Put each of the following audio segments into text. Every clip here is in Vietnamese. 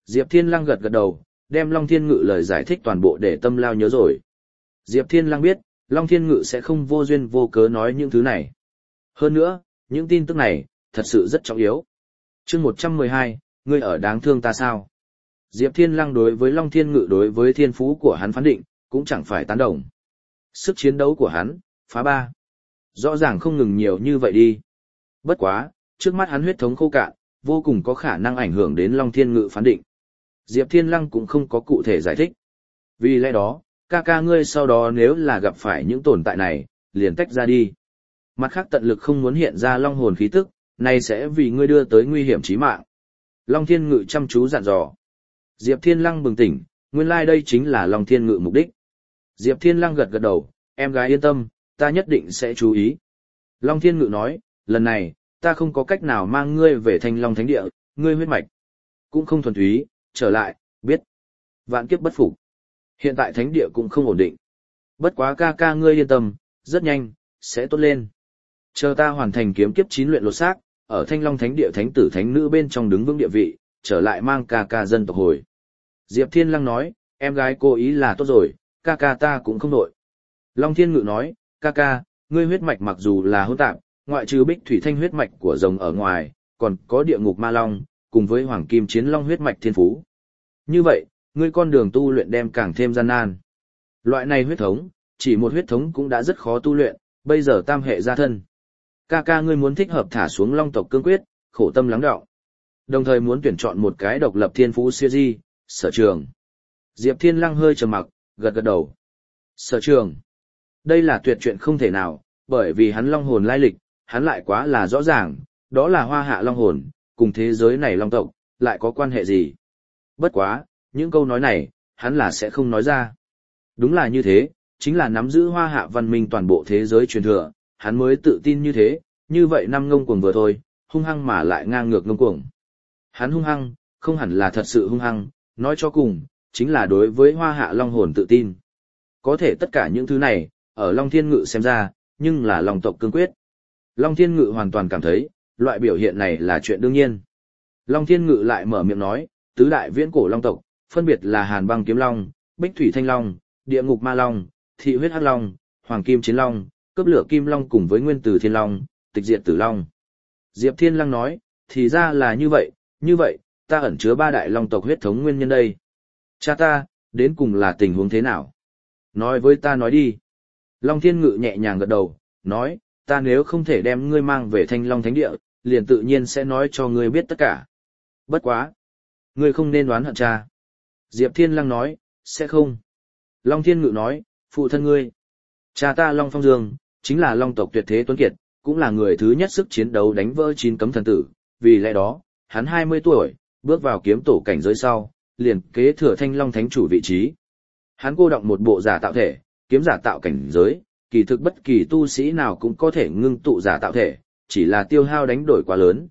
Diệp Thiên Lăng gật gật đầu, đem Long Thiên Ngự lời giải thích toàn bộ để tâm lao nhớ rồi. Diệp Thiên Lăng biết, Long Thiên Ngự sẽ không vô duyên vô cớ nói những thứ này. Hơn nữa, những tin tức này, thật sự rất trọng yếu. Chương 112, ngươi ở đáng thương ta sao? Diệp Thiên Lăng đối với Long Thiên Ngự đối với thiên phú của hắn phán định, cũng chẳng phải tán đồng. Sức chiến đấu của hắn, phá 3. Rõ ràng không ngừng nhiều như vậy đi. Bất quá, trước mắt hắn huyết thống khô cạn, vô cùng có khả năng ảnh hưởng đến Long Thiên Ngự phán định. Diệp Thiên Lăng cũng không có cụ thể giải thích. Vì lẽ đó, ca ca ngươi sau đó nếu là gặp phải những tồn tại này, liền tách ra đi. Mặt khác tận lực không muốn hiện ra long hồn khí tức, này sẽ vì ngươi đưa tới nguy hiểm chí mạng. Long Thiên Ngự chăm chú dặn dò. Diệp Thiên Lăng bừng tỉnh, nguyên lai đây chính là Long Thiên Ngự mục đích. Diệp Thiên Lăng gật gật đầu, em gái yên tâm, ta nhất định sẽ chú ý. Long Thiên Ngự nói, lần này, ta không có cách nào mang ngươi về Thanh Long Thánh Địa, ngươi huyết mạch cũng không thuần túy, trở lại, biết. Vạn kiếp bất phục. Hiện tại Thánh Địa cũng không ổn định. Bất quá ca ca ngươi yên tâm, rất nhanh, sẽ tốt lên. Chờ ta hoàn thành kiếm kiếp 9 luyện lột xác, ở Thanh Long Thánh Địa thánh tử thánh nữ bên trong đứng vững địa vị, trở lại mang ca ca dân tộc hồi. Diệp Thiên Lăng nói, em gái cố ý là tốt rồi, ca ca ta cũng không nội. Long Thiên Ngự nói, ca ca, ngươi huyết mạch mặc dù là hỗn tạp, ngoại trừ Bích Thủy Thanh huyết mạch của rồng ở ngoài, còn có Địa Ngục Ma Long, cùng với Hoàng Kim Chiến Long huyết mạch thiên phú. Như vậy, ngươi con đường tu luyện đem càng thêm gian nan. Loại này huyết thống, chỉ một huyết thống cũng đã rất khó tu luyện, bây giờ tam hệ gia thân. Ca ca ngươi muốn thích hợp thả xuống Long tộc cương quyết, khổ tâm lắng đọng. Đồng thời muốn tuyển chọn một cái độc lập thiên phú siêu di, Sở Trường. Diệp Thiên Lăng hơi trầm mặc, gật gật đầu. Sở Trường. Đây là tuyệt chuyện không thể nào, bởi vì hắn long hồn lai lịch, hắn lại quá là rõ ràng, đó là hoa hạ long hồn, cùng thế giới này long tộc, lại có quan hệ gì. Bất quá, những câu nói này, hắn là sẽ không nói ra. Đúng là như thế, chính là nắm giữ hoa hạ văn minh toàn bộ thế giới truyền thừa, hắn mới tự tin như thế, như vậy năm ngông cuồng vừa thôi, hung hăng mà lại ngang ngược ngông cuồng. Hắn hung hăng, không hẳn là thật sự hung hăng, nói cho cùng, chính là đối với hoa hạ long hồn tự tin. Có thể tất cả những thứ này, ở Long Thiên Ngự xem ra, nhưng là long tộc cương quyết. Long Thiên Ngự hoàn toàn cảm thấy, loại biểu hiện này là chuyện đương nhiên. Long Thiên Ngự lại mở miệng nói, tứ đại viễn cổ long tộc, phân biệt là Hàn Băng Kiếm Long, Bích Thủy Thanh Long, Địa Ngục Ma Long, Thị Huyết Hắc Long, Hoàng Kim Chiến Long, Cướp Lửa Kim Long cùng với Nguyên Tử Thiên Long, Tịch Diệt Tử Long. Diệp Thiên Lăng nói, thì ra là như vậy, ta ẩn chứa ba đại long tộc huyết thống nguyên nhân đây. Cha ta, đến cùng là tình huống thế nào? Nói với ta nói đi. Long Thiên Ngự nhẹ nhàng gật đầu, nói, ta nếu không thể đem ngươi mang về Thanh Long Thánh Địa, liền tự nhiên sẽ nói cho ngươi biết tất cả. Bất quá. Ngươi không nên đoán hận cha. Diệp Thiên Lăng nói, sẽ không. Long Thiên Ngự nói, phụ thân ngươi. Cha ta Long Phong Dương, chính là long tộc tuyệt thế tuấn kiệt, cũng là người thứ nhất sức chiến đấu đánh vỡ 9 cấm thần tử, vì lẽ đó, hắn 20 tuổi, bước vào kiếm tổ cảnh giới sau, liền kế thừa Thanh Long Thánh chủ vị trí. Hắn cô động một bộ giả tạo thể, kiếm giả tạo cảnh giới, kỳ thực bất kỳ tu sĩ nào cũng có thể ngưng tụ giả tạo thể, chỉ là tiêu hao đánh đổi quá lớn,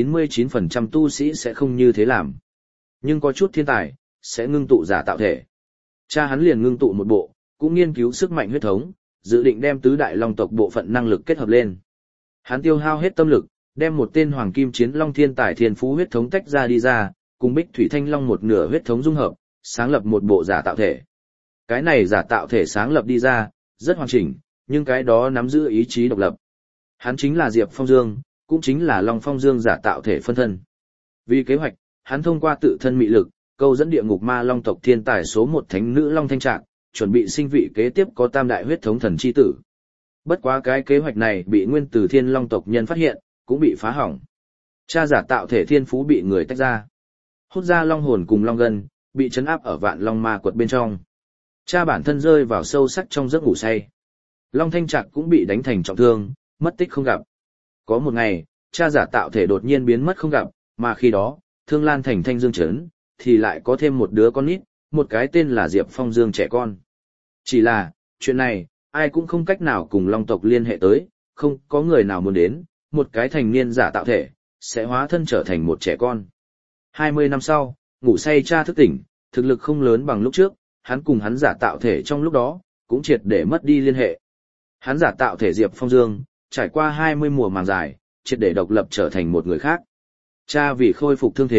99% tu sĩ sẽ không như thế làm. Nhưng có chút thiên tài, sẽ ngưng tụ giả tạo thể. Cha hắn liền ngưng tụ một bộ, cũng nghiên cứu sức mạnh huyết thống, dự định đem tứ đại long tộc bộ phận năng lực kết hợp lên. Hắn tiêu hao hết tâm lực, đem một tên Hoàng Kim Chiến Long thiên tài thiên phú huyết thống tách ra đi ra, cùng Bích Thủy Thanh Long một nửa huyết thống dung hợp, sáng lập một bộ giả tạo thể. Cái này giả tạo thể sáng lập đi ra, rất hoàn chỉnh, nhưng cái đó nắm giữ ý chí độc lập. Hắn chính là Diệp Phong Dương, cũng chính là Long Phong Dương giả tạo thể phân thân. Vì kế hoạch, hắn thông qua tự thân mị lực, câu dẫn Địa Ngục Ma Long tộc thiên tài số 1 thánh nữ Long Thanh Trạc, chuẩn bị sinh vị kế tiếp có tam đại huyết thống thần chi tử. Bất quá cái kế hoạch này bị Nguyên Tử Thiên Long tộc nhân phát hiện, cũng bị phá hỏng. Cha giả tạo thể thiên phú bị người tách ra. Hút ra long hồn cùng long gân, bị trấn áp ở Vạn Long Ma quật bên trong. Cha bản thân rơi vào sâu sắc trong giấc ngủ say. Long Thanh Trạc cũng bị đánh thành trọng thương, mất tích không gặp. Có một ngày, cha giả tạo thể đột nhiên biến mất không gặp, mà khi đó, Thương Lan thành Thanh Dương trấn, thì lại có thêm một đứa con nít, một cái tên là Diệp Phong Dương trẻ con. Chỉ là, chuyện này, ai cũng không cách nào cùng Long tộc liên hệ tới, không có người nào muốn đến, một cái thành niên giả tạo thể, sẽ hóa thân trở thành một trẻ con. 20 năm sau, ngủ say cha thức tỉnh, thực lực không lớn bằng lúc trước, hắn cùng hắn giả tạo thể trong lúc đó, cũng triệt để mất đi liên hệ. Hắn giả tạo thể Diệp Phong Dương, trải qua 20 mùa màng dài, triệt để độc lập trở thành một người khác. Cha vì khôi phục thương thế,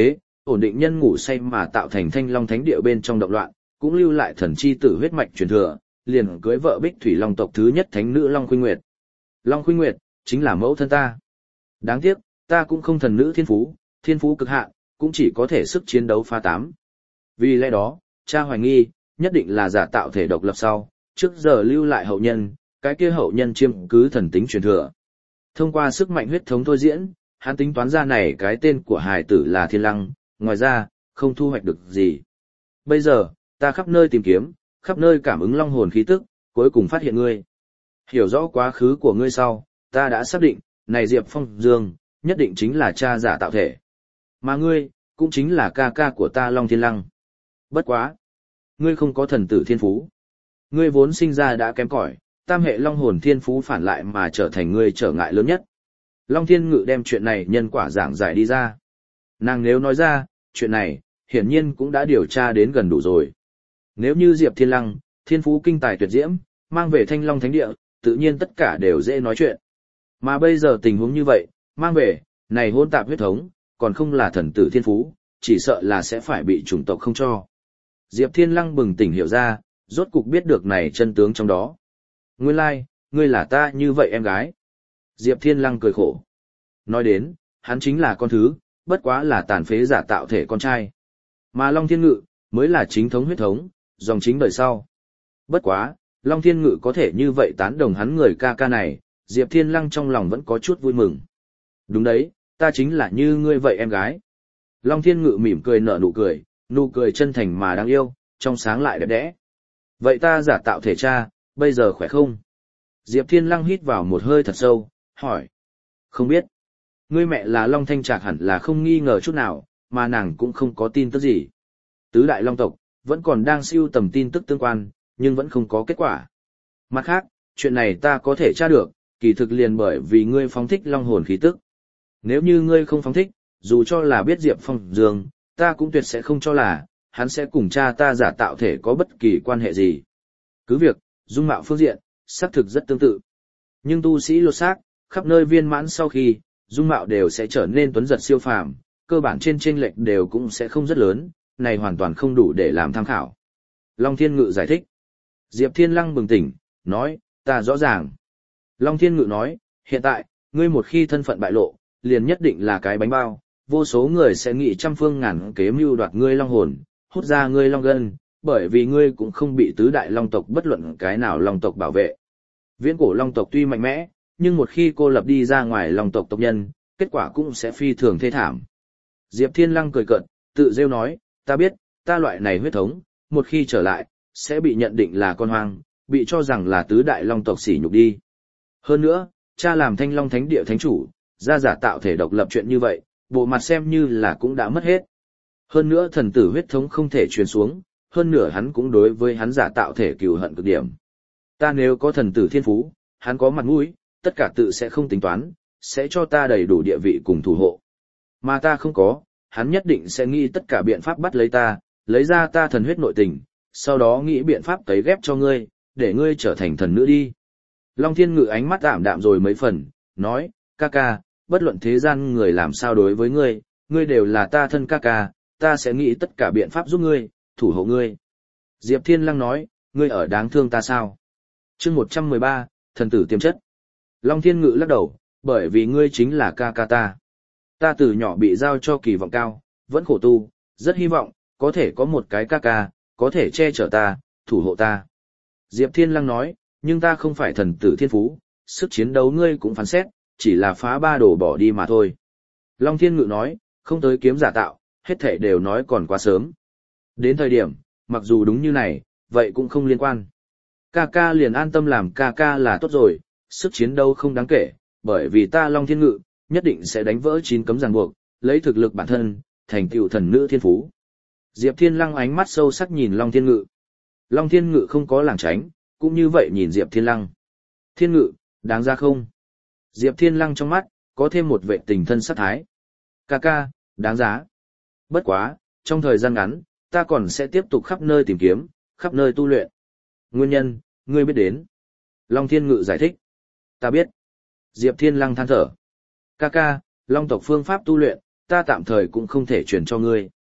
ổn định nhân ngủ say mà tạo thành Thanh Long Thánh Địa bên trong động loạn, cũng lưu lại thần chi tử huyết mạch truyền thừa, liền cưới vợ Bích Thủy Long tộc thứ nhất thánh nữ Long Khuynh Nguyệt. Long Khuynh Nguyệt chính là mẫu thân ta. Đáng tiếc, ta cũng không thần nữ thiên phú cực hạn, cũng chỉ có thể sức chiến đấu phá 8. Vì lẽ đó, cha hoài nghi, nhất định là giả tạo thể độc lập sau, trước giờ lưu lại hậu nhân, cái kia hậu nhân chiêm cứ thần tính truyền thừa. Thông qua sức mạnh huyết thống thôi diễn, hắn tính toán ra này cái tên của hài tử là Thiên Lăng, ngoài ra, không thu hoạch được gì. Bây giờ, ta khắp nơi tìm kiếm, khắp nơi cảm ứng long hồn khí tức, cuối cùng phát hiện ngươi. Hiểu rõ quá khứ của ngươi sau, ta đã xác định, này Diệp Phong Dương, nhất định chính là cha giả tạo thể. Mà ngươi, cũng chính là ca ca của ta Long Thiên Lăng. Bất quá. Ngươi không có thần tử thiên phú. Ngươi vốn sinh ra đã kém cỏi, tam hệ long hồn thiên phú phản lại mà trở thành ngươi trở ngại lớn nhất. Long Thiên Ngự đem chuyện này nhân quả giảng giải đi ra. Nàng nếu nói ra, chuyện này, hiển nhiên cũng đã điều tra đến gần đủ rồi. Nếu như Diệp Thiên Lăng, thiên phú kinh tài tuyệt diễm, mang về Thanh Long Thánh Địa, tự nhiên tất cả đều dễ nói chuyện. Mà bây giờ tình huống như vậy, mang về, này hôn tạp huyết thống, còn không là thần tử thiên phú, chỉ sợ là sẽ phải bị chủng tộc không cho. Diệp Thiên Lăng bừng tỉnh hiểu ra, rốt cục biết được này chân tướng trong đó. Nguyên lai, ngươi là ta như vậy em gái. Diệp Thiên Lăng cười khổ. Nói đến, hắn chính là con thứ, bất quá là tàn phế giả tạo thể con trai. Mà Long Thiên Ngự, mới là chính thống huyết thống, dòng chính đời sau. Bất quá, Long Thiên Ngự có thể như vậy tán đồng hắn người ca ca này, Diệp Thiên Lăng trong lòng vẫn có chút vui mừng. Đúng đấy, ta chính là như ngươi vậy em gái. Long Thiên Ngự mỉm cười nở nụ cười chân thành mà đáng yêu, trong sáng lại đẹp đẽ. Vậy ta giả tạo thể cha, bây giờ khỏe không? Diệp Thiên Lăng hít vào một hơi thật sâu, hỏi. Không biết. Ngươi mẹ là Long Thanh Trạc hẳn là không nghi ngờ chút nào, mà nàng cũng không có tin tức gì. Tứ đại Long tộc, vẫn còn đang siêu tầm tin tức tương quan, nhưng vẫn không có kết quả. Mặt khác, chuyện này ta có thể tra được, kỳ thực liền bởi vì ngươi phóng thích long hồn khí tức. Nếu như ngươi không phóng thích, dù cho là biết Diệp Phong Dương, ta cũng tuyệt sẽ không cho là, hắn sẽ cùng cha ta giả tạo thể có bất kỳ quan hệ gì. Cứ việc, dung mạo phương diện, xác thực rất tương tự. Nhưng tu sĩ lột xác, khắp nơi viên mãn sau khi, dung mạo đều sẽ trở nên tuấn giật siêu phàm, cơ bản trên chênh lệch đều cũng sẽ không rất lớn, này hoàn toàn không đủ để làm tham khảo. Long Thiên Ngự giải thích. Diệp Thiên Lăng bừng tỉnh, nói, ta rõ ràng. Long Thiên Ngự nói, hiện tại, ngươi một khi thân phận bại lộ, liền nhất định là cái bánh bao, vô số người sẽ nghĩ trăm phương ngàn kế mưu đoạt ngươi long hồn, hút ra ngươi long gân, bởi vì ngươi cũng không bị tứ đại long tộc bất luận cái nào long tộc bảo vệ. Viễn cổ long tộc tuy mạnh mẽ, nhưng một khi cô lập đi ra ngoài long tộc tộc nhân, kết quả cũng sẽ phi thường thê thảm. Diệp Thiên Lăng cười cợt, tự rêu nói, ta biết, ta loại này huyết thống, một khi trở lại, sẽ bị nhận định là con hoang, bị cho rằng là tứ đại long tộc sỉ nhục đi. Hơn nữa, cha làm Thanh Long Thánh Địa thánh chủ, ra giả tạo thể độc lập chuyện như vậy, bộ mặt xem như là cũng đã mất hết. Hơn nữa thần tử huyết thống không thể truyền xuống, hơn nữa hắn cũng đối với hắn giả tạo thể cừu hận cực điểm. Ta nếu có thần tử thiên phú, hắn có mặt mũi, tất cả tự sẽ không tính toán, sẽ cho ta đầy đủ địa vị cùng thủ hộ. Mà ta không có, hắn nhất định sẽ nghĩ tất cả biện pháp bắt lấy ta, lấy ra ta thần huyết nội tình, sau đó nghĩ biện pháp cấy ghép cho ngươi, để ngươi trở thành thần nữ đi. Long Thiên Ngự ánh mắt ảm đạm rồi mấy phần, nói, ca ca, bất luận thế gian người làm sao đối với ngươi, ngươi đều là ta thân ca ca, ta sẽ nghĩ tất cả biện pháp giúp ngươi, thủ hộ ngươi. Diệp Thiên Lăng nói, ngươi ở đáng thương ta sao? Chương 113, thần tử tiềm chất. Long Thiên Ngự lắc đầu, bởi vì ngươi chính là ca ca ta. Ta từ nhỏ bị giao cho kỳ vọng cao, vẫn khổ tu, rất hy vọng, có thể có một cái ca ca, có thể che chở ta, thủ hộ ta. Diệp Thiên Lăng nói, nhưng ta không phải thần tử thiên phú, sức chiến đấu ngươi cũng phán xét, chỉ là phá ba đồ bỏ đi mà thôi. Long Thiên Ngự nói, không tới kiếm giả tạo, hết thảy đều nói còn quá sớm. Đến thời điểm, mặc dù đúng như này, vậy cũng không liên quan. Ca ca liền an tâm làm ca ca là tốt rồi, sức chiến đấu không đáng kể, bởi vì ta Long Thiên Ngự, nhất định sẽ đánh vỡ 9 cấm ràng buộc, lấy thực lực bản thân, thành tựu thần nữ thiên phú. Diệp Thiên Lăng ánh mắt sâu sắc nhìn Long Thiên Ngự. Long Thiên Ngự không có lảng tránh, cũng như vậy nhìn Diệp Thiên Lăng. Thiên Ngự, đáng ra không? Diệp Thiên Lăng trong mắt, có thêm một vệ tình thân sát thái. Ca ca, đáng giá. Bất quá, trong thời gian ngắn, ta còn sẽ tiếp tục khắp nơi tìm kiếm, khắp nơi tu luyện. Nguyên nhân, ngươi biết đến. Long Thiên Ngự giải thích. Ta biết. Diệp Thiên Lăng than thở. Ca ca, Long tộc phương pháp tu luyện, ta tạm thời cũng không thể truyền cho ngươi.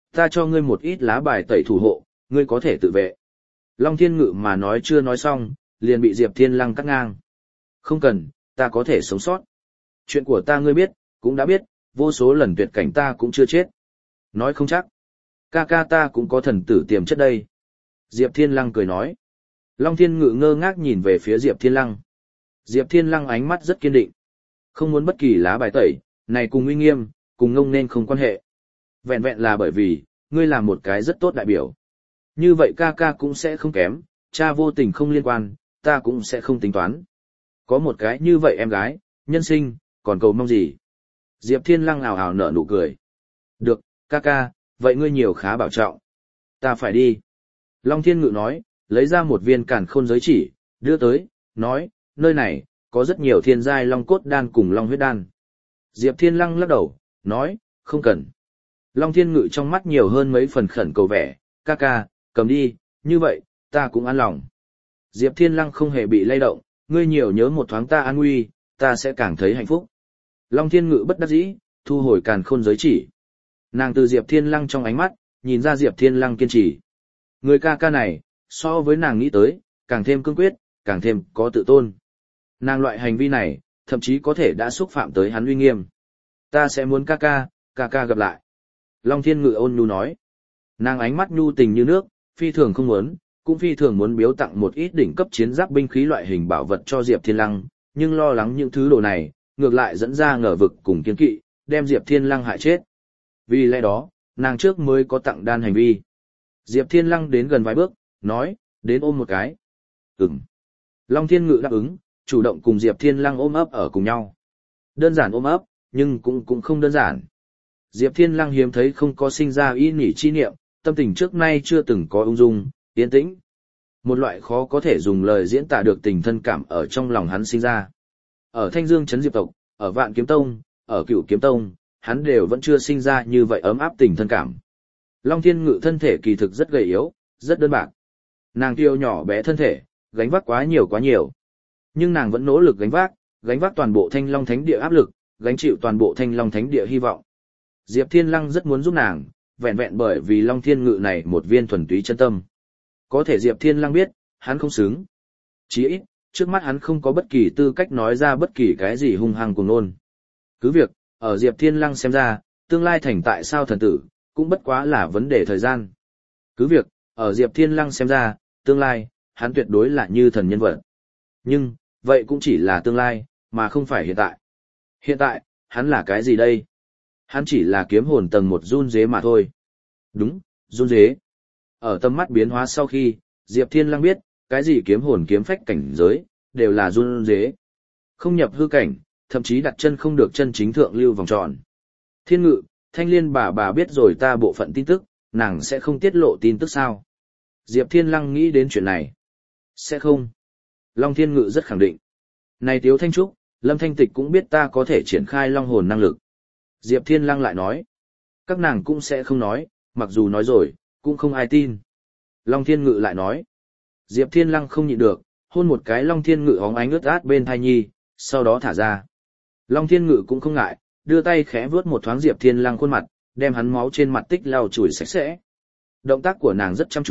Ta cho ngươi một ít lá bài tẩy thủ hộ, ngươi có thể tự vệ. Long Thiên Ngự mà nói chưa nói xong, liền bị Diệp Thiên Lăng cắt ngang. Không cần, ta có thể sống sót. Chuyện của ta ngươi biết, cũng đã biết, vô số lần tuyệt cảnh ta cũng chưa chết. Nói không chắc. Ca ca ta cũng có thần tử tiềm chất đây. Diệp Thiên Lăng cười nói. Long Thiên Ngự ngơ ngác nhìn về phía Diệp Thiên Lăng. Diệp Thiên Lăng ánh mắt rất kiên định. Không muốn bất kỳ lá bài tẩy, này cùng uy nghiêm, cùng ngông nên không quan hệ. Vẹn vẹn là bởi vì, ngươi là một cái rất tốt đại biểu. Như vậy ca ca cũng sẽ không kém, cha vô tình không liên quan, ta cũng sẽ không tính toán. Có một cái như vậy em gái, nhân sinh, còn cầu mong gì? Diệp Thiên Lăng ào ào nở nụ cười. Được, ca ca, vậy ngươi nhiều khá bảo trọng. Ta phải đi. Long Thiên Ngự nói, lấy ra một viên càn khôn giới chỉ, đưa tới, nói, nơi này, có rất nhiều thiên giai long cốt đan cùng long huyết đan. Diệp Thiên Lăng lắc đầu, nói, không cần. Long Thiên Ngự trong mắt nhiều hơn mấy phần khẩn cầu vẻ, ca ca, cầm đi, như vậy, ta cũng an lòng. Diệp Thiên Lăng không hề bị lay động, ngươi nhiều nhớ một thoáng ta an nguy, ta sẽ càng thấy hạnh phúc. Long Thiên Ngự bất đắc dĩ, thu hồi càn khôn giới chỉ. Nàng từ Diệp Thiên Lăng trong ánh mắt, nhìn ra Diệp Thiên Lăng kiên trì. Người ca ca này, so với nàng nghĩ tới, càng thêm cương quyết, càng thêm có tự tôn. Nàng loại hành vi này, thậm chí có thể đã xúc phạm tới hắn uy nghiêm. Ta sẽ muốn ca ca gặp lại. Long Thiên Ngự ôn nhu nói. Nàng ánh mắt nhu tình như nước, phi thường không muốn, cũng phi thường muốn biếu tặng một ít đỉnh cấp chiến giáp binh khí loại hình bảo vật cho Diệp Thiên Lăng, nhưng lo lắng những thứ đồ này, ngược lại dẫn ra ngờ vực cùng kiên kỵ, đem Diệp Thiên Lăng hại chết. Vì lẽ đó, nàng trước mới có tặng đan hành vi. Diệp Thiên Lăng đến gần vài bước, nói, đến ôm một cái. Ừm. Long Thiên Ngự đáp ứng, chủ động cùng Diệp Thiên Lăng ôm ấp ở cùng nhau. Đơn giản ôm ấp, nhưng cũng không đơn giản. Diệp Thiên Lăng hiếm thấy không có sinh ra ý nhỉ chi niệm, tâm tình trước nay chưa từng có ung dung, yên tĩnh. Một loại khó có thể dùng lời diễn tả được tình thân cảm ở trong lòng hắn sinh ra. Ở Thanh Dương Trấn Diệp tộc, ở Vạn Kiếm Tông, ở Cửu Kiếm Tông, hắn đều vẫn chưa sinh ra như vậy ấm áp tình thân cảm. Long Thiên Ngự thân thể kỳ thực rất gầy yếu, rất đơn bạc. Nàng tiêu nhỏ bé thân thể, gánh vác quá nhiều. Nhưng nàng vẫn nỗ lực gánh vác toàn bộ Thanh Long Thánh Địa áp lực, gánh chịu toàn bộ Thanh Long Thánh Địa hy vọng. Diệp Thiên Lăng rất muốn giúp nàng, vẹn vẹn bởi vì Long Thiên Ngự này một viên thuần túy chân tâm. Có thể Diệp Thiên Lăng biết, hắn không xứng. Chí ít, trước mắt hắn không có bất kỳ tư cách nói ra bất kỳ cái gì hung hăng cùng nôn. Cứ việc, ở Diệp Thiên Lăng xem ra, tương lai thành tại sao thần tử, cũng bất quá là vấn đề thời gian. Cứ việc, ở Diệp Thiên Lăng xem ra, tương lai, hắn tuyệt đối là như thần nhân vật. Nhưng, vậy cũng chỉ là tương lai, mà không phải hiện tại. Hiện tại, hắn là cái gì đây? Hắn chỉ là kiếm hồn tầng một run dế mà thôi. Đúng, run dế. Ở tầm mắt biến hóa sau khi, Diệp Thiên Lăng biết, cái gì kiếm hồn kiếm phách cảnh giới, đều là run dế. Không nhập hư cảnh, thậm chí đặt chân không được chân chính thượng lưu vòng tròn. Thiên Ngự, Thanh Liên bà biết rồi ta bộ phận tin tức, nàng sẽ không tiết lộ tin tức sao? Diệp Thiên Lăng nghĩ đến chuyện này. Sẽ không. Long Thiên Ngự rất khẳng định. Này Tiếu Thanh Trúc, Lâm Thanh Tịch cũng biết ta có thể triển khai long hồn năng lực. Diệp Thiên Lăng lại nói. Các nàng cũng sẽ không nói, mặc dù nói rồi, cũng không ai tin. Long Thiên Ngự lại nói. Diệp Thiên Lăng không nhịn được, hôn một cái Long Thiên Ngự hóng ánh ướt át bên thai nhi, sau đó thả ra. Long Thiên Ngự cũng không ngại, đưa tay khẽ vướt một thoáng Diệp Thiên Lăng khuôn mặt, đem hắn máu trên mặt tích lau chùi sạch sẽ. Động tác của nàng rất chăm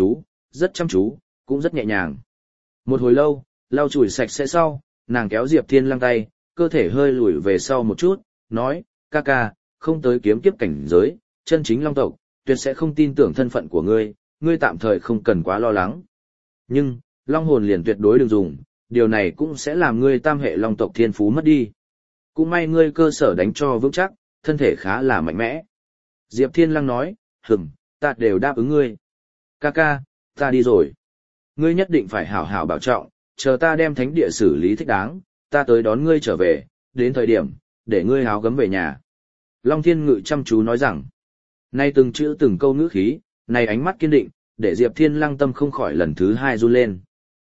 chú, cũng rất nhẹ nhàng. Một hồi lâu, lau chùi sạch sẽ sau, nàng kéo Diệp Thiên Lăng tay, cơ thể hơi lùi về sau một chút, nói, ca ca, không tới kiếm kiếp cảnh giới, chân chính long tộc, tuyệt sẽ không tin tưởng thân phận của ngươi, ngươi tạm thời không cần quá lo lắng. Nhưng, long hồn liền tuyệt đối đừng dùng, điều này cũng sẽ làm ngươi tam hệ long tộc thiên phú mất đi. Cũng may ngươi cơ sở đánh cho vững chắc, thân thể khá là mạnh mẽ. Diệp Thiên Lăng nói, ta đều đáp ứng ngươi. Ca ca, ta đi rồi. Ngươi nhất định phải hảo hảo bảo trọng, chờ ta đem thánh địa xử lý thích đáng, ta tới đón ngươi trở về, đến thời điểm, để ngươi háo gấm về nhà. Long Thiên Ngự chăm chú nói rằng, nay từng chữ từng câu ngữ khí, này ánh mắt kiên định, để Diệp Thiên Lăng tâm không khỏi lần thứ hai run lên.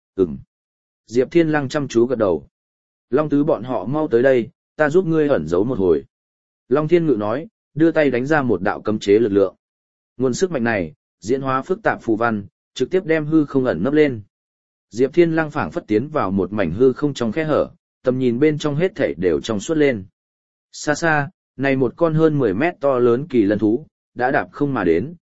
Diệp Thiên Lăng chăm chú gật đầu. Long Tứ bọn họ mau tới đây, ta giúp ngươi ẩn giấu một hồi. Long Thiên Ngự nói, đưa tay đánh ra một đạo cấm chế lực lượng. Nguồn sức mạnh này, diễn hóa phức tạp phù văn, trực tiếp đem hư không ẩn nấp lên. Diệp Thiên Lăng phảng phất tiến vào một mảnh hư không trong khe hở, tầm nhìn bên trong hết thảy đều trong suốt lên. Xa xa, này một con hơn 10 mét to lớn kỳ lân thú, đã đạp không mà đến,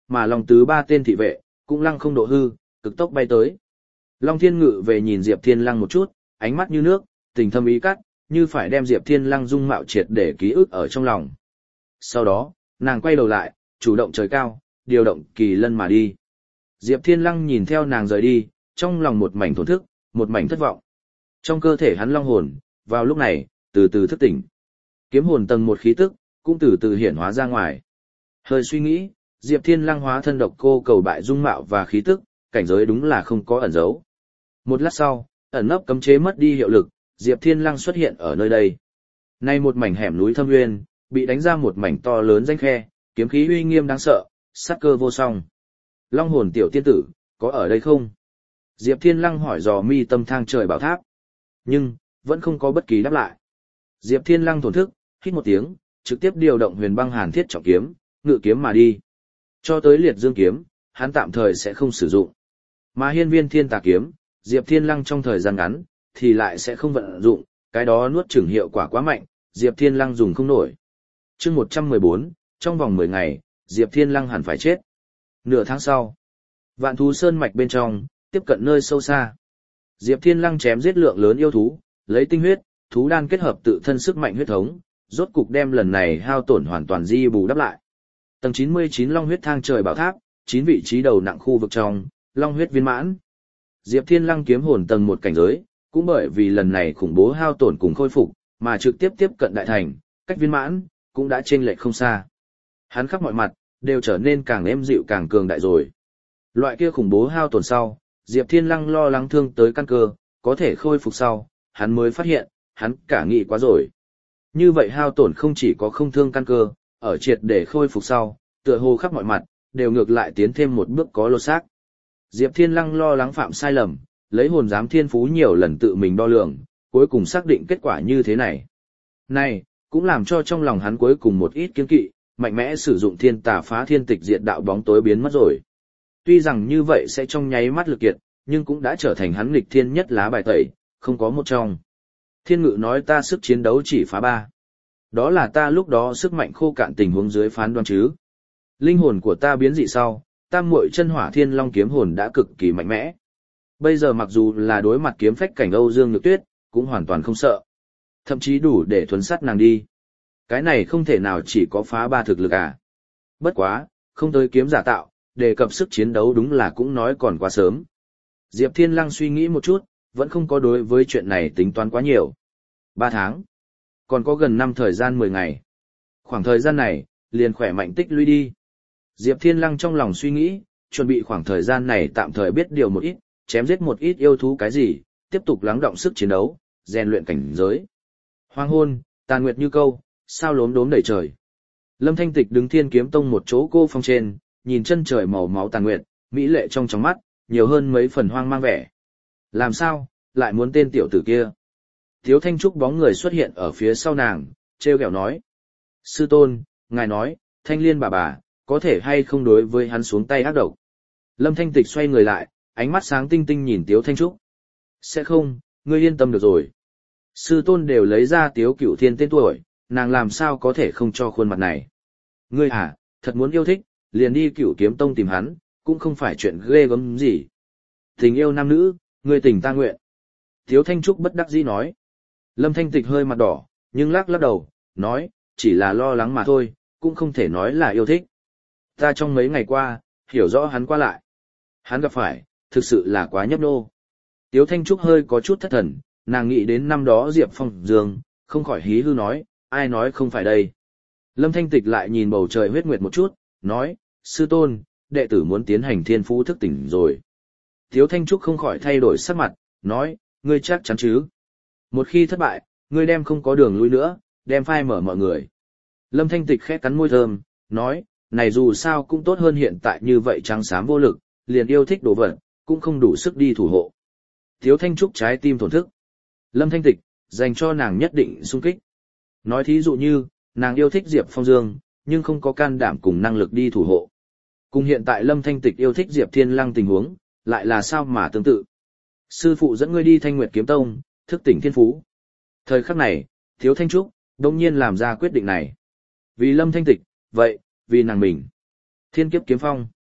mà Long Tứ ba tên thị vệ, cũng lăng không độ hư, cực tốc bay tới. Long Thiên Ngự về nhìn Diệp Thiên Lăng một chút, ánh mắt như nước, tình thâm ý cắt, như phải đem Diệp Thiên Lăng dung mạo triệt để ký ức ở trong lòng. Sau đó, nàng quay đầu lại, chủ động trời cao, điều động kỳ lân mà đi. Diệp Thiên Lăng nhìn theo nàng rời đi, trong lòng một mảnh thổn thức, một mảnh thất vọng. Trong cơ thể hắn long hồn, vào lúc này, từ từ thức tỉnh. Kiếm hồn tầng một khí tức, cũng từ từ hiển hóa ra ngoài. Hơi suy nghĩ, Diệp Thiên Lăng hóa thân độc cô cầu bại dung mạo và khí tức, cảnh giới đúng là không có ẩn giấu. Một lát sau, ẩn nấp cấm chế mất đi hiệu lực, Diệp Thiên Lăng xuất hiện ở nơi đây. Nay một mảnh hẻm núi thâm nguyên, bị đánh ra một mảnh to lớn danh khe, kiếm khí uy nghiêm đáng sợ, sát cơ vô song. Long hồn tiểu tiên tử, có ở đây không? Diệp Thiên Lăng hỏi dò mi tâm thang trời bảo tháp. Nhưng, vẫn không có bất kỳ đáp lại. Diệp Thiên Lăng thổn thức, hít một tiếng, trực tiếp điều động huyền băng hàn thiết trọng kiếm, ngự kiếm mà đi. Cho tới liệt dương kiếm, hắn tạm thời sẽ không sử dụng. Mà hiên viên thiên tà kiếm, Diệp Thiên Lăng trong thời gian ngắn, thì lại sẽ không vận dụng, cái đó nuốt chửng hiệu quả quá mạnh, Diệp Thiên Lăng dùng không nổi. Chương 114, trong vòng 10 ngày, Diệp Thiên Lăng hẳn phải chết. Nửa tháng sau, Vạn Thú Sơn mạch bên trong, tiếp cận nơi sâu xa. Diệp Thiên Lăng chém giết lượng lớn yêu thú, lấy tinh huyết, thú đan kết hợp tự thân sức mạnh huyết thống, rốt cục đem lần này hao tổn hoàn toàn di bù đắp lại. Tầng 99 Long huyết thang trời bảo tháp, 9 vị trí đầu nặng khu vực trong, Long huyết viên mãn. Diệp Thiên Lăng kiếm hồn tầng 1 cảnh giới, cũng bởi vì lần này khủng bố hao tổn cùng khôi phục, mà trực tiếp tiếp cận đại thành, cách viên mãn, cũng đã chênh lệch không xa. Hắn khắp mọi mặt, đều trở nên càng êm dịu càng cường đại rồi. Loại kia khủng bố hao tổn sau, Diệp Thiên Lăng lo lắng thương tới căn cơ, có thể khôi phục sau, hắn mới phát hiện, hắn cả nghĩ quá rồi. Như vậy hao tổn không chỉ có không thương căn cơ, ở triệt để khôi phục sau, tựa hồ khắp mọi mặt, đều ngược lại tiến thêm một bước có lô xác. Diệp Thiên Lăng lo lắng phạm sai lầm, lấy hồn giám thiên phú nhiều lần tự mình đo lường, cuối cùng xác định kết quả như thế này. Này, cũng làm cho trong lòng hắn cuối cùng một ít kiên kỵ, mạnh mẽ sử dụng thiên tà phá thiên tịch diệt đạo bóng tối biến mất rồi. Tuy rằng như vậy sẽ trong nháy mắt lực kiệt, nhưng cũng đã trở thành hắn nghịch thiên nhất lá bài tẩy, không có một trong. Thiên Ngự nói ta sức chiến đấu chỉ phá 3. Đó là ta lúc đó sức mạnh khô cạn tình huống dưới phán đoán chứ. Linh hồn của ta biến dị sau, tam muội chân hỏa thiên long kiếm hồn đã cực kỳ mạnh mẽ. Bây giờ mặc dù là đối mặt kiếm phách cảnh Âu Dương Nhược Tuyết, cũng hoàn toàn không sợ. Thậm chí đủ để thuấn sát nàng đi. Cái này không thể nào chỉ có phá 3 thực lực à. Bất quá, không tới kiếm giả tạo, đề cập sức chiến đấu đúng là cũng nói còn quá sớm. Diệp Thiên Lăng suy nghĩ một chút, vẫn không có đối với chuyện này tính toán quá nhiều. 3 tháng. Còn có gần 5 thời gian 10 ngày. Khoảng thời gian này, liền khỏe mạnh tích lũy đi. Diệp Thiên Lăng trong lòng suy nghĩ, chuẩn bị khoảng thời gian này tạm thời biết điều một ít, chém giết một ít yêu thú cái gì, tiếp tục lắng động sức chiến đấu, rèn luyện cảnh giới. Hoàng hôn, tàn nguyệt như câu, sao lốm đốm đầy trời. Lâm Thanh Tịch đứng Thiên Kiếm Tông một chỗ cô phong trên, nhìn chân trời màu máu tàn nguyệt, mỹ lệ trong tròng mắt, nhiều hơn mấy phần hoang mang vẻ. Làm sao, lại muốn tên tiểu tử kia? Tiếu Thanh Trúc bóng người xuất hiện ở phía sau nàng, treo kẹo nói. Sư tôn, ngài nói, Thanh Liên bà, có thể hay không đối với hắn xuống tay ác độc. Lâm Thanh Tịch xoay người lại, ánh mắt sáng tinh tinh nhìn Tiếu Thanh Trúc. Sẽ không, ngươi yên tâm được rồi. Sư tôn đều lấy ra Tiếu Cửu Thiên tên tuổi, nàng làm sao có thể không cho khuôn mặt này. Ngươi à, thật muốn yêu thích, liền đi Cửu Kiếm Tông tìm hắn, cũng không phải chuyện ghê gớm gì. Tình yêu nam nữ, ngươi tình ta nguyện. Tiếu Thanh Trúc bất đắc dĩ nói. Lâm Thanh Tịch hơi mặt đỏ, nhưng lắc đầu, nói, chỉ là lo lắng mà thôi, cũng không thể nói là yêu thích. Ta trong mấy ngày qua, hiểu rõ hắn qua lại. Hắn gặp phải, thực sự là quá nhấp nô. Tiếu Thanh Trúc hơi có chút thất thần, nàng nghĩ đến năm đó Diệp Phong Dương, không khỏi hí hư nói, ai nói không phải đây. Lâm Thanh Tịch lại nhìn bầu trời huyết nguyệt một chút, nói, sư tôn, đệ tử muốn tiến hành thiên phú thức tỉnh rồi. Tiếu Thanh Trúc không khỏi thay đổi sắc mặt, nói, ngươi chắc chắn chứ. Một khi thất bại, ngươi đem không có đường lui nữa, đem phai mở mọi người. Lâm Thanh Tịch khẽ cắn môi thơm, nói, này dù sao cũng tốt hơn hiện tại như vậy trắng xám vô lực, liền yêu thích đồ vật, cũng không đủ sức đi thủ hộ. Tiếu Thanh Trúc trái tim thổn thức. Lâm Thanh Tịch, dành cho nàng nhất định sung kích. Nói thí dụ như, nàng yêu thích Diệp Phong Dương, nhưng không có can đảm cùng năng lực đi thủ hộ. Cùng hiện tại Lâm Thanh Tịch yêu thích Diệp Thiên Lăng tình huống, lại là sao mà tương tự. Sư phụ dẫn ngươi đi Thanh Nguyệt Kiếm Tông, thức tỉnh thiên phú. Thời khắc này, Tiếu Thanh Trúc, đông nhiên làm ra quyết định này. Vì Lâm Thanh Tịch, vậy, vì nàng mình. Thiên kiếp kiếm phong.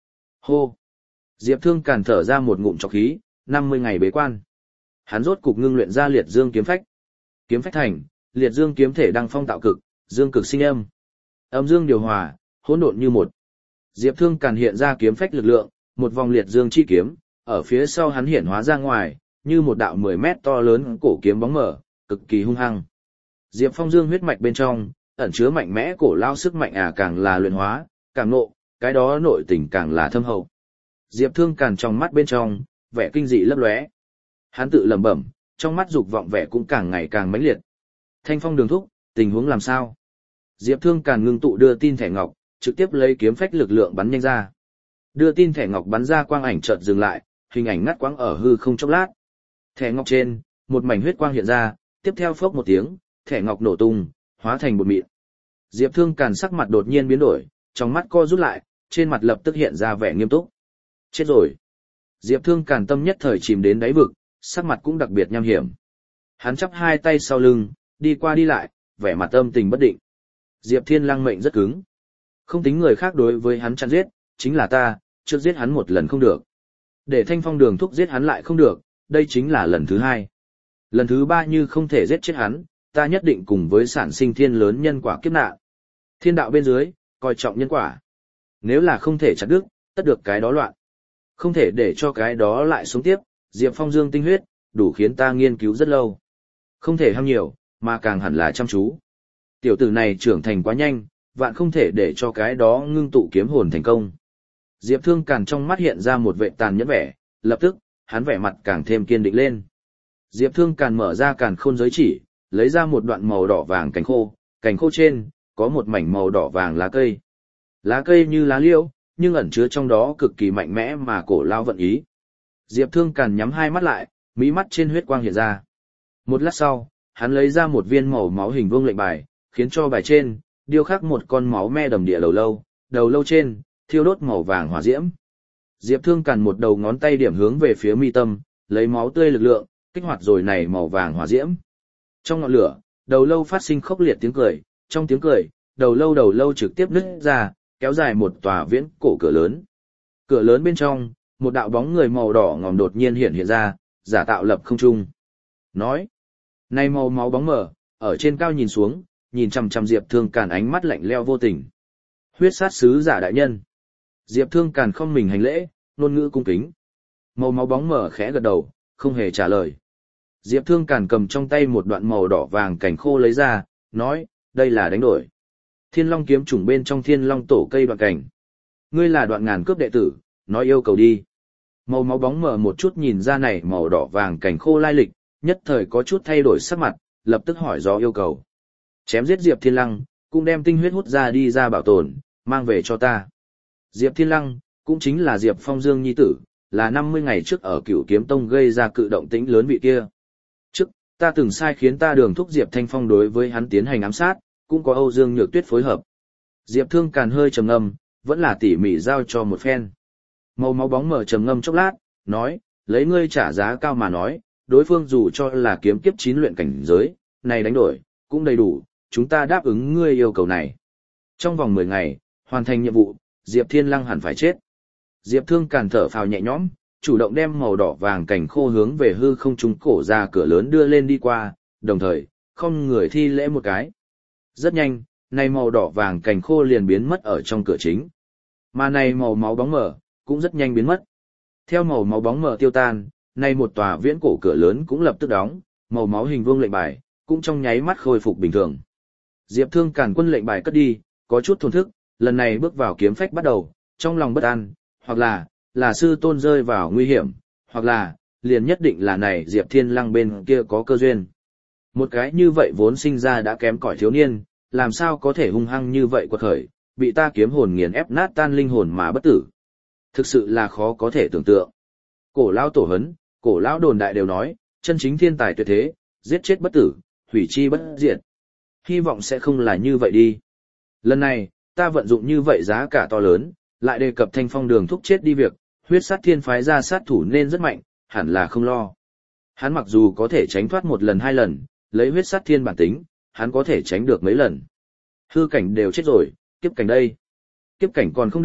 Hô! Diệp Thương Càn thở ra một ngụm trọc khí, 50 ngày bế quan. Hắn rốt cục ngưng luyện ra liệt dương kiếm phách. Kiếm phách thành, liệt dương kiếm thể đăng phong tạo cực, dương cực sinh âm. Âm dương điều hòa, hỗn độn như một. Diệp Thương Càn hiện ra kiếm phách lực lượng, một vòng liệt dương chi kiếm, ở phía sau hắn hiện hóa ra ngoài, như một đạo 10 mét to lớn cổ kiếm bóng mở, cực kỳ hung hăng. Diệp Phong dương huyết mạch bên trong, ẩn chứa mạnh mẽ cổ lao sức mạnh càng là luyện hóa, càng nộ, cái đó nội tình càng là thâm hậu. Diệp Thương Càn trong mắt bên trong, vẻ kinh dị lấp lóe. Hắn tự lẩm bẩm, trong mắt dục vọng vẻ cũng càng ngày càng mãnh liệt. Thanh Phong Đường thúc, tình huống làm sao? Diệp Thương Càn ngưng tụ đưa tin thẻ ngọc, trực tiếp lấy kiếm phách lực lượng bắn nhanh ra. Đưa tin thẻ ngọc bắn ra quang ảnh chợt dừng lại, hình ảnh ngắt quãng ở hư không chốc lát. Thẻ ngọc trên, một mảnh huyết quang hiện ra, tiếp theo phốc một tiếng, thẻ ngọc nổ tung, hóa thành bột mịn. Diệp Thương Càn sắc mặt đột nhiên biến đổi, trong mắt co rút lại, trên mặt lập tức hiện ra vẻ nghiêm túc. Chết rồi. Diệp Thương Càn tâm nhất thời chìm đến đáy vực, sắc mặt cũng đặc biệt nham hiểm. Hắn chắp hai tay sau lưng, đi qua đi lại, vẻ mặt âm tình bất định. Diệp Thiên Lăng mệnh rất cứng. Không tính người khác đối với hắn chặn giết, chính là ta, trước giết hắn một lần không được. Để Thanh Phong Đường thúc giết hắn lại không được, đây chính là lần thứ hai. Lần thứ ba như không thể giết chết hắn, ta nhất định cùng với sản sinh thiên lớn nhân quả kiếp nạn. Thiên đạo bên dưới, coi trọng nhân quả. Nếu là không thể chặt đứt, tất được cái đó loạn. Không thể để cho cái đó lại sống tiếp, Diệp Phong dương tinh huyết, đủ khiến ta nghiên cứu rất lâu. Không thể ham nhiều, mà càng hẳn là chăm chú. Tiểu tử này trưởng thành quá nhanh, vạn không thể để cho cái đó ngưng tụ kiếm hồn thành công. Diệp Thương Càn trong mắt hiện ra một vệ tàn nhẫn vẻ, lập tức, hắn vẻ mặt càng thêm kiên định lên. Diệp Thương Càn mở ra càn khôn giới chỉ, lấy ra một đoạn màu đỏ vàng cành khô trên, có một mảnh màu đỏ vàng lá cây. Lá cây như lá liễu, nhưng ẩn chứa trong đó cực kỳ mạnh mẽ mà cổ lao vận ý. Diệp Thương Càn nhắm hai mắt lại, mí mắt trên huyết quang hiện ra. Một lát sau, hắn lấy ra một viên màu máu hình vuông lệnh bài, khiến cho bài trên điêu khắc một con máu me đầm địa đầu lâu trên thiêu đốt màu vàng hỏa diễm. Diệp Thương Càn một đầu ngón tay điểm hướng về phía mi tâm, lấy máu tươi lực lượng kích hoạt rồi này màu vàng hỏa diễm. Trong ngọn lửa, đầu lâu phát sinh khốc liệt tiếng cười, trong tiếng cười, đầu lâu trực tiếp nứt ra, kéo dài một tòa viễn cổ cửa lớn. Cửa lớn bên trong, một đạo bóng người màu đỏ ngòm đột nhiên hiện ra, giả tạo lập không trung. Nói, này màu máu bóng mờ, ở trên cao nhìn xuống, nhìn chằm chằm Diệp Thương Càn ánh mắt lạnh lẽo vô tình. Huyết sát sứ giả đại nhân. Diệp Thương Càn không mình hành lễ, ngôn ngữ cung kính. Màu máu bóng mờ khẽ gật đầu, không hề trả lời. Diệp Thương Càn cầm trong tay một đoạn màu đỏ vàng cành khô lấy ra, nói, đây là đánh đổi. Thiên Long kiếm trùng bên trong Thiên Long tổ cây đoạn cảnh. Ngươi là Đoạn Ngàn cướp đệ tử, nói yêu cầu đi. Màu máu bóng mờ một chút nhìn ra này màu đỏ vàng cành khô lai lịch, nhất thời có chút thay đổi sắc mặt, lập tức hỏi do yêu cầu. Chém giết Diệp Thiên Lăng, cũng đem tinh huyết hút ra đi ra bảo tồn, mang về cho ta. Diệp Thiên Lăng, cũng chính là Diệp Phong Dương nhi tử, là 50 ngày trước ở Cửu Kiếm Tông gây ra cự động tĩnh lớn vị kia. Trước, ta từng sai khiến ta Đường thúc Diệp Thanh Phong đối với hắn tiến hành ám sát, cũng có Âu Dương Nhược Tuyết phối hợp. Diệp Thương Càn hơi trầm ngâm, vẫn là tỉ mỉ giao cho một phen. Màu máu bóng mở trầm ngâm chốc lát, nói, lấy ngươi trả giá cao mà nói, đối phương dù cho là kiếm kiếp 9 luyện cảnh giới, này đánh đổi, cũng đầy đủ, chúng ta đáp ứng ngươi yêu cầu này. Trong vòng 10 ngày, hoàn thành nhiệm vụ, Diệp Thiên Lăng hẳn phải chết. Diệp Thương Càn thở phào nhẹ nhõm, chủ động đem màu đỏ vàng cành khô hướng về hư không trung cổ ra cửa lớn đưa lên đi qua, đồng thời, không người thi lễ một cái. Rất nhanh, này màu đỏ vàng cành khô liền biến mất ở trong cửa chính. Mà này màu máu bóng mờ, cũng rất nhanh biến mất. Theo màu máu bóng mờ tiêu tan, này một tòa viễn cổ cửa lớn cũng lập tức đóng, màu máu hình vuông lệnh bài, cũng trong nháy mắt khôi phục bình thường. Diệp Thương Càn quân lệnh bài cất đi, có chút thổn thức, lần này bước vào kiếm phách bắt đầu, trong lòng bất an, hoặc là sư tôn rơi vào nguy hiểm, hoặc là, liền nhất định là này Diệp Thiên Lăng bên kia có cơ duyên. Một cái như vậy vốn sinh ra đã kém cỏi thiếu niên, làm sao có thể hung hăng như vậy quật khởi, bị ta kiếm hồn nghiền ép nát tan linh hồn mà bất tử. Thực sự là khó có thể tưởng tượng. Cổ lão tổ hấn, cổ lão đồn đại đều nói, chân chính thiên tài tuyệt thế, giết chết bất tử, hủy chi bất diệt. Hy vọng sẽ không là như vậy đi. Lần này, ta vận dụng như vậy giá cả to lớn, lại đề cập Thanh Phong Đường thúc chết đi việc, huyết sát thiên phái ra sát thủ nên rất mạnh, hẳn là không lo. Hắn mặc dù có thể tránh thoát một lần hai lần, lấy huyết sát thiên bản tính, hắn có thể tránh được mấy lần. Hư cảnh đều chết rồi, kiếp cảnh đây. Kiếp cảnh còn không được,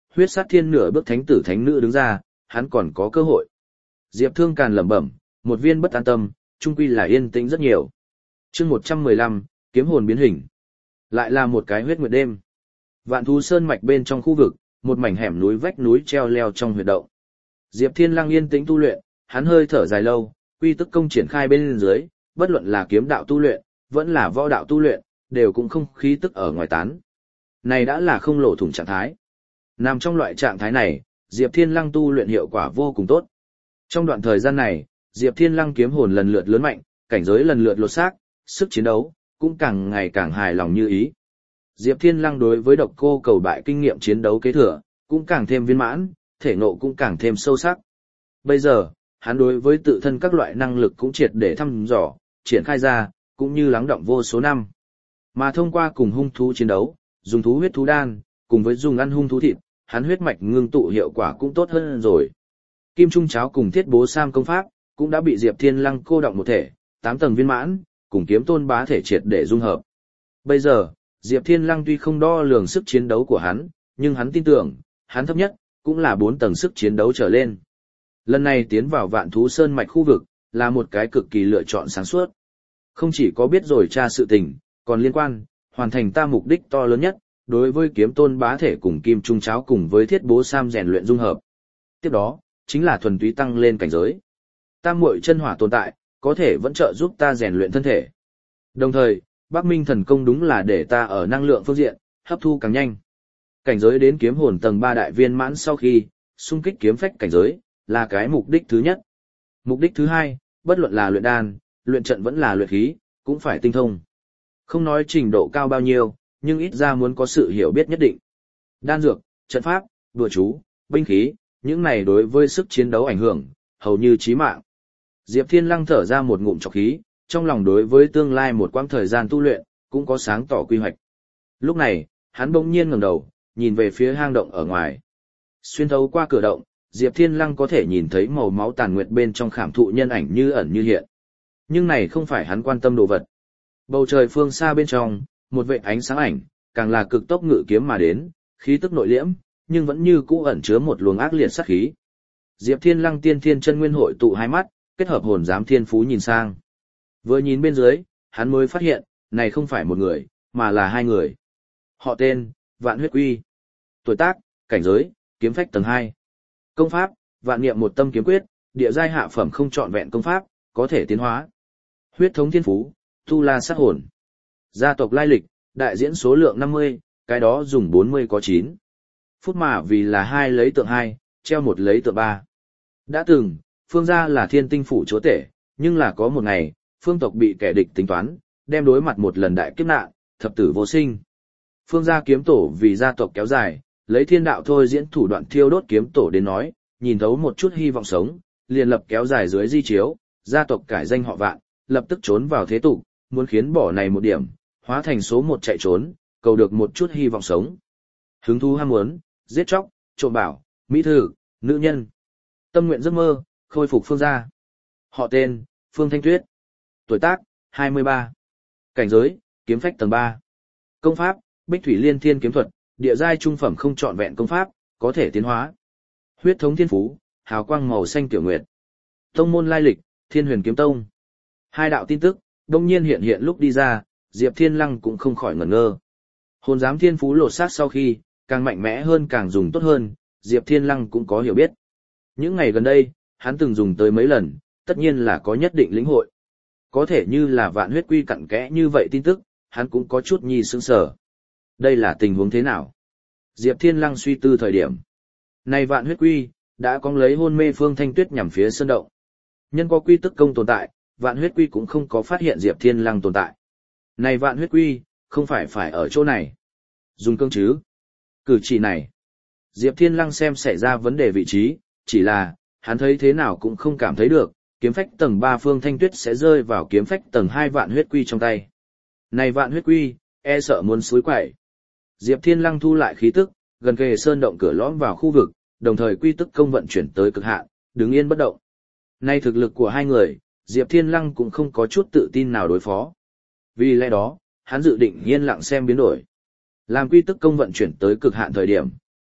huyết sát thiên nửa bước thánh tử thánh nữ đứng ra, hắn còn có cơ hội. Diệp Thương Càn lẩm bẩm, một viên bất an tâm, chung quy là yên tĩnh rất nhiều. Chương 115, kiếm hồn biến hình. Lại là một cái huyết nguyệt đêm. Vạn Thú Sơn mạch bên trong khu vực, một mảnh hẻm núi vách núi treo leo trong huyệt động. Diệp Thiên Lăng yên tĩnh tu luyện, hắn hơi thở dài lâu, quy tức công triển khai bên dưới, bất luận là kiếm đạo tu luyện, vẫn là võ đạo tu luyện, đều cũng không khí tức ở ngoài tán. Này đã là không lộ thủng trạng thái. Nằm trong loại trạng thái này, Diệp Thiên Lăng tu luyện hiệu quả vô cùng tốt. Trong đoạn thời gian này, Diệp Thiên Lăng kiếm hồn lần lượt lớn mạnh, cảnh giới lần lượt lột xác, sức chiến đấu cũng càng ngày càng hài lòng như ý. Diệp Thiên Lăng đối với độc cô cầu bại kinh nghiệm chiến đấu kế thừa, cũng càng thêm viên mãn, thể ngộ cũng càng thêm sâu sắc. Bây giờ, hắn đối với tự thân các loại năng lực cũng triệt để thăm dò, triển khai ra, cũng như lắng động vô số năm. Mà thông qua cùng hung thú chiến đấu, dùng thú huyết thú đan, cùng với dùng ăn hung thú thịt, hắn huyết mạch ngưng tụ hiệu quả cũng tốt hơn rồi. Kim Trung Cháo cùng Thiết Bố Sam công pháp, cũng đã bị Diệp Thiên Lăng cô động một thể, 8 tầng viên mãn, cùng Kiếm Tôn Bá thể triệt để dung hợp. Bây giờ, Diệp Thiên Lăng tuy không đo lường sức chiến đấu của hắn, nhưng hắn tin tưởng, hắn thấp nhất, cũng là 4 tầng sức chiến đấu trở lên. Lần này tiến vào Vạn Thú Sơn mạch khu vực, là một cái cực kỳ lựa chọn sáng suốt. Không chỉ có biết rồi tra sự tình, còn liên quan, hoàn thành ta mục đích to lớn nhất, đối với Kiếm Tôn Bá thể cùng Kim Trung Cháo cùng với Thiết Bố Sam rèn luyện dung hợp. Tiếp đó, chính là thuần túy tăng lên cảnh giới. Tam muội chân hỏa tồn tại, có thể vẫn trợ giúp ta rèn luyện thân thể. Đồng thời, Bắc Minh thần công đúng là để ta ở năng lượng phương diện, hấp thu càng nhanh. Cảnh giới đến kiếm hồn tầng 3 đại viên mãn sau khi, xung kích kiếm phách cảnh giới, là cái mục đích thứ nhất. Mục đích thứ hai, bất luận là luyện đan, luyện trận vẫn là luyện khí, cũng phải tinh thông. Không nói trình độ cao bao nhiêu, nhưng ít ra muốn có sự hiểu biết nhất định. Đan dược, trận pháp, đùa chú, binh khí, những này đối với sức chiến đấu ảnh hưởng, hầu như chí mạng. Diệp Thiên Lăng thở ra một ngụm trọc khí, trong lòng đối với tương lai một quãng thời gian tu luyện, cũng có sáng tỏ quy hoạch. Lúc này, hắn bỗng nhiên ngẩng đầu, nhìn về phía hang động ở ngoài. Xuyên thấu qua cửa động, Diệp Thiên Lăng có thể nhìn thấy màu máu tàn nguyệt bên trong khảm thụ nhân ảnh như ẩn như hiện. Nhưng này không phải hắn quan tâm đồ vật. Bầu trời phương xa bên trong, một vệt ánh sáng ảnh, càng là cực tốc ngự kiếm mà đến, khí tức nội liễm, nhưng vẫn như cũ ẩn chứa một luồng ác liệt sát khí. Diệp Thiên Lăng tiên thiên chân nguyên hội tụ hai mắt, kết hợp hồn giám thiên phú nhìn sang. Vừa nhìn bên dưới, hắn mới phát hiện, này không phải một người, mà là hai người. Họ tên, Vạn Huyết Quy. Tuổi tác, cảnh giới, kiếm phách tầng 2. Công pháp, Vạn Niệm Một Tâm Kiếm Quyết, địa giai hạ phẩm không trọn vẹn công pháp, có thể tiến hóa. Huyết thống thiên phú, Tu La Sát Hồn. Gia tộc lai lịch, đại diễn số lượng 50, cái đó dùng 40 có 9. Phút mà vì là 2 lấy tượng 2, treo 1 lấy tượng 3. Đã từng, Phương gia là thiên tinh phủ chúa tể, nhưng là có một ngày, Phương tộc bị kẻ địch tính toán, đem đối mặt một lần đại kiếp nạn, thập tử vô sinh. Phương gia kiếm tổ vì gia tộc kéo dài, lấy thiên đạo thôi diễn thủ đoạn thiêu đốt kiếm tổ đến nói, nhìn thấu một chút hy vọng sống, liền lập kéo dài dưới di chiếu, gia tộc cải danh họ Vạn, lập tức trốn vào thế tục, muốn khiến bỏ này một điểm, hóa thành số 1 chạy trốn, cầu được một chút hy vọng sống. Hứng thú ham muốn, giết chóc, trộm bảo, mỹ thư, nữ nhân. Tâm nguyện giấc mơ, khôi phục Phương gia. Họ tên, Phương Thanh Tuyết. Tuổi tác, 23. Cảnh giới, kiếm phách tầng 3. Công pháp, Bích Thủy Liên Thiên kiếm thuật, địa giai trung phẩm không trọn vẹn công pháp, có thể tiến hóa. Huyết thống thiên phú, hào quang màu xanh tiểu nguyệt. Tông môn lai lịch, Thiên Huyền Kiếm Tông. Hai đạo tin tức, đông nhiên hiện lúc đi ra, Diệp Thiên Lăng cũng không khỏi ngẩn ngơ. Hồn giám thiên phú lột xác sau khi, càng mạnh mẽ hơn càng dùng tốt hơn, Diệp Thiên Lăng cũng có hiểu biết. Những ngày gần đây, hắn từng dùng tới mấy lần, tất nhiên là có nhất định lĩnh hội. Có thể như là Vạn Huyết Quy cặn kẽ như vậy tin tức, hắn cũng có chút nhi sững sờ. Đây là tình huống thế nào? Diệp Thiên Lăng suy tư thời điểm. Này Vạn Huyết Quy, đã có lấy hôn mê Phương Thanh Tuyết nhằm phía sơn động. Nhân có quy tức công tồn tại, Vạn Huyết Quy cũng không có phát hiện Diệp Thiên Lăng tồn tại. Này Vạn Huyết Quy, không phải ở chỗ này. Dùng cương chứ? Cử chỉ này. Diệp Thiên Lăng xem xảy ra vấn đề vị trí, chỉ là, hắn thấy thế nào cũng không cảm thấy được, kiếm phách tầng 3 Phương Thanh Tuyết sẽ rơi vào kiếm phách tầng 2 Vạn Huyết Quy trong tay. Này Vạn Huyết Quy, e sợ muốn xúi quậy. Diệp Thiên Lăng thu lại khí tức, gần kề sơn động cửa lõm vào khu vực, đồng thời quy tức công vận chuyển tới cực hạn, đứng yên bất động. Nay thực lực của hai người, Diệp Thiên Lăng cũng không có chút tự tin nào đối phó. Vì lẽ đó, hắn dự định yên lặng xem biến đổi. Làm quy tức công vận chuyển tới cực hạn thời điểm,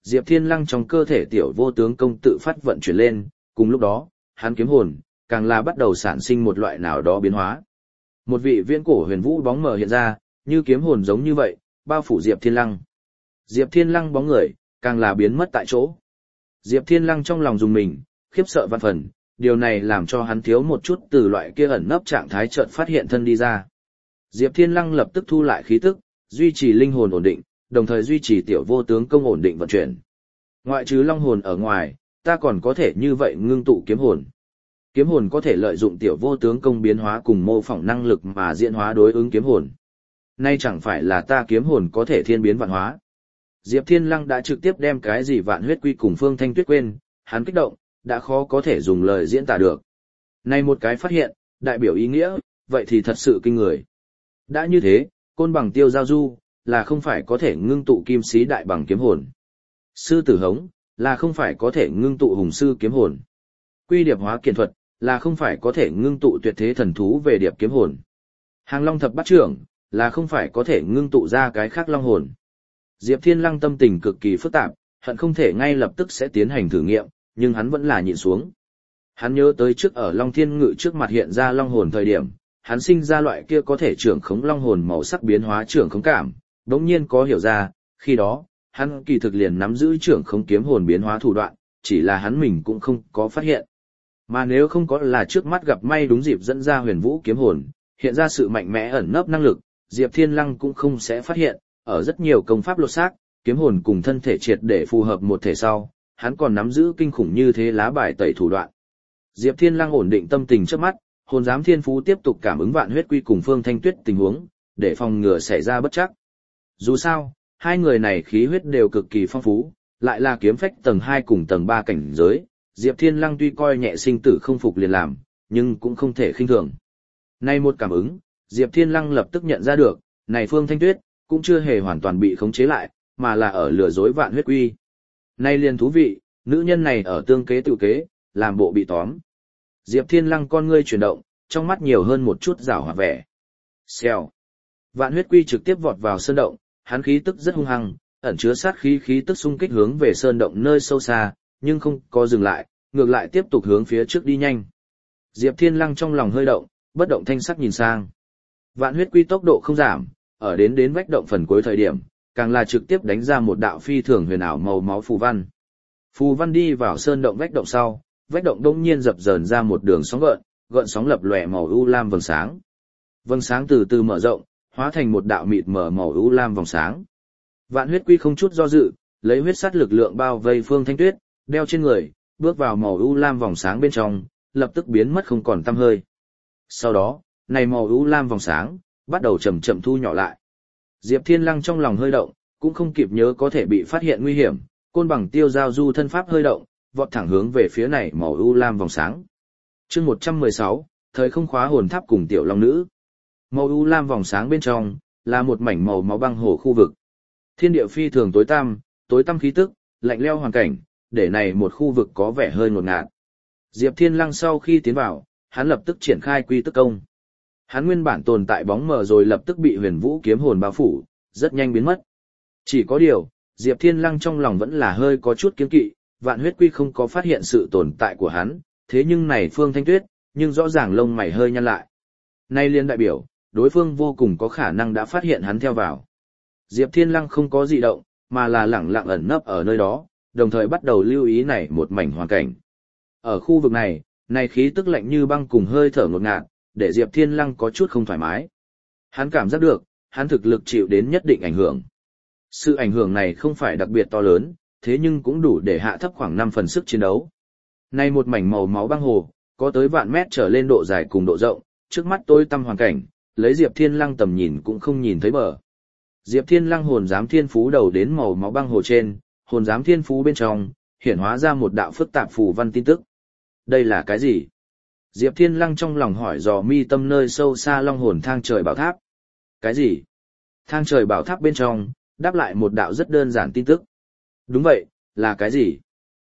Diệp Thiên Lăng trong cơ thể tiểu vô tướng công tự phát vận chuyển lên, cùng lúc đó, hắn kiếm hồn, càng là bắt đầu sản sinh một loại nào đó biến hóa. Một vị viễn cổ huyền vũ bóng mờ hiện ra, như kiếm hồn giống như vậy, bao phủ Diệp Thiên Lăng. Diệp Thiên Lăng bóng người, càng là biến mất tại chỗ. Diệp Thiên Lăng trong lòng dùng mình, khiếp sợ vạn phần, điều này làm cho hắn thiếu một chút từ loại kia ẩn nấp trạng thái chợt phát hiện thân đi ra. Diệp Thiên Lăng lập tức thu lại khí tức, duy trì linh hồn ổn định, đồng thời duy trì tiểu vô tướng công ổn định vận chuyển. Ngoại trừ long hồn ở ngoài, ta còn có thể như vậy ngưng tụ kiếm hồn. Kiếm hồn có thể lợi dụng tiểu vô tướng công biến hóa cùng mô phỏng năng lực mà diễn hóa đối ứng kiếm hồn. Nay chẳng phải là ta kiếm hồn có thể thiên biến vạn hóa. Diệp Thiên Lăng đã trực tiếp đem cái gì vạn huyết quy cùng Phương Thanh Tuyết quên, hắn kích động, đã khó có thể dùng lời diễn tả được. Nay một cái phát hiện, đại biểu ý nghĩa, vậy thì thật sự kinh người. Đã như thế, côn bằng tiêu giao du, là không phải có thể ngưng tụ kim sĩ đại bằng kiếm hồn. Sư tử hống, là không phải có thể ngưng tụ hùng sư kiếm hồn. Quy điệp hóa kiền thuật, là không phải có thể ngưng tụ tuyệt thế thần thú về điệp kiếm hồn. Hàng long thập bát trưởng, là không phải có thể ngưng tụ ra cái khác long hồn. Diệp Thiên Lăng tâm tình cực kỳ phức tạp, hận không thể ngay lập tức sẽ tiến hành thử nghiệm, nhưng hắn vẫn là nhịn xuống. Hắn nhớ tới trước ở Long Thiên Ngự trước mặt hiện ra long hồn thời điểm, hắn sinh ra loại kia có thể trưởng khống long hồn màu sắc biến hóa trưởng khống cảm, đống nhiên có hiểu ra, khi đó, hắn kỳ thực liền nắm giữ trưởng khống kiếm hồn biến hóa thủ đoạn, chỉ là hắn mình cũng không có phát hiện. Mà nếu không có là trước mắt gặp may đúng dịp dẫn ra huyền vũ kiếm hồn, hiện ra sự mạnh mẽ ẩn nấp năng lực, Diệp Thiên Lăng cũng không sẽ phát hiện, ở rất nhiều công pháp lột xác, kiếm hồn cùng thân thể triệt để phù hợp một thể sau, hắn còn nắm giữ kinh khủng như thế lá bài tẩy thủ đoạn. Diệp Thiên Lăng ổn định tâm tình trước mắt, hồn giám thiên phú tiếp tục cảm ứng vạn huyết quy cùng Phương Thanh Tuyết tình huống, để phòng ngừa xảy ra bất trắc. Dù sao, hai người này khí huyết đều cực kỳ phong phú, lại là kiếm phách tầng 2 cùng tầng 3 cảnh giới, Diệp Thiên Lăng tuy coi nhẹ sinh tử không phục liền làm, nhưng cũng không thể khinh thường. Nay một cảm ứng, Diệp Thiên Lăng lập tức nhận ra được, này Phương Thanh Tuyết cũng chưa hề hoàn toàn bị khống chế lại, mà là ở lừa dối vạn huyết quy. Nay liền thú vị, nữ nhân này ở tương kế tự kế, làm bộ bị tóm. Diệp Thiên Lăng con ngươi chuyển động, trong mắt nhiều hơn một chút giảo hoạt vẻ. Xèo. Vạn huyết quy trực tiếp vọt vào sơn động, hắn khí tức rất hung hăng, ẩn chứa sát khí tức xung kích hướng về sơn động nơi sâu xa, nhưng không có dừng lại, ngược lại tiếp tục hướng phía trước đi nhanh. Diệp Thiên Lăng trong lòng hơi động, bất động thanh sắc nhìn sang. Vạn huyết quy tốc độ không giảm, ở đến vách động phần cuối thời điểm, càng là trực tiếp đánh ra một đạo phi thường huyền ảo màu máu phù văn. Phù văn đi vào sơn động vách động sau, vách động đông nhiên dập dờn ra một đường sóng gợn sóng lập lòe màu u lam vầng sáng. Vầng sáng từ từ mở rộng, hóa thành một đạo mịt mờ màu u lam vòng sáng. Vạn huyết quy không chút do dự, lấy huyết sắt lực lượng bao vây Phương Thanh Tuyết, đeo trên người, bước vào màu u lam vòng sáng bên trong, lập tức biến mất không còn tăm hơi. Sau đó, này màu u lam vòng sáng bắt đầu chậm chậm thu nhỏ lại. Diệp Thiên Lăng trong lòng hơi động, cũng không kịp nhớ có thể bị phát hiện nguy hiểm, côn bằng tiêu giao du thân pháp hơi động, vọt thẳng hướng về phía này màu u lam vòng sáng. Chương 116, thời không khóa hồn tháp cùng tiểu long nữ. Màu u lam vòng sáng bên trong là một mảnh màu máu băng hồ khu vực. Thiên địa phi thường tối tăm khí tức, lạnh lẽo hoàn cảnh, để này một khu vực có vẻ hơi ngột ngạt. Diệp Thiên Lăng sau khi tiến vào, hắn lập tức triển khai quy tức công. Hắn nguyên bản tồn tại bóng mờ rồi lập tức bị huyền vũ kiếm hồn bao phủ, rất nhanh biến mất. Chỉ có điều, Diệp Thiên Lăng trong lòng vẫn là hơi có chút kiêng kỵ, vạn huyết quy không có phát hiện sự tồn tại của hắn, thế nhưng này Phương Thanh Tuyết, nhưng rõ ràng lông mày hơi nhăn lại. Nay liên đại biểu, đối phương vô cùng có khả năng đã phát hiện hắn theo vào. Diệp Thiên Lăng không có dị động, mà là lẳng lặng ẩn nấp ở nơi đó, đồng thời bắt đầu lưu ý này một mảnh hoàn cảnh. Ở khu vực này, này khí tức lạnh như băng cùng hơi thở ngột ngạt, để Diệp Thiên Lăng có chút không thoải mái. Hắn cảm giác được, hắn thực lực chịu đến nhất định ảnh hưởng. Sự ảnh hưởng này không phải đặc biệt to lớn, thế nhưng cũng đủ để hạ thấp khoảng 5 phần sức chiến đấu. Này một mảnh màu máu băng hồ, có tới vạn mét trở lên độ dài cùng độ rộng, trước mắt tối tăm hoàn cảnh, lấy Diệp Thiên Lăng tầm nhìn cũng không nhìn thấy bờ. Diệp Thiên Lăng hồn giám thiên phú đầu đến màu máu băng hồ trên, hồn giám thiên phú bên trong, hiển hóa ra một đạo phức tạp phù văn tin tức. Đây là cái gì? Diệp Thiên Lăng trong lòng hỏi dò mi tâm nơi sâu xa long hồn thang trời bảo tháp. Cái gì? Thang trời bảo tháp bên trong, đáp lại một đạo rất đơn giản tin tức. Đúng vậy, là cái gì?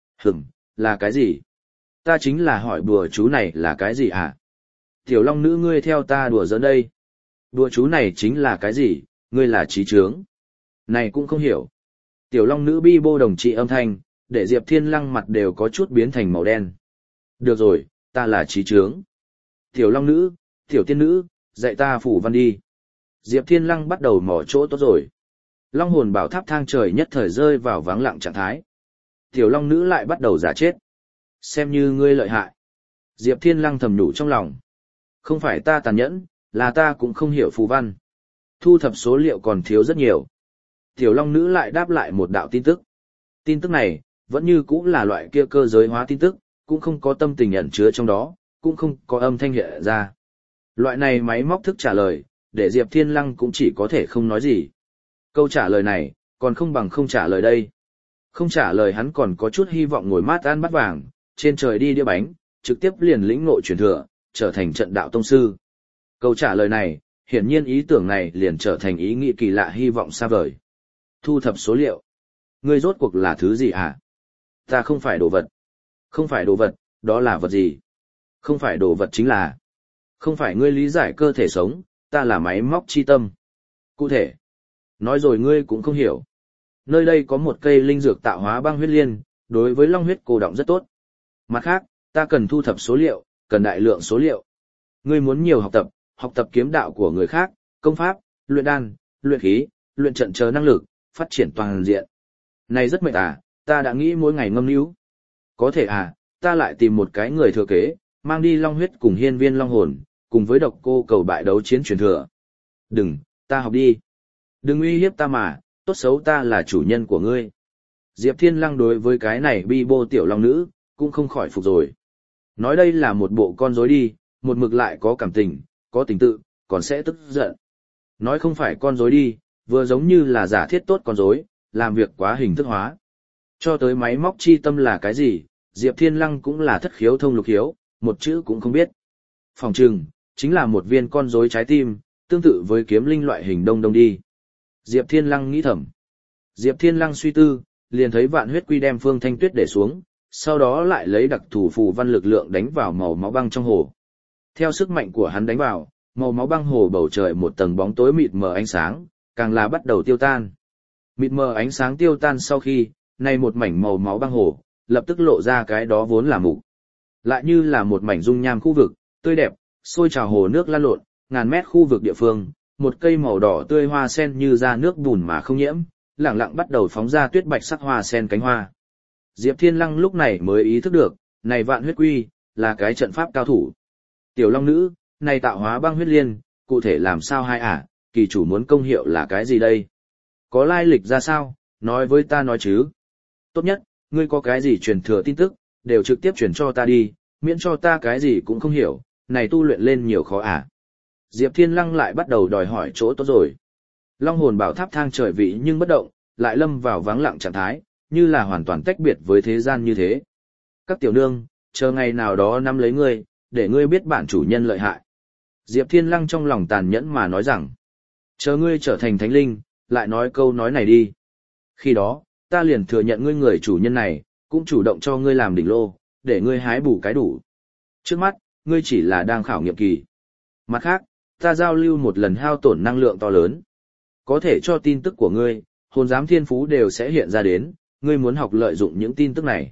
Là cái gì? Ta chính là hỏi đùa chú này là cái gì à? Tiểu long nữ ngươi theo ta đùa giỡn đây. Đùa chú này chính là cái gì, ngươi là trí trướng. Này cũng không hiểu. Tiểu Long nữ bi bô đồng trị âm thanh, để Diệp Thiên Lăng mặt đều có chút biến thành màu đen. Được rồi, ta là trí trướng. Tiểu Long nữ, tiểu tiên nữ, dạy ta phủ văn đi. Diệp Thiên Lăng bắt đầu mò chỗ tốt rồi. Long hồn bảo tháp thang trời nhất thời rơi vào vắng lặng trạng thái. Tiểu Long nữ lại bắt đầu giả chết. Xem như ngươi lợi hại. Diệp Thiên Lăng thầm nhủ trong lòng. Không phải ta tàn nhẫn, là ta cũng không hiểu phù văn. Thu thập số liệu còn thiếu rất nhiều. Tiểu Long nữ lại đáp lại một đạo tin tức. Tin tức này, vẫn như cũng là loại kia cơ giới hóa tin tức, cũng không có tâm tình ẩn chứa trong đó, cũng không có âm thanh hiện ra. Loại này máy móc thức trả lời, để Diệp Thiên Lăng cũng chỉ có thể không nói gì. Câu trả lời này, còn không bằng không trả lời đây. Không trả lời hắn còn có chút hy vọng ngồi mát ăn bát vàng, trên trời đi đĩa bánh, trực tiếp liền lĩnh ngộ truyền thừa, trở thành trận đạo tông sư. Câu trả lời này, hiển nhiên ý tưởng này liền trở thành ý nghĩ kỳ lạ hy vọng xa vời. Thu thập số liệu. Ngươi rốt cuộc là thứ gì hả? Ta không phải đồ vật. Không phải đồ vật, đó là vật gì? Không phải đồ vật chính là... Không phải ngươi lý giải cơ thể sống, ta là máy móc chi tâm. Cụ thể. Nói rồi ngươi cũng không hiểu. Nơi đây có một cây linh dược tạo hóa băng huyết liên, đối với long huyết cô động rất tốt. Mặt khác, ta cần thu thập số liệu, cần đại lượng số liệu. Ngươi muốn nhiều học tập kiếm đạo của người khác, công pháp, luyện đan, luyện khí, luyện trận chờ năng lực, phát triển toàn diện. Này rất mệt à, ta đã nghĩ mỗi ngày ngâm níu. Có thể à, ta lại tìm một cái người thừa kế, mang đi long huyết cùng hiên viên long hồn, cùng với độc cô cầu bại đấu chiến truyền thừa. Đừng, ta học đi. Đừng uy hiếp ta mà, tốt xấu ta là chủ nhân của ngươi. Diệp Thiên Lăng đối với cái này bi bô tiểu long nữ, cũng không khỏi phục rồi. Nói đây là một bộ con rối đi, một mực lại có cảm tình, có tình tự, còn sẽ tức giận. Nói không phải con rối đi, vừa giống như là giả thiết tốt con rối, làm việc quá hình thức hóa. Cho tới máy móc chi tâm là cái gì, Diệp Thiên Lăng cũng là thất khiếu thông lục khiếu, một chữ cũng không biết. Phòng trừng, chính là một viên con rối trái tim, tương tự với kiếm linh loại hình đông đông đi. Diệp Thiên Lăng nghĩ thầm. Diệp Thiên Lăng suy tư, liền thấy Vạn Huyết Quy đem Phương Thanh Tuyết để xuống, sau đó lại lấy đặc thủ phù văn lực lượng đánh vào màu máu băng trong hồ. Theo sức mạnh của hắn đánh vào, màu máu băng hồ bầu trời một tầng bóng tối mịt mờ ánh sáng, càng là bắt đầu tiêu tan. Mịt mờ ánh sáng tiêu tan sau khi, nay một mảnh màu máu băng hồ, lập tức lộ ra cái đó vốn là mục. Lại như là một mảnh dung nham khu vực, tươi đẹp, sôi trào hồ nước lan lộn, ngàn mét khu vực địa phương, một cây màu đỏ tươi hoa sen như ra nước bùn mà không nhiễm, lẳng lặng bắt đầu phóng ra tuyết bạch sắc hoa sen cánh hoa. Diệp Thiên Lăng lúc này mới ý thức được, này Vạn Huyết Quy, là cái trận pháp cao thủ. Tiểu Long nữ, này tạo hóa băng huyết liên, cụ thể làm sao hay à, kỳ chủ muốn công hiệu là cái gì đây? Có lai lịch ra sao, nói với ta nói chứ. Tốt nhất, ngươi có cái gì truyền thừa tin tức, đều trực tiếp truyền cho ta đi, miễn cho ta cái gì cũng không hiểu, này tu luyện lên nhiều khó à. Diệp Thiên Lăng lại bắt đầu đòi hỏi chỗ tốt rồi. Long hồn bảo tháp thang trời vị nhưng bất động, lại lâm vào vắng lặng trạng thái, như là hoàn toàn tách biệt với thế gian như thế. Các tiểu nương, chờ ngày nào đó nắm lấy ngươi, để ngươi biết bản chủ nhân lợi hại. Diệp Thiên Lăng trong lòng tàn nhẫn mà nói rằng, chờ ngươi trở thành thánh linh, lại nói câu nói này đi. Khi đó, ta liền thừa nhận ngươi người chủ nhân này, cũng chủ động cho ngươi làm đỉnh lô, để ngươi hái bù cái đủ. Trước mắt, ngươi chỉ là đang khảo nghiệm kỳ. Mặt khác, ta giao lưu một lần hao tổn năng lượng to lớn. Có thể cho tin tức của ngươi, hồn giám thiên phú đều sẽ hiện ra đến, ngươi muốn học lợi dụng những tin tức này.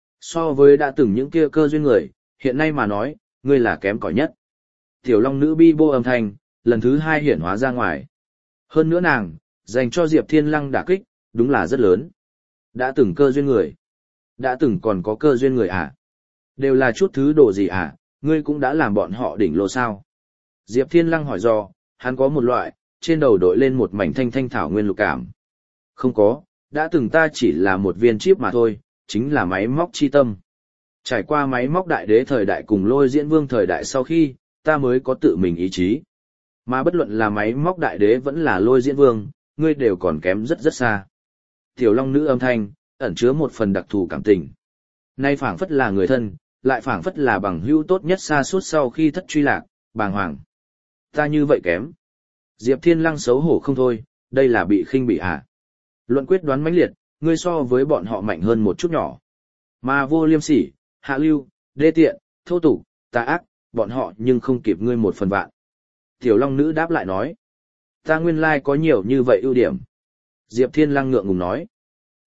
So với đã từng những kia cơ duyên người, hiện nay mà nói, ngươi là kém cỏi nhất. Tiểu Long nữ bi bô âm thanh, lần thứ 2 hiển hóa ra ngoài. Hơn nữa nàng, dành cho Diệp Thiên Lăng đả kích, đúng là rất lớn. Đã từng cơ duyên người. Đã từng còn có cơ duyên người à? Đều là chút thứ đồ gì à? Ngươi cũng đã làm bọn họ đỉnh lô sao? Diệp Thiên Lăng hỏi do, hắn có một loại, trên đầu đội lên một mảnh thanh thanh thảo nguyên lục cảm. Không có, đã từng ta chỉ là một viên chip mà thôi, chính là máy móc chi tâm. Trải qua máy móc đại đế thời đại cùng Lôi Diễn Vương thời đại sau khi, ta mới có tự mình ý chí. Mà bất luận là máy móc đại đế vẫn là Lôi Diễn Vương, ngươi đều còn kém rất rất xa. Tiểu Long nữ âm thanh, ẩn chứa một phần đặc thù cảm tình. Nay phảng phất là người thân, lại phảng phất là bằng hữu tốt nhất xa suốt sau khi thất truy lạc, bàng hoàng. Ta như vậy kém. Diệp Thiên Lăng xấu hổ không thôi, đây là bị khinh bị hả? Luận quyết đoán mãnh liệt, ngươi so với bọn họ mạnh hơn một chút nhỏ. Mà vô liêm sỉ, hạ lưu, đê tiện, thô tục, tà ác, bọn họ nhưng không kịp ngươi một phần vạn. Tiểu Long nữ đáp lại nói. Ta nguyên lai có nhiều như vậy ưu điểm. Diệp Thiên Lăng ngượng ngùng nói.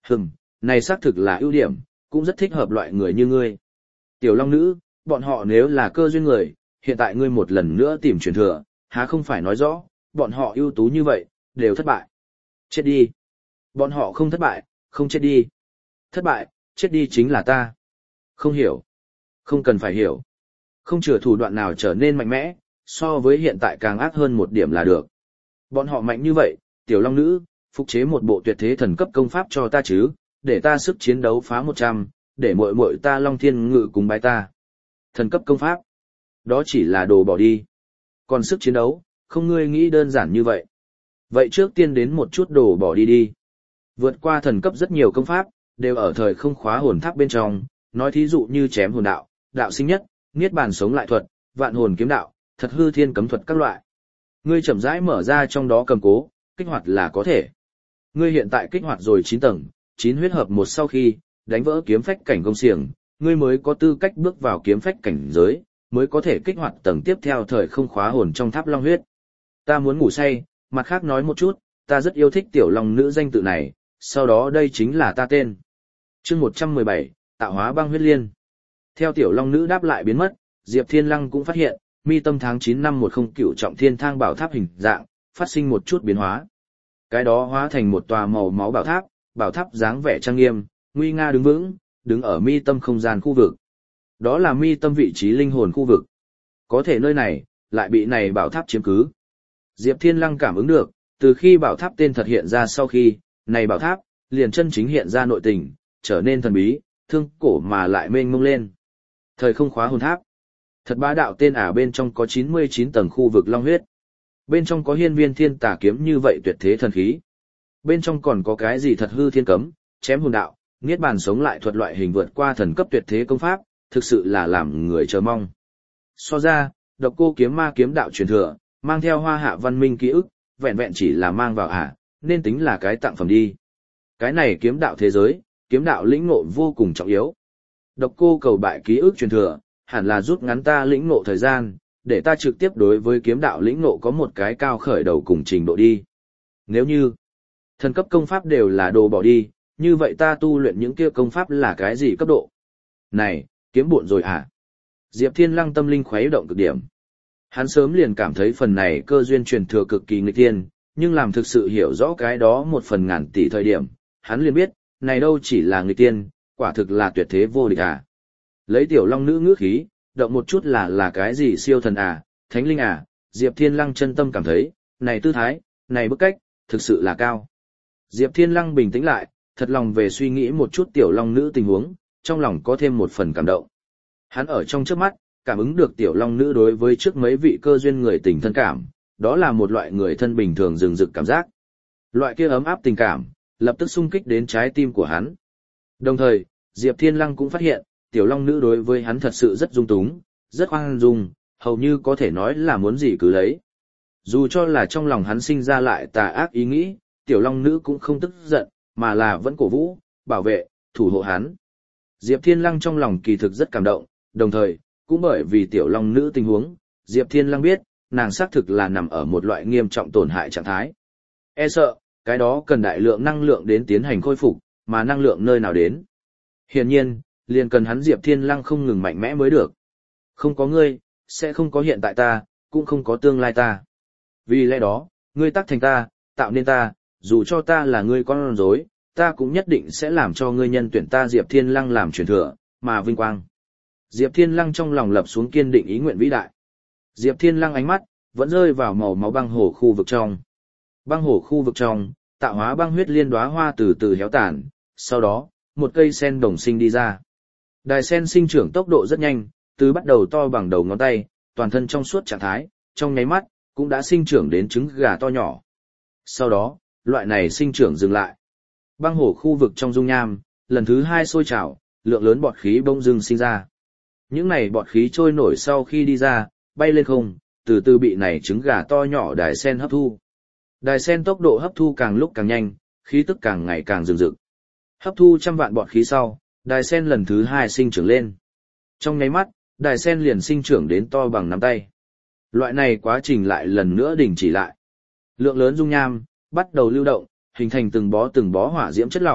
Này xác thực là ưu điểm, cũng rất thích hợp loại người như ngươi. Tiểu Long Nữ, bọn họ nếu là cơ duyên người, hiện tại ngươi một lần nữa tìm truyền thừa, há không phải nói rõ, bọn họ ưu tú như vậy, đều thất bại. Chết đi. Bọn họ không thất bại, không chết đi. Thất bại, chết đi chính là ta. Không hiểu. Không cần phải hiểu. Không chừa thủ đoạn nào trở nên mạnh mẽ, so với hiện tại càng ác hơn một điểm là được. Bọn họ mạnh như vậy, Tiểu Long Nữ, phục chế một bộ tuyệt thế thần cấp công pháp cho ta chứ, để ta sức chiến đấu phá 100, để muội muội ta Long Thiên Ngự cùng bái ta. Thần cấp công pháp, đó chỉ là đồ bỏ đi. Còn sức chiến đấu, không ngươi nghĩ đơn giản như vậy. Vậy trước tiên đến một chút đồ bỏ đi đi. Vượt qua thần cấp rất nhiều công pháp, đều ở thời không khóa hồn tháp bên trong, nói thí dụ như chém hồn đạo, đạo sinh nhất, niết bàn sống lại thuật, vạn hồn kiếm đạo, thật hư thiên cấm thuật các loại. Ngươi chậm rãi mở ra trong đó cầm cố, kích hoạt là có thể. Ngươi hiện tại kích hoạt rồi 9 tầng, 9 huyết hợp một sau khi đánh vỡ kiếm phách cảnh công xiềng, ngươi mới có tư cách bước vào kiếm phách cảnh giới, mới có thể kích hoạt tầng tiếp theo thời không khóa hồn trong tháp long huyết. Ta muốn ngủ say, mặt khác nói một chút, ta rất yêu thích Tiểu Long Nữ danh tự này, sau đó đây chính là ta tên. Chương 117, tạo hóa băng huyết liên. Theo Tiểu Long Nữ đáp lại biến mất, Diệp Thiên Lăng cũng phát hiện, mi tâm tháng 9 năm 10 cựu trọng thiên thang bảo tháp hình dạng, phát sinh một chút biến hóa. Cái đó hóa thành một tòa màu máu bảo tháp dáng vẻ trang nghiêm, nguy nga đứng vững, đứng ở mi tâm không gian khu vực. Đó là mi tâm vị trí linh hồn khu vực. Có thể nơi này, lại bị này bảo tháp chiếm cứ. Diệp Thiên Lăng cảm ứng được, từ khi bảo tháp tên thật hiện ra sau khi, này bảo tháp, liền chân chính hiện ra nội tình, trở nên thần bí, thương cổ mà lại mênh mông lên. Thời không khóa hồn tháp. Thật bá đạo tên bên trong có 99 tầng khu vực long huyết. Bên trong có hiên viên thiên tà kiếm như vậy tuyệt thế thần khí. Bên trong còn có cái gì thật hư thiên cấm, chém hồn đạo, niết bàn sống lại thuật loại hình vượt qua thần cấp tuyệt thế công pháp, thực sự là làm người chờ mong. So ra, Độc Cô kiếm ma kiếm đạo truyền thừa, mang theo hoa hạ văn minh ký ức, vẹn vẹn chỉ là mang vào nên tính là cái tặng phẩm đi. Cái này kiếm đạo thế giới, kiếm đạo lĩnh ngộ vô cùng trọng yếu. Độc Cô cầu bại ký ức truyền thừa, hẳn là rút ngắn ta lĩnh ngộ thời gian, để ta trực tiếp đối với kiếm đạo lĩnh ngộ có một cái cao khởi đầu cùng trình độ đi. Nếu như thần cấp công pháp đều là đồ bỏ đi, như vậy ta tu luyện những kia công pháp là cái gì cấp độ? Này, kiếm bộn rồi hả? Diệp Thiên Lăng tâm linh khuấy động cực điểm. Hắn sớm liền cảm thấy phần này cơ duyên truyền thừa cực kỳ nghịch thiên, nhưng làm thực sự hiểu rõ cái đó một phần ngàn tỷ thời điểm, hắn liền biết, này đâu chỉ là nghịch thiên, quả thực là tuyệt thế vô địch à. Lấy Tiểu Long Nữ ngữ khí, động một chút là cái gì siêu thần thánh linh Diệp Thiên Lăng chân tâm cảm thấy, này tư thái, này bức cách, thực sự là cao. Diệp Thiên Lăng bình tĩnh lại, thật lòng về suy nghĩ một chút Tiểu Long Nữ tình huống, trong lòng có thêm một phần cảm động. Hắn ở trong trước mắt, cảm ứng được Tiểu Long Nữ đối với trước mấy vị cơ duyên người tình thân cảm, đó là một loại người thân bình thường rừng rực cảm giác. Loại kia ấm áp tình cảm, lập tức xung kích đến trái tim của hắn. Đồng thời, Diệp Thiên Lăng cũng phát hiện, Tiểu Long Nữ đối với hắn thật sự rất dung túng, rất khoan dung, hầu như có thể nói là muốn gì cứ lấy. Dù cho là trong lòng hắn sinh ra lại tà ác ý nghĩ, Tiểu Long Nữ cũng không tức giận, mà là vẫn cổ vũ, bảo vệ, thủ hộ hắn. Diệp Thiên Lăng trong lòng kỳ thực rất cảm động, đồng thời, cũng bởi vì Tiểu Long Nữ tình huống, Diệp Thiên Lăng biết, nàng xác thực là nằm ở một loại nghiêm trọng tổn hại trạng thái. E sợ, cái đó cần đại lượng năng lượng đến tiến hành khôi phục, mà năng lượng nơi nào đến. Hiển nhiên, liền cần hắn Diệp Thiên Lăng không ngừng mạnh mẽ mới được. Không có ngươi, sẽ không có hiện tại ta, cũng không có tương lai ta. Vì lẽ đó, ngươi tác thành ta, tạo nên ta, dù cho ta là ngươi con rối, ta cũng nhất định sẽ làm cho ngươi nhân tuyển ta Diệp Thiên Lăng làm truyền thừa, mà vinh quang. Diệp Thiên Lăng trong lòng lập xuống kiên định ý nguyện vĩ đại. Diệp Thiên Lăng ánh mắt vẫn rơi vào màu máu băng hồ khu vực trong. Băng hồ khu vực trong, tạo hóa băng huyết liên đóa hoa từ từ héo tàn, sau đó, một cây sen đồng sinh đi ra. Đài sen sinh trưởng tốc độ rất nhanh, từ bắt đầu to bằng đầu ngón tay, toàn thân trong suốt trạng thái, trong nháy mắt, cũng đã sinh trưởng đến trứng gà to nhỏ. Sau đó, loại này sinh trưởng dừng lại. Băng hồ khu vực trong dung nham, lần thứ 2 sôi trào, lượng lớn bọt khí bỗng dưng sinh ra. Những này bọt khí trôi nổi sau khi đi ra, bay lên không, từ từ bị này trứng gà to nhỏ đài sen hấp thu. Đài sen tốc độ hấp thu càng lúc càng nhanh, khí tức càng ngày càng rừng rực. Hấp thu trăm vạn bọt khí sau, đài sen lần thứ 2 sinh trưởng lên. Trong nháy mắt, đài sen liền sinh trưởng đến to bằng nắm tay. Loại này quá trình lại lần nữa đình chỉ lại. Lượng lớn dung nham bắt đầu lưu động, hình thành từng bó hỏa diễm chất lỏng,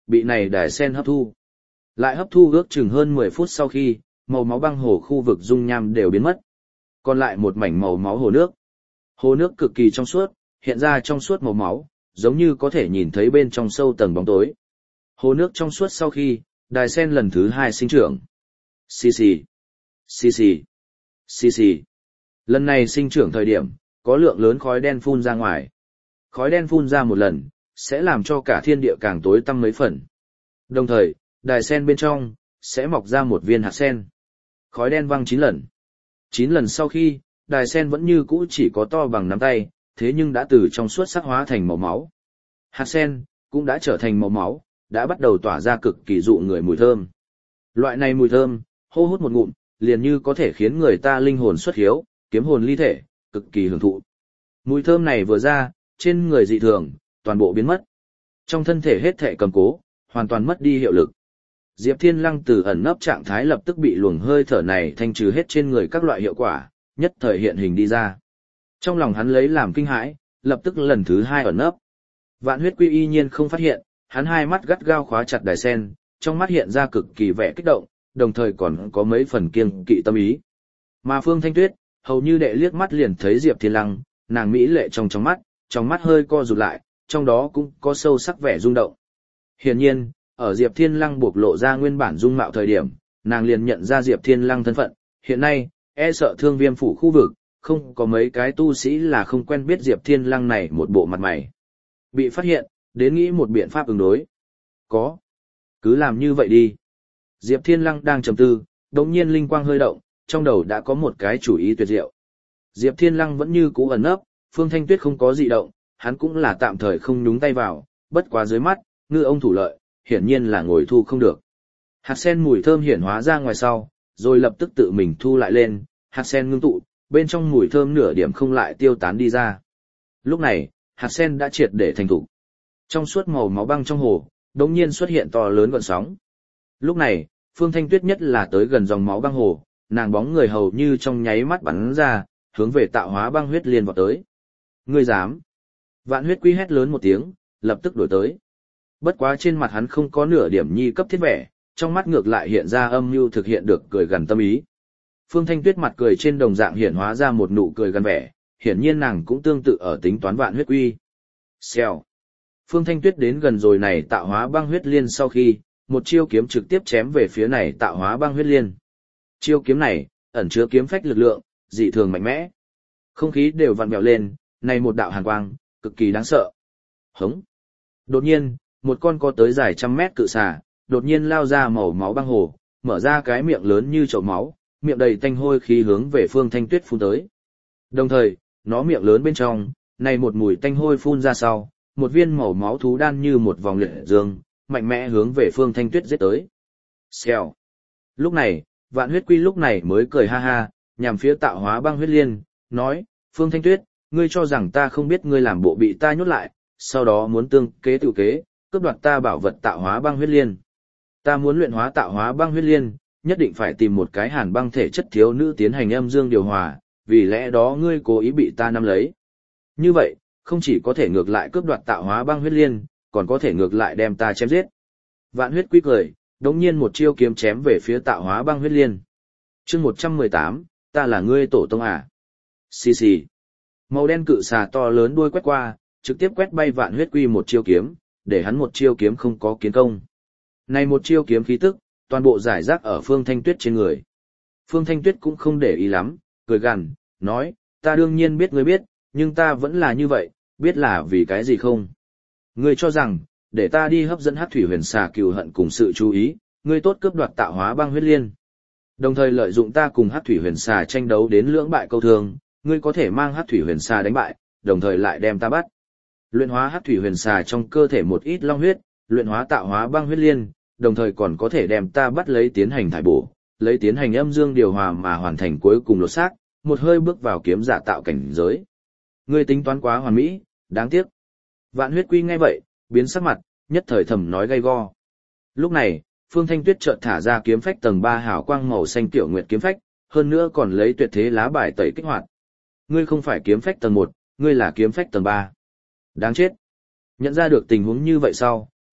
bị này đài sen hấp thu. Lại hấp thu ước chừng hơn 10 phút sau khi, màu máu băng hồ khu vực dung nham đều biến mất. Còn lại một mảnh màu máu hồ nước. Hồ nước cực kỳ trong suốt, hiện ra trong suốt màu máu, giống như có thể nhìn thấy bên trong sâu tầng bóng tối. Hồ nước trong suốt sau khi, đài sen lần thứ 2 sinh trưởng. Xì xì, xì xì, xì xì. Lần này sinh trưởng thời điểm, có lượng lớn khói đen phun ra ngoài. Khói đen phun ra một lần, sẽ làm cho cả thiên địa càng tối tăm mấy phần. Đồng thời, đài sen bên trong, sẽ mọc ra một viên hạt sen. Khói đen văng 9 lần. 9 lần sau khi, đài sen vẫn như cũ chỉ có to bằng nắm tay, thế nhưng đã từ trong suốt sắc hóa thành màu máu. Hạt sen, cũng đã trở thành màu máu, đã bắt đầu tỏa ra cực kỳ dụ người mùi thơm. Loại này mùi thơm, hô hút một ngụm, liền như có thể khiến người ta linh hồn xuất hiếu, kiếm hồn ly thể, cực kỳ hưởng thụ. Mùi thơm này vừa ra, trên người dị thường, toàn bộ biến mất. Trong thân thể hết thể cầm cố, hoàn toàn mất đi hiệu lực. Diệp Thiên Lăng từ ẩn nấp trạng thái lập tức bị luồng hơi thở này thanh trừ hết trên người các loại hiệu quả, nhất thời hiện hình đi ra. Trong lòng hắn lấy làm kinh hãi, lập tức lần thứ 2 ẩn nấp. Vạn Huyết Quy y nhiên không phát hiện, hắn hai mắt gắt gao khóa chặt đài sen, trong mắt hiện ra cực kỳ vẻ kích động, đồng thời còn có mấy phần kiêng kỵ tâm ý. Mà Phương Thanh Tuyết, hầu như đệ liếc mắt liền thấy Diệp Thiên Lăng, nàng mỹ lệ trong mắt hơi co rụt lại, trong đó cũng có sâu sắc vẻ rung động. Hiển nhiên, ở Diệp Thiên Lăng bộc lộ ra nguyên bản dung mạo thời điểm, nàng liền nhận ra Diệp Thiên Lăng thân phận, hiện nay, e sợ Thương Viêm phủ khu vực, không có mấy cái tu sĩ là không quen biết Diệp Thiên Lăng này một bộ mặt mày. Bị phát hiện, đến nghĩ một biện pháp ứng đối. Có. Cứ làm như vậy đi. Diệp Thiên Lăng đang trầm tư, đống nhiên linh quang hơi động, trong đầu đã có một cái chủ ý tuyệt diệu. Diệp Thiên Lăng vẫn như cũ ẩn nấp, Phương Thanh Tuyết không có dị động, hắn cũng là tạm thời không nhúng tay vào, bất quá dưới mắt, ngư ông thủ lợi, hiển nhiên là ngồi thu không được. Hạt sen mùi thơm hiển hóa ra ngoài sau, rồi lập tức tự mình thu lại lên, hạt sen ngưng tụ, bên trong mùi thơm nửa điểm không lại tiêu tán đi ra. Lúc này, hạt sen đã triệt để thành thục. Trong suốt màu máu băng trong hồ, đột nhiên xuất hiện to lớn gợn sóng. Lúc này, Phương Thanh Tuyết nhất là tới gần dòng máu băng hồ, nàng bóng người hầu như trong nháy mắt bắn ra, hướng về tạo hóa băng huyết liên vọt tới. Ngươi dám? Vạn Huyết Quy hét lớn một tiếng, lập tức đuổi tới. Bất quá trên mặt hắn không có nửa điểm nhi cấp thiết vẻ, trong mắt ngược lại hiện ra âm mưu thực hiện được cười gần tâm ý. Phương Thanh Tuyết mặt cười trên đồng dạng hiện hóa ra một nụ cười gần vẻ, hiển nhiên nàng cũng tương tự ở tính toán Vạn Huyết Quy. Xèo. Phương Thanh Tuyết đến gần rồi này tạo hóa băng huyết liên sau khi, một chiêu kiếm trực tiếp chém về phía này tạo hóa băng huyết liên. Chiêu kiếm này, ẩn chứa kiếm phách lực lượng, dị thường mạnh mẽ. Không khí đều vặn vẹo lên, này một đạo hàn quang, cực kỳ đáng sợ. Hống. Đột nhiên, một con có tới dài trăm mét cự xà, đột nhiên lao ra màu máu băng hồ, mở ra cái miệng lớn như chậu máu, miệng đầy tanh hôi khí hướng về Phương Thanh Tuyết phun tới. Đồng thời, nó miệng lớn bên trong, này một mùi tanh hôi phun ra sau, một viên màu máu thú đan như một vòng liệt dương, mạnh mẽ hướng về Phương Thanh Tuyết giết tới. Xèo. Lúc này, Vạn Huyết Quy lúc này mới cười ha ha, nhằm phía tạo hóa băng huyết liên, nói, Phương Thanh Tuyết, ngươi cho rằng ta không biết ngươi làm bộ bị ta nhốt lại, sau đó muốn tương kế tự kế, cướp đoạt ta bảo vật tạo hóa băng huyết liên. Ta muốn luyện hóa tạo hóa băng huyết liên, nhất định phải tìm một cái hàn băng thể chất thiếu nữ tiến hành âm dương điều hòa, vì lẽ đó ngươi cố ý bị ta nắm lấy. Như vậy, không chỉ có thể ngược lại cướp đoạt tạo hóa băng huyết liên, còn có thể ngược lại đem ta chém giết. Vạn Huyết Quy cười, đống nhiên một chiêu kiếm chém về phía tạo hóa băng huyết liên. Chương 118, ta là ngươi tổ tông à? Xì xì. Màu đen cự xà to lớn đuôi quét qua, trực tiếp quét bay Vạn Huyết Quy một chiêu kiếm, để hắn một chiêu kiếm không có kiến công. Này một chiêu kiếm khí tức, toàn bộ giải rác ở Phương Thanh Tuyết trên người. Phương Thanh Tuyết cũng không để ý lắm, cười gằn, nói, ta đương nhiên biết ngươi biết, nhưng ta vẫn là như vậy, biết là vì cái gì không? Ngươi cho rằng, để ta đi hấp dẫn Hắc Thủy Huyền Xà cừu hận cùng sự chú ý, ngươi tốt cướp đoạt tạo hóa băng huyết liên. Đồng thời lợi dụng ta cùng Hắc Thủy Huyền Xà tranh đấu đến lưỡng bại câu thương, ngươi có thể mang Hắc Thủy Huyền Xà đánh bại, đồng thời lại đem ta bắt. Luyện hóa Hắc Thủy Huyền Xà trong cơ thể một ít long huyết, luyện hóa tạo hóa băng huyết liên, đồng thời còn có thể đem ta bắt lấy tiến hành thải bổ, lấy tiến hành âm dương điều hòa mà hoàn thành cuối cùng lột xác, một hơi bước vào kiếm giả tạo cảnh giới. Ngươi tính toán quá hoàn mỹ, đáng tiếc. Vạn Huyết Quy nghe vậy, biến sắc mặt, nhất thời thầm nói gay go. Lúc này, Phương Thanh Tuyết chợt thả ra kiếm phách tầng 3 hào quang màu xanh tiểu nguyệt kiếm phách, hơn nữa còn lấy tuyệt thế lá bài tẩy kích hoạt. Ngươi không phải kiếm phách tầng 1, ngươi là kiếm phách tầng 3. Đáng chết. Nhận ra được tình huống như vậy sau,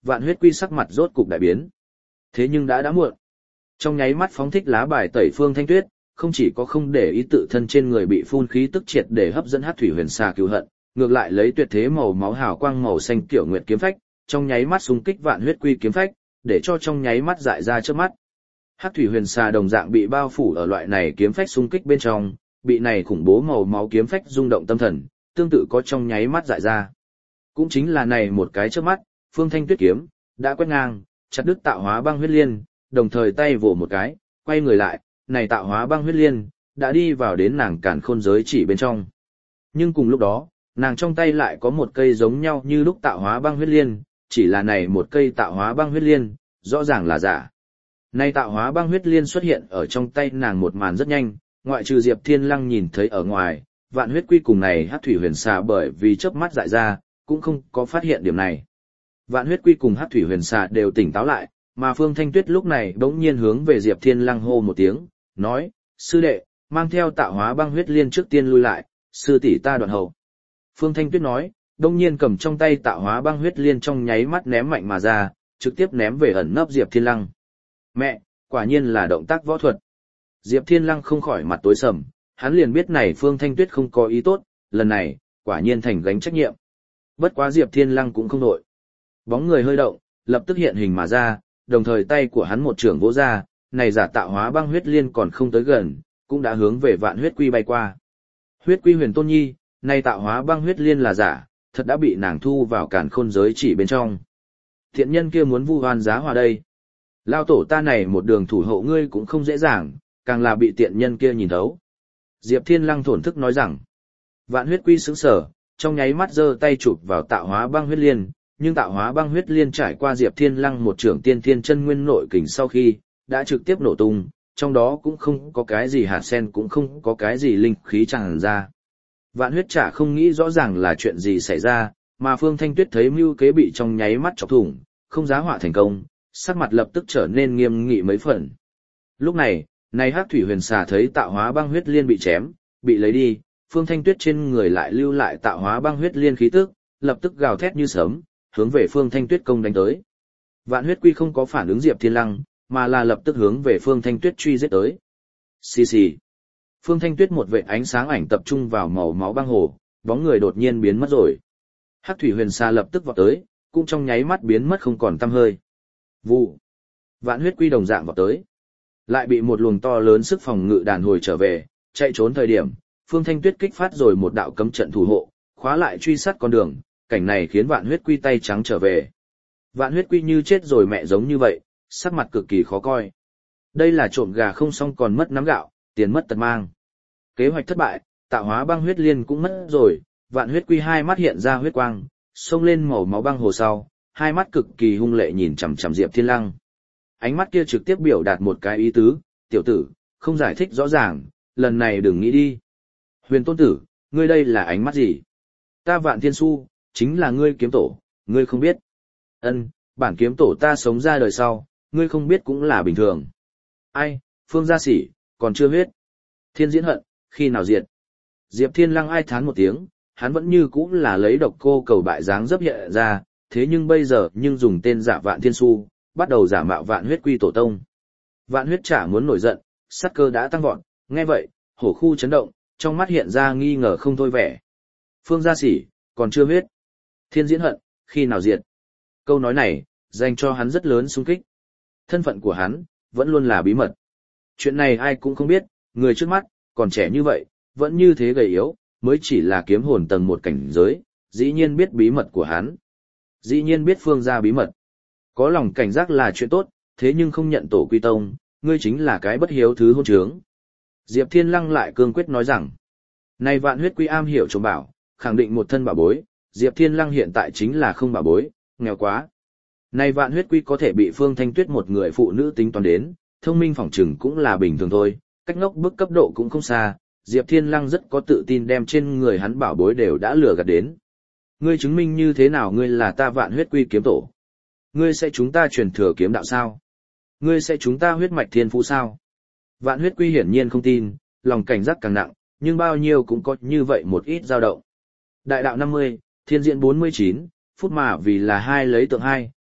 Vạn Huyết Quy sắc mặt rốt cục đại biến. Thế nhưng đã muộn. Trong nháy mắt phóng thích lá bài tẩy Phương Thanh Tuyết, không chỉ có không để ý tự thân trên người bị phun khí tức triệt để hấp dẫn Hắc Thủy Huyền Xà cứu hận, ngược lại lấy tuyệt thế màu máu hào quang màu xanh kiểu nguyệt kiếm phách, trong nháy mắt xung kích Vạn Huyết Quy kiếm phách, để cho trong nháy mắt dại ra trước mắt. Hắc Thủy Huyền Xà đồng dạng bị bao phủ ở loại này kiếm phách xung kích bên trong, bị này khủng bố màu máu kiếm phách rung động tâm thần, tương tự có trong nháy mắt dại ra. Cũng chính là này một cái trước mắt, Phương Thanh Tuyết kiếm đã quét ngang, chặt đứt tạo hóa băng huyết liên, đồng thời tay vỗ một cái, quay người lại, này tạo hóa băng huyết liên đã đi vào đến nàng càn khôn giới chỉ bên trong. Nhưng cùng lúc đó, nàng trong tay lại có một cây giống nhau như lúc tạo hóa băng huyết liên, chỉ là này một cây tạo hóa băng huyết liên, rõ ràng là giả. Này tạo hóa băng huyết liên xuất hiện ở trong tay nàng một màn rất nhanh, ngoại trừ Diệp Thiên Lăng nhìn thấy ở ngoài, Vạn Huyết Quy cùng này Hắc Thủy Huyền Xà bởi vì chớp mắt dại ra, cũng không có phát hiện điểm này. Vạn Huyết Quy cùng Hắc Thủy Huyền Xà đều tỉnh táo lại, mà Phương Thanh Tuyết lúc này bỗng nhiên hướng về Diệp Thiên Lăng hô một tiếng, nói, sư đệ, mang theo tạo hóa băng huyết liên trước tiên lui lại, sư tỷ ta đoạn hậu. Phương Thanh Tuyết nói, đông nhiên cầm trong tay tạo hóa băng huyết liên trong nháy mắt ném mạnh mà ra, trực tiếp ném về ẩn nấp Diệp Thiên Lăng. Mẹ, quả nhiên là động tác võ thuật. Diệp Thiên Lăng không khỏi mặt tối sầm, hắn liền biết này Phương Thanh Tuyết không có ý tốt, lần này, quả nhiên thành gánh trách nhiệm. Bất quá Diệp Thiên Lăng cũng không đội. Bóng người hơi động, lập tức hiện hình mà ra, đồng thời tay của hắn một trường vỗ ra, này giả tạo hóa băng huyết liên còn không tới gần, cũng đã hướng về Vạn Huyết Quy bay qua. Huyết Quy Huyền Tôn Nhi, này tạo hóa băng huyết liên là giả, thật đã bị nàng thu vào càn khôn giới chỉ bên trong. Thiện nhân kia muốn vu oan giá hòa đây. Lao tổ ta này một đường thủ hộ ngươi cũng không dễ dàng, càng là bị tiện nhân kia nhìn thấu. Diệp Thiên Lăng thổn thức nói rằng, Vạn Huyết Quy sững sờ, trong nháy mắt giơ tay chụp vào tạo hóa băng huyết liên, nhưng tạo hóa băng huyết liên trải qua Diệp Thiên Lăng một trưởng tiên thiên chân nguyên nội kình sau khi, đã trực tiếp nổ tung, trong đó cũng không có cái gì hạt sen cũng không có cái gì linh khí tràn ra. Vạn Huyết Trả không nghĩ rõ ràng là chuyện gì xảy ra, mà Phương Thanh Tuyết thấy mưu kế bị trong nháy mắt chọc thủng, không giá họa thành công, sắc mặt lập tức trở nên nghiêm nghị mấy phần. Lúc này, Hắc Thủy Huyền Xà thấy tạo hóa băng huyết liên bị chém, bị lấy đi, Phương Thanh Tuyết trên người lại lưu lại tạo hóa băng huyết liên khí tức, lập tức gào thét như sớm, hướng về Phương Thanh Tuyết công đánh tới. Vạn Huyết Quy không có phản ứng Diệp Thiên Lăng, mà là lập tức hướng về Phương Thanh Tuyết truy giết tới. Xì xì. Phương Thanh Tuyết một vệt ánh sáng ảnh tập trung vào màu máu băng hồ, bóng người đột nhiên biến mất rồi. Hắc Thủy Huyền Xà lập tức vọt tới, cũng trong nháy mắt biến mất không còn tăm hơi. Vụ. Vạn Huyết Quy đồng dạng vọt tới, lại bị một luồng to lớn sức phòng ngự đàn hồi trở về, chạy trốn thời điểm, Phương Thanh Tuyết kích phát rồi một đạo cấm trận thủ hộ, khóa lại truy sát con đường, cảnh này khiến Vạn Huyết Quy tay trắng trở về. Vạn Huyết Quy như chết rồi mẹ giống như vậy, sắc mặt cực kỳ khó coi. Đây là trộm gà không xong còn mất nắm gạo, tiền mất tật mang. Kế hoạch thất bại, tạo hóa băng huyết liên cũng mất rồi, Vạn Huyết Quy hai mắt hiện ra huyết quang, xông lên màu máu băng hồ sau, hai mắt cực kỳ hung lệ nhìn chằm chằm Diệp Thiên Lăng. Ánh mắt kia trực tiếp biểu đạt một cái ý tứ, tiểu tử, không giải thích rõ ràng, lần này đừng nghĩ đi. Huyền Tôn Tử, ngươi đây là ánh mắt gì? Ta Vạn Thiên Su, chính là ngươi kiếm tổ, ngươi không biết. Ân, bản kiếm tổ ta sống ra đời sau, ngươi không biết cũng là bình thường. Ai, Phương Gia Sỉ, còn chưa huyết. Thiên Diễn Hận, khi nào diệt? Diệp Thiên Lăng ai thán một tiếng, hắn vẫn như cũng là lấy độc cô cầu bại dáng dấp hiện ra, thế nhưng bây giờ nhưng dùng tên giả Vạn Thiên Su, bắt đầu giả mạo Vạn Huyết Quy tổ tông. Vạn Huyết Trả muốn nổi giận, sát cơ đã tăng vọt, nghe vậy, hổ khu chấn động, trong mắt hiện ra nghi ngờ không thôi vẻ. Phương Gia Sỉ, còn chưa huyết. Thiên Diễn Hận, khi nào diệt? Câu nói này, dành cho hắn rất lớn xung kích. Thân phận của hắn, vẫn luôn là bí mật. Chuyện này ai cũng không biết, người trước mắt, còn trẻ như vậy, vẫn như thế gầy yếu, mới chỉ là kiếm hồn tầng một cảnh giới, dĩ nhiên biết bí mật của hắn. Dĩ nhiên biết Phương gia bí mật. Có lòng cảnh giác là chuyện tốt, thế nhưng không nhận tổ quy tông, ngươi chính là cái bất hiếu thứ hôn trướng. Diệp Thiên Lăng lại cương quyết nói rằng, này Vạn Huyết Quy am hiểu trộm bảo, khẳng định một thân bảo bối, Diệp Thiên Lăng hiện tại chính là không bảo bối, nghèo quá. Này Vạn Huyết Quy có thể bị Phương Thanh Tuyết một người phụ nữ tính toán đến, thông minh phỏng chừng cũng là bình thường thôi, cách ngốc bức cấp độ cũng không xa, Diệp Thiên Lăng rất có tự tin đem trên người hắn bảo bối đều đã lừa gạt đến. Ngươi chứng minh như thế nào ngươi là ta Vạn Huyết Quy kiếm tổ? Ngươi sẽ chúng ta truyền thừa kiếm đạo sao? Ngươi sẽ chúng ta huyết mạch thiên phú sao? Vạn Huyết Quy hiển nhiên không tin, lòng cảnh giác càng nặng, nhưng bao nhiêu cũng có như vậy một ít dao động. Đại đạo 50, thiên diện 49, phút mà vì là hai lấy tượng hai,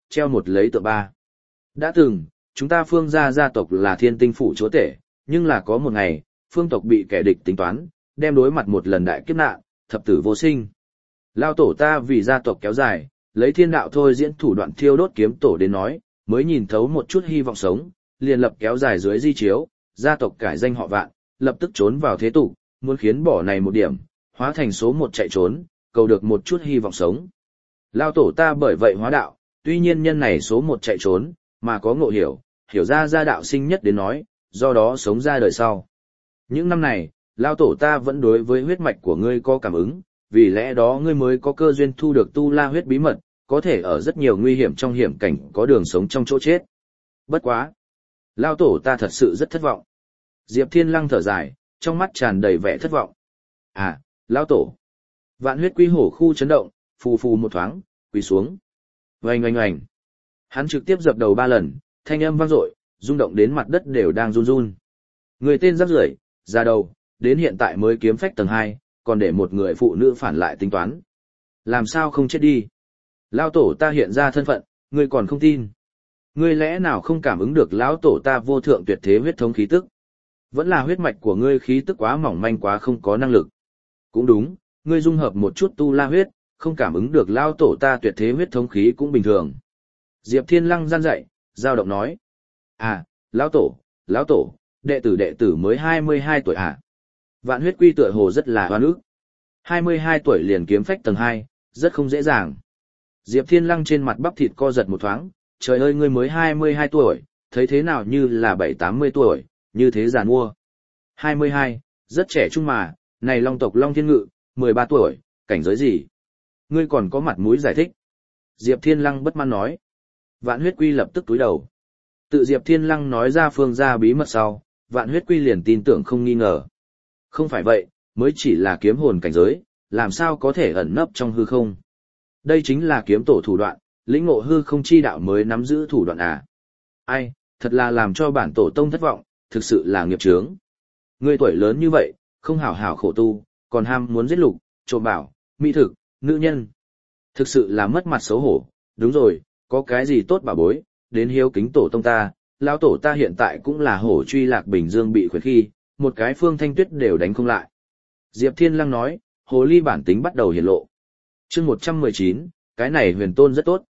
treo một lấy tượng ba. Đã từng, chúng ta Phương gia tộc là Thiên Tinh phủ chúa tể, nhưng là có một ngày, Phương tộc bị kẻ địch tính toán, đem đối mặt một lần đại kiếp nạn, thập tử vô sinh. Lao tổ ta vì gia tộc kéo dài, lấy thiên đạo thôi diễn thủ đoạn thiêu đốt kiếm tổ đến nói, mới nhìn thấu một chút hy vọng sống, liền lập kéo dài dưới di chiếu, gia tộc cải danh họ Vạn, lập tức trốn vào thế tục, muốn khiến bỏ này một điểm, hóa thành số một chạy trốn, cầu được một chút hy vọng sống. Lao tổ ta bởi vậy hóa đạo, tuy nhiên nhân này số một chạy trốn, mà có ngộ hiểu, hiểu ra gia đạo sinh nhất đến nói, do đó sống ra đời sau. Những năm này, Lao tổ ta vẫn đối với huyết mạch của ngươi có cảm ứng, vì lẽ đó ngươi mới có cơ duyên thu được tu la huyết bí mật, có thể ở rất nhiều nguy hiểm trong hiểm cảnh có đường sống trong chỗ chết. Bất quá. Lao tổ ta thật sự rất thất vọng. Diệp Thiên Lăng thở dài, trong mắt tràn đầy vẻ thất vọng. À, Lao tổ. Vạn huyết quy hổ khu chấn động, phù phù một thoáng, quỳ xuống. Oanh oanh oanh. Hắn trực tiếp dập đầu 3 lần, thanh âm vang dội, rung động đến mặt đất đều đang run run. Người tên rắc rưởi, ra đầu, đến hiện tại mới kiếm phách tầng 2, còn để một người phụ nữ phản lại tính toán. Làm sao không chết đi? Lao tổ ta hiện ra thân phận, ngươi còn không tin. Ngươi lẽ nào không cảm ứng được lão tổ ta vô thượng tuyệt thế huyết thống khí tức? Vẫn là huyết mạch của ngươi khí tức quá mỏng manh quá không có năng lực. Cũng đúng, ngươi dung hợp một chút tu la huyết, không cảm ứng được lao tổ ta tuyệt thế huyết thống khí cũng bình thường. Diệp Thiên Lăng gian dậy, giao động nói. À, lão tổ, đệ tử mới 22 tuổi à? Vạn huyết quy tựa hồ rất là hoan ức. 22 tuổi liền kiếm phách tầng 2, rất không dễ dàng. Diệp Thiên Lăng trên mặt bắp thịt co giật một thoáng, trời ơi ngươi mới 22 tuổi, thấy thế nào như là 7-80 tuổi, như thế già mua. 22, rất trẻ trung mà, này Long tộc Long Thiên Ngự, 13 tuổi, cảnh giới gì? Ngươi còn có mặt mũi giải thích. Diệp Thiên Lăng bất mãn nói. Vạn huyết quy lập tức túi đầu. Tự Diệp Thiên Lăng nói ra phương gia bí mật sau, Vạn huyết quy liền tin tưởng không nghi ngờ. Không phải vậy, mới chỉ là kiếm hồn cảnh giới, làm sao có thể ẩn nấp trong hư không? Đây chính là kiếm tổ thủ đoạn, lĩnh ngộ hư không chi đạo mới nắm giữ thủ đoạn à. Ai, thật là làm cho bản tổ tông thất vọng, thực sự là nghiệp chướng. Ngươi tuổi lớn như vậy, không hảo hảo khổ tu, còn ham muốn giết lục, trộm bảo, mỹ thực, nữ nhân. Thực sự là mất mặt xấu hổ, đúng rồi, có cái gì tốt bà bối, đến hiếu kính tổ tông ta, lão tổ ta hiện tại cũng là hổ truy lạc Bình Dương bị khuyến khi, một cái Phương Thanh Tuyết đều đánh không lại. Diệp Thiên Lăng nói, hồ ly bản tính bắt đầu hiển lộ. Chương 119, cái này huyền tôn rất tốt.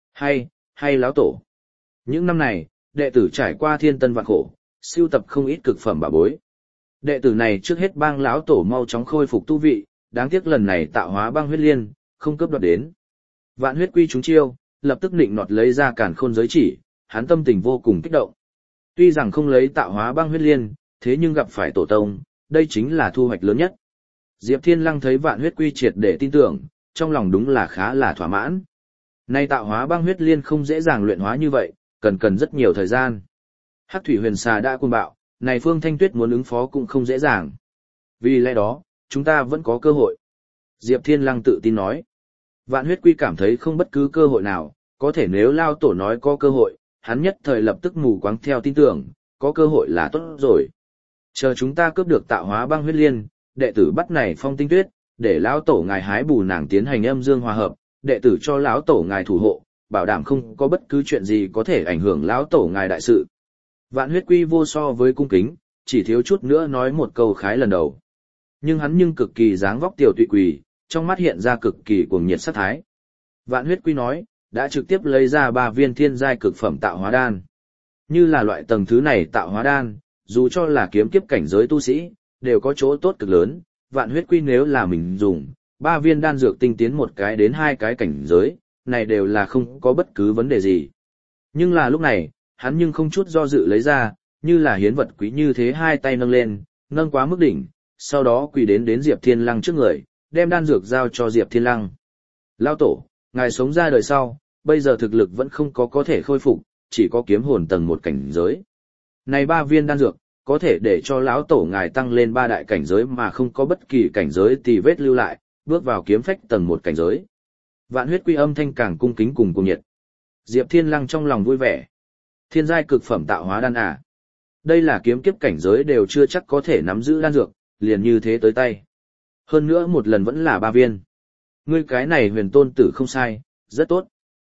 Hay lão tổ. Những năm này, đệ tử trải qua thiên tân vạn khổ, sưu tập không ít cực phẩm bà bối. Đệ tử này trước hết bang lão tổ mau chóng khôi phục tu vị, đáng tiếc lần này tạo hóa băng huyết liên, không cướp đoạt đến. Vạn huyết quy chúng chiêu, lập tức định nọt lấy ra càn khôn giới chỉ, hắn tâm tình vô cùng kích động. Tuy rằng không lấy tạo hóa băng huyết liên, thế nhưng gặp phải tổ tông, đây chính là thu hoạch lớn nhất. Diệp Thiên Lăng thấy Vạn huyết quy triệt để tin tưởng, trong lòng đúng là khá là thỏa mãn. Nay tạo hóa băng huyết liên không dễ dàng luyện hóa như vậy, cần rất nhiều thời gian. Hắc thủy huyền xà đã cuồng bạo, này Phương Thanh Tuyết muốn ứng phó cũng không dễ dàng. Vì lẽ đó, chúng ta vẫn có cơ hội. Diệp Thiên Lăng tự tin nói. Vạn huyết quy cảm thấy không bất cứ cơ hội nào, có thể nếu lao tổ nói có cơ hội, hắn nhất thời lập tức mù quáng theo tin tưởng, có cơ hội là tốt rồi. Chờ chúng ta cướp được tạo hóa băng huyết liên, đệ tử bắt này Phong Tinh Tuyết, để lão tổ ngài hái bù nàng tiến hành âm dương hòa hợp, đệ tử cho lão tổ ngài thủ hộ, bảo đảm không có bất cứ chuyện gì có thể ảnh hưởng lão tổ ngài đại sự. Vạn huyết quy vô so với cung kính, chỉ thiếu chút nữa nói một câu khái lần đầu. Nhưng hắn cực kỳ dáng vóc tiểu tụy quỳ, trong mắt hiện ra cực kỳ cuồng nhiệt sát thái. Vạn huyết quy nói, đã trực tiếp lấy ra 3 viên thiên giai cực phẩm tạo hóa đan. Như là loại tầng thứ này tạo hóa đan, dù cho là kiếm kiếp cảnh giới tu sĩ, đều có chỗ tốt cực lớn, vạn huyết quy nếu là mình dùng, 3 viên đan dược tinh tiến 1 cái đến 2 cái cảnh giới, này đều là không có bất cứ vấn đề gì. Nhưng là lúc này, hắn không chút do dự lấy ra, như là hiến vật quý như thế 2 tay nâng lên, nâng quá mức đỉnh, sau đó quỳ đến Diệp Thiên Lăng trước người, đem đan dược giao cho Diệp Thiên Lăng. Lao tổ, ngài sống ra đời sau, bây giờ thực lực vẫn không có thể khôi phục, chỉ có kiếm hồn tầng 1 cảnh giới. Này 3 viên đan dược, có thể để cho lão tổ ngài tăng lên 3 đại cảnh giới mà không có bất kỳ cảnh giới tì vết lưu lại, bước vào kiếm phách tầng 1 cảnh giới. Vạn huyết quy âm thanh càng cung kính cùng nhiệt. Diệp Thiên Lăng trong lòng vui vẻ. Thiên giai cực phẩm tạo hóa đan à? Đây là kiếm kiếp cảnh giới đều chưa chắc có thể nắm giữ đan dược, liền như thế tới tay. Hơn nữa một lần vẫn là 3 viên. Ngươi cái này huyền tôn tử không sai, rất tốt.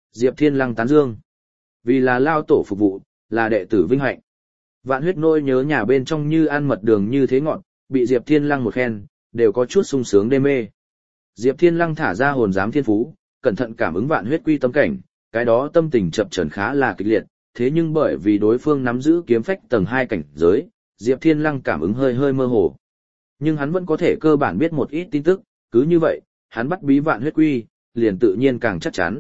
Diệp Thiên Lăng tán dương. Vì là lao tổ phục vụ, là đệ tử vinh hạnh. Vạn huyết nôi nhớ nhà bên trong như ăn mật đường như thế ngọt, bị Diệp Thiên Lăng một khen, đều có chút sung sướng đê mê. Diệp Thiên Lăng thả ra hồn giám thiên phú, cẩn thận cảm ứng vạn huyết quy tâm cảnh, cái đó tâm tình chập chờn khá là kịch liệt, thế nhưng bởi vì đối phương nắm giữ kiếm phách tầng 2 cảnh giới, Diệp Thiên Lăng cảm ứng hơi hơi mơ hồ. Nhưng hắn vẫn có thể cơ bản biết một ít tin tức, cứ như vậy, hắn bắt bí vạn huyết quy, liền tự nhiên càng chắc chắn.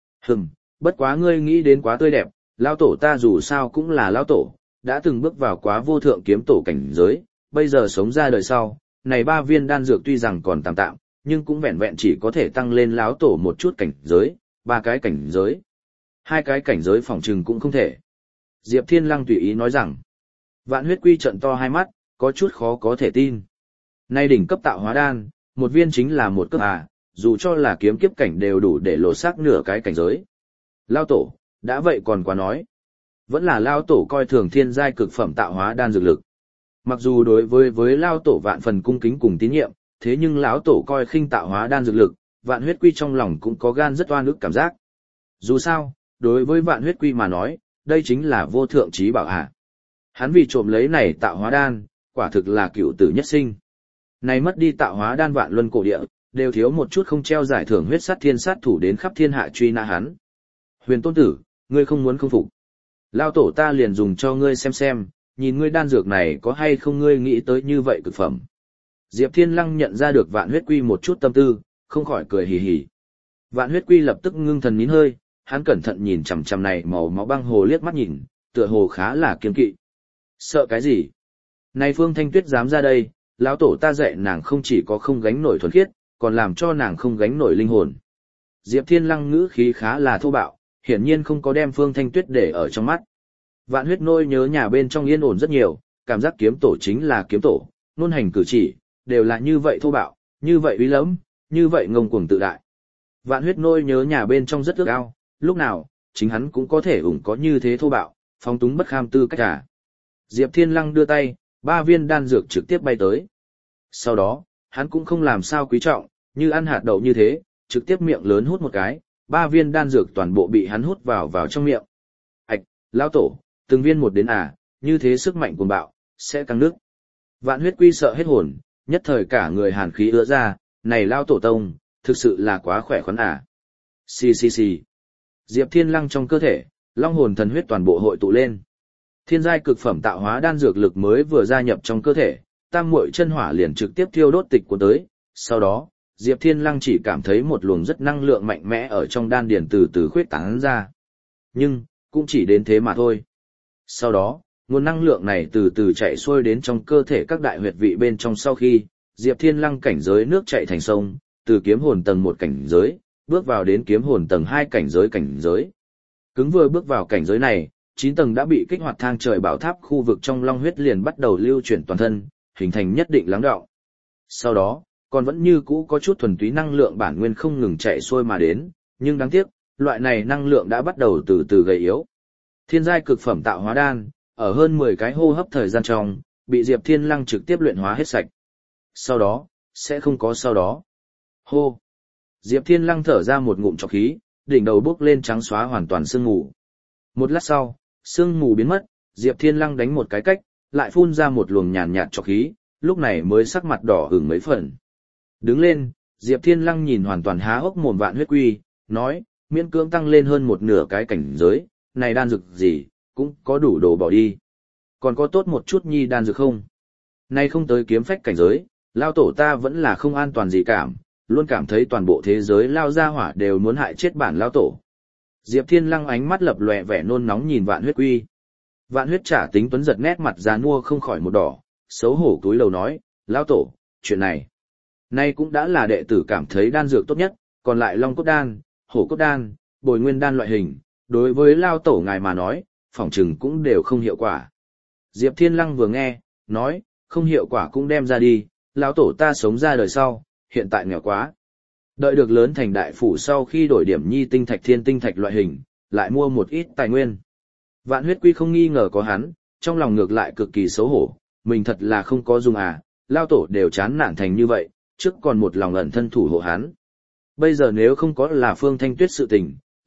Bất quá ngươi nghĩ đến quá tươi đẹp, lao tổ ta dù sao cũng là lao tổ, đã từng bước vào quá vô thượng kiếm tổ cảnh giới, bây giờ sống ra đời sau, này 3 viên đan dược tuy rằng còn tạm tạm, nhưng cũng vẹn vẹn chỉ có thể tăng lên lão tổ một chút cảnh giới, 3 cái cảnh giới. 2 cái cảnh giới phòng trừng cũng không thể. Diệp Thiên Lăng tùy ý nói rằng, vạn huyết quy trận to hai mắt, có chút khó có thể tin. Nay đỉnh cấp tạo hóa đan, một viên chính là một cấp dù cho là kiếm kiếp cảnh đều đủ để lộ xác nửa cái cảnh giới. Lao tổ, đã vậy còn quá nói. Vẫn là Lao tổ coi thường thiên giai cực phẩm tạo hóa đan dược lực. Mặc dù đối với Lao tổ vạn phần cung kính cùng tín nhiệm, thế nhưng lão tổ coi khinh tạo hóa đan dược lực, vạn huyết quy trong lòng cũng có gan rất oan ức cảm giác. Dù sao, đối với vạn huyết quy mà nói, đây chính là vô thượng trí bảo hạ. Hắn vì trộm lấy này tạo hóa đan, quả thực là cựu tử nhất sinh. Này mất đi tạo hóa đan vạn luân cổ địa, đều thiếu một chút không treo giải thưởng huyết sát thiên sát thủ đến khắp thiên hạ truy nã hắn. Huyền tôn tử, ngươi không muốn không phục. Lao tổ ta liền dùng cho ngươi xem, nhìn ngươi đan dược này có hay không ngươi nghĩ tới như vậy cực phẩm. Diệp Thiên Lăng nhận ra được vạn huyết quy một chút tâm tư, không khỏi cười hì hì. Vạn huyết quy lập tức ngưng thần nín hơi, hắn cẩn thận nhìn chằm chằm này màu máu băng hồ liếc mắt nhìn, tựa hồ khá là kiêng kỵ. Sợ cái gì? Này Phương Thanh Tuyết dám ra đây, lão tổ ta dạy nàng không chỉ có không gánh nổi thuần khiết, còn làm cho nàng không gánh nổi linh hồn. Diệp Thiên Lăng ngữ khí khá là thô bạo, hiển nhiên không có đem Phương Thanh Tuyết để ở trong mắt. Vạn huyết nôi nhớ nhà bên trong yên ổn rất nhiều, cảm giác kiếm tổ chính là kiếm tổ, ngôn hành cử chỉ, đều là như vậy thô bạo, như vậy uy lẫm, như vậy ngông cuồng tự đại. Vạn huyết nôi nhớ nhà bên trong rất ước ao, lúc nào, chính hắn cũng có thể có như thế thô bạo, phóng túng bất kham tư cách cả. Diệp Thiên Lăng đưa tay, 3 viên đan dược trực tiếp bay tới. Sau đó, hắn cũng không làm sao quý trọng, như ăn hạt đậu như thế, trực tiếp miệng lớn hút một cái, 3 viên đan dược toàn bộ bị hắn hút vào trong miệng. Ảch, lão tổ, từng viên một đến như thế sức mạnh cuồng bạo, sẽ căng nước. Vạn huyết quy sợ hết hồn, nhất thời cả người hàn khí ứa ra, này lao tổ tông, thực sự là quá khỏe khoắn Xì. Diệp Thiên Lăng trong cơ thể, long hồn thần huyết toàn bộ hội tụ lên. Thiên giai cực phẩm tạo hóa đan dược lực mới vừa gia nhập trong cơ thể, tam muội chân hỏa liền trực tiếp thiêu đốt tịch của tới, sau đó, Diệp Thiên Lăng chỉ cảm thấy một luồng rất năng lượng mạnh mẽ ở trong đan điền từ từ khuyết tán ra. Nhưng, cũng chỉ đến thế mà thôi. Sau đó, nguồn năng lượng này từ từ chạy xuôi đến trong cơ thể các đại huyệt vị bên trong sau khi, Diệp Thiên Lăng cảnh giới nước chạy thành sông, từ kiếm hồn tầng 1 cảnh giới, bước vào đến kiếm hồn tầng 2 cảnh giới. Cứng vừa bước vào cảnh giới này, 9 tầng đã bị kích hoạt thang trời bảo tháp khu vực trong long huyết liền bắt đầu lưu chuyển toàn thân, hình thành nhất định lắng đọng. Sau đó, còn vẫn như cũ có chút thuần túy năng lượng bản nguyên không ngừng chạy xuôi mà đến, nhưng đáng tiếc, loại này năng lượng đã bắt đầu từ từ gầy yếu. Thiên giai cực phẩm tạo hóa đan, ở hơn 10 cái hô hấp thời gian trong, bị Diệp Thiên Lăng trực tiếp luyện hóa hết sạch. Sau đó, sẽ không có sau đó. Hô! Diệp Thiên Lăng thở ra một ngụm trọc khí, đỉnh đầu bốc lên trắng xóa hoàn toàn sương mù. Một lát sau, sương mù biến mất, Diệp Thiên Lăng đánh một cái cách, lại phun ra một luồng nhàn nhạt trọc khí, lúc này mới sắc mặt đỏ ửng mấy phần. Đứng lên, Diệp Thiên Lăng nhìn hoàn toàn há hốc mồm vạn huyết quy, nói, miễn cưỡng tăng lên hơn một nửa cái cảnh giới, này đan dược gì, cũng có đủ đồ bỏ đi. Còn có tốt một chút nhi đan dược không? Nay không tới kiếm phách cảnh giới, lao tổ ta vẫn là không an toàn gì cảm, luôn cảm thấy toàn bộ thế giới lao ra hỏa đều muốn hại chết bản lao tổ. Diệp Thiên Lăng ánh mắt lập lòe vẻ nôn nóng nhìn vạn huyết quy. Vạn huyết trả tính tuấn giật nét mặt già nua không khỏi một đỏ, xấu hổ cúi đầu nói, lao tổ, chuyện này. Nay cũng đã là đệ tử cảm thấy đan dược tốt nhất, còn lại long cốt đan, hổ cốt đan, bồi nguyên đan loại hình, đối với lao tổ ngài mà nói, phỏng chừng cũng đều không hiệu quả. Diệp Thiên Lăng vừa nghe, nói, không hiệu quả cũng đem ra đi, lão tổ ta sống ra đời sau, hiện tại nghèo quá. Đợi được lớn thành đại phủ sau khi đổi điểm nhi tinh thạch thiên tinh thạch loại hình, lại mua một ít tài nguyên. Vạn huyết quy không nghi ngờ có hắn, trong lòng ngược lại cực kỳ xấu hổ, mình thật là không có dùng lao tổ đều chán nản thành như vậy, trước còn một lòng ẩn thân thủ hộ hắn. Bây giờ nếu không có là Phương Thanh Tuyết sự tình,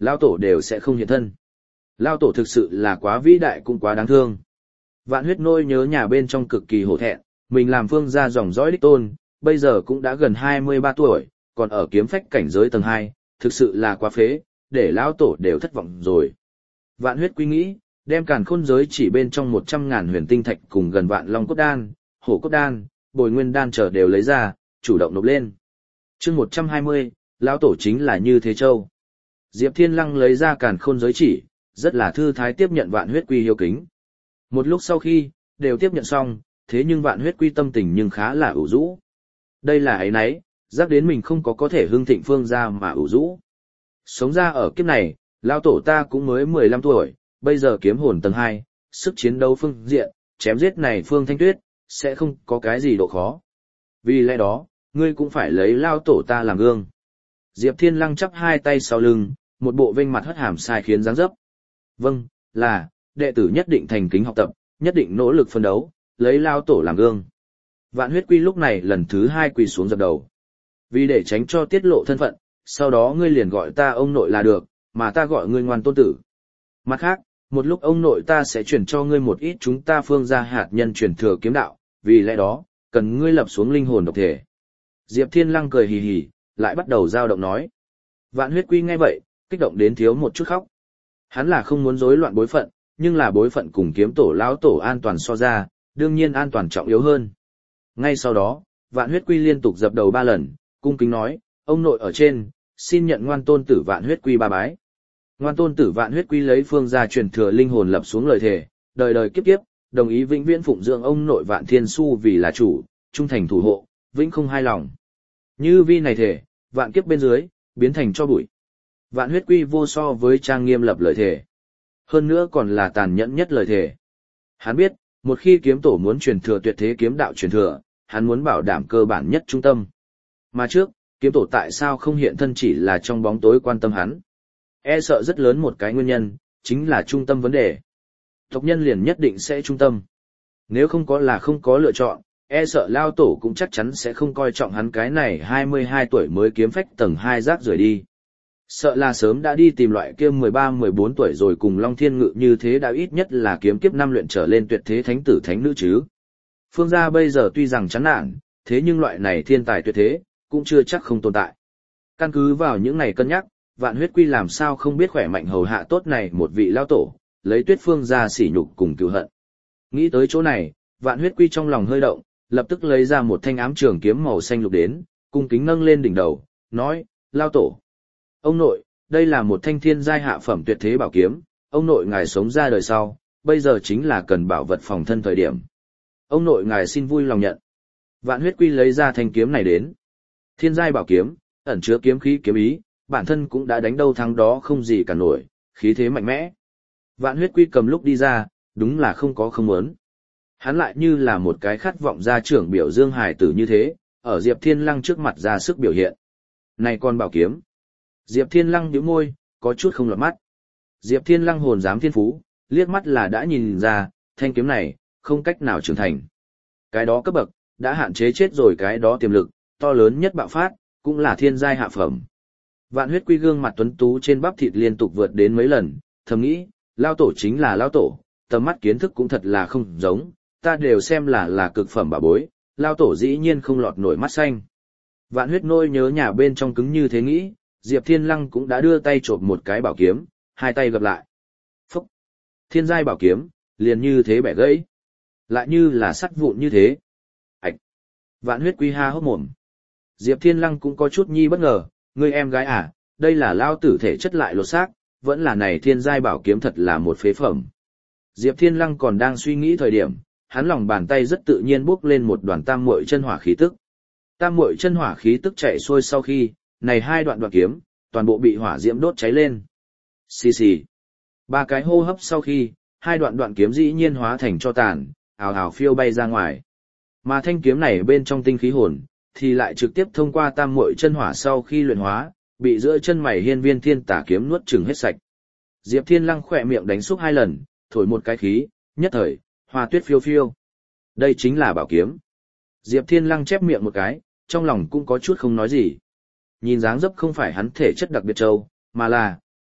Lao tổ đều sẽ không hiện thân. Lao tổ thực sự là quá vĩ đại cũng quá đáng thương. Vạn huyết nôi nhớ nhà bên trong cực kỳ hổ thẹn, mình làm Phương gia dòng dõi đích tôn, bây giờ cũng đã gần 23 tuổi, còn ở kiếm phách cảnh giới tầng 2, thực sự là quá phế, để lão tổ đều thất vọng rồi. Vạn huyết quy nghĩ, đem càn khôn giới chỉ bên trong 100.000 huyền tinh thạch cùng gần vạn long cốt đan, hổ cốt đan, bồi nguyên đan trở đều lấy ra, chủ động nộp lên. Chương 120, lão tổ chính là Như Thế Châu. Diệp Thiên Lăng lấy ra càn khôn giới chỉ, rất là thư thái tiếp nhận vạn huyết quy hiếu kính. Một lúc sau khi, đều tiếp nhận xong, thế nhưng vạn huyết quy tâm tình nhưng khá là ủ rũ. Đây là ấy nấy, giác đến mình không có thể hưng thịnh Phương gia mà ủ rũ. Sống ra ở kiếp này, lão tổ ta cũng mới 15 tuổi, bây giờ kiếm hồn tầng 2, sức chiến đấu phương diện, chém giết này Phương Thanh Tuyết, sẽ không có cái gì độ khó. Vì lẽ đó, ngươi cũng phải lấy lão tổ ta làm gương. Diệp Thiên Lăng chắp hai tay sau lưng, một bộ vênh mặt hất hàm sai khiến dáng dấp. Vâng, là, đệ tử nhất định thành kính học tập, nhất định nỗ lực phân đấu, lấy lão tổ làm gương. Vạn huyết quy lúc này lần thứ 2 quỳ xuống dập đầu. Vì để tránh cho tiết lộ thân phận, sau đó ngươi liền gọi ta ông nội là được, mà ta gọi ngươi ngoan tôn tử. Mặt khác, một lúc ông nội ta sẽ chuyển cho ngươi một ít chúng ta Phương gia hạt nhân truyền thừa kiếm đạo, vì lẽ đó, cần ngươi lập xuống linh hồn độc thể. Diệp Thiên Lăng cười hì hì, lại bắt đầu dao động nói. Vạn huyết quy nghe vậy, kích động đến thiếu một chút khóc. Hắn là không muốn rối loạn bối phận, nhưng là bối phận cùng kiếm tổ lão tổ an toàn so ra, đương nhiên an toàn trọng yếu hơn. Ngay sau đó, Vạn huyết quy liên tục dập đầu 3 lần, cung kính nói, ông nội ở trên, xin nhận ngoan tôn tử Vạn huyết quy 3 bái. Ngoan tôn tử Vạn huyết quy lấy Phương gia truyền thừa linh hồn lập xuống lời thề, đời đời kiếp kiếp, đồng ý vĩnh viễn phụng dưỡng ông nội Vạn Thiên Su vì là chủ, trung thành thủ hộ, vĩnh không hai lòng. Như vi này thể, vạn kiếp bên dưới, biến thành cho bụi. Vạn huyết quy vô so với trang nghiêm lập lời thề. Hơn nữa còn là tàn nhẫn nhất lời thề. Hắn biết, một khi kiếm tổ muốn truyền thừa tuyệt thế kiếm đạo truyền thừa, hắn muốn bảo đảm cơ bản nhất trung tâm. Mà trước, kiếm tổ tại sao không hiện thân chỉ là trong bóng tối quan tâm hắn? E sợ rất lớn một cái nguyên nhân, chính là trung tâm vấn đề. Tộc nhân liền nhất định sẽ trung tâm. Nếu không có là không có lựa chọn, e sợ lao tổ cũng chắc chắn sẽ không coi trọng hắn cái này 22 tuổi mới kiếm phách tầng 2 rác rời đi. Sợ là sớm đã đi tìm loại kia 13-14 tuổi rồi cùng Long Thiên Ngự như thế đã ít nhất là kiếm kiếp 5 luyện trở lên tuyệt thế thánh tử thánh nữ chứ. Phương gia bây giờ tuy rằng chán nản, thế nhưng loại này thiên tài tuyệt thế, cũng chưa chắc không tồn tại. Căn cứ vào những này cân nhắc, Vạn huyết quy làm sao không biết khỏe mạnh hầu hạ tốt này một vị lao tổ, lấy Tuyết Phương gia sỉ nhục cùng cừu hận. Nghĩ tới chỗ này, Vạn huyết quy trong lòng hơi động, lập tức lấy ra một thanh ám trường kiếm màu xanh lục đến, cung kính nâng lên đỉnh đầu, nói, lao tổ. Ông nội, đây là một thanh thiên giai hạ phẩm tuyệt thế bảo kiếm, ông nội ngài sống ra đời sau, bây giờ chính là cần bảo vật phòng thân thời điểm. Ông nội ngài xin vui lòng nhận. Vạn huyết quy lấy ra thanh kiếm này đến. Thiên giai bảo kiếm, ẩn chứa kiếm khí kiếm ý, bản thân cũng đã đánh đâu thắng đó không gì cả nổi, khí thế mạnh mẽ. Vạn huyết quy cầm lúc đi ra, đúng là không có không muốn. Hắn lại như là một cái khát vọng gia trưởng biểu dương hài tử như thế, ở Diệp Thiên Lăng trước mặt ra sức biểu hiện. Này con bảo kiếm. Diệp Thiên Lăng nhíu môi, có chút không lọt mắt. Diệp Thiên Lăng hồn dám thiên phú, liếc mắt là đã nhìn ra, thanh kiếm này, không cách nào trưởng thành. Cái đó cấp bậc, đã hạn chế chết rồi cái đó tiềm lực, to lớn nhất bạo phát, cũng là thiên giai hạ phẩm. Vạn huyết quy gương mặt tuấn tú trên bắp thịt liên tục vượt đến mấy lần, thầm nghĩ, lao tổ chính là lao tổ, tầm mắt kiến thức cũng thật là không giống, ta đều xem là cực phẩm bảo bối, lao tổ dĩ nhiên không lọt nổi mắt xanh. Vạn huyết nôi nhớ nhà bên trong cứng như thế nghĩ, Diệp Thiên Lăng cũng đã đưa tay chộp một cái bảo kiếm, hai tay gập lại. Phúc! Thiên giai bảo kiếm, liền như thế bẻ gãy. Lại như là sắt vụn như thế. Ảch! Vạn huyết quy ha hốc mồm. Diệp Thiên Lăng cũng có chút nhi bất ngờ, ngươi em gái à, đây là lao tử thể chất lại lột xác, vẫn là này thiên giai bảo kiếm thật là một phế phẩm. Diệp Thiên Lăng còn đang suy nghĩ thời điểm, hắn lòng bàn tay rất tự nhiên bốc lên một đoàn tam muội chân hỏa khí tức. Tam muội chân hỏa khí tức chạy xuôi sau khi, này hai đoạn kiếm, toàn bộ bị hỏa diễm đốt cháy lên. Xì xì. 3 cái hô hấp sau khi, hai đoạn kiếm dĩ nhiên hóa thành tro tàn, ào ào phiêu bay ra ngoài. Mà thanh kiếm này bên trong tinh khí hồn, thì lại trực tiếp thông qua tam muội chân hỏa sau khi luyện hóa, bị giữa chân mày hiên viên thiên tả kiếm nuốt chửng hết sạch. Diệp Thiên Lăng khỏe miệng đánh xúc 2 lần, thổi một cái khí, nhất thời, hoa tuyết phiêu phiêu. Đây chính là bảo kiếm. Diệp Thiên Lăng chép miệng một cái, trong lòng cũng có chút không nói gì. Nhìn dáng dấp không phải hắn thể chất đặc biệt trâu, mà là,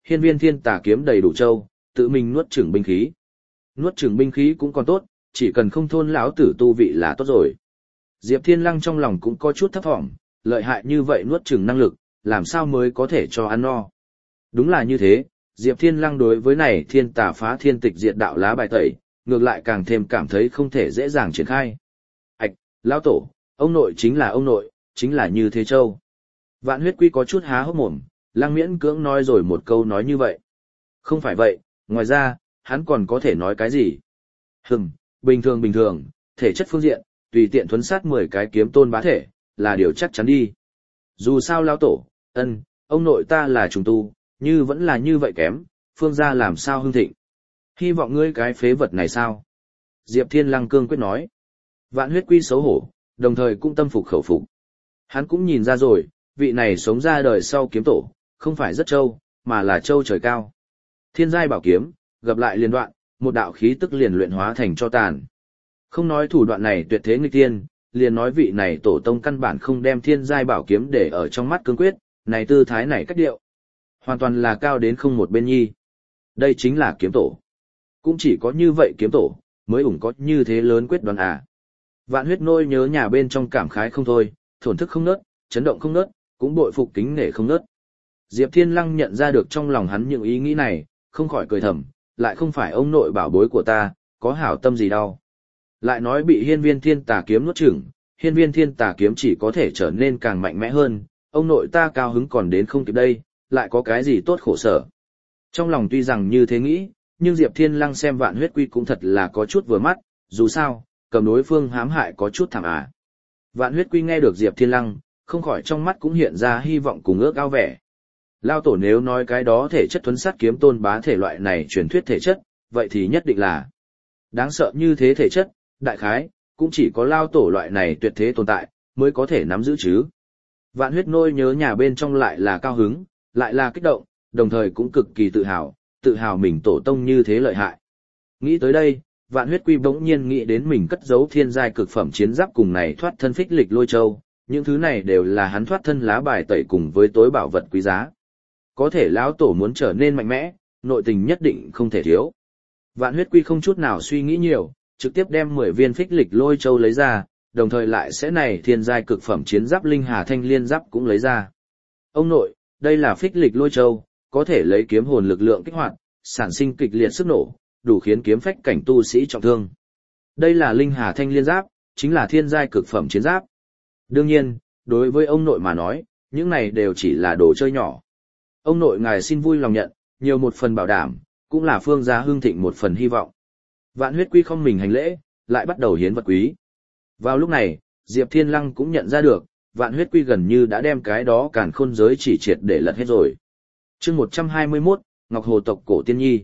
hiên viên thiên tà kiếm đầy đủ châu, tự mình nuốt chửng binh khí. Nuốt chửng binh khí cũng còn tốt, chỉ cần không thôn lão tử tu vị là tốt rồi. Diệp Thiên Lăng trong lòng cũng có chút thấp thỏm, lợi hại như vậy nuốt chửng năng lực, làm sao mới có thể cho ăn no. Đúng là như thế, Diệp Thiên Lăng đối với này thiên tà phá thiên tịch diệt đạo lá bài tẩy, ngược lại càng thêm cảm thấy không thể dễ dàng triển khai. Ảch, lão tổ, ông nội chính là ông nội, chính là như thế châu. Vạn huyết quy có chút há hốc mồm, Lăng miễn cưỡng nói rồi một câu nói như vậy. Không phải vậy, ngoài ra, hắn còn có thể nói cái gì? Bình thường, thể chất phương diện, tùy tiện thuấn sát 10 cái kiếm tôn bá thể, là điều chắc chắn đi. Dù sao lão tổ, ông nội ta là trùng tu, như vẫn là như vậy kém, phương gia làm sao hưng thịnh. Hy vọng ngươi cái phế vật này sao? Diệp Thiên Lăng cương quyết nói. Vạn huyết quy xấu hổ, đồng thời cũng tâm phục khẩu phục. Hắn cũng nhìn ra rồi, vị này sống ra đời sau kiếm tổ, không phải rất trâu, mà là trâu trời cao. Thiên giai bảo kiếm, gặp lại liên đoạn, một đạo khí tức liền luyện hóa thành cho tàn. Không nói thủ đoạn này tuyệt thế nghịch tiên, liền nói vị này tổ tông căn bản không đem thiên giai bảo kiếm để ở trong mắt cương quyết, này tư thái này cách điệu. Hoàn toàn là cao đến không một bên nhi. Đây chính là kiếm tổ. Cũng chỉ có như vậy kiếm tổ, mới ủng có như thế lớn quyết đoán à. Vạn huyết nôi nhớ nhà bên trong cảm khái không thôi, thổn thức không nớt, chấn động không nớt, cũng bội phục kính nể không nớt. Diệp Thiên Lăng nhận ra được trong lòng hắn những ý nghĩ này, không khỏi cười thầm, lại không phải ông nội bảo bối của ta, có hảo tâm gì đâu. Lại nói bị hiên viên thiên tà kiếm nuốt chửng, hiên viên thiên tà kiếm chỉ có thể trở nên càng mạnh mẽ hơn, ông nội ta cao hứng còn đến không kịp đây, lại có cái gì tốt khổ sở. Trong lòng tuy rằng như thế nghĩ, nhưng Diệp Thiên Lăng xem Vạn huyết quy cũng thật là có chút vừa mắt, dù sao, cầm đối phương hãm hại có chút thảm à. Vạn huyết quy nghe được Diệp Thiên Lăng, không khỏi trong mắt cũng hiện ra hy vọng cùng ước ao vẻ. Lao tổ nếu nói cái đó thể chất thuấn sát kiếm tôn bá thể loại này truyền thuyết thể chất, vậy thì nhất định là đáng sợ như thế thể chất, đại khái, cũng chỉ có lao tổ loại này tuyệt thế tồn tại, mới có thể nắm giữ chứ. Vạn huyết nôi nhớ nhà bên trong lại là cao hứng, lại là kích động, đồng thời cũng cực kỳ tự hào mình tổ tông như thế lợi hại. Nghĩ tới đây, Vạn huyết quy bỗng nhiên nghĩ đến mình cất giấu thiên giai cực phẩm chiến giáp cùng này thoát thân phích lịch lôi châu, những thứ này đều là hắn thoát thân lá bài tẩy cùng với tối bảo vật quý giá. Có thể lão tổ muốn trở nên mạnh mẽ, nội tình nhất định không thể thiếu. Vạn huyết quy không chút nào suy nghĩ nhiều, trực tiếp đem 10 viên phích lịch lôi châu lấy ra, đồng thời lại sẽ này thiên giai cực phẩm chiến giáp linh hà thanh liên giáp cũng lấy ra. Ông nội, đây là phích lịch lôi châu, có thể lấy kiếm hồn lực lượng kích hoạt, sản sinh kịch liệt sức nổ, đủ khiến kiếm phách cảnh tu sĩ trọng thương. Đây là linh hà thanh liên giáp, chính là thiên giai cực phẩm chiến giáp. Đương nhiên, đối với ông nội mà nói, những này đều chỉ là đồ chơi nhỏ. Ông nội ngài xin vui lòng nhận, nhiều một phần bảo đảm, cũng là phương gia hương thịnh một phần hy vọng. Vạn huyết quy không mình hành lễ, lại bắt đầu hiến vật quý. Vào lúc này, Diệp Thiên Lăng cũng nhận ra được, Vạn huyết quy gần như đã đem cái đó càn khôn giới chỉ triệt để lật hết rồi. Chương 121, Ngọc Hồ tộc cổ tiên nhi.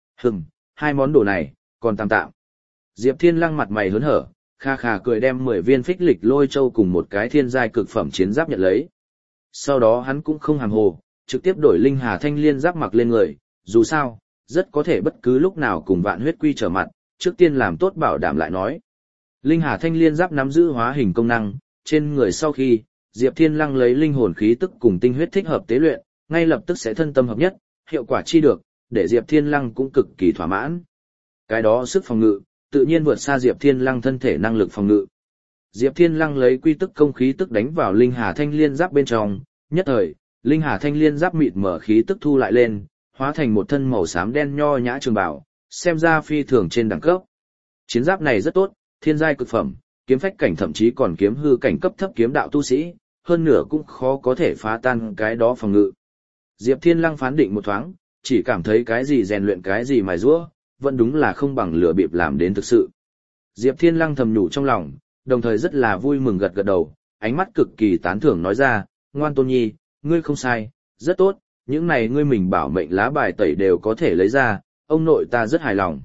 Hai món đồ này, còn tạm tạm. Diệp Thiên Lăng mặt mày hớn hở, kha khà cười đem 10 viên phích lịch lôi châu cùng một cái thiên giai cực phẩm chiến giáp nhận lấy. Sau đó hắn cũng không hàm hồ, trực tiếp đổi linh hà thanh liên giáp mặc lên người, dù sao, rất có thể bất cứ lúc nào cùng Vạn huyết quy trở mặt, trước tiên làm tốt bảo đảm lại nói. Linh hà thanh liên giáp nắm giữ hóa hình công năng, trên người sau khi, Diệp Thiên Lăng lấy linh hồn khí tức cùng tinh huyết thích hợp tế luyện, ngay lập tức sẽ thân tâm hợp nhất, hiệu quả chi được, để Diệp Thiên Lăng cũng cực kỳ thỏa mãn. Cái đó sức phòng ngự, tự nhiên vượt xa Diệp Thiên Lăng thân thể năng lực phòng ngự. Diệp Thiên Lăng lấy quy tức công khí tức đánh vào linh hà thanh liên giáp bên trong, nhất thời, linh hà thanh liên giáp mịt mở khí tức thu lại lên, hóa thành một thân màu xám đen nho nhã trường bảo, xem ra phi thường trên đẳng cấp. Chiến giáp này rất tốt, thiên giai cực phẩm, kiếm phách cảnh thậm chí còn kiếm hư cảnh cấp thấp kiếm đạo tu sĩ, hơn nửa cũng khó có thể phá tan cái đó phòng ngự. Diệp Thiên Lăng phán định một thoáng, chỉ cảm thấy cái gì rèn luyện cái gì mài giũa, vẫn đúng là không bằng lửa bịp làm đến thực sự. Diệp Thiên Lăng thầm nhủ trong lòng, đồng thời rất là vui mừng gật gật đầu, ánh mắt cực kỳ tán thưởng nói ra, ngoan tôn nhi, ngươi không sai, rất tốt, những này ngươi mình bảo mệnh lá bài tẩy đều có thể lấy ra, ông nội ta rất hài lòng.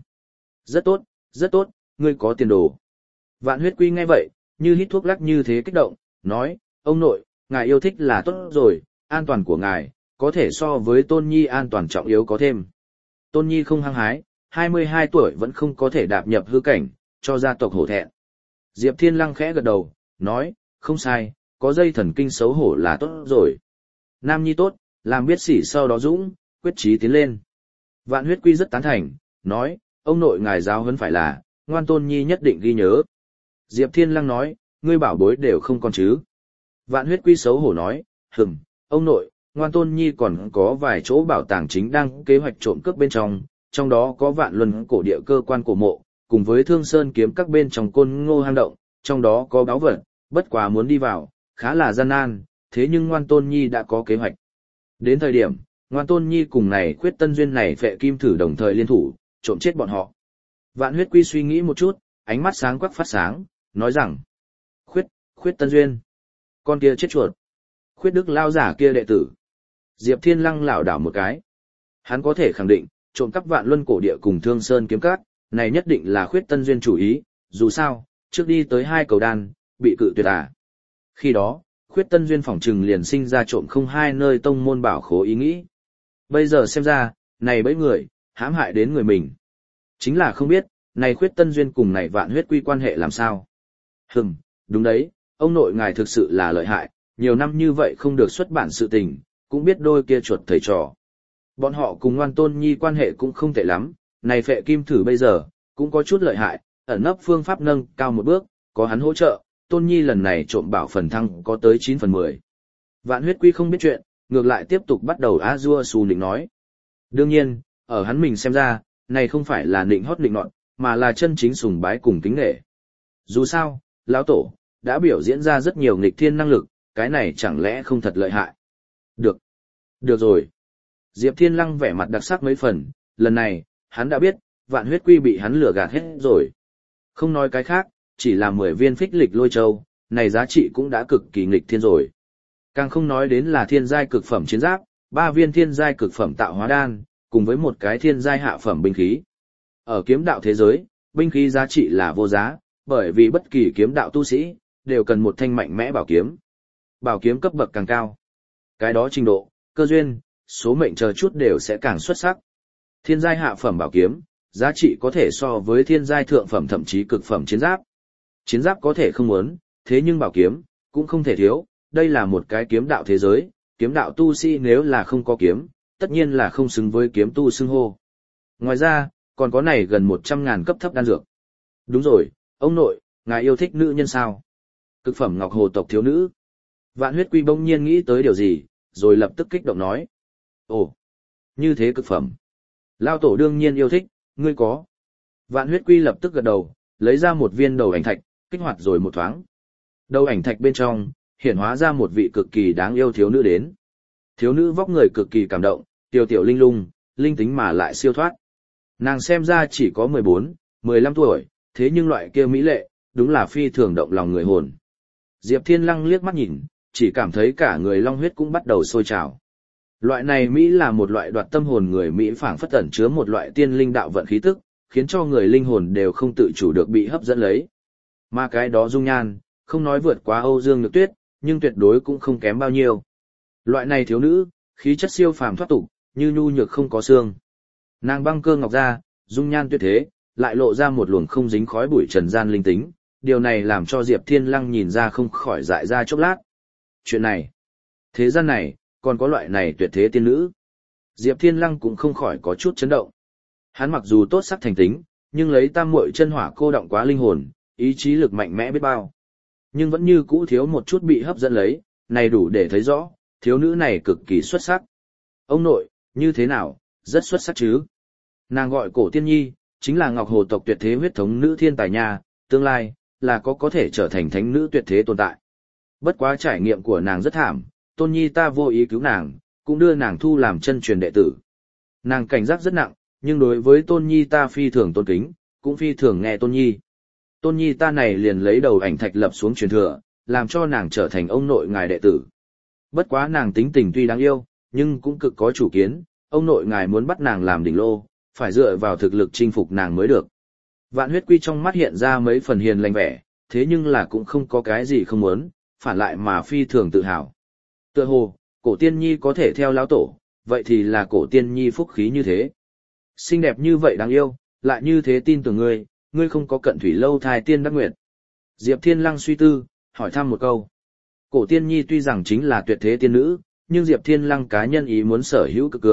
Rất tốt, ngươi có tiền đồ. Vạn huyết quy nghe vậy, như hít thuốc lắc như thế kích động, nói, ông nội, ngài yêu thích là tốt rồi, an toàn của ngài, có thể so với tôn nhi an toàn trọng yếu có thêm. Tôn nhi không hăng hái, 22 tuổi vẫn không có thể đạp nhập hư cảnh, cho gia tộc hổ thẹn. Diệp Thiên Lăng khẽ gật đầu, nói, không sai, có dây thần kinh xấu hổ là tốt rồi. Nam nhi tốt, làm biết sỉ sau đó dũng, quyết chí tiến lên. Vạn Huyết Quy rất tán thành, nói, ông nội ngài giáo huấn phải là, ngoan tôn nhi nhất định ghi nhớ. Diệp Thiên Lăng nói, ngươi bảo bối đều không còn chứ. Vạn Huyết Quy xấu hổ nói, ông nội, ngoan tôn nhi còn có vài chỗ bảo tàng chính đang kế hoạch trộm cướp bên trong đó có Vạn Luân cổ địa cơ quan cổ mộ, cùng với Thương Sơn kiếm các bên trong Côn Ngô hang động, trong đó có báu vật, bất quá muốn đi vào, khá là gian nan, thế nhưng ngoan tôn nhi đã có kế hoạch. Đến thời điểm, ngoan tôn nhi cùng này Khuyết Tân Duyên này Phệ Kim Thử đồng thời liên thủ, trộm chết bọn họ. Vạn Huyết Quy suy nghĩ một chút, ánh mắt sáng quắc phát sáng, nói rằng, Khuyết Tân Duyên, con kia chết chuột, Khuyết Đức lao giả kia đệ tử. Diệp Thiên Lăng lảo đảo một cái. Hắn có thể khẳng định, trộm cắp Vạn Luân cổ địa cùng Thương Sơn kiếm cát, này nhất định là Khuyết Tân Duyên chủ ý, dù sao, trước đi tới 2 cầu đan, bị cự tuyệt à. Khi đó, Khuyết Tân Duyên phỏng trừng liền sinh ra trộm không 2 nơi tông môn bảo khố ý nghĩ. Bây giờ xem ra, này bấy người, hãm hại đến người mình. Chính là không biết, này Khuyết Tân Duyên cùng này Vạn Huyết Quy quan hệ làm sao. Đúng đấy, ông nội ngài thực sự là lợi hại, nhiều năm như vậy không được xuất bản sự tình, cũng biết đôi kia chuột thầy trò. Bọn họ cùng ngoan tôn nhi quan hệ cũng không tệ lắm, này Phệ Kim Thử bây giờ, cũng có chút lợi hại, ẩn nấp phương pháp nâng cao một bước, có hắn hỗ trợ, tôn nhi lần này trộm bảo phần thăng có tới 9/10. Vạn Huyết Quy không biết chuyện, ngược lại tiếp tục bắt đầu A-dua xù nịnh nói. Đương nhiên, ở hắn mình xem ra, này không phải là nịnh hót nịnh nọt, mà là chân chính sùng bái cùng kính nể. Dù sao, lão tổ đã biểu diễn ra rất nhiều nghịch thiên năng lực, cái này chẳng lẽ không thật lợi hại. Được rồi. Diệp Thiên Lăng vẻ mặt đặc sắc mấy phần, lần này, hắn đã biết, Vạn Huyết Quy bị hắn lừa gạt hết rồi. Không nói cái khác, chỉ là 10 viên phích lịch lôi châu, này giá trị cũng đã cực kỳ nghịch thiên rồi. Càng không nói đến là thiên giai cực phẩm chiến giáp, 3 viên thiên giai cực phẩm tạo hóa đan, cùng với một cái thiên giai hạ phẩm binh khí. Ở kiếm đạo thế giới, binh khí giá trị là vô giá, bởi vì bất kỳ kiếm đạo tu sĩ, đều cần một thanh mạnh mẽ bảo kiếm. Bảo kiếm cấp bậc càng cao, cái đó trình độ, cơ duyên, số mệnh chờ chút đều sẽ càng xuất sắc. Thiên giai hạ phẩm bảo kiếm, giá trị có thể so với thiên giai thượng phẩm thậm chí cực phẩm chiến giáp. Chiến giáp có thể không muốn, thế nhưng bảo kiếm, cũng không thể thiếu, đây là một cái kiếm đạo thế giới, kiếm đạo tu sĩ nếu là không có kiếm, tất nhiên là không xứng với kiếm tu xưng hô. Ngoài ra, còn có này gần 100.000 cấp thấp đan dược. Đúng rồi, ông nội, ngài yêu thích nữ nhân sao? Cực phẩm ngọc hồ tộc thiếu nữ. Vạn Huyết Quy bỗng nhiên nghĩ tới điều gì, rồi lập tức kích động nói. Ồ, như thế cực phẩm. Lao tổ đương nhiên yêu thích, ngươi có. Vạn Huyết Quy lập tức gật đầu, lấy ra một viên đầu ảnh thạch, kích hoạt rồi một thoáng. Đầu ảnh thạch bên trong, hiển hóa ra một vị cực kỳ đáng yêu thiếu nữ đến. Thiếu nữ vóc người cực kỳ cảm động, tiểu tiểu linh lung, linh tính mà lại siêu thoát. Nàng xem ra chỉ có 14, 15 tuổi, thế nhưng loại kia mỹ lệ, đúng là phi thường động lòng người hồn. Diệp Thiên Lăng liếc mắt nhìn, chỉ cảm thấy cả người long huyết cũng bắt đầu sôi trào. Loại này Mỹ là một loại đoạt tâm hồn người Mỹ phảng phất ẩn chứa một loại tiên linh đạo vận khí tức, khiến cho người linh hồn đều không tự chủ được bị hấp dẫn lấy. Mà cái đó dung nhan, không nói vượt quá Âu Dương Nhược Tuyết, nhưng tuyệt đối cũng không kém bao nhiêu. Loại này thiếu nữ, khí chất siêu phàm thoát tục, như nhu nhược không có xương. Nàng băng cơ ngọc ra, dung nhan tuyệt thế, lại lộ ra một luồng không dính khói bụi trần gian linh tính, điều này làm cho Diệp Thiên Lăng nhìn ra không khỏi dại ra chốc lát. Chuyện này, thế gian này, còn có loại này tuyệt thế tiên nữ. Diệp Thiên Lăng cũng không khỏi có chút chấn động. Hắn mặc dù tốt sắc thành tính, nhưng lấy tam muội chân hỏa cô động quá linh hồn, ý chí lực mạnh mẽ biết bao. Nhưng vẫn như cũ thiếu một chút bị hấp dẫn lấy, này đủ để thấy rõ, thiếu nữ này cực kỳ xuất sắc. Ông nội, như thế nào, rất xuất sắc chứ. Nàng gọi Cổ Tiên Nhi, chính là Ngọc Hồ tộc tuyệt thế huyết thống nữ thiên tài nha, tương lai, là có thể trở thành thánh nữ tuyệt thế tồn tại. Bất quá trải nghiệm của nàng rất thảm, Tôn Nhi ta vô ý cứu nàng, cũng đưa nàng thu làm chân truyền đệ tử. Nàng cảnh giác rất nặng, nhưng đối với Tôn Nhi ta phi thường tôn kính, cũng phi thường nghe Tôn Nhi. Tôn Nhi ta này liền lấy đầu ảnh thạch lập xuống truyền thừa, làm cho nàng trở thành ông nội ngài đệ tử. Bất quá nàng tính tình tuy đáng yêu, nhưng cũng cực có chủ kiến, ông nội ngài muốn bắt nàng làm đỉnh lô, phải dựa vào thực lực chinh phục nàng mới được. Vạn Huyết Quy trong mắt hiện ra mấy phần hiền lành vẻ, thế nhưng là cũng không có cái gì không muốn, phản lại mà phi thường tự hào. Tựa hồ, Cổ Tiên Nhi có thể theo lão tổ, vậy thì là Cổ Tiên Nhi phúc khí như thế. Xinh đẹp như vậy đáng yêu, lại như thế tin tưởng ngươi không có cận thủy lâu thai tiên đắc nguyện. Diệp Thiên Lăng suy tư, hỏi thăm một câu. Cổ Tiên Nhi tuy rằng chính là tuyệt thế tiên nữ, nhưng Diệp Thiên Lăng cá nhân ý muốn sở hữu cực cường,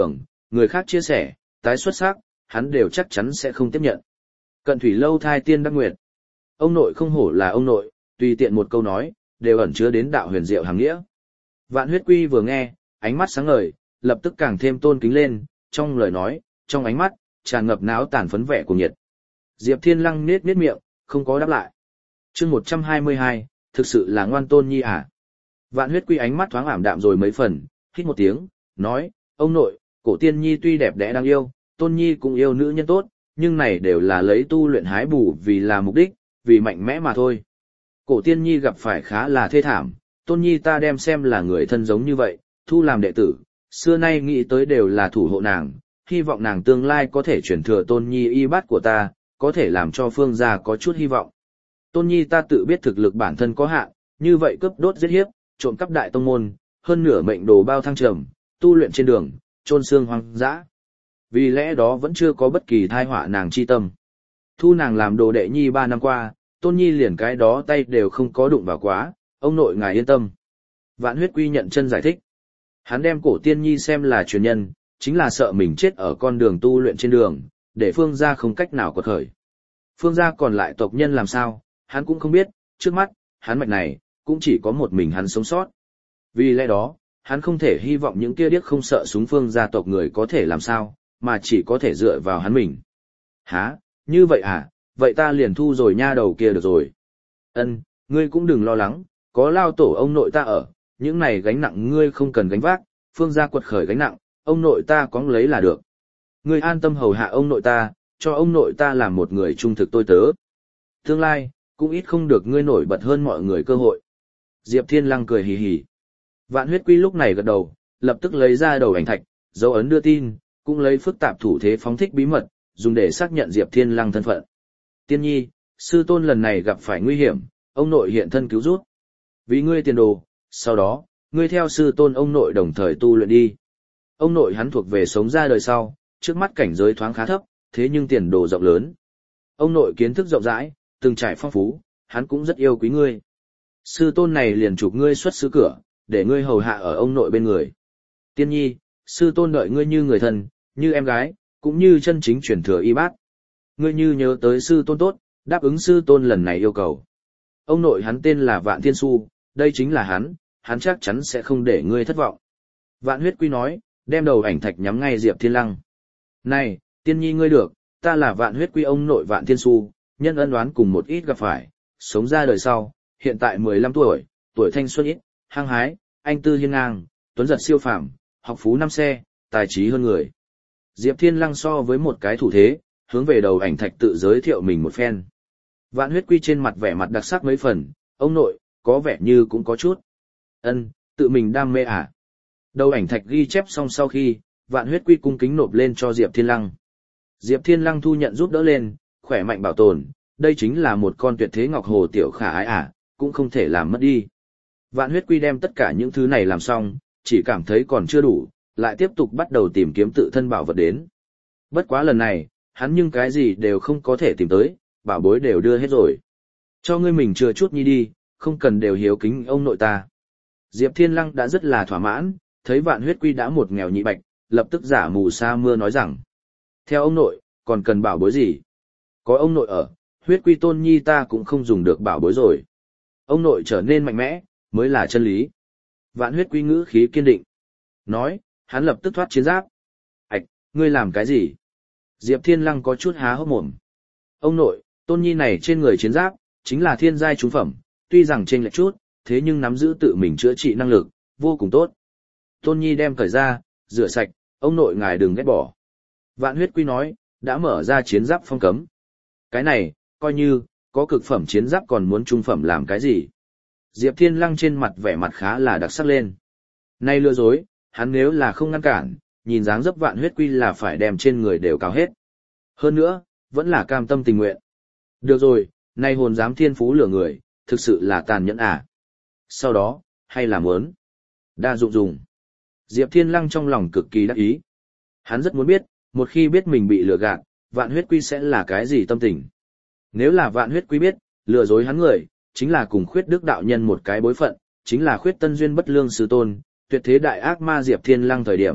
người khác chia sẻ, tái xuất sắc, hắn đều chắc chắn sẽ không tiếp nhận. Cận thủy lâu thai tiên đắc nguyệt. Ông nội không hổ là ông nội, tùy tiện một câu nói, đều ẩn chứa đến đạo huyền diệu hàng nghĩa. Vạn huyết quy vừa nghe, ánh mắt sáng ngời, lập tức càng thêm tôn kính lên, trong lời nói, trong ánh mắt, tràn ngập náo tàn phấn vẻ của nhiệt. Diệp Thiên Lăng nết miệng, không có đáp lại. Chương 122, thực sự là ngoan tôn nhi à? Vạn huyết quy ánh mắt thoáng ảm đạm rồi mấy phần, hít một tiếng, nói, ông nội, cổ tiên nhi tuy đẹp đẽ đáng yêu, tôn nhi cũng yêu nữ nhân tốt, nhưng này đều là lấy tu luyện hái bù vì là mục đích, vì mạnh mẽ mà thôi. Cổ tiên nhi gặp phải khá là thê thảm, tôn nhi ta đem xem là người thân giống như vậy, thu làm đệ tử, xưa nay nghĩ tới đều là thủ hộ nàng, hy vọng nàng tương lai có thể chuyển thừa tôn nhi y bát của ta, có thể làm cho phương gia có chút hy vọng. Tôn nhi ta tự biết thực lực bản thân có hạn, như vậy cướp đốt giết hiếp, trộm cắp đại tông môn, hơn nửa mệnh đồ bao thăng trầm, tu luyện trên đường, chôn xương hoang dã. Vì lẽ đó vẫn chưa có bất kỳ thai họa nàng chi tâm. Thu nàng làm đồ đệ nhi 3 năm qua, tôn nhi liền cái đó tay đều không có đụng vào quá, ông nội ngài yên tâm. Vạn huyết quy nhận chân giải thích. Hắn đem cổ tiên nhi xem là truyền nhân, chính là sợ mình chết ở con đường tu luyện trên đường, để phương gia không cách nào quật khởi. Phương gia còn lại tộc nhân làm sao, hắn cũng không biết, trước mắt, hắn mạch này, cũng chỉ có một mình hắn sống sót. Vì lẽ đó, hắn không thể hy vọng những kia điếc không sợ súng phương gia tộc người có thể làm sao, mà chỉ có thể dựa vào hắn mình. Hả, như vậy à, vậy ta liền thu rồi nha đầu kia được rồi. Ân, ngươi cũng đừng lo lắng, có lao tổ ông nội ta ở, những này gánh nặng ngươi không cần gánh vác, phương gia quật khởi gánh nặng, ông nội ta cóng lấy là được. Ngươi an tâm hầu hạ ông nội ta, cho ông nội ta làm một người trung thực tôi tớ. Tương lai, cũng ít không được ngươi nổi bật hơn mọi người cơ hội. Diệp Thiên Lăng cười hì hì. Vạn huyết quy lúc này gật đầu, lập tức lấy ra đầu ảnh thạch, dấu ấn đưa tin, cũng lấy phức tạp thủ thế phóng thích bí mật, dùng để xác nhận Diệp Thiên Lăng thân phận. Tiên nhi, sư tôn lần này gặp phải nguy hiểm, ông nội hiện thân cứu rút. Vì ngươi tiền đồ, sau đó, ngươi theo sư tôn ông nội đồng thời tu luyện đi. Ông nội hắn thuộc về sống ra đời sau, trước mắt cảnh giới thoáng khá thấp, thế nhưng tiền đồ rộng lớn. Ông nội kiến thức rộng rãi, từng trải phong phú, hắn cũng rất yêu quý ngươi. Sư tôn này liền chụp ngươi xuất sư cửa, để ngươi hầu hạ ở ông nội bên người. Tiên nhi, sư tôn đợi ngươi như người thân, như em gái, cũng như chân chính truyền thừa y bát. Ngươi như nhớ tới sư tôn tốt, đáp ứng sư tôn lần này yêu cầu. Ông nội hắn tên là Vạn Thiên Xu, đây chính là hắn chắc chắn sẽ không để ngươi thất vọng. Vạn huyết quy nói, đem đầu ảnh thạch nhắm ngay Diệp Thiên Lăng. Này, tiên nhi ngươi được, ta là Vạn huyết quy ông nội Vạn Thiên Xu, nhân ân oán cùng một ít gặp phải, sống ra đời sau, hiện tại 15 tuổi, tuổi thanh xuân ít, hăng hái, anh tư hiên ngang, tuấn giật siêu phàm, học phú năm xe, tài trí hơn người. Diệp Thiên Lăng so với một cái thủ thế, hướng về đầu ảnh thạch tự giới thiệu mình một phen. Vạn huyết quy trên mặt vẻ mặt đặc sắc mấy phần, ông nội, có vẻ như cũng có chút. Tự mình đam mê à? Đầu ảnh thạch ghi chép xong sau khi, Vạn huyết quy cung kính nộp lên cho Diệp Thiên Lăng. Diệp Thiên Lăng thu nhận giúp đỡ lên, khỏe mạnh bảo tồn, đây chính là một con tuyệt thế ngọc hồ tiểu khả ái à, cũng không thể làm mất đi. Vạn huyết quy đem tất cả những thứ này làm xong, chỉ cảm thấy còn chưa đủ, lại tiếp tục bắt đầu tìm kiếm tự thân bảo vật đến. Bất quá lần này, hắn nhưng cái gì đều không có thể tìm tới, bảo bối đều đưa hết rồi. Cho ngươi mình chừa chút nhi đi, không cần đều hiếu kính ông nội ta. Diệp Thiên Lăng đã rất là thỏa mãn, thấy Vạn huyết quy đã một nghèo nhị bạch, lập tức giả mù sa mưa nói rằng. Theo ông nội, còn cần bảo bối gì? Có ông nội ở, huyết quy tôn nhi ta cũng không dùng được bảo bối rồi. Ông nội trở nên mạnh mẽ, mới là chân lý. Vạn huyết quy ngữ khí kiên định. Nói, hắn lập tức thoát chiến giáp. Ảch, ngươi làm cái gì? Diệp Thiên Lăng có chút há hốc mồm. Ông nội, tôn nhi này trên người chiến giáp, chính là thiên giai trúng phẩm, tuy rằng chênh lệch chút, thế nhưng nắm giữ tự mình chữa trị năng lực, vô cùng tốt. Tôn nhi đem cởi ra, rửa sạch, ông nội ngài đừng ghét bỏ. Vạn huyết quy nói, đã mở ra chiến giáp phong cấm. Cái này, coi như, có cực phẩm chiến giáp còn muốn trung phẩm làm cái gì? Diệp Thiên Lăng trên mặt vẻ mặt khá là đặc sắc lên. Nay lừa dối, hắn nếu là không ngăn cản, nhìn dáng dấp Vạn huyết quy là phải đem trên người đều cào hết. Hơn nữa, vẫn là cam tâm tình nguyện. Được rồi, nay hồn dám thiên phú lừa người, thực sự là tàn nhẫn à. Sau đó, hay là muốn đa dụng dùng. Diệp Thiên Lăng trong lòng cực kỳ đắc ý. Hắn rất muốn biết, một khi biết mình bị lừa gạt, Vạn huyết quy sẽ là cái gì tâm tình. Nếu là Vạn huyết quy biết, lừa dối hắn người, chính là cùng khuyết đức đạo nhân một cái bối phận, chính là khuyết tân duyên bất lương sư tôn, tuyệt thế đại ác ma Diệp Thiên Lăng thời điểm,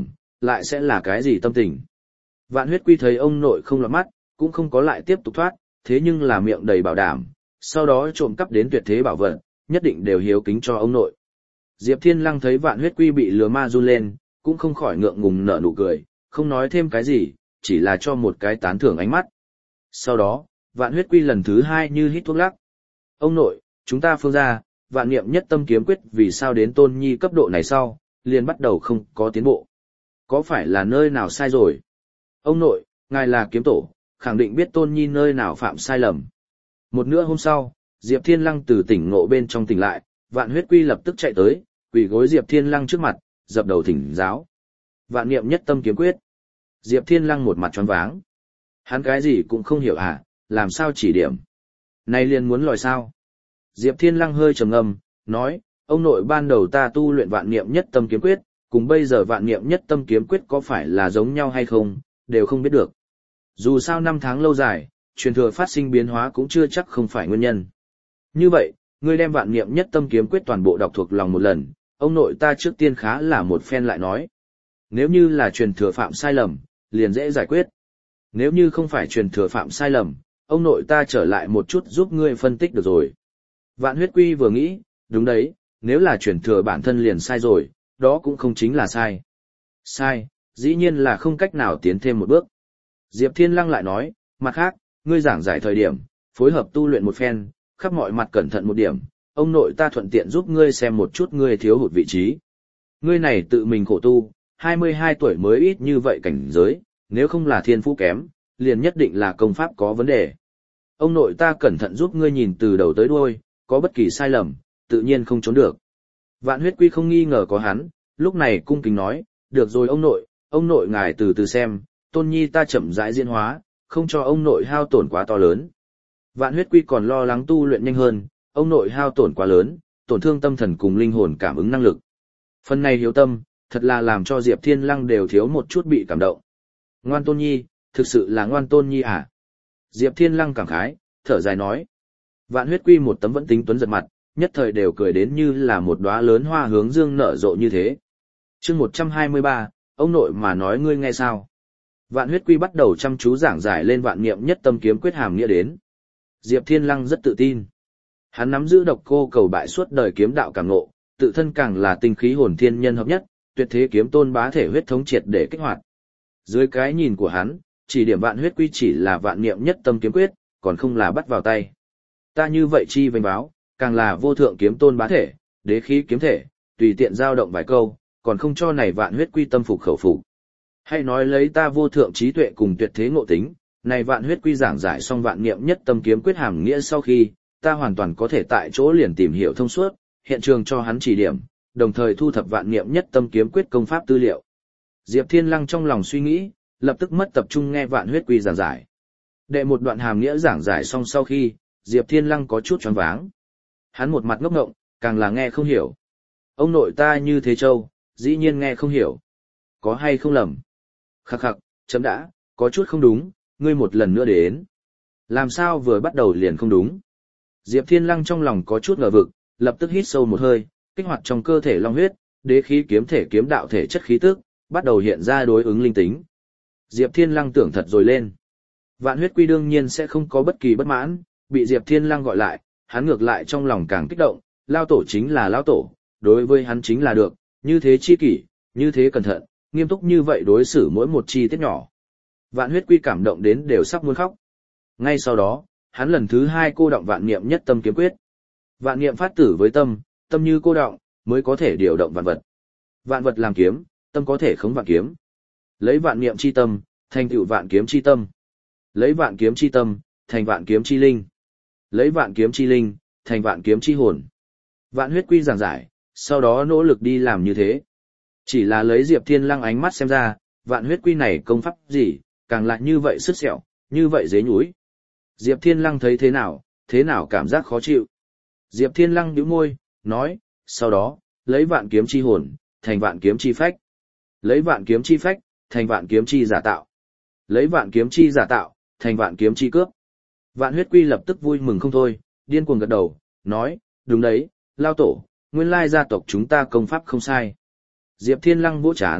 lại sẽ là cái gì tâm tình. Vạn huyết quy thấy ông nội không lọt mắt, cũng không có lại tiếp tục thoát, thế nhưng là miệng đầy bảo đảm, sau đó trộm cắp đến tuyệt thế bảo vật, nhất định đều hiếu kính cho ông nội. Diệp Thiên Lăng thấy Vạn huyết quy bị lừa ma run lên, cũng không khỏi ngượng ngùng nở nụ cười, không nói thêm cái gì, chỉ là cho một cái tán thưởng ánh mắt. Sau đó, Vạn huyết quy lần thứ hai như hít thuốc lắc. Ông nội, chúng ta phương ra, Vạn niệm nhất tâm kiếm quyết vì sao đến Tôn Nhi cấp độ này sau, liền bắt đầu không có tiến bộ. Có phải là nơi nào sai rồi? Ông nội, ngài là kiếm tổ, khẳng định biết Tôn Nhi nơi nào phạm sai lầm. Một nửa hôm sau, Diệp Thiên Lăng từ tỉnh ngộ bên trong tỉnh lại, Vạn huyết quy lập tức chạy tới, quỳ gối Diệp Thiên Lăng trước mặt, dập đầu thỉnh giáo. Vạn niệm nhất tâm kiếm quyết. Diệp Thiên Lăng một mặt choáng váng. Hắn cái gì cũng không hiểu à, làm sao chỉ điểm. Này liền muốn lòi sao? Diệp Thiên Lăng hơi trầm ngâm, nói, ông nội ban đầu ta tu luyện vạn niệm nhất tâm kiếm quyết, cùng bây giờ vạn niệm nhất tâm kiếm quyết có phải là giống nhau hay không, đều không biết được. Dù sao 5 tháng lâu dài, truyền thừa phát sinh biến hóa cũng chưa chắc không phải nguyên nhân. Như vậy, ngươi đem vạn niệm nhất tâm kiếm quyết toàn bộ đọc thuộc lòng một lần, ông nội ta trước tiên khá là một phen lại nói. Nếu như là truyền thừa phạm sai lầm, liền dễ giải quyết. Nếu như không phải truyền thừa phạm sai lầm, ông nội ta trở lại một chút giúp ngươi phân tích được rồi. Vạn huyết quy vừa nghĩ, đúng đấy, nếu là truyền thừa bản thân liền sai rồi, đó cũng không chính là sai. Sai, dĩ nhiên là không cách nào tiến thêm một bước. Diệp Thiên Lăng lại nói, mặt khác, ngươi giảng giải thời điểm, phối hợp tu luyện một phen, khắp mọi mặt cẩn thận một điểm, ông nội ta thuận tiện giúp ngươi xem một chút ngươi thiếu hụt vị trí. Ngươi này tự mình khổ tu, 22 tuổi mới ít như vậy cảnh giới, nếu không là thiên phú kém, liền nhất định là công pháp có vấn đề. Ông nội ta cẩn thận giúp ngươi nhìn từ đầu tới đuôi, có bất kỳ sai lầm, tự nhiên không trốn được. Vạn huyết quy không nghi ngờ có hắn, lúc này cung kính nói, được rồi ông nội ngài từ từ xem, Tôn Nhi ta chậm rãi diễn hóa, không cho ông nội hao tổn quá to lớn. Vạn huyết quy còn lo lắng tu luyện nhanh hơn, ông nội hao tổn quá lớn, tổn thương tâm thần cùng linh hồn cảm ứng năng lực. Phần này hiếu tâm, thật là làm cho Diệp Thiên Lăng đều thiếu một chút bị cảm động. Ngoan Tôn Nhi, thực sự là ngoan Tôn Nhi à? Diệp Thiên Lăng cảm khái, thở dài nói. Vạn huyết quy một tấm vẫn tính tuấn giật mặt, nhất thời đều cười đến như là một đóa lớn hoa hướng dương nở rộ như thế. Chương 123, ông nội mà nói ngươi nghe sao? Vạn huyết quy bắt đầu chăm chú giảng giải lên vạn niệm nhất tâm kiếm quyết hàm nghĩa đến. Diệp Thiên Lăng rất tự tin. Hắn nắm giữ độc cô cầu bại suốt đời kiếm đạo cảm ngộ, tự thân càng là tinh khí hồn thiên nhân hợp nhất, tuyệt thế kiếm tôn bá thể huyết thống triệt để kích hoạt. Dưới cái nhìn của hắn, chỉ điểm vạn huyết quy chỉ là vạn niệm nhất tâm kiếm quyết, còn không là bắt vào tay. Ta như vậy chi vênh báo, càng là vô thượng kiếm tôn bá thể, đế khí kiếm thể, tùy tiện giao động vài câu, còn không cho này vạn huyết quy tâm phục khẩu phục. Hay nói lấy ta vô thượng trí tuệ cùng tuyệt thế ngộ tính, này vạn huyết quy giảng giải xong vạn niệm nhất tâm kiếm quyết hàm nghĩa sau khi, ta hoàn toàn có thể tại chỗ liền tìm hiểu thông suốt, hiện trường cho hắn chỉ điểm, đồng thời thu thập vạn niệm nhất tâm kiếm quyết công pháp tư liệu. Diệp Thiên Lăng trong lòng suy nghĩ, lập tức mất tập trung nghe vạn huyết quy giảng giải. Đệ một đoạn hàm nghĩa giảng giải xong sau khi, Diệp Thiên Lăng có chút choáng váng. Hắn một mặt ngốc ngộng, càng là nghe không hiểu. Ông nội ta như thế châu, dĩ nhiên nghe không hiểu. Có hay không lầm? Khắc khắc, chấm đã, có chút không đúng, ngươi một lần nữa đến. Làm sao vừa bắt đầu liền không đúng? Diệp Thiên Lăng trong lòng có chút ngờ vực, lập tức hít sâu một hơi, kích hoạt trong cơ thể long huyết, đế khí kiếm thể kiếm đạo thể chất khí tức, bắt đầu hiện ra đối ứng linh tính. Diệp Thiên Lăng tưởng thật rồi lên. Vạn huyết quy đương nhiên sẽ không có bất kỳ bất mãn, bị Diệp Thiên Lăng gọi lại, hắn ngược lại trong lòng càng kích động, lao tổ chính là lao tổ, đối với hắn chính là được, như thế chi kỷ, như thế cẩn thận, nghiêm túc như vậy đối xử mỗi một chi tiết nhỏ. Vạn huyết quy cảm động đến đều sắp muốn khóc. Ngay sau đó, hắn lần thứ hai cô động vạn niệm nhất tâm kiếm quyết. Vạn niệm phát tử với tâm, tâm như cô động, mới có thể điều động vạn vật. Vạn vật làm kiếm, tâm có thể khống vạn kiếm. Lấy vạn niệm chi tâm, thành tựu vạn kiếm chi tâm. Lấy vạn kiếm chi tâm, thành vạn kiếm chi linh. Lấy vạn kiếm chi linh, thành vạn kiếm chi hồn. Vạn huyết quy giảng giải, sau đó nỗ lực đi làm như thế. Chỉ là lấy Diệp Thiên Lăng ánh mắt xem ra, vạn huyết quy này công pháp gì, càng lại như vậy sứt sẹo, như vậy dế nhúi. Diệp Thiên Lăng thấy thế nào cảm giác khó chịu. Diệp Thiên Lăng nhíu môi, nói, sau đó, lấy vạn kiếm chi hồn, thành vạn kiếm chi phách. Lấy vạn kiếm chi phách, thành vạn kiếm chi giả tạo. Lấy vạn kiếm chi giả tạo, thành vạn kiếm chi cướp. Vạn huyết quy lập tức vui mừng không thôi, điên cuồng gật đầu, nói, đúng đấy, lao tổ, nguyên lai gia tộc chúng ta công pháp không sai. Diệp Thiên Lăng vỗ chán,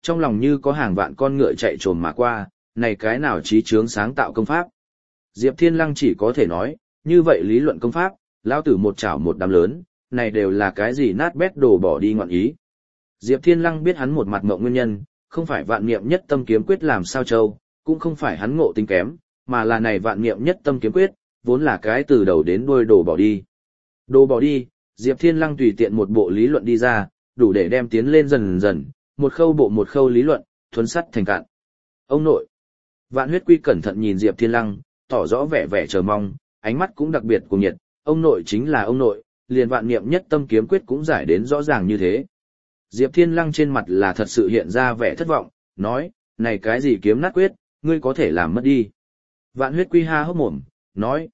trong lòng như có hàng vạn con ngựa chạy trồm mà qua, này cái nào trí chướng sáng tạo công pháp. Diệp Thiên Lăng chỉ có thể nói, như vậy lý luận công pháp, lão tử một chảo một đám lớn, này đều là cái gì nát bét đồ bỏ đi ngoạn ý. Diệp Thiên Lăng biết hắn một mặt ngộ nguyên nhân, không phải vạn niệm nhất tâm kiếm quyết làm sao châu, cũng không phải hắn ngộ tính kém, mà là này vạn niệm nhất tâm kiếm quyết, vốn là cái từ đầu đến đuôi đồ bỏ đi. Đồ bỏ đi, Diệp Thiên Lăng tùy tiện một bộ lý luận đi ra, đủ để đem tiến lên dần dần, một khâu bộ một khâu lý luận, thuấn sắt thành cạn. Ông nội. Vạn Huyết Quy cẩn thận nhìn Diệp Thiên Lăng, tỏ rõ vẻ vẻ chờ mong, ánh mắt cũng đặc biệt cuồng nhiệt, ông nội chính là ông nội, liền vạn niệm nhất tâm kiếm quyết cũng giải đến rõ ràng như thế. Diệp Thiên Lăng trên mặt là thật sự hiện ra vẻ thất vọng, nói, này cái gì kiếm nát quyết, ngươi có thể làm mất đi. Vạn Huyết Quy ha hốc mồm, nói,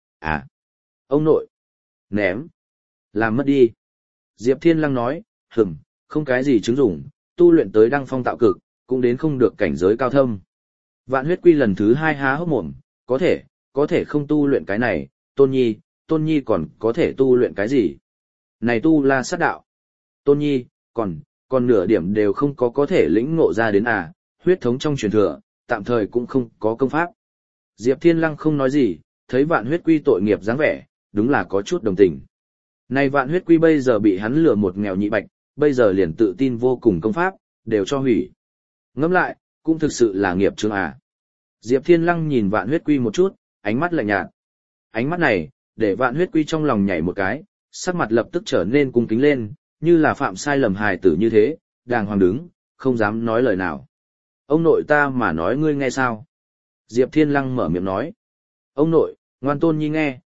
ông nội, ném, làm mất đi. Diệp Thiên Lăng nói, không cái gì chứng dụng, tu luyện tới đăng phong tạo cực, cũng đến không được cảnh giới cao thâm. Vạn Huyết Quy lần thứ 2 há hốc mồm, có thể không tu luyện cái này, Tôn Nhi còn có thể tu luyện cái gì? Này tu la sát đạo. Tôn Nhi, còn nửa điểm đều không có thể lĩnh ngộ ra đến huyết thống trong truyền thừa, tạm thời cũng không có công pháp. Diệp Thiên Lăng không nói gì, thấy Vạn Huyết Quy tội nghiệp dáng vẻ, đúng là có chút đồng tình. Này Vạn Huyết Quy bây giờ bị hắn lừa một nghèo nhị bạch, bây giờ liền tự tin vô cùng công pháp, đều cho hủy. Ngẫm lại, cũng thực sự là nghiệp chướng Diệp Thiên Lăng nhìn Vạn Huyết Quy một chút, ánh mắt lạnh nhạt. Ánh mắt này, để Vạn Huyết Quy trong lòng nhảy một cái, sắc mặt lập tức trở nên cung kính lên, như là phạm sai lầm hài tử như thế, đàng hoàng đứng, không dám nói lời nào. Ông nội ta mà nói ngươi nghe sao? Diệp Thiên Lăng mở miệng nói. Ông nội, ngoan Tôn Nhi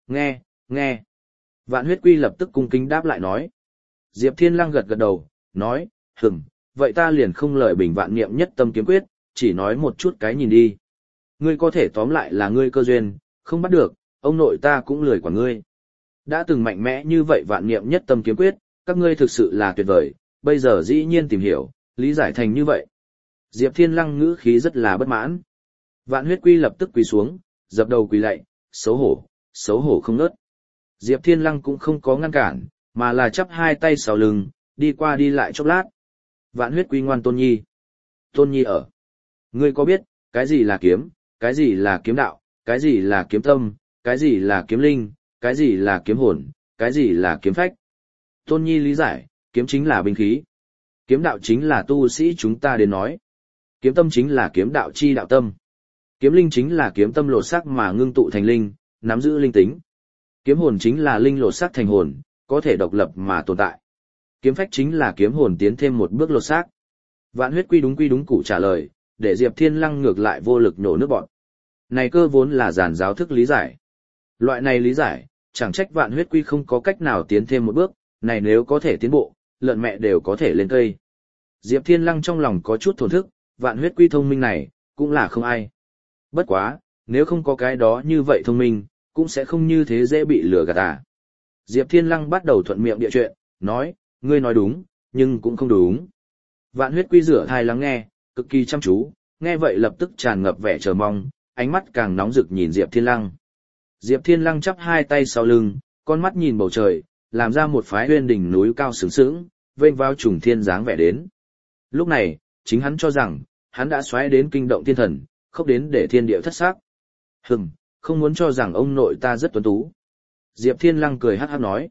nghe. Vạn Huyết Quy lập tức cung kính đáp lại nói. Diệp Thiên Lăng gật gật đầu, nói, vậy ta liền không lời bình vạn niệm nhất tâm kiếm quyết, chỉ nói một chút cái nhìn đi. Ngươi có thể tóm lại là ngươi cơ duyên, không bắt được, ông nội ta cũng lười quản ngươi. Đã từng mạnh mẽ như vậy vạn niệm nhất tâm kiếm quyết, các ngươi thực sự là tuyệt vời, bây giờ dĩ nhiên tìm hiểu, lý giải thành như vậy. Diệp Thiên Lăng ngữ khí rất là bất mãn. Vạn Huyết Quy lập tức quỳ xuống, dập đầu quỳ lạy, xấu hổ không ngớt. Diệp Thiên Lăng cũng không có ngăn cản, mà là chắp hai tay sau lưng, đi qua đi lại chốc lát. Vạn Huyết Quy ngoan Tôn Nhi. Tôn Nhi ở. Ngươi có biết, cái gì là kiếm, cái gì là kiếm đạo, cái gì là kiếm tâm, cái gì là kiếm linh, cái gì là kiếm hồn, cái gì là kiếm phách? Tôn Nhi lý giải, kiếm chính là binh khí. Kiếm đạo chính là tu sĩ chúng ta đến nói. Kiếm tâm chính là kiếm đạo chi đạo tâm. Kiếm linh chính là kiếm tâm lột xác mà ngưng tụ thành linh, nắm giữ linh tính. Kiếm hồn chính là linh lột xác thành hồn, có thể độc lập mà tồn tại. Kiếm phách chính là kiếm hồn tiến thêm một bước lột xác. Vạn Huyết Quy đúng củ trả lời, để Diệp Thiên Lăng ngược lại vô lực nổ nước bọt. Này cơ vốn là giản giáo thức lý giải. Loại này lý giải, chẳng trách Vạn Huyết Quy không có cách nào tiến thêm một bước, này nếu có thể tiến bộ, lợn mẹ đều có thể lên cây. Diệp Thiên Lăng trong lòng có chút thổn thức, Vạn Huyết Quy thông minh này, cũng là không ai. Bất quá, nếu không có cái đó như vậy thông minh, cũng sẽ không như thế dễ bị lừa gạt Diệp Thiên Lăng bắt đầu thuận miệng địa chuyện, nói, ngươi nói đúng, nhưng cũng không đúng. Vạn Huyết Quy rửa thai lắng nghe, cực kỳ chăm chú, nghe vậy lập tức tràn ngập vẻ chờ mong, ánh mắt càng nóng rực nhìn Diệp Thiên Lăng. Diệp Thiên Lăng chắp hai tay sau lưng, con mắt nhìn bầu trời, làm ra một phái huyên đỉnh núi cao sướng sướng, vênh vào trùng thiên dáng vẻ đến. Lúc này, chính hắn cho rằng, hắn đã xoáy đến kinh động thiên thần, khóc đến để thiên địa thất sắc. Không muốn cho rằng ông nội ta rất tuấn tú. Diệp Thiên Lăng cười hát hát nói.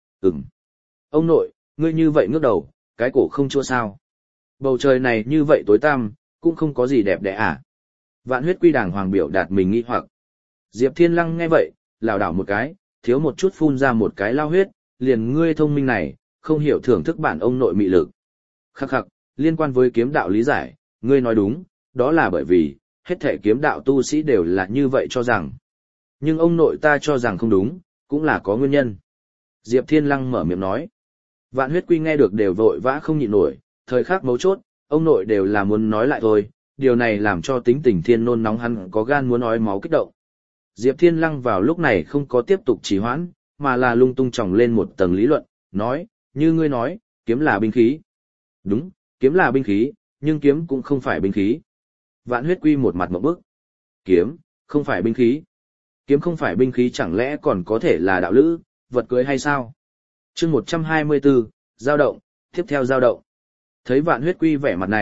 Ông nội, ngươi như vậy ngước đầu, cái cổ không chua sao. Bầu trời này như vậy tối tăm, cũng không có gì đẹp đẽ Vạn Huyết Quy đàng hoàng biểu đạt mình nghi hoặc. Diệp Thiên Lăng nghe vậy, lảo đảo một cái, thiếu một chút phun ra một cái lao huyết, liền ngươi thông minh này, không hiểu thưởng thức bản ông nội mị lực. Khắc, liên quan với kiếm đạo lý giải, ngươi nói đúng, đó là bởi vì, hết thể kiếm đạo tu sĩ đều là như vậy cho rằng. Nhưng ông nội ta cho rằng không đúng, cũng là có nguyên nhân. Diệp Thiên Lăng mở miệng nói. Vạn Huyết Quy nghe được đều vội vã không nhịn nổi, thời khắc mấu chốt, ông nội đều là muốn nói lại thôi, điều này làm cho tính tình thiên nôn nóng hắn có gan muốn nói máu kích động. Diệp Thiên Lăng vào lúc này không có tiếp tục trì hoãn, mà là lung tung tròng lên một tầng lý luận, nói, như ngươi nói, kiếm là binh khí. Đúng, kiếm là binh khí, nhưng kiếm cũng không phải binh khí. Vạn Huyết Quy một mặt ngộp bức. Kiếm, không phải binh khí. Kiếm không phải binh khí chẳng lẽ còn có thể là đạo lữ, vật cưới hay sao? Chương 124, giao động, tiếp theo giao động. Thấy Vạn Huyết Quy vẻ mặt này,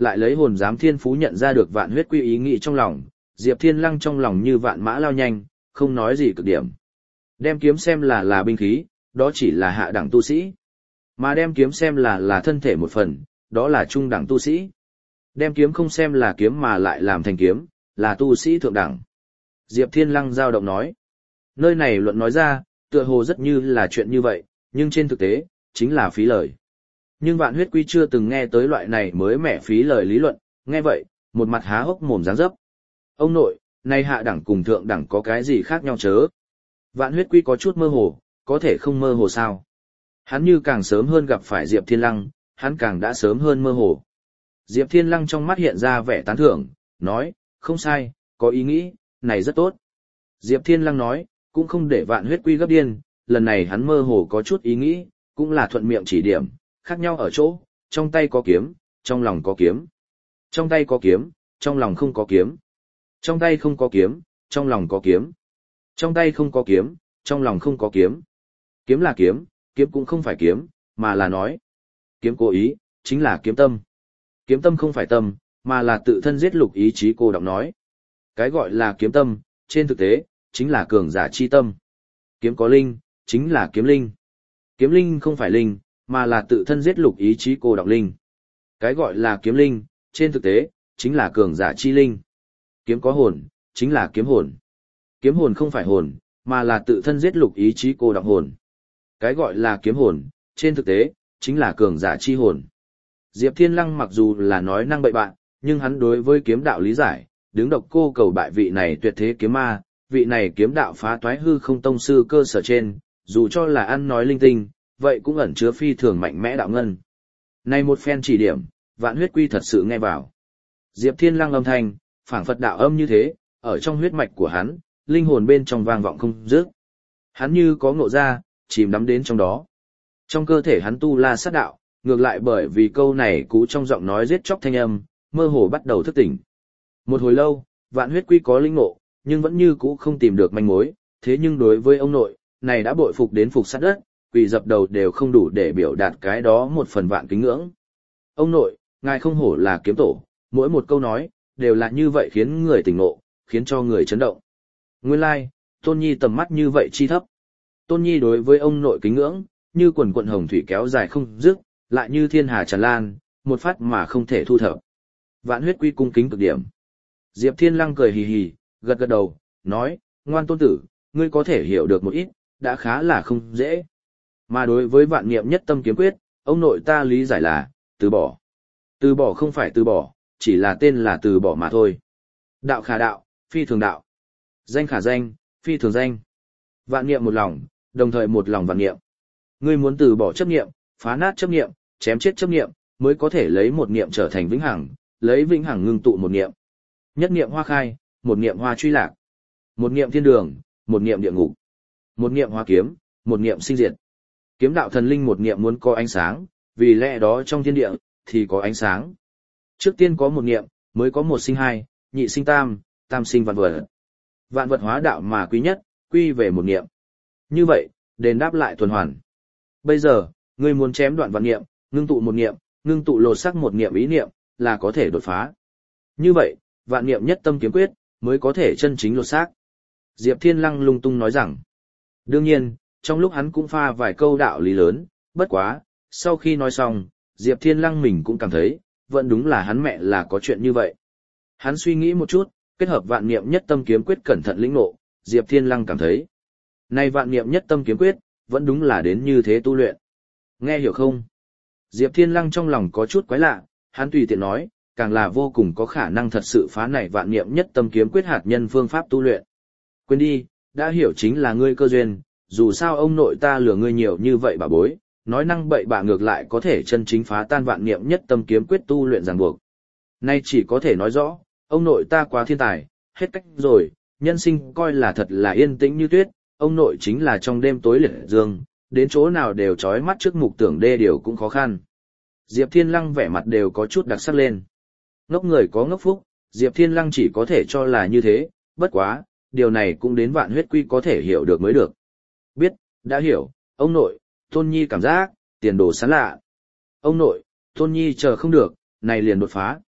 lại lấy hồn giám thiên phú nhận ra được Vạn Huyết Quy ý nghĩ trong lòng, Diệp Thiên Lăng trong lòng như vạn mã lao nhanh, không nói gì cực điểm. Đem kiếm xem là binh khí, đó chỉ là hạ đẳng tu sĩ. Mà đem kiếm xem là thân thể một phần, đó là trung đẳng tu sĩ. Đem kiếm không xem là kiếm mà lại làm thành kiếm, là tu sĩ thượng đẳng. Diệp Thiên Lăng dao động nói. Nơi này luận nói ra, tựa hồ rất như là chuyện như vậy, nhưng trên thực tế, chính là phí lời. Nhưng Vạn Huyết Quy chưa từng nghe tới loại này mới mẻ phí lời lý luận, nghe vậy, một mặt há hốc mồm dáng dấp. Ông nội, nay hạ đẳng cùng thượng đẳng có cái gì khác nhau chớ? Vạn Huyết Quy có chút mơ hồ, có thể không mơ hồ sao? Hắn như càng sớm hơn gặp phải Diệp Thiên Lăng, hắn càng đã sớm hơn mơ hồ. Diệp Thiên Lăng trong mắt hiện ra vẻ tán thưởng, nói, không sai, có ý nghĩ, này rất tốt. Diệp Thiên Lăng nói, cũng không để Vạn Huyết Quy gấp điên, lần này hắn mơ hồ có chút ý nghĩ, cũng là thuận miệng chỉ điểm, khác nhau ở chỗ, trong tay có kiếm, trong lòng có kiếm. Trong tay có kiếm, trong lòng không có kiếm. Trong tay không có kiếm, trong lòng có kiếm. Trong tay không có kiếm, trong lòng không có kiếm. Kiếm là kiếm, kiếm cũng không phải kiếm, mà là nói. Kiếm cố ý, chính là kiếm tâm. Kiếm tâm không phải tâm, mà là tự thân giết lục ý chí cô đọng nói. Cái gọi là kiếm tâm, trên thực tế, chính là cường giả chi tâm. Kiếm có linh, chính là kiếm linh. Kiếm linh không phải linh, mà là tự thân giết lục ý chí cô đọng linh. Cái gọi là kiếm linh, trên thực tế, chính là cường giả chi linh. Kiếm có hồn, chính là kiếm hồn. Kiếm hồn không phải hồn, mà là tự thân giết lục ý chí cô đọng hồn. Cái gọi là kiếm hồn, trên thực tế, chính là cường giả chi hồn. Diệp Thiên Lăng mặc dù là nói năng bậy bạn, nhưng hắn đối với kiếm đạo lý giải, đứng độc cô cầu bại vị này tuyệt thế kiếm ma, vị này kiếm đạo phá toái hư không tông sư cơ sở trên, dù cho là ăn nói linh tinh, vậy cũng ẩn chứa phi thường mạnh mẽ đạo ngân. Này một phen chỉ điểm, Vạn Huyết Quy thật sự nghe vào. Diệp Thiên Lăng âm thanh, phảng phất đạo âm như thế, ở trong huyết mạch của hắn, linh hồn bên trong vang vọng không dứt. Hắn như có ngộ ra, chìm đắm đến trong đó. Trong cơ thể hắn tu la sát đạo, ngược lại bởi vì câu này cú trong giọng nói giết chóc thanh âm, mơ hồ bắt đầu thức tỉnh. Một hồi lâu, Vạn Huyết Quy có linh ngộ, nhưng vẫn như cũ không tìm được manh mối, thế nhưng đối với ông nội, này đã bội phục đến phục sát đất, quỳ dập đầu đều không đủ để biểu đạt cái đó một phần vạn kính ngưỡng. Ông nội, ngài không hổ là kiếm tổ, mỗi một câu nói, đều là như vậy khiến người tỉnh ngộ, khiến cho người chấn động. Nguyên lai, like, Tôn Nhi tầm mắt như vậy chi thấp. Tôn Nhi đối với ông nội kính ngưỡng, như quần quận hồng thủy kéo dài không dứt, lại như thiên hà tràn lan, một phát mà không thể thu thập. Vạn Huyết Quy cung kính cực điểm. Diệp Thiên Lăng cười hì hì, gật gật đầu, nói, ngoan tôn tử, ngươi có thể hiểu được một ít, đã khá là không dễ. Mà đối với vạn niệm nhất tâm kiếm quyết, ông nội ta lý giải là, từ bỏ. Từ bỏ không phải từ bỏ, chỉ là tên là từ bỏ mà thôi. Đạo khả đạo, phi thường đạo. Danh khả danh, phi thường danh. Vạn niệm một lòng, đồng thời một lòng vạn niệm. Ngươi muốn từ bỏ chấp niệm, phá nát chấp niệm, chém chết chấp niệm, mới có thể lấy một niệm trở thành vĩnh hằng, lấy vĩnh hằng ngưng tụ một niệm. Nhất niệm hoa khai, một niệm hoa truy lạc. Một niệm thiên đường, một niệm địa ngục. Một niệm hoa kiếm, một niệm sinh diệt. Kiếm đạo thần linh một niệm muốn có ánh sáng, vì lẽ đó trong thiên địa thì có ánh sáng. Trước tiên có một niệm, mới có một sinh hai, nhị sinh tam, tam sinh vạn vật. Vạn vật hóa đạo mà quý nhất, quy về một niệm. Như vậy, đền đáp lại tuần hoàn. Bây giờ, ngươi muốn chém đoạn vạn niệm, ngưng tụ một niệm, ngưng tụ lột sắc một niệm ý niệm, là có thể đột phá. Như vậy, vạn niệm nhất tâm kiếm quyết, mới có thể chân chính lột xác. Diệp Thiên Lăng lung tung nói rằng, đương nhiên, trong lúc hắn cũng pha vài câu đạo lý lớn, bất quá, sau khi nói xong, Diệp Thiên Lăng mình cũng cảm thấy, vẫn đúng là hắn mẹ là có chuyện như vậy. Hắn suy nghĩ một chút, kết hợp vạn niệm nhất tâm kiếm quyết cẩn thận lĩnh ngộ, Diệp Thiên Lăng cảm thấy, này vạn niệm nhất tâm kiếm quyết, vẫn đúng là đến như thế tu luyện. Nghe hiểu không? Diệp Thiên Lăng trong lòng có chút quái lạ, hắn tùy tiện nói, càng là vô cùng có khả năng thật sự phá này vạn niệm nhất tâm kiếm quyết hạt nhân phương pháp tu luyện. Quên đi, đã hiểu chính là ngươi cơ duyên, dù sao ông nội ta lừa ngươi nhiều như vậy bà bối, nói năng bậy bạ ngược lại có thể chân chính phá tan vạn niệm nhất tâm kiếm quyết tu luyện ràng buộc. Nay chỉ có thể nói rõ, ông nội ta quá thiên tài, hết cách rồi, nhân sinh coi là thật là yên tĩnh như tuyết, ông nội chính là trong đêm tối liệt dương, đến chỗ nào đều trói mắt trước mục tưởng đê điều cũng khó khăn. Diệp Thiên Lăng vẻ mặt đều có chút đặc sắc lên. Ngốc người có ngốc phúc, Diệp Thiên Lăng chỉ có thể cho là như thế, bất quá, điều này cũng đến Vạn Huyết Quy có thể hiểu được mới được. Biết, đã hiểu, ông nội, Tôn Nhi cảm giác, tiền đồ sáng lạ. Ông nội, Tôn Nhi chờ không được, này liền đột phá.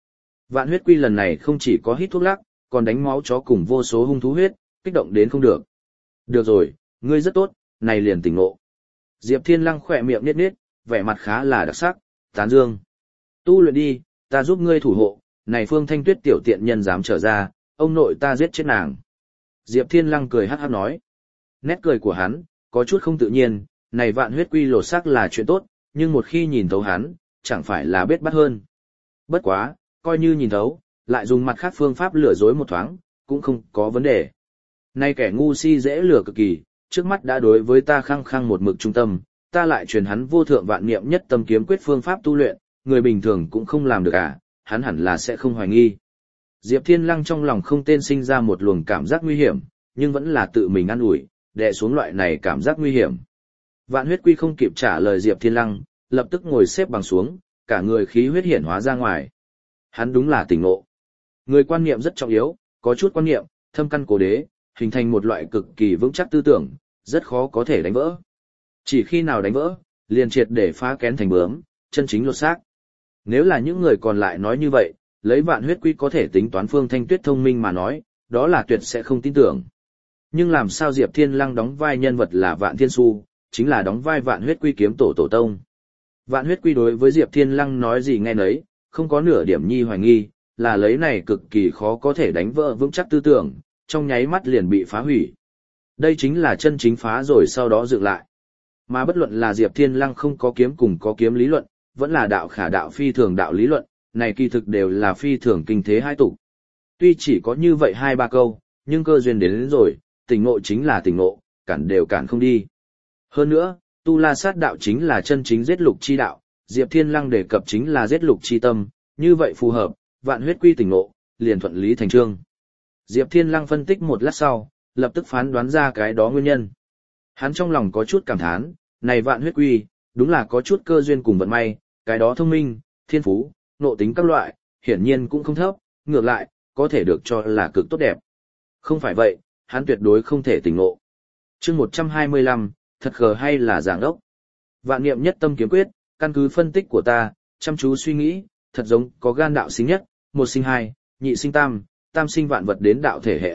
Vạn huyết quy lần này không chỉ có hít thuốc lắc, còn đánh máu chó cùng vô số hung thú huyết, kích động đến không được. Được rồi, ngươi rất tốt, này liền tỉnh ngộ. Diệp Thiên Lăng khỏe miệng nết nết, vẻ mặt khá là đặc sắc, tán dương. Tu luyện đi, ta giúp ngươi thủ hộ, này Phương Thanh Tuyết tiểu tiện nhân dám trở ra, ông nội ta giết chết nàng. Diệp Thiên Lăng cười hắc hắc nói. Nét cười của hắn, có chút không tự nhiên, này vạn huyết quy lột xác là chuyện tốt, nhưng một khi nhìn thấu hắn, chẳng phải là biết bắt hơn. Bất quá, coi như nhìn thấu, lại dùng mặt khác phương pháp lừa dối một thoáng, cũng không có vấn đề. Nay kẻ ngu si dễ lừa cực kỳ, trước mắt đã đối với ta khăng khăng một mực trung tâm, ta lại truyền hắn vô thượng vạn niệm nhất tâm kiếm quyết phương pháp tu luyện, người bình thường cũng không làm được hắn hẳn là sẽ không hoài nghi. Diệp Thiên Lăng trong lòng không tên sinh ra một luồng cảm giác nguy hiểm, nhưng vẫn là tự mình ăn ủi, đè xuống loại này cảm giác nguy hiểm. Vạn huyết quy không kịp trả lời Diệp Thiên Lăng, lập tức ngồi xếp bằng xuống, cả người khí huyết hiển hóa ra ngoài. Hắn đúng là tỉnh ngộ. Người quan niệm rất trọng yếu, có chút quan niệm, thâm căn cố đế, hình thành một loại cực kỳ vững chắc tư tưởng, rất khó có thể đánh vỡ. Chỉ khi nào đánh vỡ, liền triệt để phá kén thành bướm, chân chính lột xác. Nếu là những người còn lại nói như vậy, lấy vạn huyết quy có thể tính toán Phương Thanh Tuyết thông minh mà nói, đó là tuyệt sẽ không tin tưởng. Nhưng làm sao Diệp Thiên Lăng đóng vai nhân vật là Vạn Thiên Xu, chính là đóng vai Vạn huyết quy kiếm tổ tổ tông. Vạn huyết quy đối với Diệp Thiên Lăng nói gì nghe nấy, không có nửa điểm nhi hoài nghi, là lấy này cực kỳ khó có thể đánh vỡ vững chắc tư tưởng, trong nháy mắt liền bị phá hủy. Đây chính là chân chính phá rồi sau đó dựng lại. Mà bất luận là Diệp Thiên Lăng không có kiếm cùng có kiếm lý luận, vẫn là đạo khả đạo phi thường đạo lý luận, này kỳ thực đều là phi thường kinh thế hai tục. Tuy chỉ có như vậy hai ba câu, nhưng cơ duyên đến rồi, tỉnh ngộ chính là tỉnh ngộ, cản đều cản không đi. Hơn nữa, tu la sát đạo chính là chân chính giết lục chi đạo, Diệp Thiên Lăng đề cập chính là giết lục chi tâm, như vậy phù hợp, vạn huyết quy tỉnh ngộ, liền thuận lý thành trương. Diệp Thiên Lăng phân tích một lát sau, lập tức phán đoán ra cái đó nguyên nhân. Hắn trong lòng có chút cảm thán, này vạn huyết quy, đúng là có chút cơ duyên cùng vận may, cái đó thông minh, thiên phú, nộ tính các loại, hiển nhiên cũng không thấp, ngược lại, có thể được cho là cực tốt đẹp. Không phải vậy, hắn tuyệt đối không thể tỉnh ngộ. Chương 125, thật khờ hay là giảng ốc. Vạn niệm nhất tâm kiếm quyết, căn cứ phân tích của ta, chăm chú suy nghĩ, thật giống có gan đạo sinh nhất, một sinh hai, nhị sinh tam, tam sinh vạn vật đến đạo thể hệ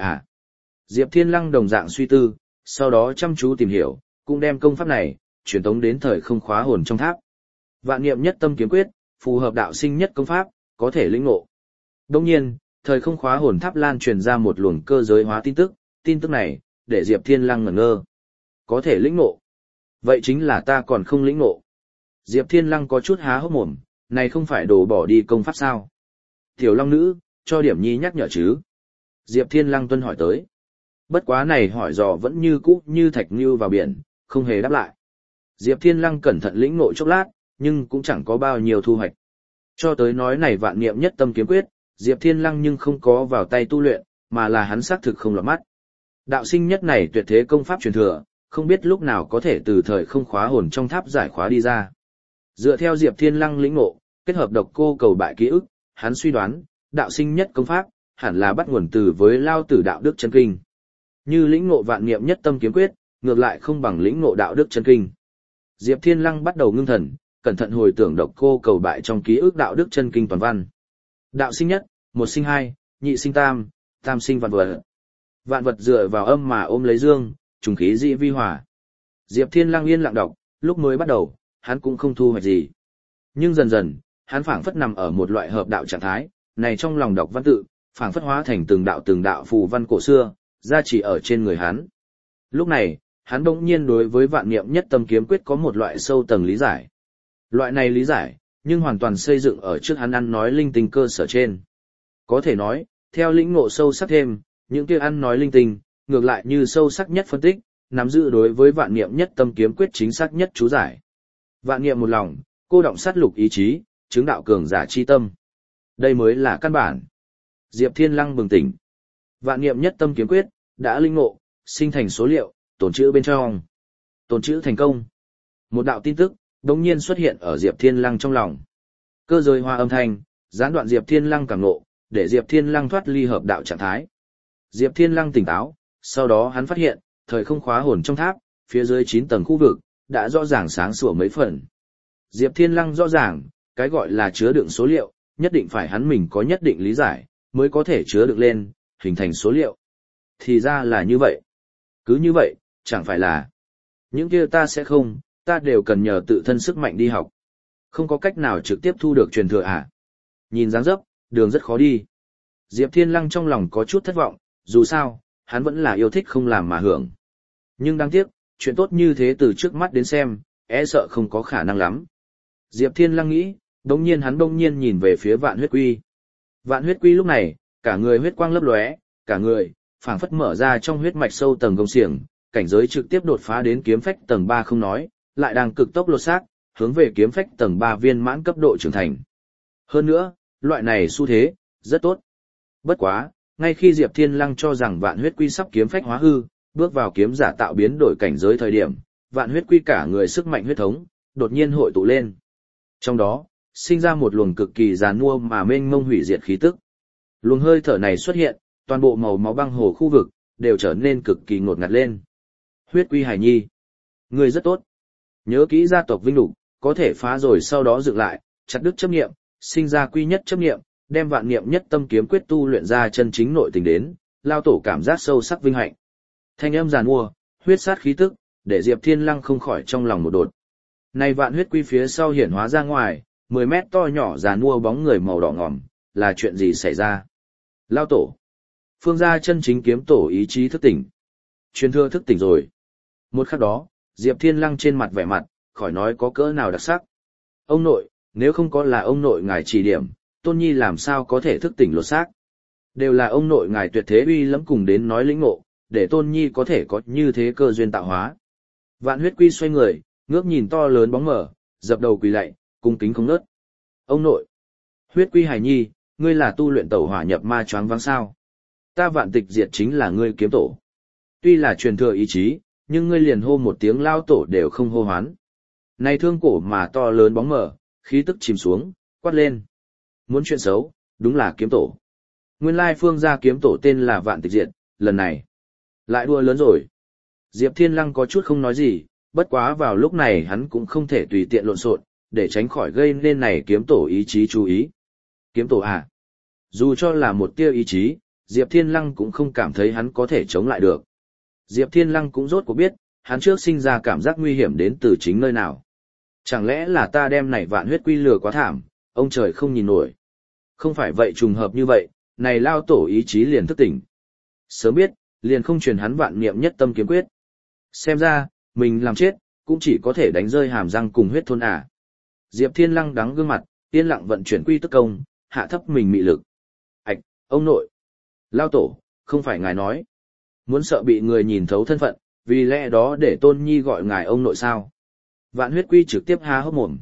Diệp Thiên Lăng đồng dạng suy tư, sau đó chăm chú tìm hiểu, cũng đem công pháp này truyền tống đến thời không khóa hồn trong tháp. Vạn niệm nhất tâm kiếm quyết, phù hợp đạo sinh nhất công pháp, có thể lĩnh ngộ. Đương nhiên, thời không khóa hồn tháp lan truyền ra một luồng cơ giới hóa tin tức này, để Diệp Thiên Lăng ngẩn ngơ. Có thể lĩnh ngộ. Vậy chính là ta còn không lĩnh ngộ. Diệp Thiên Lăng có chút há hốc mồm, này không phải đổ bỏ đi công pháp sao? Tiểu Long Nữ, cho điểm nhi nhắc nhở chứ? Diệp Thiên Lăng tuân hỏi tới. Bất quá này hỏi dò vẫn như cũ như thạch như vào biển, không hề đáp lại. Diệp Thiên Lăng cẩn thận lĩnh ngộ chốc lát, nhưng cũng chẳng có bao nhiêu thu hoạch. Cho tới nói này vạn niệm nhất tâm kiếm quyết, Diệp Thiên Lăng nhưng không có vào tay tu luyện, mà là hắn xác thực không lọt mắt. Đạo sinh nhất này tuyệt thế công pháp truyền thừa, không biết lúc nào có thể từ thời không khóa hồn trong tháp giải khóa đi ra. Dựa theo Diệp Thiên Lăng lĩnh ngộ, kết hợp độc cô cầu bại ký ức, hắn suy đoán, đạo sinh nhất công pháp, hẳn là bắt nguồn từ với lao tử đạo đức chân kinh. Như lĩnh ngộ vạn niệm nhất tâm kiếm quyết, ngược lại không bằng lĩnh ngộ đạo đức chân kinh. Diệp Thiên Lăng bắt đầu ngưng thần, cẩn thận hồi tưởng độc cô cầu bại trong ký ức đạo đức chân kinh toàn văn. Đạo sinh nhất, một sinh hai, nhị sinh tam, tam sinh vạn vật. Vạn vật dựa vào âm mà ôm lấy dương, trùng khí dị vi hòa. Diệp Thiên Lăng yên lặng đọc, lúc mới bắt đầu, hắn cũng không thu hoạch gì. Nhưng dần dần, hắn phảng phất nằm ở một loại hợp đạo trạng thái, này trong lòng đọc văn tự, phảng phất hóa thành từng đạo phù văn cổ xưa, gia trì ở trên người hắn. Lúc này, hắn bỗng nhiên đối với vạn niệm nhất tâm kiếm quyết có một loại sâu tầng lý giải. Loại này lý giải, nhưng hoàn toàn xây dựng ở trước hắn ăn nói linh tinh cơ sở trên. Có thể nói, theo lĩnh ngộ sâu sắc thêm, những kia ăn nói linh tinh, ngược lại như sâu sắc nhất phân tích, nắm giữ đối với vạn niệm nhất tâm kiếm quyết chính xác nhất chú giải. Vạn niệm một lòng, cô động sát lục ý chí, chứng đạo cường giả chi tâm. Đây mới là căn bản. Diệp Thiên Lăng bừng tỉnh. Vạn niệm nhất tâm kiếm quyết, đã linh ngộ, sinh thành số liệu, tồn trữ bên trong. Tồn trữ thành công. Một đạo tin tức, đống nhiên xuất hiện ở Diệp Thiên Lăng trong lòng. Cơ giới hoa âm thanh, gián đoạn Diệp Thiên Lăng cảm ngộ, để Diệp Thiên Lăng thoát ly hợp đạo trạng thái. Diệp Thiên Lăng tỉnh táo, sau đó hắn phát hiện, thời không khóa hồn trong tháp, phía dưới 9 tầng khu vực, đã rõ ràng sáng sủa mấy phần. Diệp Thiên Lăng rõ ràng, cái gọi là chứa đựng số liệu, nhất định phải hắn mình có nhất định lý giải, mới có thể chứa được lên, hình thành số liệu. Thì ra là như vậy. Cứ như vậy, chẳng phải là những kia ta sẽ không, ta đều cần nhờ tự thân sức mạnh đi học. Không có cách nào trực tiếp thu được truyền thừa à? Nhìn dáng dấp, đường rất khó đi. Diệp Thiên Lăng trong lòng có chút thất vọng, dù sao, hắn vẫn là yêu thích không làm mà hưởng. Nhưng đáng tiếc, chuyện tốt như thế từ trước mắt đến xem, e sợ không có khả năng lắm. Diệp Thiên Lăng nghĩ, đồng nhiên hắn đông nhiên nhìn về phía Vạn Huyết Quy. Vạn Huyết Quy lúc này, cả người huyết quang lấp lóe, cả người, phảng phất mở ra trong huyết mạch sâu tầng gông xiềng, cảnh giới trực tiếp đột phá đến kiếm phách tầng 3 không nói, lại đang cực tốc lột xác, hướng về kiếm phách tầng 3 viên mãn cấp độ trưởng thành. Hơn nữa, loại này xu thế, rất tốt. Bất quá, ngay khi Diệp Thiên Lăng cho rằng Vạn Huyết Quy sắp kiếm phách hóa hư, bước vào kiếm giả tạo biến đổi cảnh giới thời điểm, Vạn Huyết Quy cả người sức mạnh huyết thống, đột nhiên hội tụ lên. Trong đó, sinh ra một luồng cực kỳ giàn mua mà mênh mông hủy diệt khí tức. Luồng hơi thở này xuất hiện, toàn bộ màu máu băng hồ khu vực, đều trở nên cực kỳ ngột ngạt lên. Huyết Quy Hải Nhi, người rất tốt. Nhớ kỹ gia tộc vinh lục, có thể phá rồi sau đó dựng lại, chặt đứt chấp niệm, sinh ra quy nhất chấp niệm, đem vạn niệm nhất tâm kiếm quyết tu luyện ra chân chính nội tình đến, lao tổ cảm giác sâu sắc vinh hạnh. Thanh âm giàn mua, huyết sát khí tức, để Diệp Thiên Lăng không khỏi trong lòng một đột. Này Vạn Huyết Quy phía sau hiển hóa ra ngoài, 10 mét to nhỏ giàn mua bóng người màu đỏ ngòm, là chuyện gì xảy ra? Lao tổ. Phương gia chân chính kiếm tổ ý chí thức tỉnh. Truyền thừa thức tỉnh rồi. Một khắc đó, Diệp Thiên Lăng trên mặt vẻ mặt, khỏi nói có cỡ nào đặc sắc. Ông nội, nếu không có là ông nội ngài chỉ điểm, Tôn Nhi làm sao có thể thức tỉnh lột xác? Đều là ông nội ngài tuyệt thế uy lẫm cùng đến nói lĩnh ngộ, để Tôn Nhi có thể có như thế cơ duyên tạo hóa. Vạn Huyết Quy xoay người, ngước nhìn to lớn bóng mờ, dập đầu quỳ lạy, cung kính không ngớt. Ông nội, Huyết Quy Hải Nhi, ngươi là tu luyện tẩu hỏa nhập ma choáng váng sao? Ta Vạn Tịch Diệt chính là ngươi kiếm tổ. Tuy là truyền thừa ý chí, nhưng ngươi liền hô một tiếng lao tổ đều không hô hoán. Này thương cổ mà to lớn bóng mờ, khí tức chìm xuống, quát lên. Muốn chuyện xấu, đúng là kiếm tổ. Nguyên lai Phương gia kiếm tổ tên là Vạn Tịch Diệt, lần này lại đua lớn rồi. Diệp Thiên Lăng có chút không nói gì, bất quá vào lúc này hắn cũng không thể tùy tiện lộn xộn, để tránh khỏi gây nên này kiếm tổ ý chí chú ý. Kiếm tổ à? Dù cho là một tia ý chí, Diệp Thiên Lăng cũng không cảm thấy hắn có thể chống lại được. Diệp Thiên Lăng cũng rốt cuộc biết, hắn trước sinh ra cảm giác nguy hiểm đến từ chính nơi nào. Chẳng lẽ là ta đem này Vạn Huyết Quy lừa quá thảm, ông trời không nhìn nổi. Không phải vậy trùng hợp như vậy, này lao tổ ý chí liền thức tỉnh. Sớm biết, liền không truyền hắn vạn niệm nhất tâm kiếm quyết. Xem ra, mình làm chết, cũng chỉ có thể đánh rơi hàm răng cùng huyết thôn à. Diệp Thiên Lăng đắng gương mặt, yên lặng vận chuyển quy tức công, hạ thấp mình mị lực. Ảch, ông nội. Lao tổ, không phải ngài nói. Muốn sợ bị người nhìn thấu thân phận, vì lẽ đó để Tôn Nhi gọi ngài ông nội sao. Vạn Huyết Quy trực tiếp há hốc mồm.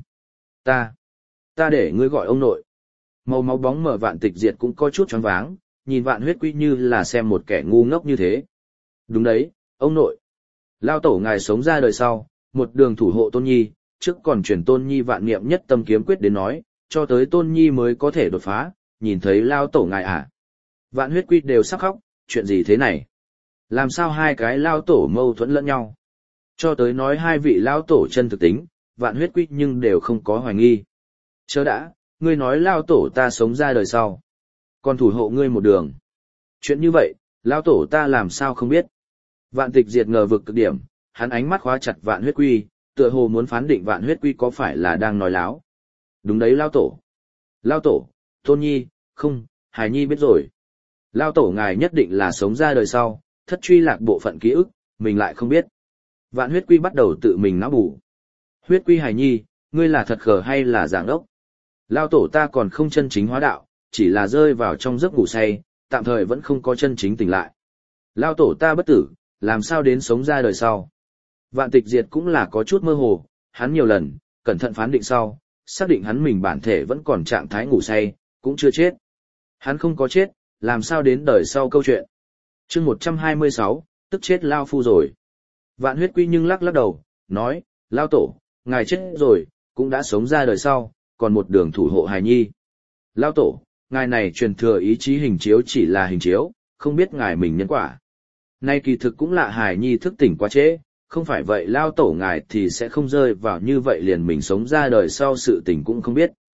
Ta để ngươi gọi ông nội. Màu máu bóng mở Vạn Tịch Diệt cũng có chút choáng váng, nhìn Vạn Huyết Quy như là xem một kẻ ngu ngốc như thế. Đúng đấy, ông nội. Lao tổ ngài sống ra đời sau, một đường thủ hộ Tôn Nhi, trước còn truyền Tôn Nhi vạn niệm nhất tâm kiếm quyết đến nói, cho tới Tôn Nhi mới có thể đột phá, nhìn thấy Lao tổ ngài à. Vạn Huyết Quy đều sắp khóc, chuyện gì thế này? Làm sao hai cái Lao tổ mâu thuẫn lẫn nhau? Cho tới nói hai vị Lao tổ chân thực tính, Vạn Huyết Quy nhưng đều không có hoài nghi. Chớ đã, ngươi nói Lao tổ ta sống ra đời sau, còn thủ hộ ngươi một đường. Chuyện như vậy, Lao tổ ta làm sao không biết? Vạn Tịch Diệt ngờ vực cực điểm, hắn ánh mắt khóa chặt Vạn Huyết Quy, tựa hồ muốn phán định Vạn Huyết Quy có phải là đang nói láo. Đúng đấy Lao tổ. Lao tổ, Tôn Nhi, không, Hải Nhi biết rồi. Lao tổ ngài nhất định là sống ra đời sau, thất truy lạc bộ phận ký ức, mình lại không biết. Vạn Huyết Quy bắt đầu tự mình não bù. Huyết Quy Hải Nhi, ngươi là thật khờ hay là giảng đốc? Lao tổ ta còn không chân chính hóa đạo, chỉ là rơi vào trong giấc ngủ say, tạm thời vẫn không có chân chính tỉnh lại. Lao tổ ta bất tử, làm sao đến sống ra đời sau? Vạn Tịch Diệt cũng là có chút mơ hồ, hắn nhiều lần, cẩn thận phán định sau, xác định hắn mình bản thể vẫn còn trạng thái ngủ say, cũng chưa chết. Hắn không có chết, làm sao đến đời sau câu chuyện? Chương 126, tức chết Lao Phu rồi. Vạn Huyết Quy nhưng lắc lắc đầu, nói, Lao tổ, ngài chết rồi, cũng đã sống ra đời sau, còn một đường thủ hộ hài nhi. Lao tổ, ngài này truyền thừa ý chí hình chiếu chỉ là hình chiếu, không biết ngài mình nhân quả. Nay kỳ thực cũng là hài nhi thức tỉnh quá trễ, không phải vậy Lao tổ ngài thì sẽ không rơi vào như vậy liền mình sống ra đời sau sự tình cũng không biết.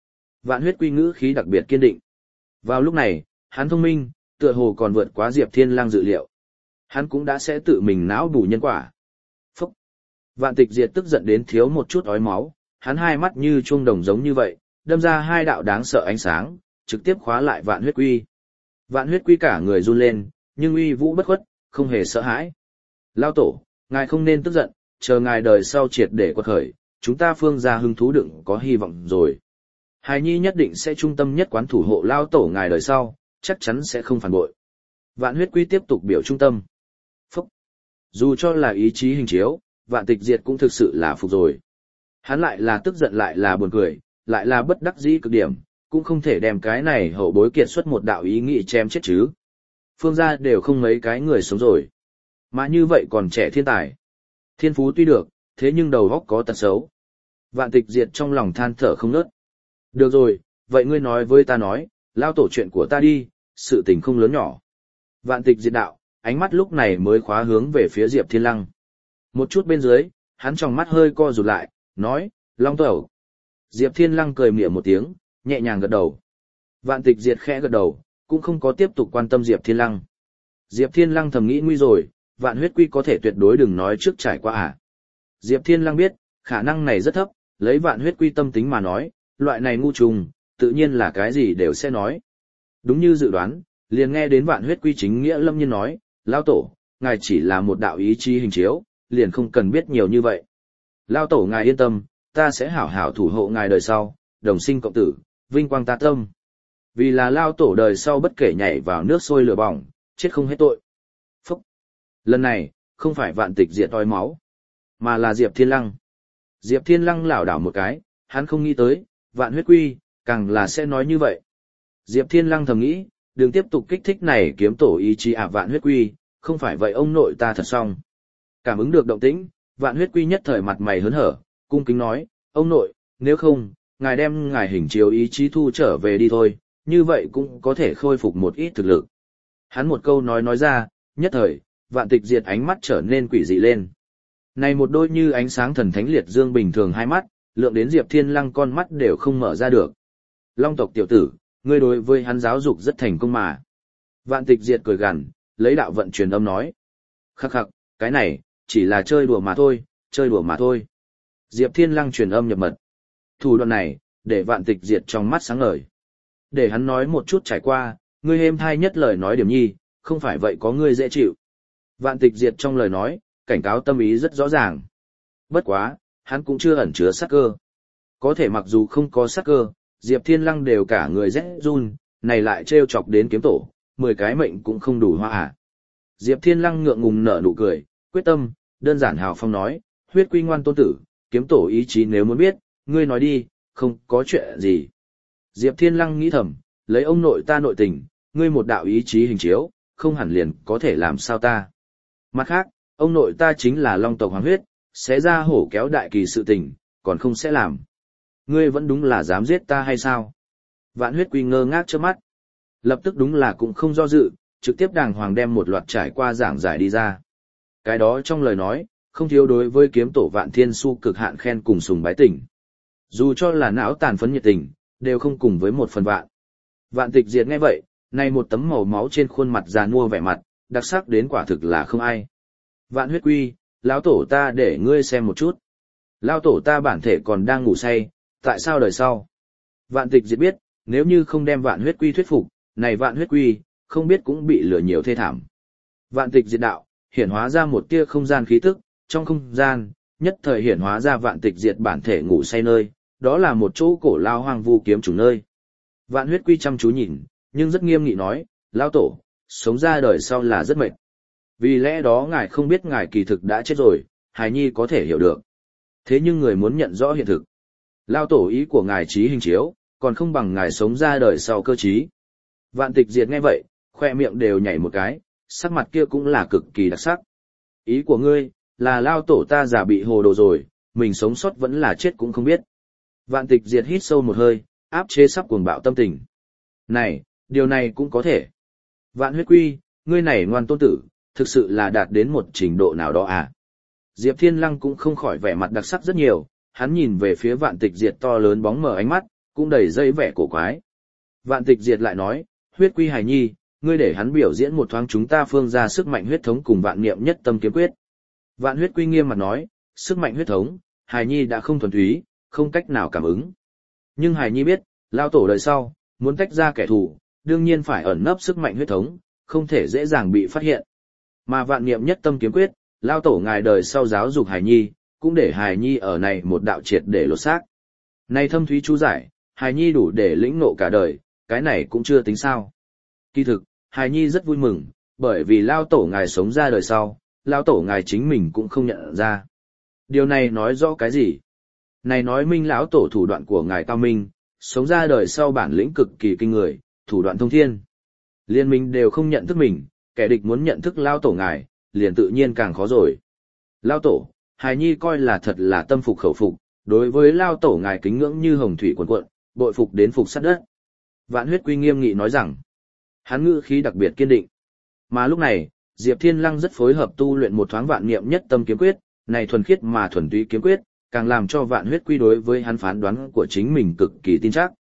Vạn Huyết Quy ngữ khí đặc biệt kiên định. Vào lúc này, hắn thông minh, tựa hồ còn vượt quá Diệp Thiên Lang dự liệu. Hắn cũng đã sẽ tự mình não bù nhân quả. Phúc! Vạn Tịch Diệt tức giận đến thiếu một chút ói máu, hắn hai mắt như chuông đồng giống như vậy, đâm ra hai đạo đáng sợ ánh sáng, trực tiếp khóa lại Vạn Huyết Quy. Vạn Huyết Quy cả người run lên, nhưng uy vũ bất khuất, không hề sợ hãi. Lao tổ, ngài không nên tức giận, chờ ngài đời sau triệt để quật khởi, chúng ta Phương gia hưng thú đựng có hy vọng rồi. Hài Nhi nhất định sẽ trung tâm nhất quán thủ hộ Lao tổ ngài đời sau, chắc chắn sẽ không phản bội. Vạn Huyết Quy tiếp tục biểu trung tâm. Phúc! Dù cho là ý chí hình chiếu, Vạn Tịch Diệt cũng thực sự là phục rồi. Hắn lại là tức giận lại là buồn cười, lại là bất đắc dĩ cực điểm, cũng không thể đem cái này hậu bối kiệt xuất một đạo ý nghĩ chém chết chứ. Phương gia đều không mấy cái người sống rồi. Mà như vậy còn trẻ thiên tài. Thiên phú tuy được, thế nhưng đầu óc có tật xấu. Vạn Tịch Diệt trong lòng than thở không ngớt. Được rồi, vậy ngươi nói với ta nói, lao tổ chuyện của ta đi, sự tình không lớn nhỏ. Vạn Tịch Diệt đạo, ánh mắt lúc này mới khóa hướng về phía Diệp Thiên Lăng. Một chút bên dưới, hắn trong mắt hơi co rụt lại, nói, Long Tẩu. Diệp Thiên Lăng cười mỉa một tiếng, nhẹ nhàng gật đầu. Vạn Tịch Diệt khẽ gật đầu, cũng không có tiếp tục quan tâm Diệp Thiên Lăng. Diệp Thiên Lăng thầm nghĩ nguy rồi, Vạn Huyết Quy có thể tuyệt đối đừng nói trước trải qua à. Diệp Thiên Lăng biết, khả năng này rất thấp, lấy Vạn Huyết Quy tâm tính mà nói, loại này ngu trùng, tự nhiên là cái gì đều sẽ nói. Đúng như dự đoán, liền nghe đến Vạn Huyết Quy chính nghĩa lâm nhiên nói, Lao tổ, ngài chỉ là một đạo ý chí hình chiếu, liền không cần biết nhiều như vậy. Lao tổ ngài yên tâm, ta sẽ hảo hảo thủ hộ ngài đời sau, đồng sinh cộng tử, vinh quang ta tâm. Vì là Lao tổ đời sau bất kể nhảy vào nước sôi lửa bỏng, chết không hết tội. Phúc! Lần này, không phải Vạn Tịch Diệt toi máu, mà là Diệp Thiên Lăng. Diệp Thiên Lăng lảo đảo một cái, hắn không nghĩ tới, Vạn Huyết Quy, càng là sẽ nói như vậy. Diệp Thiên Lăng thầm nghĩ, đừng tiếp tục kích thích này kiếm tổ ý chí Vạn Huyết Quy, không phải vậy ông nội ta thật xong. Cảm ứng được động tĩnh, Vạn Huyết Quy nhất thời mặt mày hớn hở, cung kính nói, ông nội, nếu không, ngài đem ngài hình chiếu ý chí thu trở về đi thôi, như vậy cũng có thể khôi phục một ít thực lực. Hắn một câu nói ra, nhất thời, Vạn Tịch Diệt ánh mắt trở nên quỷ dị lên. Này một đôi như ánh sáng thần thánh liệt dương bình thường hai mắt, lượng đến Diệp Thiên Lăng con mắt đều không mở ra được. Long tộc tiểu tử, ngươi đối với hắn giáo dục rất thành công mà. Vạn Tịch Diệt cười gằn, lấy đạo vận truyền âm nói. Khắc khắc, cái này, chỉ là chơi đùa mà thôi, chơi đùa mà thôi. Diệp Thiên Lăng truyền âm nhập mật. Thủ đoạn này, để Vạn Tịch Diệt trong mắt sáng ngời. Để hắn nói một chút trải qua, ngươi êm thai nhất lời nói điểm nhi, không phải vậy có ngươi dễ chịu. Vạn Tịch Diệt trong lời nói, cảnh cáo tâm ý rất rõ ràng. Bất quá, hắn cũng chưa ẩn chứa sát cơ. Có thể mặc dù không có sát cơ, Diệp Thiên Lăng đều cả người rẽ run, này lại trêu chọc đến kiếm tổ, 10 cái mệnh cũng không đủ hoa à. Diệp Thiên Lăng ngượng ngùng nở nụ cười, quyết tâm, đơn giản hào phong nói, Huyết Quy ngoan tôn tử, kiếm tổ ý chí nếu muốn biết, ngươi nói đi, không có chuyện gì. Diệp Thiên Lăng nghĩ thầm, lấy ông nội ta nội tình, ngươi một đạo ý chí hình chiếu, không hẳn liền có thể làm sao ta. Mặt khác, ông nội ta chính là Long tộc hoàng huyết, sẽ ra hổ kéo đại kỳ sự tình, còn không sẽ làm. Ngươi vẫn đúng là dám giết ta hay sao? Vạn Huyết Quy ngơ ngác trước mắt. Lập tức đúng là cũng không do dự, trực tiếp đàng hoàng đem một loạt trải qua giảng giải đi ra. Cái đó trong lời nói, không thiếu đối với kiếm tổ Vạn Thiên Su cực hạn khen cùng sùng bái tỉnh. Dù cho là não tàn phấn nhiệt tình, đều không cùng với một phần vạn. Vạn Tịch Diệt nghe vậy, này một tấm màu máu trên khuôn mặt già nua vẻ mặt, đặc sắc đến quả thực là không ai. Vạn Huyết Quy, lão tổ ta để ngươi xem một chút. Lão tổ ta bản thể còn đang ngủ say, tại sao đời sau? Vạn Tịch Diệt biết, nếu như không đem Vạn Huyết Quy thuyết phục, này Vạn Huyết Quy, không biết cũng bị lừa nhiều thê thảm. Vạn Tịch Diệt đạo, hiển hóa ra một tia không gian khí tức, trong không gian, nhất thời hiển hóa ra Vạn Tịch Diệt bản thể ngủ say nơi, đó là một chỗ cổ lao hoang vu kiếm chủ nơi. Vạn Huyết Quy chăm chú nhìn, nhưng rất nghiêm nghị nói, lão tổ, sống ra đời sau là rất mệt. Vì lẽ đó ngài không biết ngài kỳ thực đã chết rồi, hài nhi có thể hiểu được. Thế nhưng người muốn nhận rõ hiện thực. Lão tổ ý của ngài trí hình chiếu, còn không bằng ngài sống ra đời sau cơ trí. Vạn Tịch Diệt nghe vậy, khoe miệng đều nhảy một cái, sắc mặt kia cũng là cực kỳ đặc sắc. Ý của ngươi, là lão tổ ta giả bị hồ đồ rồi, mình sống sót vẫn là chết cũng không biết. Vạn Tịch Diệt hít sâu một hơi, áp chế sắp cuồng bạo tâm tình. Này, điều này cũng có thể. Vạn Huyết Quy, ngươi này ngoan tôn tử, thực sự là đạt đến một trình độ nào đó à? Diệp Thiên Lăng cũng không khỏi vẻ mặt đặc sắc rất nhiều, hắn nhìn về phía Vạn Tịch Diệt to lớn bóng mờ ánh mắt, cũng đầy dây vẻ cổ quái. Vạn Tịch Diệt lại nói, huyết quy hài nhi, ngươi để hắn biểu diễn một thoáng chúng ta phương ra sức mạnh huyết thống cùng vạn niệm nhất tâm kiếm quyết. Vạn huyết quy nghiêm mặt nói, sức mạnh huyết thống, hài nhi đã không thuần túy, không cách nào cảm ứng. Nhưng hài nhi biết, lao tổ đời sau, muốn tách ra kẻ thù, đương nhiên phải ẩn nấp sức mạnh huyết thống, không thể dễ dàng bị phát hiện. Mà vạn niệm nhất tâm kiếm quyết, lao tổ ngài đời sau giáo dục hài nhi, cũng để hài nhi ở này một đạo triệt để lột xác. Này thâm thúy chú giải, hài nhi đủ để lĩnh ngộ cả đời, cái này cũng chưa tính sao. Kỳ thực, hài nhi rất vui mừng, bởi vì lao tổ ngài sống ra đời sau, lao tổ ngài chính mình cũng không nhận ra. Điều này nói rõ cái gì? Này nói minh lão tổ thủ đoạn của ngài cao minh, sống ra đời sau bản lĩnh cực kỳ kinh người, thủ đoạn thông thiên. Liên minh đều không nhận thức mình, kẻ địch muốn nhận thức lao tổ ngài, liền tự nhiên càng khó rồi. Lao tổ, hài nhi coi là thật là tâm phục khẩu phục, đối với lao tổ ngài kính ngưỡng như hồng thủy cuồn cuộn, bội phục đến phục sát đất. Vạn huyết quy nghiêm nghị nói rằng, hắn ngữ khí đặc biệt kiên định. Mà lúc này, Diệp Thiên Lăng rất phối hợp tu luyện một thoáng vạn niệm nhất tâm kiếm quyết, này thuần khiết mà thuần túy kiếm quyết, càng làm cho vạn huyết quy đối với hắn phán đoán của chính mình cực kỳ tin chắc.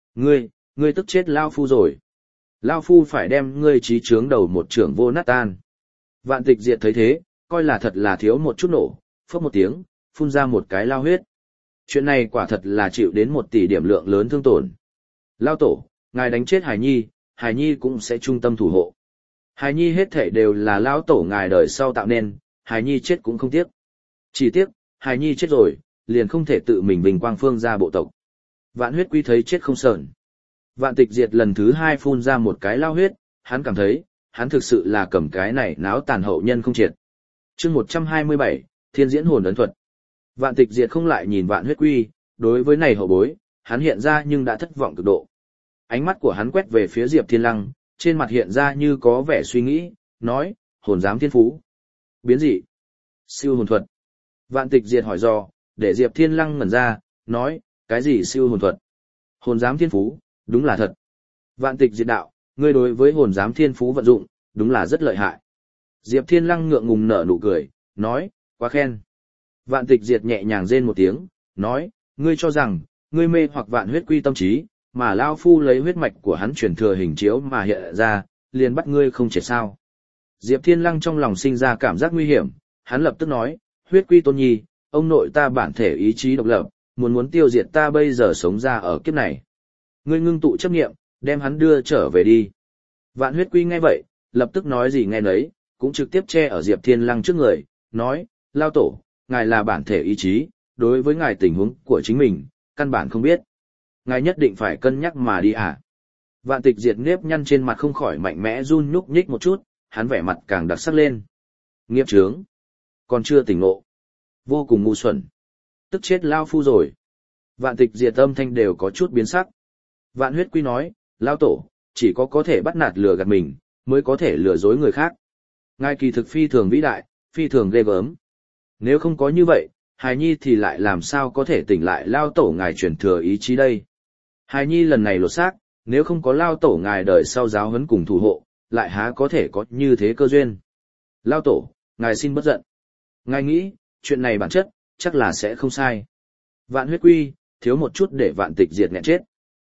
Ngươi tức chết Lao Phu rồi. Lao Phu phải đem ngươi trí chướng đầu một trưởng vô nát tan. Vạn Tịch Diệt thấy thế, coi là thật là thiếu một chút nổ, phốc một tiếng, phun ra một cái lao huyết. Chuyện này quả thật là chịu đến 1 tỷ điểm lượng lớn thương tổn. Lao tổ, ngài đánh chết Hải Nhi cũng sẽ trung tâm thủ hộ. Hải Nhi hết thể đều là lão tổ ngài đời sau tạo nên, Hải Nhi chết cũng không tiếc. Chỉ tiếc, Hải Nhi chết rồi, liền không thể tự mình bình quang phương ra bộ tộc. Vạn huyết quy thấy chết không sờn. Vạn Tịch Diệt lần thứ 2 phun ra một cái lao huyết, hắn cảm thấy, hắn thực sự là cầm cái này náo tàn hậu nhân không triệt. Chương 127, Thiên Diễn Hồn Ấn Thuật. Vạn Tịch Diệt không lại nhìn Vạn huyết quy, đối với này hậu bối, hắn hiện ra nhưng đã thất vọng cực độ. Ánh mắt của hắn quét về phía Diệp Thiên Lăng, trên mặt hiện ra như có vẻ suy nghĩ, nói, hồn giám thiên phú. Biến dị. Siêu hồn thuật. Vạn Tịch Diệt hỏi do, để Diệp Thiên Lăng ngẩn ra, nói, cái gì siêu hồn thuật? Hồn giám thiên phú, đúng là thật. Vạn Tịch Diệt đạo, ngươi đối với hồn giám thiên phú vận dụng, đúng là rất lợi hại. Diệp Thiên Lăng ngượng ngùng nở nụ cười, nói, quá khen. Vạn Tịch Diệt nhẹ nhàng rên một tiếng, nói, ngươi cho rằng, ngươi mê hoặc vạn huyết quy tâm trí, mà Lao Phu lấy huyết mạch của hắn truyền thừa hình chiếu mà hiện ra, liền bắt ngươi không chết sao. Diệp Thiên Lăng trong lòng sinh ra cảm giác nguy hiểm, hắn lập tức nói, huyết quy tôn nhi, ông nội ta bản thể ý chí độc lập, muốn tiêu diệt ta bây giờ sống ra ở kiếp này. Ngươi ngưng tụ chấp niệm, đem hắn đưa trở về đi. Vạn huyết quy nghe vậy, lập tức nói gì nghe nấy, cũng trực tiếp che ở Diệp Thiên Lăng trước người, nói, Lao tổ, ngài là bản thể ý chí, đối với ngài tình huống của chính mình, căn bản không biết. Ngài nhất định phải cân nhắc mà đi à. Vạn Tịch Diệt nếp nhăn trên mặt không khỏi mạnh mẽ run nhúc nhích một chút, hắn vẻ mặt càng đặc sắc lên. Nghiệp chướng. Còn chưa tỉnh ngộ. Vô cùng ngu xuẩn. Tức chết Lao Phu rồi. Vạn Tịch Diệt âm thanh đều có chút biến sắc. Vạn huyết quy nói, Lao tổ, chỉ có thể bắt nạt lừa gạt mình, mới có thể lừa dối người khác. Ngài kỳ thực phi thường vĩ đại, phi thường ghê gớm. Nếu không có như vậy, Hài Nhi thì lại làm sao có thể tỉnh lại Lao tổ ngài truyền thừa ý chí đây. Hài Nhi lần này lột xác, nếu không có Lao tổ ngài đời sau giáo huấn cùng thủ hộ, lại há có thể có như thế cơ duyên. Lao tổ, ngài xin bất giận. Ngài nghĩ, chuyện này bản chất, chắc là sẽ không sai. Vạn huyết quy, thiếu một chút để Vạn Tịch Diệt nghẹn chết.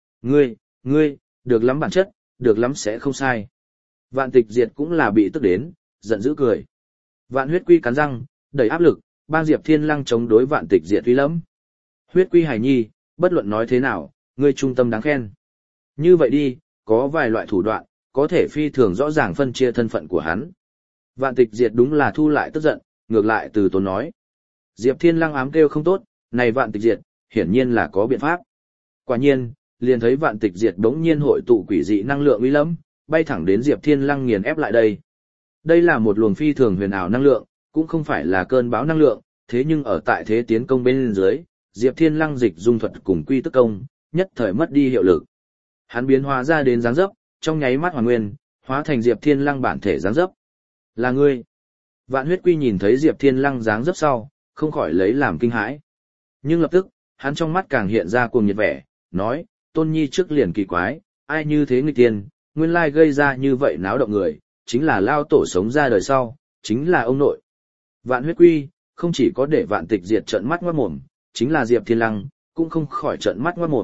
Ngươi, được lắm bản chất, được lắm sẽ không sai. Vạn Tịch Diệt cũng là bị tức đến, giận dữ cười. Vạn huyết quy cắn răng, đẩy áp lực, bang Diệp Thiên Lăng chống đối Vạn Tịch Diệt uy lẫm. Huyết quy Hải Nhi, bất luận nói thế nào, ngươi trung tâm đáng khen. Như vậy đi, có vài loại thủ đoạn, có thể phi thường rõ ràng phân chia thân phận của hắn. Vạn Tịch Diệt đúng là thu lại tức giận, ngược lại từ tốn nói. Diệp Thiên Lăng ám kêu không tốt, này Vạn Tịch Diệt, hiển nhiên là có biện pháp. Quả nhiên, liền thấy Vạn Tịch Diệt đống nhiên hội tụ quỷ dị năng lượng uy lẫm, bay thẳng đến Diệp Thiên Lăng nghiền ép lại đây. Đây là một luồng phi thường huyền ảo năng lượng, cũng không phải là cơn bão năng lượng, thế nhưng ở tại thế tiến công bên dưới, Diệp Thiên Lăng dịch dung thuật cùng quy tức công, nhất thời mất đi hiệu lực. Hắn biến hóa ra đến dáng dấp, trong nháy mắt hoàn nguyên, hóa thành Diệp Thiên Lăng bản thể dáng dấp. Là ngươi. Vạn huyết quy nhìn thấy Diệp Thiên Lăng dáng dấp sau, không khỏi lấy làm kinh hãi. Nhưng lập tức, hắn trong mắt càng hiện ra cuồng nhiệt vẻ, nói, Tôn Nhi trước liền kỳ quái, ai như thế nghịch tiên, nguyên lai gây ra như vậy náo động người, chính là Lao tổ sống ra đời sau, chính là ông nội. Vạn huyết quy, không chỉ có để Vạn Tịch Diệt trợn mắt ngoát mồm, chính là Diệp Thiên Lăng, cũng không khỏi trợn mắt ngoát mồm,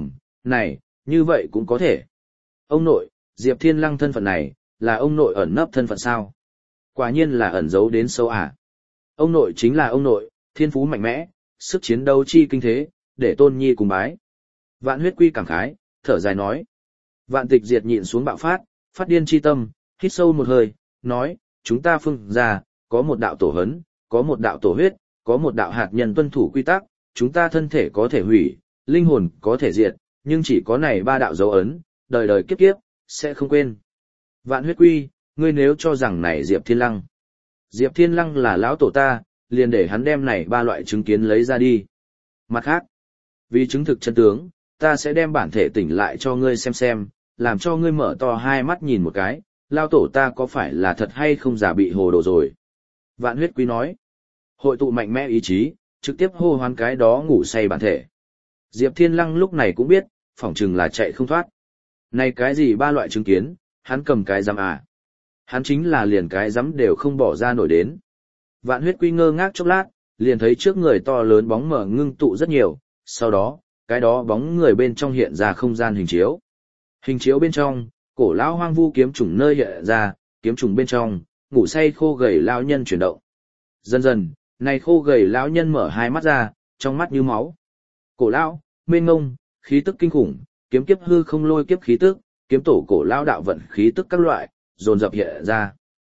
Này, như vậy cũng có thể. Ông nội, Diệp Thiên Lăng thân phận này, là ông nội ẩn nấp thân phận sao? Quả nhiên là ẩn giấu đến sâu à. Ông nội chính là ông nội, thiên phú mạnh mẽ, sức chiến đấu chi kinh thế, để tôn nhi cùng bái. Vạn huyết quy cảm khái, thở dài nói. Vạn tịch diệt nhịn xuống bạo phát, phát điên chi tâm, hít sâu một hơi, nói, chúng ta phương ra, có một đạo tổ hấn, có một đạo tổ huyết, có một đạo hạt nhân tuân thủ quy tắc, chúng ta thân thể có thể hủy, linh hồn có thể diệt, nhưng chỉ có này ba đạo dấu ấn, đời đời kiếp kiếp, sẽ không quên. Vạn huyết quy, ngươi nếu cho rằng này Diệp Thiên Lăng. Diệp Thiên Lăng là lão tổ ta, liền để hắn đem này ba loại chứng kiến lấy ra đi. Mặt khác, vì chứng thực chân tướng, ta sẽ đem bản thể tỉnh lại cho ngươi xem, làm cho ngươi mở to hai mắt nhìn một cái, lão tổ ta có phải là thật hay không giả bị hồ đồ rồi. Vạn huyết quy nói, hội tụ mạnh mẽ ý chí, trực tiếp hô hoán cái đó ngủ say bản thể. Diệp Thiên Lăng lúc này cũng biết, phỏng chừng là chạy không thoát. Này cái gì ba loại chứng kiến, hắn cầm cái giám à. Hắn chính là liền cái giám đều không bỏ ra nổi đến. Vạn huyết quy ngơ ngác chốc lát, liền thấy trước người to lớn bóng mở ngưng tụ rất nhiều, sau đó, cái đó bóng người bên trong hiện ra không gian hình chiếu. Hình chiếu bên trong, cổ lão hoang vu kiếm trùng nơi hiện ra, kiếm trùng bên trong, ngủ say khô gầy lão nhân chuyển động. Dần dần, này khô gầy lão nhân mở hai mắt ra, trong mắt như máu. Cổ lão, mênh ngông, khí tức kinh khủng, kiếm kiếp hư không lôi kiếp khí tức, kiếm tổ cổ lão đạo vận khí tức các loại, dồn dập hiện ra.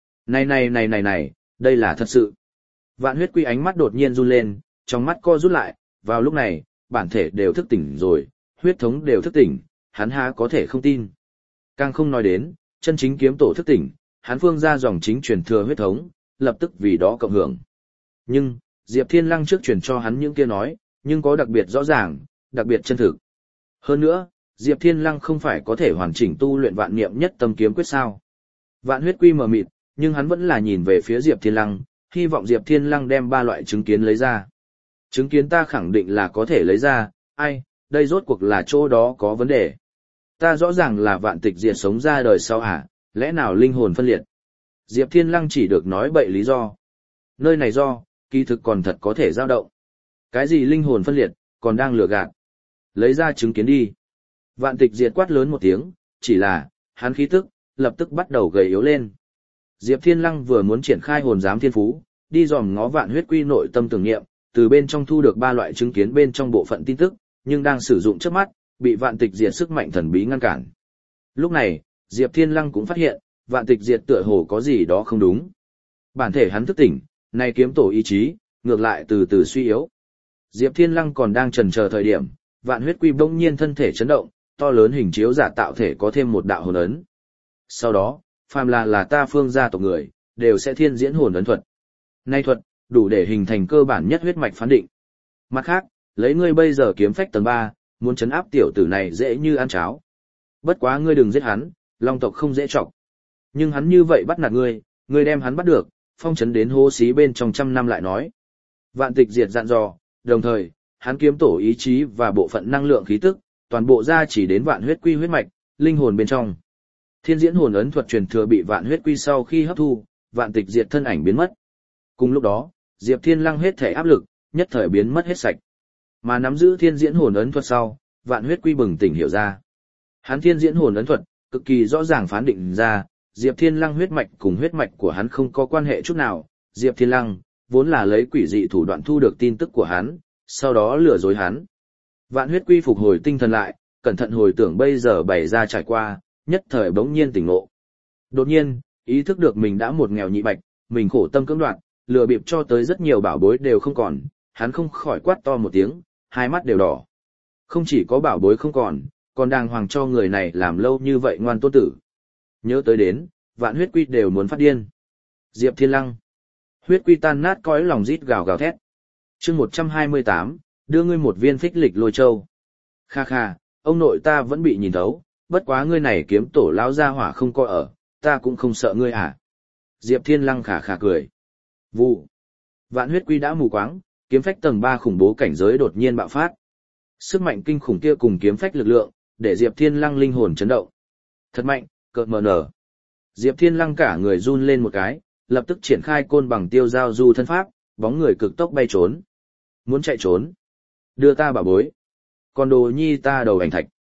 Này, đây là thật sự. Vạn huyết quy ánh mắt đột nhiên run lên, trong mắt co rút lại, vào lúc này, bản thể đều thức tỉnh rồi, huyết thống đều thức tỉnh, hắn há có thể không tin. Càng không nói đến, chân chính kiếm tổ thức tỉnh, hắn phương ra dòng chính truyền thừa huyết thống, lập tức vì đó cộng hưởng. Nhưng, Diệp Thiên Lăng trước truyền cho hắn những kia nói, nhưng có đặc biệt rõ ràng, đặc biệt chân thực. Hơn nữa, Diệp Thiên Lăng không phải có thể hoàn chỉnh tu luyện vạn niệm nhất tâm kiếm quyết sao. Vạn huyết quy mờ mịt, nhưng hắn vẫn là nhìn về phía Diệp Thiên Lăng, hy vọng Diệp Thiên Lăng đem ba loại chứng kiến lấy ra. Chứng kiến ta khẳng định là có thể lấy ra, ai, đây rốt cuộc là chỗ đó có vấn đề. Ta rõ ràng là vạn tịch diệt sống ra đời sau hả, lẽ nào linh hồn phân liệt. Diệp Thiên Lăng chỉ được nói bậy lý do. Nơi này do, kỳ thực còn thật có thể dao động. Cái gì linh hồn phân liệt, còn đang lừa gạt. Lấy ra chứng kiến đi. Vạn tịch diệt quát lớn một tiếng, chỉ là, hắn khí tức, lập tức bắt đầu gầy yếu lên. Diệp Thiên Lăng vừa muốn triển khai hồn giám thiên phú, đi dòm ngó vạn huyết quy nội tâm tưởng niệm, từ bên trong thu được ba loại chứng kiến bên trong bộ phận tin tức, nhưng đang sử dụng trước mắt, bị vạn tịch diệt sức mạnh thần bí ngăn cản. Lúc này, Diệp Thiên Lăng cũng phát hiện, vạn tịch diệt tựa hồ có gì đó không đúng. Bản thể hắn thức tỉnh, nay kiếm tổ ý chí, ngược lại từ từ suy yếu. Diệp Thiên Lăng còn đang chần chờ thời điểm, vạn huyết quy bỗng nhiên thân thể chấn động, to lớn hình chiếu giả tạo thể có thêm một đạo hồn ấn. Sau đó, phàm là ta phương gia tộc người, đều sẽ thiên diễn hồn ấn thuật. Nay thuật, đủ để hình thành cơ bản nhất huyết mạch phán định. Mặt khác, lấy ngươi bây giờ kiếm phách tầng 3, muốn trấn áp tiểu tử này dễ như ăn cháo. Bất quá ngươi đừng giết hắn, long tộc không dễ chọc. Nhưng hắn như vậy bắt nạt ngươi đem hắn bắt được, phong trấn đến hô xí bên trong 100 năm lại nói. Vạn tịch diệt dặn dò, đồng thời, hắn kiếm tổ ý chí và bộ phận năng lượng khí tức, toàn bộ ra chỉ đến vạn huyết quy huyết mạch, linh hồn bên trong. Thiên diễn hồn ấn thuật truyền thừa bị vạn huyết quy sau khi hấp thu, vạn tịch diệt thân ảnh biến mất. Cùng lúc đó, Diệp Thiên Lăng hết thể áp lực, nhất thời biến mất hết sạch. Mà nắm giữ thiên diễn hồn ấn thuật sau, vạn huyết quy bừng tỉnh hiểu ra. Hắn thiên diễn hồn ấn thuật, cực kỳ rõ ràng phán định ra, Diệp Thiên Lăng huyết mạch cùng huyết mạch của hắn không có quan hệ chút nào. Diệp Thiên Lăng, vốn là lấy quỷ dị thủ đoạn thu được tin tức của hắn, sau đó lừa dối hắn. Vạn huyết quy phục hồi tinh thần lại, cẩn thận hồi tưởng bây giờ bày ra trải qua, nhất thời bỗng nhiên tỉnh ngộ. Đột nhiên, ý thức được mình đã một nghèo nhị bạch, mình khổ tâm cưỡng đoạt, lừa bịp cho tới rất nhiều bảo bối đều không còn, hắn không khỏi quát to một tiếng, hai mắt đều đỏ. Không chỉ có bảo bối không còn đàng hoàng cho người này làm lâu như vậy ngoan tôn tử. Nhớ tới đến, vạn huyết quy đều muốn phát điên. Diệp Thiên Lăng. Huyết quy tan nát cõi lòng rít gào gào thét. Chương 128, đưa ngươi một viên phích lịch lôi châu. Kha kha, ông nội ta vẫn bị nhìn thấu, bất quá ngươi này kiếm tổ lão gia hỏa không coi ở, ta cũng không sợ ngươi à. Diệp Thiên Lăng khà khà cười. Vụ. Vạn huyết quy đã mù quáng, kiếm phách tầng 3 khủng bố cảnh giới đột nhiên bạo phát. Sức mạnh kinh khủng kia cùng kiếm phách lực lượng, để Diệp Thiên Lăng linh hồn chấn động. Thật mạnh, cợt mờ nở. Diệp Thiên Lăng cả người run lên một cái, lập tức triển khai côn bằng tiêu giao du thân pháp, bóng người cực tốc bay trốn. Muốn chạy trốn? Đưa ta bảo bối. Còn đồ nhi ta đầu ảnh thạch.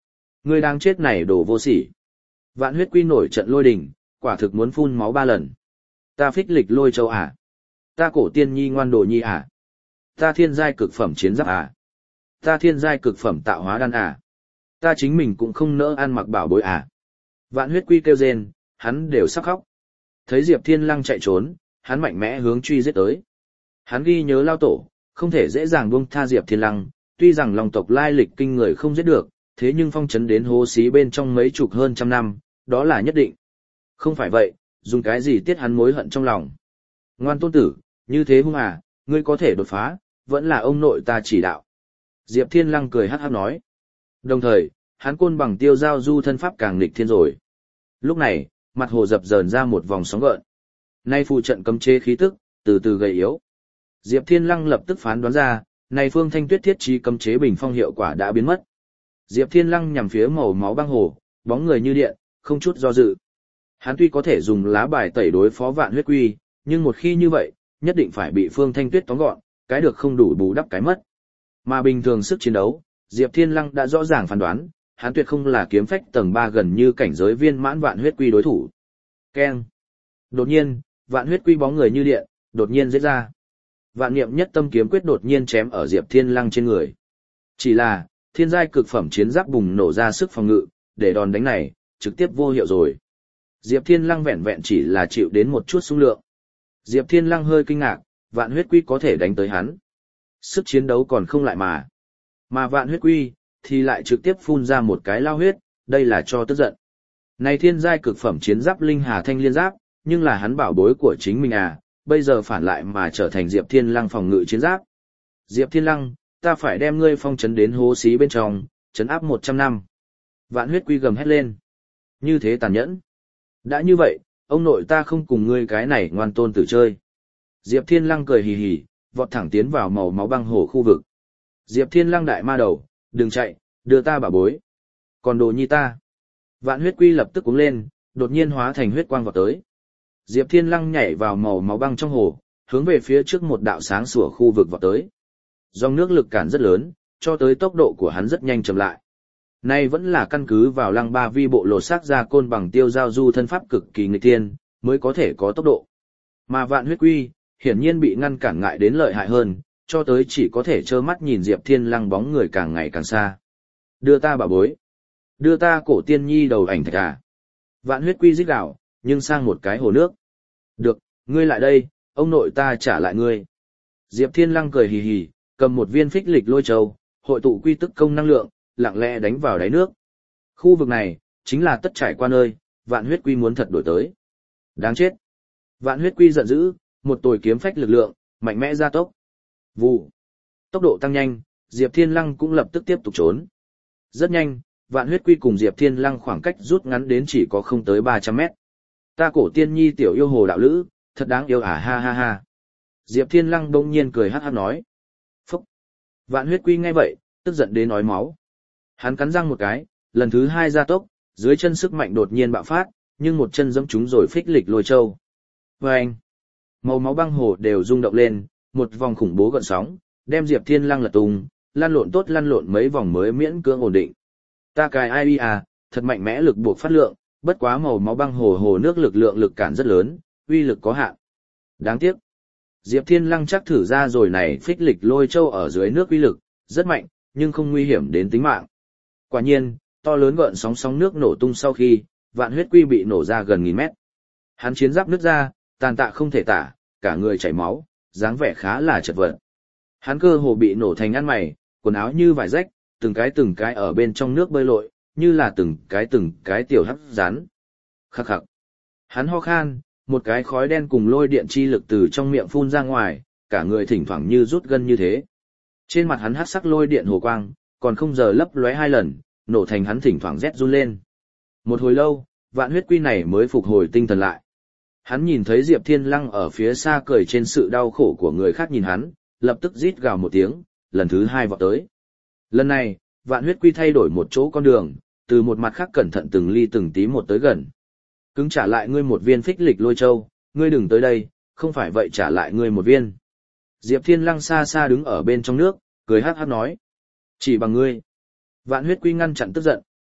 Ngươi đang chết này đồ vô sỉ. Vạn huyết quy nổi trận lôi đình, quả thực muốn phun máu 3 lần. Ta phích lịch lôi châu à? Ta cổ tiên nhi ngoan đồ nhi à? Ta thiên giai cực phẩm chiến giáp à? Ta thiên giai cực phẩm tạo hóa đan à? Ta chính mình cũng không nỡ ăn mặc bảo bối à? Vạn huyết quy kêu rên, hắn đều sắp khóc. Thấy Diệp Thiên Lăng chạy trốn, hắn mạnh mẽ hướng truy giết tới. Hắn ghi nhớ lao tổ, không thể dễ dàng buông tha Diệp Thiên Lăng, tuy rằng Long tộc lai lịch kinh người không giết được, thế nhưng phong trấn đến hố xí bên trong mấy chục hơn trăm năm, đó là nhất định. Không phải vậy, dùng cái gì tiết hắn mối hận trong lòng. Ngoan tôn tử, như thế hung à, ngươi có thể đột phá, vẫn là ông nội ta chỉ đạo. Diệp Thiên Lăng cười hắc hắc nói. Đồng thời, hắn côn bằng tiêu giao du thân pháp càng nghịch thiên rồi. Lúc này, mặt hồ dập dờn ra một vòng sóng gợn. Nay phụ trận cấm chế khí tức, từ từ gầy yếu. Diệp Thiên Lăng lập tức phán đoán ra, này Phương Thanh Tuyết thiết trí cấm chế bình phong hiệu quả đã biến mất. Diệp Thiên Lăng nhằm phía màu máu băng hồ, bóng người như điện, không chút do dự. Hắn tuy có thể dùng lá bài tẩy đối phó Vạn Huyết Quy, nhưng một khi như vậy, nhất định phải bị Phương Thanh Tuyết tóm gọn, cái được không đủ bù đắp cái mất. Mà bình thường sức chiến đấu, Diệp Thiên Lăng đã rõ ràng phán đoán, hắn tuyệt không là kiếm phách tầng 3 gần như cảnh giới viên mãn Vạn Huyết Quy đối thủ. Keng. Đột nhiên, Vạn Huyết Quy bóng người như điện, đột nhiên giết ra. Vạn niệm nhất tâm kiếm quyết đột nhiên chém ở Diệp Thiên Lăng trên người. Chỉ là, thiên giai cực phẩm chiến giáp bùng nổ ra sức phòng ngự, để đòn đánh này, trực tiếp vô hiệu rồi. Diệp Thiên Lăng vẹn vẹn chỉ là chịu đến một chút xung lượng. Diệp Thiên Lăng hơi kinh ngạc, Vạn Huyết Quy có thể đánh tới hắn. Sức chiến đấu còn không lại mà. Mà Vạn Huyết Quy, thì lại trực tiếp phun ra một cái lao huyết, đây là cho tức giận. Này thiên giai cực phẩm chiến giáp linh hà thanh liên giáp, nhưng là hắn bảo bối của chính mình à, bây giờ phản lại mà trở thành Diệp Thiên Lăng phòng ngự chiến giáp. Diệp Thiên Lăng, ta phải đem ngươi phong trấn đến hố xí bên trong, trấn áp 100 năm. Vạn Huyết Quy gầm hét lên. Như thế tàn nhẫn. Đã như vậy, ông nội ta không cùng ngươi cái này ngoan tôn tử chơi. Diệp Thiên Lăng cười hì hì, vọt thẳng tiến vào màu máu băng hồ khu vực. Diệp Thiên Lăng đại ma đầu, đừng chạy, đưa ta bảo bối. Còn đồ nhi ta. Vạn Huyết Quy lập tức cuống lên, đột nhiên hóa thành huyết quang vọt tới. Diệp Thiên Lăng nhảy vào màu máu băng trong hồ, hướng về phía trước một đạo sáng sủa khu vực vọt tới. Dòng nước lực cản rất lớn, cho tới tốc độ của hắn rất nhanh chậm lại. Nay vẫn là căn cứ vào Lăng Ba Vi bộ lột xác ra côn bằng tiêu giao du thân pháp cực kỳ nghịch thiên, mới có thể có tốc độ. Mà Vạn Huyết Quy, hiển nhiên bị ngăn cản ngại đến lợi hại hơn, cho tới chỉ có thể trơ mắt nhìn Diệp Thiên Lăng bóng người càng ngày càng xa. Đưa ta bảo bối. Đưa ta cổ tiên nhi đầu ảnh thạch à. Vạn Huyết Quy rít gào, nhưng sang một cái hồ nước. Được, ngươi lại đây, ông nội ta trả lại ngươi. Diệp Thiên Lăng cười hì hì, cầm một viên phích lịch lôi châu, hội tụ quy tức công năng lượng, lặng lẽ đánh vào đáy nước. Khu vực này, chính là tất trải qua nơi, Vạn Huyết Quy muốn thật đổi tới. Đáng chết. Vạn Huyết Quy giận dữ, một tồi kiếm phách lực lượng, mạnh mẽ gia tốc. Vụ. Tốc độ tăng nhanh, Diệp Thiên Lăng cũng lập tức tiếp tục trốn. Rất nhanh, Vạn Huyết Quy cùng Diệp Thiên Lăng khoảng cách rút ngắn đến chỉ có không tới 300 mét. Ta cổ tiên nhi tiểu yêu hồ đạo lữ, thật đáng yêu à ha ha ha. Diệp Thiên Lăng đông nhiên cười hát hát nói. Phúc. Vạn Huyết Quy nghe vậy, tức giận đến nói máu. Hắn cắn răng một cái, lần thứ 2 gia tốc, dưới chân sức mạnh đột nhiên bạo phát, nhưng một chân giẫm trúng rồi phích lịch lôi châu. Vâng! Màu máu băng hồ đều rung động lên, một vòng khủng bố gợn sóng, đem Diệp Thiên Lăng lật tung, lăn lộn mấy vòng mới miễn cưỡng ổn định. Ta cài ai à, thật mạnh mẽ lực buộc phát lượng, bất quá màu máu băng hồ nước lực lượng lực cản rất lớn, uy lực có hạn. Đáng tiếc. Diệp Thiên Lăng chắc thử ra rồi này phích lịch lôi châu ở dưới nước uy lực, rất mạnh, nhưng không nguy hiểm đến tính mạng. Quả nhiên, to lớn gợn sóng nước nổ tung sau khi, Vạn Huyết Quy bị nổ ra gần 1000 mét. Hắn chiến giáp nứt ra, tàn tạ không thể tả, cả người chảy máu, dáng vẻ khá là chật vật. Hắn cơ hồ bị nổ thành ăn mày, quần áo như vải rách, từng cái ở bên trong nước bơi lội, như là từng cái tiểu hắc rắn. Khắc khắc. Hắn ho khan, một cái khói đen cùng lôi điện chi lực từ trong miệng phun ra ngoài, cả người thỉnh thoảng như rút gân như thế. Trên mặt hắn hắc sắc lôi điện hồ quang, còn không giờ lấp lóe 2 lần, nổ thành hắn thỉnh thoảng rét run lên. Một hồi lâu, Vạn Huyết Quy này mới phục hồi tinh thần lại. Hắn nhìn thấy Diệp Thiên Lăng ở phía xa cười trên sự đau khổ của người khác nhìn hắn, lập tức rít gào một tiếng, lần thứ 2 vọt tới. Lần này, Vạn Huyết Quy thay đổi một chỗ con đường, từ một mặt khác cẩn thận từng ly từng tí một tới gần. Cứng trả lại ngươi một viên phích lịch lôi châu, ngươi đừng tới đây, không phải vậy trả lại ngươi một viên. Diệp Thiên Lăng xa xa đứng ở bên trong nước, cười hát hát nói. Chỉ bằng ngươi. Vạn Huyết Quy ngăn chặn tức giận,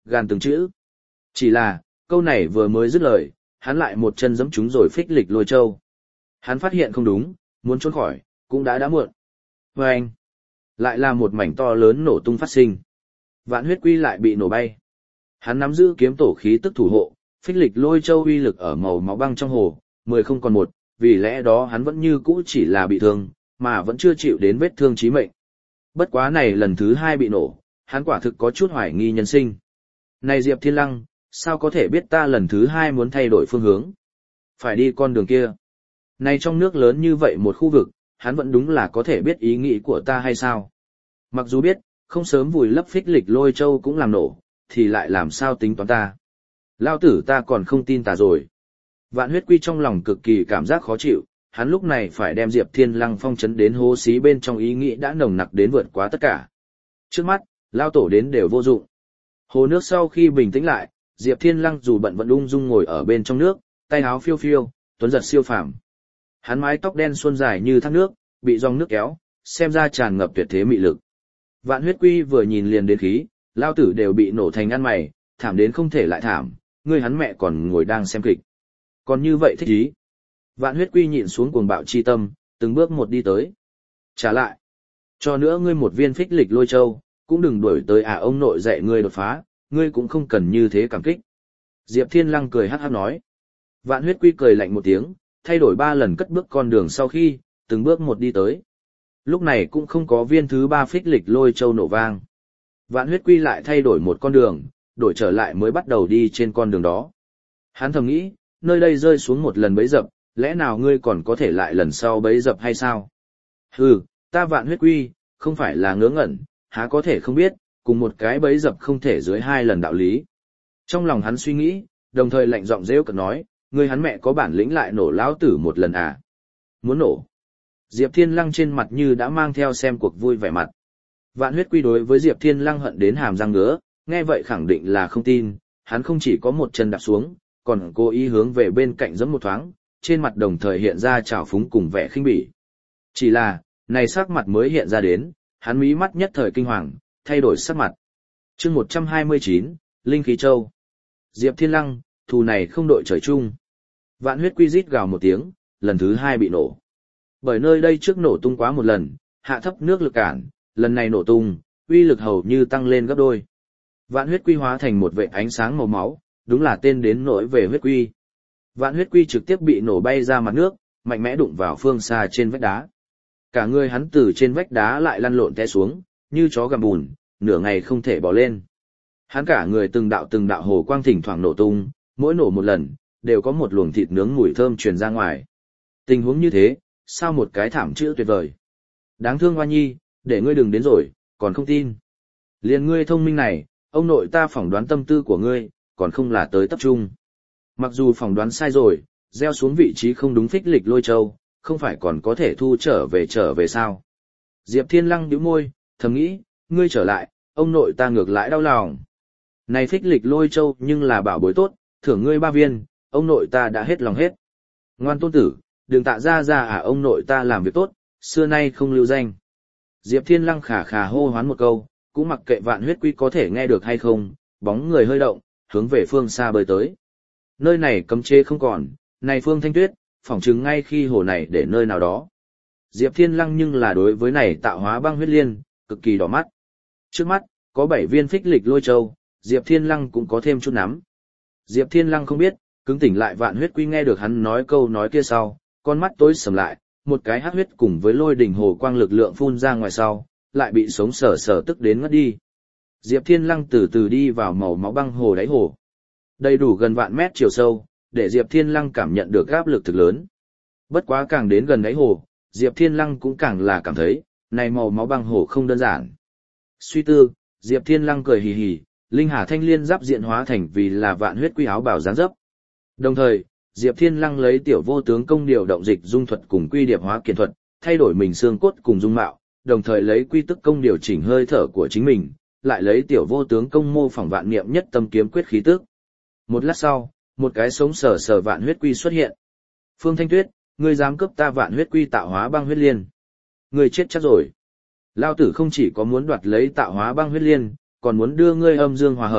gan từng chữ. Chỉ là, câu này vừa mới dứt lời, hắn lại một chân giẫm trúng rồi phích lịch lôi châu. Hắn phát hiện không đúng, muốn trốn khỏi, cũng đã muộn. Và anh, lại là một mảnh to lớn nổ tung phát sinh. Vạn huyết quy lại bị nổ bay. Hắn nắm giữ kiếm tổ khí tức thủ hộ, phích lịch lôi châu uy lực ở màu máu băng trong hồ, 10 không còn 1, vì lẽ đó hắn vẫn như cũ chỉ là bị thương, mà vẫn chưa chịu đến vết thương chí mệnh. Bất quá này lần thứ 2 bị nổ, hắn quả thực có chút hoài nghi nhân sinh. Này Diệp Thiên Lăng, sao có thể biết ta lần thứ 2 muốn thay đổi phương hướng? Phải đi con đường kia. Này trong nước lớn như vậy một khu vực, hắn vẫn đúng là có thể biết ý nghĩ của ta hay sao? Mặc dù biết, không sớm vùi lấp phích lịch lôi châu cũng làm nổ, thì lại làm sao tính toán ta? Lao tử ta còn không tin ta rồi. Vạn huyết quy trong lòng cực kỳ cảm giác khó chịu, hắn lúc này phải đem Diệp Thiên Lăng phong trấn đến hố xí bên trong ý nghĩ đã nồng nặc đến vượt quá tất cả. Trước mắt, Lao tổ đến đều vô dụng. Hồ nước sau khi bình tĩnh lại, Diệp Thiên Lăng dù bận vẫn ung dung ngồi ở bên trong nước, tay áo phiêu phiêu, tuấn giật siêu phàm. Hắn mái tóc đen suôn dài như thác nước, bị dòng nước kéo, xem ra tràn ngập tuyệt thế mị lực. Vạn huyết quy vừa nhìn liền đến khí, Lao tử đều bị nổ thành ăn mày, thảm đến không thể lại thảm, ngươi hắn mẹ còn ngồi đang xem kịch. Còn như vậy thích ý. Vạn huyết quy nhịn xuống cuồng bạo chi tâm, từng bước một đi tới. Trả lại. Cho nữa ngươi một viên phích lịch lôi châu, cũng đừng đuổi tới ông nội dạy ngươi đột phá, ngươi cũng không cần như thế cảm kích. Diệp Thiên Lăng cười hắc hắc nói. Vạn huyết quy cười lạnh một tiếng, thay đổi 3 lần cất bước con đường sau khi, từng bước một đi tới. Lúc này cũng không có viên thứ 3 phích lịch lôi châu nổ vang. Vạn huyết quy lại thay đổi một con đường, đổi trở lại mới bắt đầu đi trên con đường đó. Hắn thầm nghĩ, nơi đây rơi xuống một lần bấy dập, lẽ nào ngươi còn có thể lại lần sau bấy dập hay sao? Hừ, ta Vạn huyết quy, không phải là ngớ ngẩn, há có thể không biết, cùng một cái bấy dập không thể dưới 2 lần đạo lý. Trong lòng hắn suy nghĩ, đồng thời lạnh giọng rêu cợt nói, ngươi hắn mẹ có bản lĩnh lại nổ lão tử một lần à? Muốn nổ? Diệp Thiên Lăng trên mặt như đã mang theo xem cuộc vui vẻ mặt. Vạn huyết quy đối với Diệp Thiên Lăng hận đến hàm răng ngứa, nghe vậy khẳng định là không tin, hắn không chỉ có một chân đạp xuống, còn cố ý hướng về bên cạnh giẫm một thoáng, trên mặt đồng thời hiện ra trào phúng cùng vẻ khinh bỉ. Chỉ là, này sắc mặt mới hiện ra đến, hắn mí mắt nhất thời kinh hoàng, thay đổi sắc mặt. Chương 129, Linh khí châu. Diệp Thiên Lăng, thù này không đội trời chung. Vạn huyết quy rít gào một tiếng, lần thứ 2 bị nổ. Bởi nơi đây trước nổ tung quá một lần, hạ thấp nước lực cản, lần này nổ tung, uy lực hầu như tăng lên gấp đôi. Vạn huyết quy hóa thành một vệt ánh sáng màu máu, đúng là tên đến nỗi về huyết quy. Vạn huyết quy trực tiếp bị nổ bay ra mặt nước, mạnh mẽ đụng vào phương xa trên vách đá. Cả người hắn từ trên vách đá lại lăn lộn té xuống, như chó gặm bùn, nửa ngày không thể bò lên. Hắn cả người từng đạo hồ quang thỉnh thoảng nổ tung, mỗi nổ một lần, đều có một luồng thịt nướng mùi thơm truyền ra ngoài. Tình huống như thế, sao một cái thảm chữ tuyệt vời. Đáng thương Hoa Nhi, để ngươi đừng đến rồi, còn không tin. Liền ngươi thông minh này, ông nội ta phỏng đoán tâm tư của ngươi, còn không là tới tập trung. Mặc dù phỏng đoán sai rồi, gieo xuống vị trí không đúng phích lịch lôi châu, không phải còn có thể thu trở về sao. Diệp Thiên Lăng nhíu môi, thầm nghĩ, ngươi trở lại, ông nội ta ngược lại đau lòng. Này phích lịch lôi châu nhưng là bảo bối tốt, thưởng ngươi 3 viên, ông nội ta đã hết lòng hết. Ngoan tôn tử, đừng tạ ra ông nội ta làm việc tốt, xưa nay không lưu danh. Diệp Thiên Lăng khà khà hô hoán một câu, cũng mặc kệ Vạn huyết quy có thể nghe được hay không, bóng người hơi động, hướng về phương xa bơi tới. Nơi này cấm chế không còn, này Phương Thanh Tuyết, phỏng chứng ngay khi hồ này để nơi nào đó. Diệp Thiên Lăng nhưng là đối với này tạo hóa băng huyết liên, cực kỳ đỏ mắt. Trước mắt, có 7 viên phích lịch lôi châu, Diệp Thiên Lăng cũng có thêm chút nắm. Diệp Thiên Lăng không biết, cứng tỉnh lại Vạn huyết quy nghe được hắn nói câu nói kia sau, con mắt tối sầm lại, một cái hắc huyết cùng với lôi đỉnh hồ quang lực lượng phun ra ngoài sau, lại bị sống sờ tức đến ngất đi. Diệp Thiên Lăng từ từ đi vào màu máu băng hồ đáy hồ. Đầy đủ gần vạn mét chiều sâu, để Diệp Thiên Lăng cảm nhận được áp lực thực lớn. Bất quá càng đến gần đáy hồ, Diệp Thiên Lăng cũng càng là cảm thấy, này màu máu băng hồ không đơn giản. Suy tư, Diệp Thiên Lăng cười hì hì, linh hà thanh liên giáp diện hóa thành vì là Vạn huyết quy áo bào dáng dấp. Đồng thời, Diệp Thiên Lăng lấy tiểu vô tướng công điều động dịch dung thuật cùng quy điệp hóa kiền thuật, thay đổi mình xương cốt cùng dung mạo, đồng thời lấy quy tức công điều chỉnh hơi thở của chính mình, lại lấy tiểu vô tướng công mô phỏng vạn niệm nhất tâm kiếm quyết khí tức. Một lát sau, một cái sống sờ Vạn huyết quy xuất hiện. Phương Thanh Tuyết, ngươi dám cướp ta Vạn huyết quy tạo hóa băng huyết liên. Ngươi chết chắc rồi. Lao tử không chỉ có muốn đoạt lấy tạo hóa băng huyết liên, còn muốn đưa ngươi âm dương hòa hợp,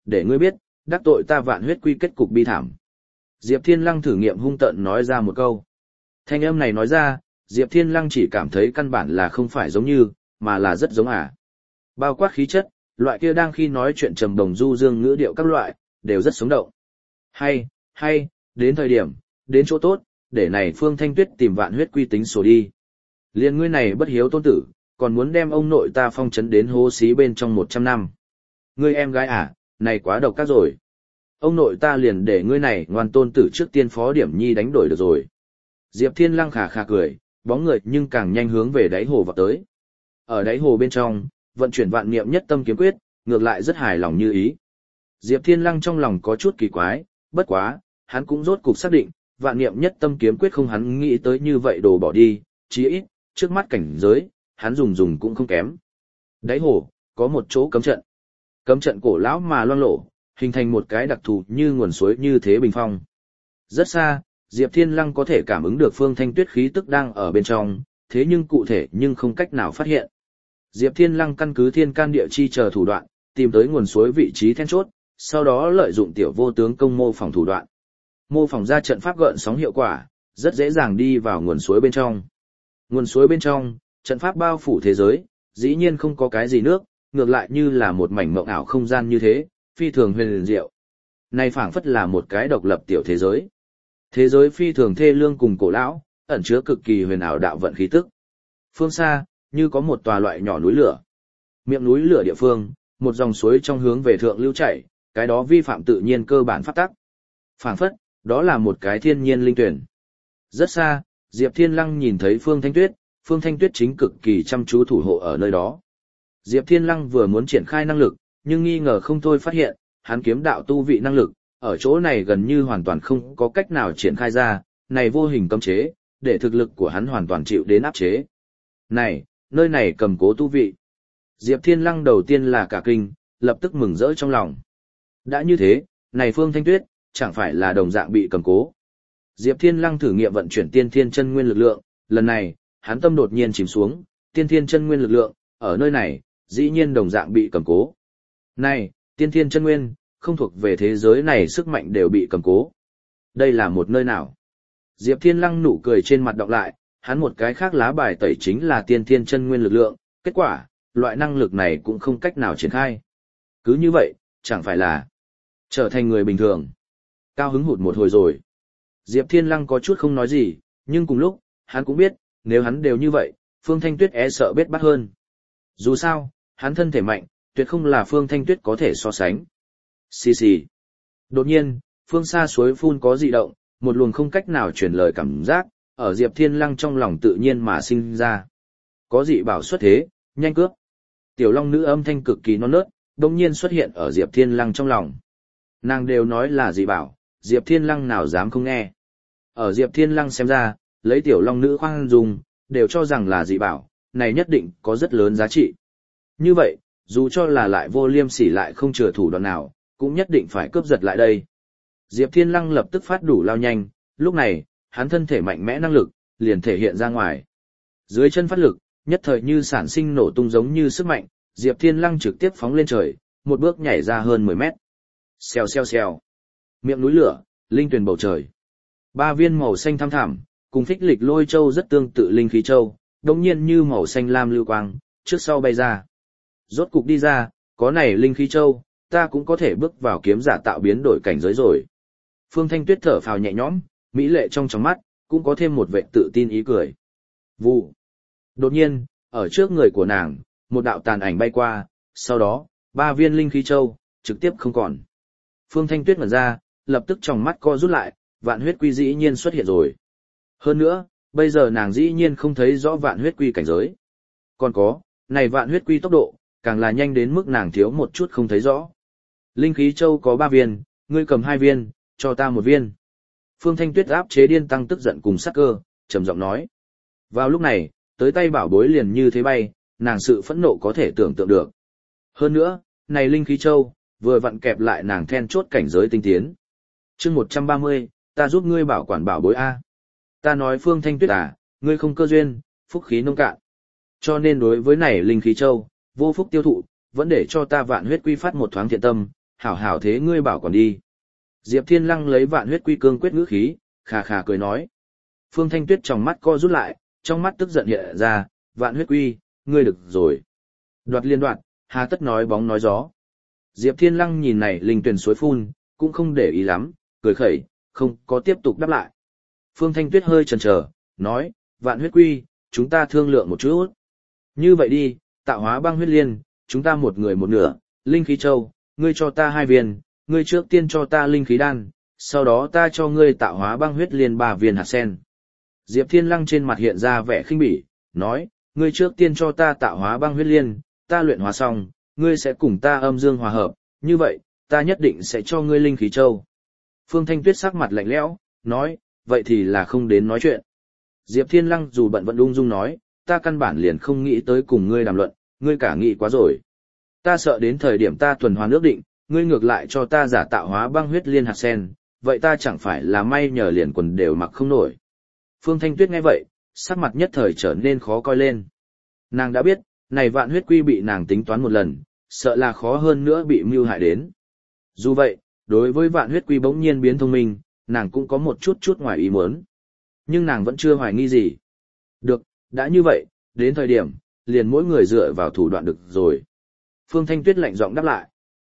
để ngươi biết, đắc tội ta Vạn Huyết Quy kết cục bi thảm. Diệp Thiên Lăng thử nghiệm hung tợn nói ra một câu. Thanh âm này nói ra, Diệp Thiên Lăng chỉ cảm thấy căn bản là không phải giống như, mà là rất giống Bao quát khí chất, loại kia đang khi nói chuyện trầm đồng du dương ngữ điệu các loại, đều rất sống động. Hay, đến thời điểm, đến chỗ tốt, để này Phương Thanh Tuyết tìm Vạn Huyết Quy tính sổ đi. Liên ngươi này bất hiếu tôn tử, còn muốn đem ông nội ta phong trấn đến hố xí bên trong 100 năm. Ngươi em gái này quá độc ác rồi. Ông nội ta liền để ngươi này ngoan tôn tử trước tiên phó điểm nhi đánh đổi được rồi. Diệp Thiên Lăng khà khà cười, bóng người nhưng càng nhanh hướng về đáy hồ vào tới. Ở đáy hồ bên trong, vận chuyển vạn niệm nhất tâm kiếm quyết, ngược lại rất hài lòng như ý. Diệp Thiên Lăng trong lòng có chút kỳ quái, bất quá, hắn cũng rốt cục xác định, vạn niệm nhất tâm kiếm quyết không hắn nghĩ tới như vậy đồ bỏ đi, chí ít, trước mắt cảnh giới, hắn dùng cũng không kém. Đáy hồ, có một chỗ cấm trận. Cấm trận cổ lão mà loang lổ, hình thành một cái đặc thù như nguồn suối như thế bình phong. Rất xa, Diệp Thiên Lăng có thể cảm ứng được Phương Thanh Tuyết khí tức đang ở bên trong, thế nhưng cụ thể nhưng không cách nào phát hiện. Diệp Thiên Lăng căn cứ thiên can địa chi chờ thủ đoạn, tìm tới nguồn suối vị trí then chốt, sau đó lợi dụng tiểu vô tướng công mô phỏng thủ đoạn. Mô phỏng ra trận pháp gợn sóng hiệu quả, rất dễ dàng đi vào nguồn suối bên trong. Nguồn suối bên trong, trận pháp bao phủ thế giới, dĩ nhiên không có cái gì nước, ngược lại như là một mảnh mộng ảo không gian như thế, phi thường huyền diệu. Này phảng phất là một cái độc lập tiểu thế giới. Thế giới phi thường thê lương cùng cổ lão, ẩn chứa cực kỳ huyền ảo đạo vận khí tức. Phương xa, như có một tòa loại nhỏ núi lửa. Miệng núi lửa địa phương, một dòng suối trong hướng về thượng lưu chảy, cái đó vi phạm tự nhiên cơ bản pháp tắc. Phảng phất, đó là một cái thiên nhiên linh tuyển. Rất xa, Diệp Thiên Lăng nhìn thấy Phương Thanh Tuyết chính cực kỳ chăm chú thủ hộ ở nơi đó. Diệp Thiên Lăng vừa muốn triển khai năng lực, nhưng nghi ngờ không thôi phát hiện, hắn kiếm đạo tu vị năng lực, ở chỗ này gần như hoàn toàn không có cách nào triển khai ra, này vô hình cấm chế, để thực lực của hắn hoàn toàn chịu đến áp chế. Này, nơi này cầm cố tu vị. Diệp Thiên Lăng đầu tiên là cả kinh, lập tức mừng rỡ trong lòng. Đã như thế, này Phương Thanh Tuyết, chẳng phải là đồng dạng bị cầm cố. Diệp Thiên Lăng thử nghiệm vận chuyển tiên thiên chân nguyên lực lượng, lần này, hắn tâm đột nhiên chìm xuống, tiên thiên chân nguyên lực lượng, ở nơi này, dĩ nhiên đồng dạng bị cầm cố. Này, tiên thiên chân nguyên, không thuộc về thế giới này sức mạnh đều bị cầm cố. Đây là một nơi nào? Diệp Thiên Lăng nụ cười trên mặt đọc lại, hắn một cái khác lá bài tẩy chính là tiên thiên chân nguyên lực lượng, kết quả, loại năng lực này cũng không cách nào triển khai. Cứ như vậy, chẳng phải là trở thành người bình thường. Cao hứng hụt một hồi rồi. Diệp Thiên Lăng có chút không nói gì, nhưng cùng lúc, hắn cũng biết, nếu hắn đều như vậy, Phương Thanh Tuyết e sợ bết bát hơn. Dù sao, hắn thân thể mạnh, tuyệt không là Phương Thanh Tuyết có thể so sánh. Xì xì. Đột nhiên, phương xa suối phun có dị động, một luồng không cách nào truyền lời cảm giác, ở Diệp Thiên Lăng trong lòng tự nhiên mà sinh ra. Có dị bảo xuất thế, nhanh cướp. Tiểu Long nữ âm thanh cực kỳ non nớt, đột nhiên xuất hiện ở Diệp Thiên Lăng trong lòng. Nàng đều nói là dị bảo, Diệp Thiên Lăng nào dám không nghe. Ở Diệp Thiên Lăng xem ra, lấy Tiểu Long nữ khoan dung, đều cho rằng là dị bảo, này nhất định có rất lớn giá trị. Như vậy, dù cho là lại vô liêm sỉ lại không chừa thủ đoạn nào, cũng nhất định phải cướp giật lại đây. Diệp Thiên Lăng lập tức phát đủ lao nhanh, lúc này, hắn thân thể mạnh mẽ năng lực, liền thể hiện ra ngoài. Dưới chân phát lực, nhất thời như sản sinh nổ tung giống như sức mạnh, Diệp Thiên Lăng trực tiếp phóng lên trời, một bước nhảy ra hơn 10 mét. Xèo xèo xèo. Miệng núi lửa, linh tuyền bầu trời. 3 viên màu xanh thăm thẳm, cùng phích lịch lôi châu rất tương tự linh khí châu, đồng nhiên như màu xanh lam lưu quang, trước sau bay ra. Rốt cục đi ra, có này linh khí châu, ta cũng có thể bước vào kiếm giả tạo biến đổi cảnh giới rồi. Phương Thanh Tuyết thở phào nhẹ nhõm, mỹ lệ trong tròng mắt, cũng có thêm một vẻ tự tin ý cười. Vụ. Đột nhiên, ở trước người của nàng, một đạo tàn ảnh bay qua, sau đó, 3 viên linh khí châu, trực tiếp không còn. Phương Thanh Tuyết ngẩn ra, lập tức tròng mắt co rút lại, Vạn Huyết Quy dĩ nhiên xuất hiện rồi. Hơn nữa, bây giờ nàng dĩ nhiên không thấy rõ Vạn Huyết Quy cảnh giới. Còn có, này Vạn Huyết Quy tốc độ, càng là nhanh đến mức nàng thiếu một chút không thấy rõ. Linh khí châu có 3 viên, ngươi cầm 2 viên, cho ta 1 viên. Phương Thanh Tuyết áp chế điên tăng tức giận cùng sắc cơ, trầm giọng nói. Vào lúc này, tới tay bảo bối liền như thế bay, nàng sự phẫn nộ có thể tưởng tượng được. Hơn nữa, này linh khí châu, vừa vặn kẹp lại nàng then chốt cảnh giới tinh tiến. Chương 130, ta giúp ngươi bảo quản bảo bối A. Ta nói Phương Thanh Tuyết à, ngươi không cơ duyên, phúc khí nông cạn. Cho nên đối với này linh khí châu, vô phúc tiêu thụ, vẫn để cho ta Vạn Huyết Quy phát một thoáng thiện tâm, hảo hảo thế ngươi bảo còn đi. Diệp Thiên Lăng lấy Vạn Huyết Quy cương quyết ngữ khí, khà khà cười nói. Phương Thanh Tuyết trong mắt co rút lại, trong mắt tức giận hiện ra, Vạn Huyết Quy, ngươi được rồi. Đoạt liên đoạt, hà tất nói bóng nói gió. Diệp Thiên Lăng nhìn này linh tuyển suối phun, cũng không để ý lắm, cười khẩy, không có tiếp tục đáp lại. Phương Thanh Tuyết hơi chần chờ, nói, Vạn Huyết Quy, chúng ta thương lượng một chút. Như vậy đi, tạo hóa băng huyết liên, chúng ta một người một nửa, linh khí châu, ngươi cho ta 2 viên, ngươi trước tiên cho ta linh khí đan, sau đó ta cho ngươi tạo hóa băng huyết liên 3 viên hạt sen. Diệp Thiên Lăng trên mặt hiện ra vẻ khinh bỉ, nói, ngươi trước tiên cho ta tạo hóa băng huyết liên, ta luyện hóa xong, ngươi sẽ cùng ta âm dương hòa hợp, như vậy, ta nhất định sẽ cho ngươi linh khí châu. Phương Thanh Tuyết sắc mặt lạnh lẽo, nói, vậy thì là không đến nói chuyện. Diệp Thiên Lăng dù bận vẫn ung dung nói, ta căn bản liền không nghĩ tới cùng ngươi đàm luận, ngươi cả nghĩ quá rồi. Ta sợ đến thời điểm ta tuần hoàn ước định, ngươi ngược lại cho ta giả tạo hóa băng huyết liên hạt sen, vậy ta chẳng phải là may nhờ liền quần đều mặc không nổi. Phương Thanh Tuyết nghe vậy, sắc mặt nhất thời trở nên khó coi lên. Nàng đã biết, này Vạn Huyết Quy bị nàng tính toán một lần, sợ là khó hơn nữa bị mưu hại đến. Dù vậy, đối với Vạn Huyết Quy bỗng nhiên biến thông minh, nàng cũng có một chút ngoài ý muốn. Nhưng nàng vẫn chưa hoài nghi gì. Được, đã như vậy, đến thời điểm, liền mỗi người dựa vào thủ đoạn được rồi. Phương Thanh Tuyết lạnh giọng đáp lại.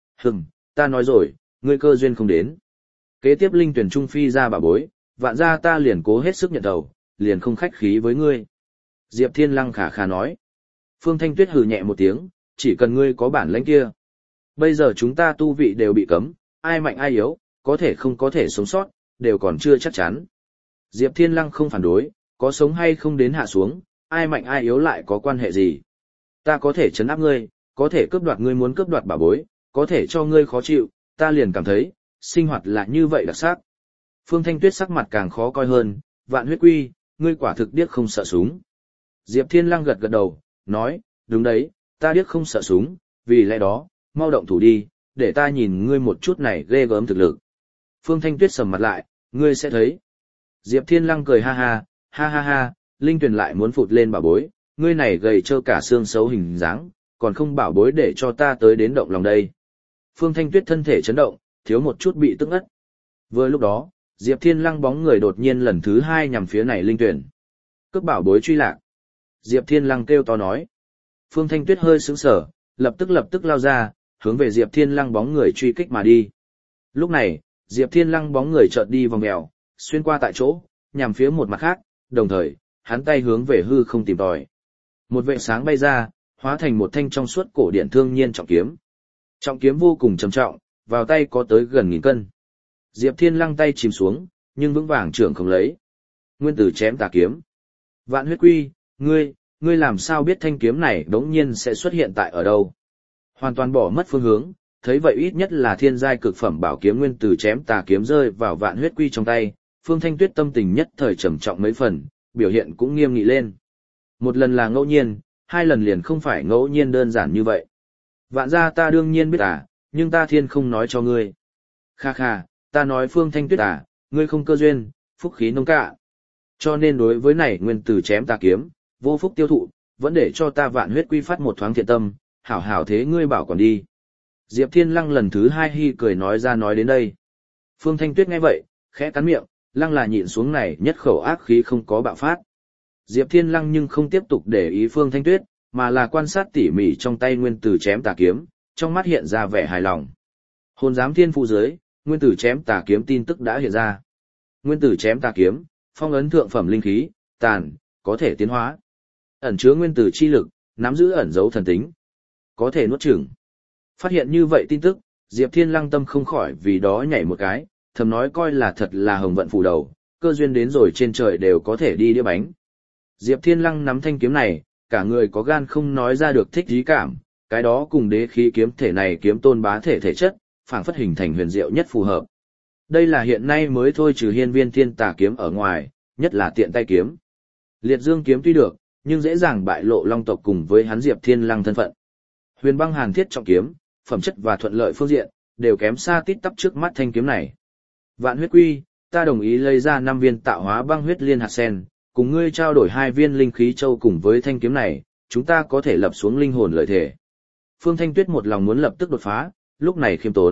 Ta nói rồi, ngươi cơ duyên không đến. Kế tiếp linh tuyển trung phi ra bà bối, Vạn gia ta liền cố hết sức nhận đầu, liền không khách khí với ngươi. Diệp Thiên Lăng khà khà nói. Phương Thanh Tuyết hừ nhẹ một tiếng, chỉ cần ngươi có bản lĩnh kia. Bây giờ chúng ta tu vị đều bị cấm, ai mạnh ai yếu, có thể không có thể sống sót, đều còn chưa chắc chắn. Diệp Thiên Lăng không phản đối, có sống hay không đến hạ xuống, ai mạnh ai yếu lại có quan hệ gì. Ta có thể trấn áp ngươi, có thể cướp đoạt ngươi muốn cướp đoạt bảo bối, có thể cho ngươi khó chịu, ta liền cảm thấy, sinh hoạt là như vậy đặc sắc. Phương Thanh Tuyết sắc mặt càng khó coi hơn, Vạn Huyết Quy, ngươi quả thực điếc không sợ súng. Diệp Thiên Lăng gật gật đầu, nói, đúng đấy, ta điếc không sợ súng, vì lẽ đó, mau động thủ đi, để ta nhìn ngươi một chút này ghê gớm thực lực. Phương Thanh Tuyết sầm mặt lại, ngươi sẽ thấy. Diệp Thiên Lăng cười ha ha, linh tuyển lại muốn phụt lên bảo bối, ngươi này gầy trơ cả xương xấu hình dáng, còn không bảo bối để cho ta tới đến động lòng đây. Phương Thanh Tuyết thân thể chấn động, thiếu một chút bị tức ất. Vừa lúc đó, Diệp Thiên Lăng bóng người đột nhiên lần thứ 2 nhằm phía này linh tuyển. Cướp bảo bối truy lạc. Diệp Thiên Lăng kêu to nói. Phương Thanh Tuyết hơi sững sờ, lập tức lao ra, hướng về Diệp Thiên Lăng bóng người truy kích mà đi. Lúc này, Diệp Thiên Lăng bóng người chợt đi vòng mèo, xuyên qua tại chỗ, nhằm phía một mặt khác, đồng thời, hắn tay hướng về hư không tìm tòi. Một vệt sáng bay ra, hóa thành một thanh trong suốt cổ điển thương nhiên trọng kiếm. Trọng kiếm vô cùng trầm trọng, vào tay có tới gần 1000 cân. Diệp Thiên Lăng tay chìm xuống, nhưng vững vàng trưởng không lấy. Nguyên tử chém tà kiếm. Vạn Huyết Quy, ngươi làm sao biết thanh kiếm này đống nhiên sẽ xuất hiện tại ở đâu? Hoàn toàn bỏ mất phương hướng, thấy vậy ít nhất là thiên giai cực phẩm bảo kiếm nguyên tử chém tà kiếm rơi vào Vạn Huyết Quy trong tay, Phương Thanh Tuyết tâm tình nhất thời trầm trọng mấy phần, biểu hiện cũng nghiêm nghị lên. Một lần là ngẫu nhiên, 2 lần liền không phải ngẫu nhiên đơn giản như vậy. Vạn gia ta đương nhiên biết nhưng ta thiên không nói cho ngươi. Kha kha, ta nói Phương Thanh Tuyết ngươi không cơ duyên, phúc khí nông cạn. Cho nên đối với này nguyên tử chém tà kiếm, vô phúc tiêu thụ, vẫn để cho ta Vạn Huyết Quy phát một thoáng thiện tâm, hảo hảo thế ngươi bảo còn đi. Diệp Thiên Lăng lần thứ 2 hi cười nói ra nói đến đây. Phương Thanh Tuyết nghe vậy, khẽ cắn miệng, lăng là nhịn xuống này nhất khẩu ác khí không có bạo phát. Diệp Thiên Lăng nhưng không tiếp tục để ý Phương Thanh Tuyết, mà là quan sát tỉ mỉ trong tay nguyên tử chém tà kiếm, trong mắt hiện ra vẻ hài lòng. Hồn giám thiên phu dưới, nguyên tử chém tà kiếm tin tức đã hiện ra. Nguyên tử chém tà kiếm, phong ấn thượng phẩm linh khí, tàn, có thể tiến hóa. Ẩn chứa nguyên tử chi lực, nắm giữ ẩn dấu thần tính, có thể nuốt chửng. Phát hiện như vậy tin tức, Diệp Thiên Lăng tâm không khỏi vì đó nhảy một cái, thầm nói coi là thật là hồng vận phủ đầu, cơ duyên đến rồi trên trời đều có thể đi đĩa bánh. Diệp Thiên Lăng nắm thanh kiếm này, cả người có gan không nói ra được thích ý cảm, cái đó cùng đế khí kiếm thể này kiếm tôn bá thể thể chất, phảng phất hình thành huyền diệu nhất phù hợp. Đây là hiện nay mới thôi trừ hiên viên thiên tà kiếm ở ngoài, nhất là tiện tay kiếm. Liệt dương kiếm tuy được, nhưng dễ dàng bại lộ long tộc cùng với hắn Diệp Thiên Lăng thân phận. Huyền băng hàn thiết trọng kiếm, phẩm chất và thuận lợi phương diện, đều kém xa tít tắp trước mắt thanh kiếm này. Vạn Huyết Quy, ta đồng ý lấy ra 5 viên tạo hóa băng huyết liên hạt sen, cùng ngươi trao đổi 2 viên linh khí châu cùng với thanh kiếm này, chúng ta có thể lập xuống linh hồn lợi thể. Phương Thanh Tuyết một lòng muốn lập tức đột phá, lúc này khiêm tốn,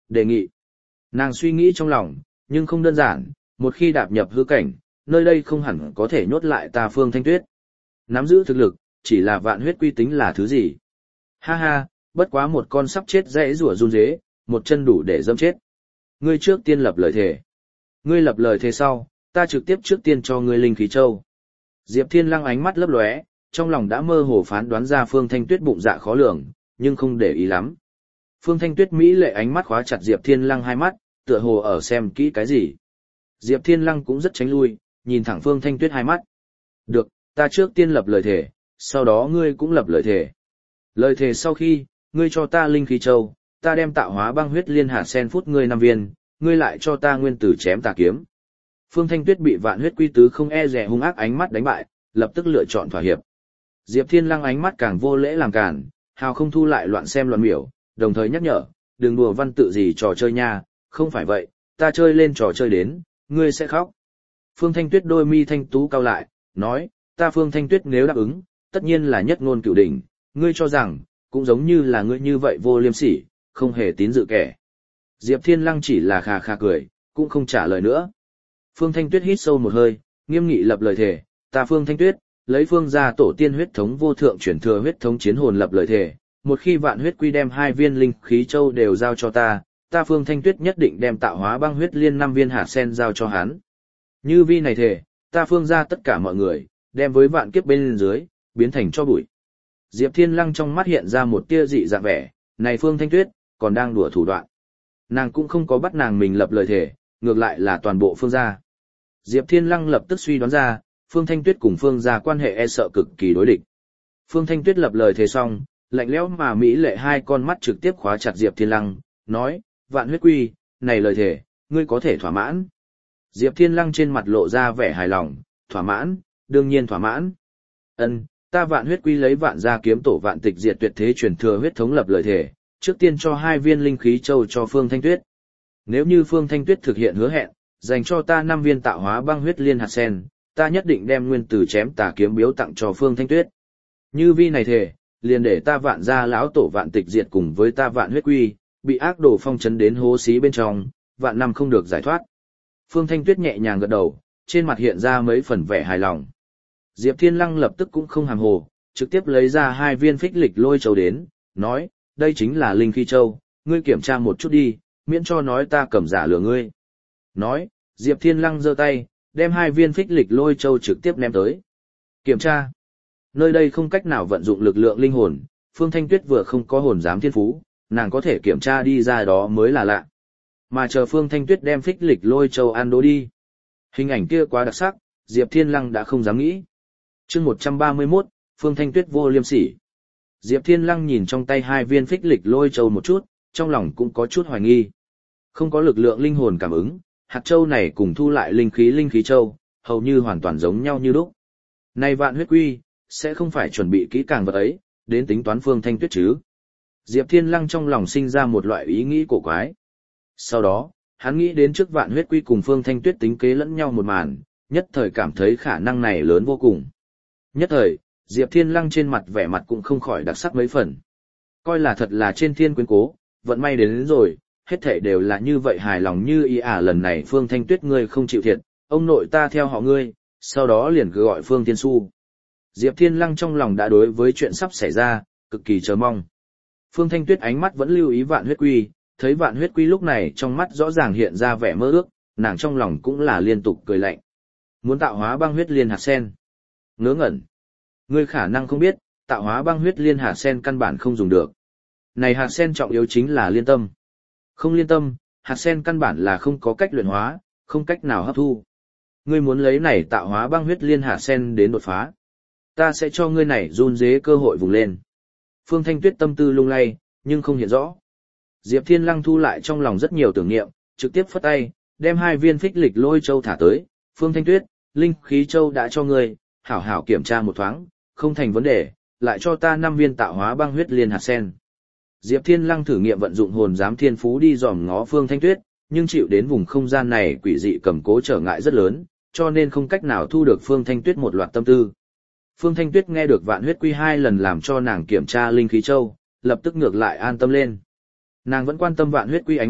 đề nghị. Nàng suy nghĩ trong lòng, nhưng không đơn giản, một khi đạp nhập hư cảnh, nơi đây không hẳn có thể nhốt lại ta Phương Thanh Tuyết. Nắm giữ thực lực, chỉ là vạn huyết quy tính là thứ gì? Ha ha, bất quá một con sắp chết dễ rủa run rế, một chân đủ để dẫm chết. Ngươi trước tiên lập lời thề. Ngươi lập lời thề sau, ta trực tiếp trước tiên cho ngươi linh khí châu. Diệp Thiên Lăng ánh mắt lấp lóe, trong lòng đã mơ hồ phán đoán ra Phương Thanh Tuyết bụng dạ khó lường, nhưng không để ý lắm. Phương Thanh Tuyết mỹ lệ ánh mắt khóa chặt Diệp Thiên Lăng hai mắt, tựa hồ ở xem kỹ cái gì. Diệp Thiên Lăng cũng rất tránh lui, nhìn thẳng Phương Thanh Tuyết hai mắt. Được, ta trước tiên lập lời thề, sau đó ngươi cũng lập lời thề. Lời thề sau khi, ngươi cho ta linh khí châu, ta đem tạo hóa băng huyết liên hạt sen phút ngươi 5 viên, ngươi lại cho ta nguyên tử chém tà kiếm. Phương Thanh Tuyết bị vạn huyết quy tứ không e dè hung ác ánh mắt đánh bại, lập tức lựa chọn thỏa hiệp. Diệp Thiên Lăng ánh mắt càng vô lễ làm cản, hào không thu lại loạn xem loạn miểu, đồng thời nhắc nhở, đừng đùa văn tự gì trò chơi nha, không phải vậy, ta chơi lên trò chơi đến, ngươi sẽ khóc. Phương Thanh Tuyết đôi mi thanh tú cao lại, nói, ta Phương Thanh Tuyết nếu đáp ứng, tất nhiên là nhất ngôn cửu đỉnh, ngươi cho rằng, cũng giống như là ngươi như vậy vô liêm sỉ, không hề tín dự kẻ. Diệp Thiên Lăng chỉ là khà khà cười, cũng không trả lời nữa. Phương Thanh Tuyết hít sâu một hơi, nghiêm nghị lập lời thề, ta Phương Thanh Tuyết, lấy Phương gia tổ tiên huyết thống vô thượng chuyển thừa huyết thống chiến hồn lập lời thề, một khi vạn huyết quy đem 2 viên linh khí châu đều giao cho ta, ta Phương Thanh Tuyết nhất định đem tạo hóa băng huyết liên 5 viên hạt sen giao cho hắn. Như vi này thề, ta Phương gia tất cả mọi người, đem với vạn kiếp bên dưới, biến thành cho bụi. Diệp Thiên Lăng trong mắt hiện ra một tia dị dạng vẻ, này Phương Thanh Tuyết, còn đang đùa thủ đoạn. Nàng cũng không có bắt nàng mình lập lời thề, ngược lại là toàn bộ Phương gia. Diệp Thiên Lăng lập tức suy đoán ra, Phương Thanh Tuyết cùng Phương gia quan hệ e sợ cực kỳ đối địch. Phương Thanh Tuyết lập lời thề xong, lạnh lẽo mà mỹ lệ hai con mắt trực tiếp khóa chặt Diệp Thiên Lăng, nói, vạn huyết quy, này lời thề, ngươi có thể thỏa mãn. Diệp Thiên Lăng trên mặt lộ ra vẻ hài lòng, thỏa mãn, đương nhiên thỏa mãn. Ân, ta vạn huyết quy lấy vạn gia kiếm tổ vạn tịch diệt tuyệt thế truyền thừa huyết thống lập lời thề, trước tiên cho 2 viên linh khí châu cho Phương Thanh Tuyết. Nếu như Phương Thanh Tuyết thực hiện hứa hẹn, dành cho ta 5 viên tạo hóa băng huyết liên hạt sen, ta nhất định đem nguyên tử chém tà kiếm biếu tặng cho Phương Thanh Tuyết. Như vi này thề, liền để ta vạn gia lão tổ vạn tịch diệt cùng với ta vạn huyết quy, bị ác đồ phong trấn đến hố xí bên trong, vạn năm không được giải thoát. Phương Thanh Tuyết nhẹ nhàng gật đầu, trên mặt hiện ra mấy phần vẻ hài lòng. Diệp Thiên Lăng lập tức cũng không hàm hồ, trực tiếp lấy ra 2 viên phích lịch lôi châu đến, nói, đây chính là linh khí châu, ngươi kiểm tra một chút đi, miễn cho nói ta cầm giả lừa ngươi. Nói, Diệp Thiên Lăng giơ tay, đem 2 viên phích lịch lôi châu trực tiếp ném tới. Kiểm tra. Nơi đây không cách nào vận dụng lực lượng linh hồn, Phương Thanh Tuyết vừa không có hồn giám thiên phú, nàng có thể kiểm tra đi ra đó mới là lạ. Mà chờ Phương Thanh Tuyết đem phích lịch lôi châu ăn đố đi. Hình ảnh kia quá đặc sắc, Diệp Thiên Lăng đã không dám nghĩ. Chương 131, Phương Thanh Tuyết vô liêm sỉ. Diệp Thiên Lăng nhìn trong tay 2 viên phích lịch lôi châu một chút, trong lòng cũng có chút hoài nghi. Không có lực lượng linh hồn cảm ứng, hạt châu này cùng thu lại linh khí châu, hầu như hoàn toàn giống nhau như lúc. Này vạn huyết quy, sẽ không phải chuẩn bị kỹ càng vật ấy, đến tính toán Phương Thanh Tuyết chứ. Diệp Thiên Lăng trong lòng sinh ra một loại ý nghĩ cổ quái. Sau đó, hắn nghĩ đến trước vạn huyết quy cùng Phương Thanh Tuyết tính kế lẫn nhau một màn, nhất thời cảm thấy khả năng này lớn vô cùng. Nhất thời, Diệp Thiên Lăng trên mặt vẻ mặt cũng không khỏi đặc sắc mấy phần. Coi là thật là trên thiên quyến cố, vận may đến rồi, hết thảy đều là như vậy hài lòng như ý lần này Phương Thanh Tuyết ngươi không chịu thiệt, ông nội ta theo họ ngươi, sau đó liền cứ gọi Phương Thiên Su. Diệp Thiên Lăng trong lòng đã đối với chuyện sắp xảy ra, cực kỳ chờ mong. Phương Thanh Tuyết ánh mắt vẫn lưu ý vạn huyết quy, thấy vạn huyết quy lúc này trong mắt rõ ràng hiện ra vẻ mơ ước, nàng trong lòng cũng là liên tục cười lạnh. Muốn tạo hóa băng huyết liên hạt sen. Ngớ ngẩn. Ngươi khả năng không biết, tạo hóa băng huyết liên hạt sen căn bản không dùng được. Này hạt sen trọng yếu chính là liên tâm. Không liên tâm, hạt sen căn bản là không có cách luyện hóa, không cách nào hấp thu. Ngươi muốn lấy này tạo hóa băng huyết liên hạt sen đến đột phá. Ta sẽ cho ngươi này run rế cơ hội vùng lên. Phương Thanh Tuyết tâm tư lung lay, nhưng không hiện rõ. Diệp Thiên Lăng thu lại trong lòng rất nhiều tưởng niệm, trực tiếp phất tay, đem 2 viên phích lịch lôi châu thả tới. Phương Thanh Tuyết, linh khí châu đã cho ngươi, hảo hảo kiểm tra một thoáng, không thành vấn đề, lại cho ta 5 viên tạo hóa băng huyết liên hạt sen. Diệp Thiên Lăng thử nghiệm vận dụng hồn giám thiên phú đi dòm ngó Phương Thanh Tuyết, nhưng chịu đến vùng không gian này quỷ dị cầm cố trở ngại rất lớn, cho nên không cách nào thu được Phương Thanh Tuyết một loạt tâm tư. Phương Thanh Tuyết nghe được vạn huyết quy 2 lần làm cho nàng kiểm tra linh khí châu, lập tức ngược lại an tâm lên. Nàng vẫn quan tâm vạn huyết quy ánh mắt,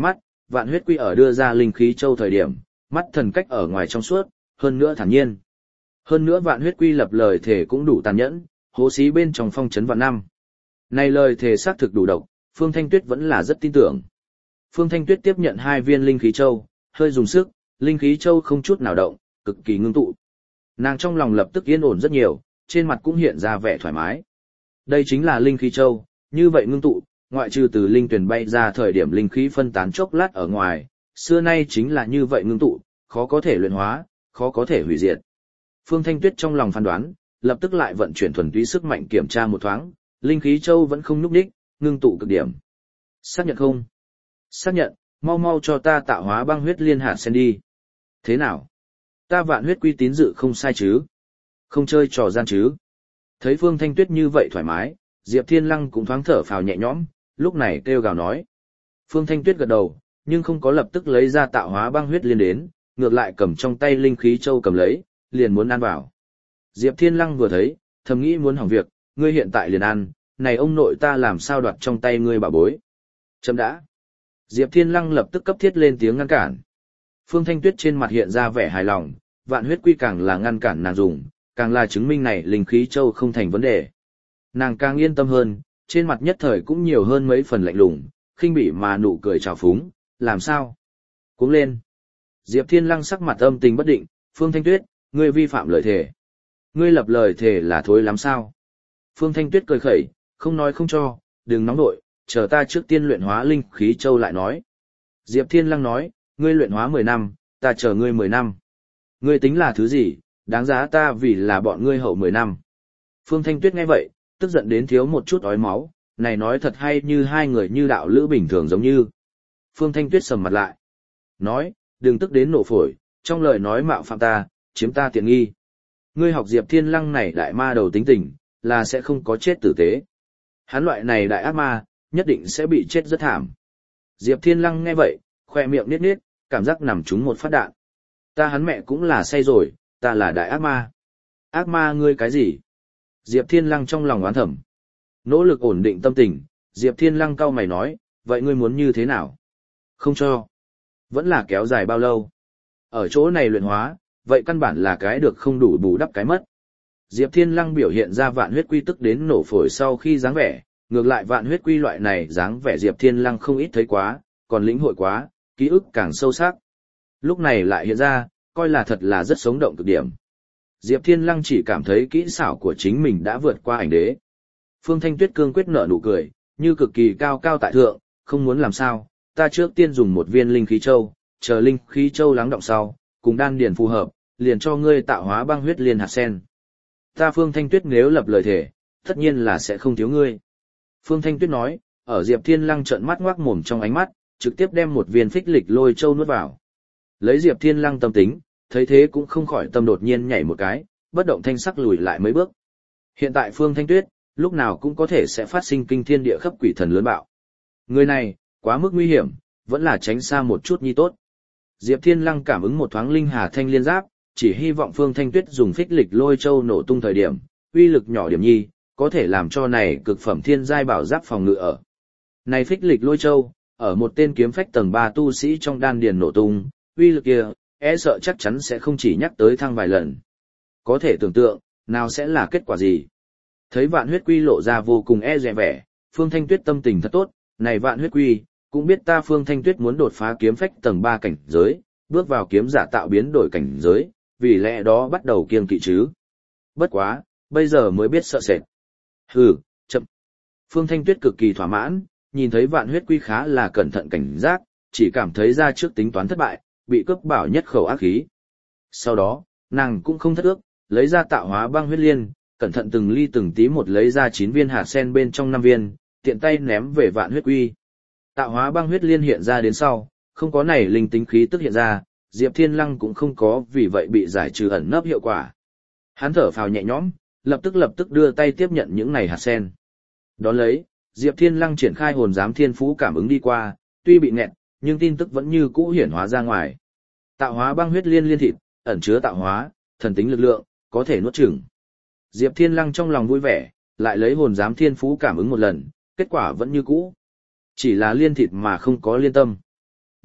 Vạn Huyết Quy ở đưa ra linh khí châu thời điểm, mắt thần cách ở ngoài trong suốt, hơn nữa thản nhiên. Hơn nữa Vạn Huyết Quy lập lời thể cũng đủ tàn nhẫn, hố xí bên trong phong trấn vạn năm. Này lời thể xác thực đủ độc, Phương Thanh Tuyết vẫn là rất tin tưởng. Phương Thanh Tuyết tiếp nhận 2 viên linh khí châu, hơi dùng sức, linh khí châu không chút nào động, cực kỳ ngưng tụ. Nàng trong lòng lập tức yên ổn rất nhiều, trên mặt cũng hiện ra vẻ thoải mái. Đây chính là linh khí châu, như vậy ngưng tụ, ngoại trừ từ linh tuyển bay ra thời điểm linh khí phân tán chốc lát ở ngoài, xưa nay chính là như vậy ngưng tụ, khó có thể luyện hóa, khó có thể hủy diệt. Phương Thanh Tuyết trong lòng phán đoán, lập tức lại vận chuyển thuần túy sức mạnh kiểm tra một thoáng, linh khí châu vẫn không nhúc nhích, ngưng tụ cực điểm. Xác nhận không? Xác nhận, mau mau cho ta tạo hóa băng huyết liên hạt sen đi. Thế nào? Ta Vạn Huyết Quy tín dự không sai chứ? Không chơi trò gian chứ? Thấy Phương Thanh Tuyết như vậy thoải mái, Diệp Thiên Lăng cũng thoáng thở phào nhẹ nhõm, lúc này kêu gào nói. Phương Thanh Tuyết gật đầu, nhưng không có lập tức lấy ra tạo hóa băng huyết liên đến, ngược lại cầm trong tay linh khí châu cầm lấy, liền muốn ăn vào. Diệp Thiên Lăng vừa thấy, thầm nghĩ muốn hỏng việc, ngươi hiện tại liền ăn, này ông nội ta làm sao đoạt trong tay ngươi bảo bối. Chấm đã. Diệp Thiên Lăng lập tức cấp thiết lên tiếng ngăn cản. Phương Thanh Tuyết trên mặt hiện ra vẻ hài lòng, Vạn Huyết Quy càng là ngăn cản nàng dùng, càng là chứng minh này linh khí châu không thành vấn đề. Nàng càng yên tâm hơn, trên mặt nhất thời cũng nhiều hơn mấy phần lạnh lùng, khinh bỉ mà nụ cười trào phúng, làm sao? Cuống lên. Diệp Thiên Lăng sắc mặt âm tình bất định, Phương Thanh Tuyết, ngươi vi phạm lời thề. Ngươi lập lời thề là thối lắm sao? Phương Thanh Tuyết cười khẩy, không nói không cho, đừng nóng nội, chờ ta trước tiên luyện hóa linh khí châu lại nói. Diệp Thiên Lăng nói, ngươi luyện hóa 10 năm, ta chờ ngươi 10 năm. Ngươi tính là thứ gì, đáng giá ta vì là bọn ngươi hậu 10 năm. Phương Thanh Tuyết nghe vậy, tức giận đến thiếu một chút ói máu, này nói thật hay như hai người như đạo lữ bình thường giống như. Phương Thanh Tuyết sầm mặt lại. Nói, đừng tức đến nổ phổi, trong lời nói mạo phạm ta, chiếm ta tiện nghi. Ngươi học Diệp Thiên Lăng này đại ma đầu tính tình, là sẽ không có chết tử tế. Hắn loại này đại ác ma, nhất định sẽ bị chết rất thảm. Diệp Thiên Lăng nghe vậy, khoe miệng niết niết, cảm giác nằm trúng một phát đạn. Ta hắn mẹ cũng là say rồi, ta là đại ác ma. Ác ma ngươi cái gì? Diệp Thiên Lăng trong lòng oán thầm. Nỗ lực ổn định tâm tình, Diệp Thiên Lăng cau mày nói, vậy ngươi muốn như thế nào? Không cho. Vẫn là kéo dài bao lâu? Ở chỗ này luyện hóa, vậy căn bản là cái được không đủ bù đắp cái mất. Diệp Thiên Lăng biểu hiện ra Vạn Huyết Quy tức đến nổ phổi sau khi dáng vẻ, ngược lại Vạn Huyết Quy loại này dáng vẻ Diệp Thiên Lăng không ít thấy quá, còn lĩnh hội quá, ký ức càng sâu sắc. Lúc này lại hiện ra, coi là thật là rất sống động cực điểm. Diệp Thiên Lăng chỉ cảm thấy kỹ xảo của chính mình đã vượt qua ảnh đế. Phương Thanh Tuyết cương quyết nở nụ cười, như cực kỳ cao cao tại thượng, không muốn làm sao, ta trước tiên dùng một viên linh khí châu, chờ linh khí châu lắng động sau, cùng đan điền phù hợp, liền cho ngươi tạo hóa băng huyết liên hạt sen. Ta Phương Thanh Tuyết nếu lập lời thề, tất nhiên là sẽ không thiếu ngươi. Phương Thanh Tuyết nói, ở Diệp Thiên Lăng trợn mắt ngoác mồm trong ánh mắt, trực tiếp đem một viên phích lịch lôi châu nuốt vào. Lấy Diệp Thiên Lăng tâm tính, thấy thế cũng không khỏi tâm đột nhiên nhảy một cái, bất động thanh sắc lùi lại mấy bước. Hiện tại Phương Thanh Tuyết, lúc nào cũng có thể sẽ phát sinh kinh thiên địa khắp quỷ thần lớn bạo. Người này, quá mức nguy hiểm, vẫn là tránh xa một chút nhi tốt. Diệp Thiên Lăng cảm ứng một thoáng linh hà thanh liên giáp, chỉ hy vọng Phương Thanh Tuyết dùng phích lịch lôi châu nổ tung thời điểm, uy lực nhỏ điểm nhi, có thể làm cho này cực phẩm thiên giai bảo giáp phòng ngự ở. Này phích lịch lôi châu, ở một tên kiếm phách tầng 3 tu sĩ trong đan điền nổ tung, uy lực kia, e sợ chắc chắn sẽ không chỉ nhắc tới thăng vài lần. Có thể tưởng tượng, nào sẽ là kết quả gì. Thấy Vạn Huyết Quy lộ ra vô cùng e dè vẻ, Phương Thanh Tuyết tâm tình thật tốt, này Vạn Huyết Quy, cũng biết ta Phương Thanh Tuyết muốn đột phá kiếm phách tầng 3 cảnh giới, bước vào kiếm giả tạo biến đổi cảnh giới, vì lẽ đó bắt đầu kiêng kỵ chứ. Bất quá, bây giờ mới biết sợ sệt. Hừ, chậm. Phương Thanh Tuyết cực kỳ thỏa mãn, nhìn thấy Vạn Huyết Quy khá là cẩn thận cảnh giác, chỉ cảm thấy ra trước tính toán thất bại, bị cướp bảo nhất khẩu ác khí. Sau đó, nàng cũng không thất ước, lấy ra tạo hóa băng huyết liên, cẩn thận từng ly từng tí một lấy ra 9 viên hạt sen bên trong 5 viên, tiện tay ném về Vạn Huyết Quy. Tạo hóa băng huyết liên hiện ra đến sau, không có này linh tính khí tức hiện ra, Diệp Thiên Lăng cũng không có vì vậy bị giải trừ ẩn nấp hiệu quả. Hắn thở phào nhẹ nhõm, lập tức đưa tay tiếp nhận những này hạt sen. Đón lấy, Diệp Thiên Lăng triển khai hồn giám thiên phú cảm ứng đi qua, tuy bị nghẹt, nhưng tin tức vẫn như cũ hiển hóa ra ngoài. Tạo hóa băng huyết liên liên thịt, ẩn chứa tạo hóa, thần tính lực lượng, có thể nuốt chửng. Diệp Thiên Lăng trong lòng vui vẻ, lại lấy hồn giám thiên phú cảm ứng một lần, kết quả vẫn như cũ. Chỉ là liên thịt mà không có liên tâm.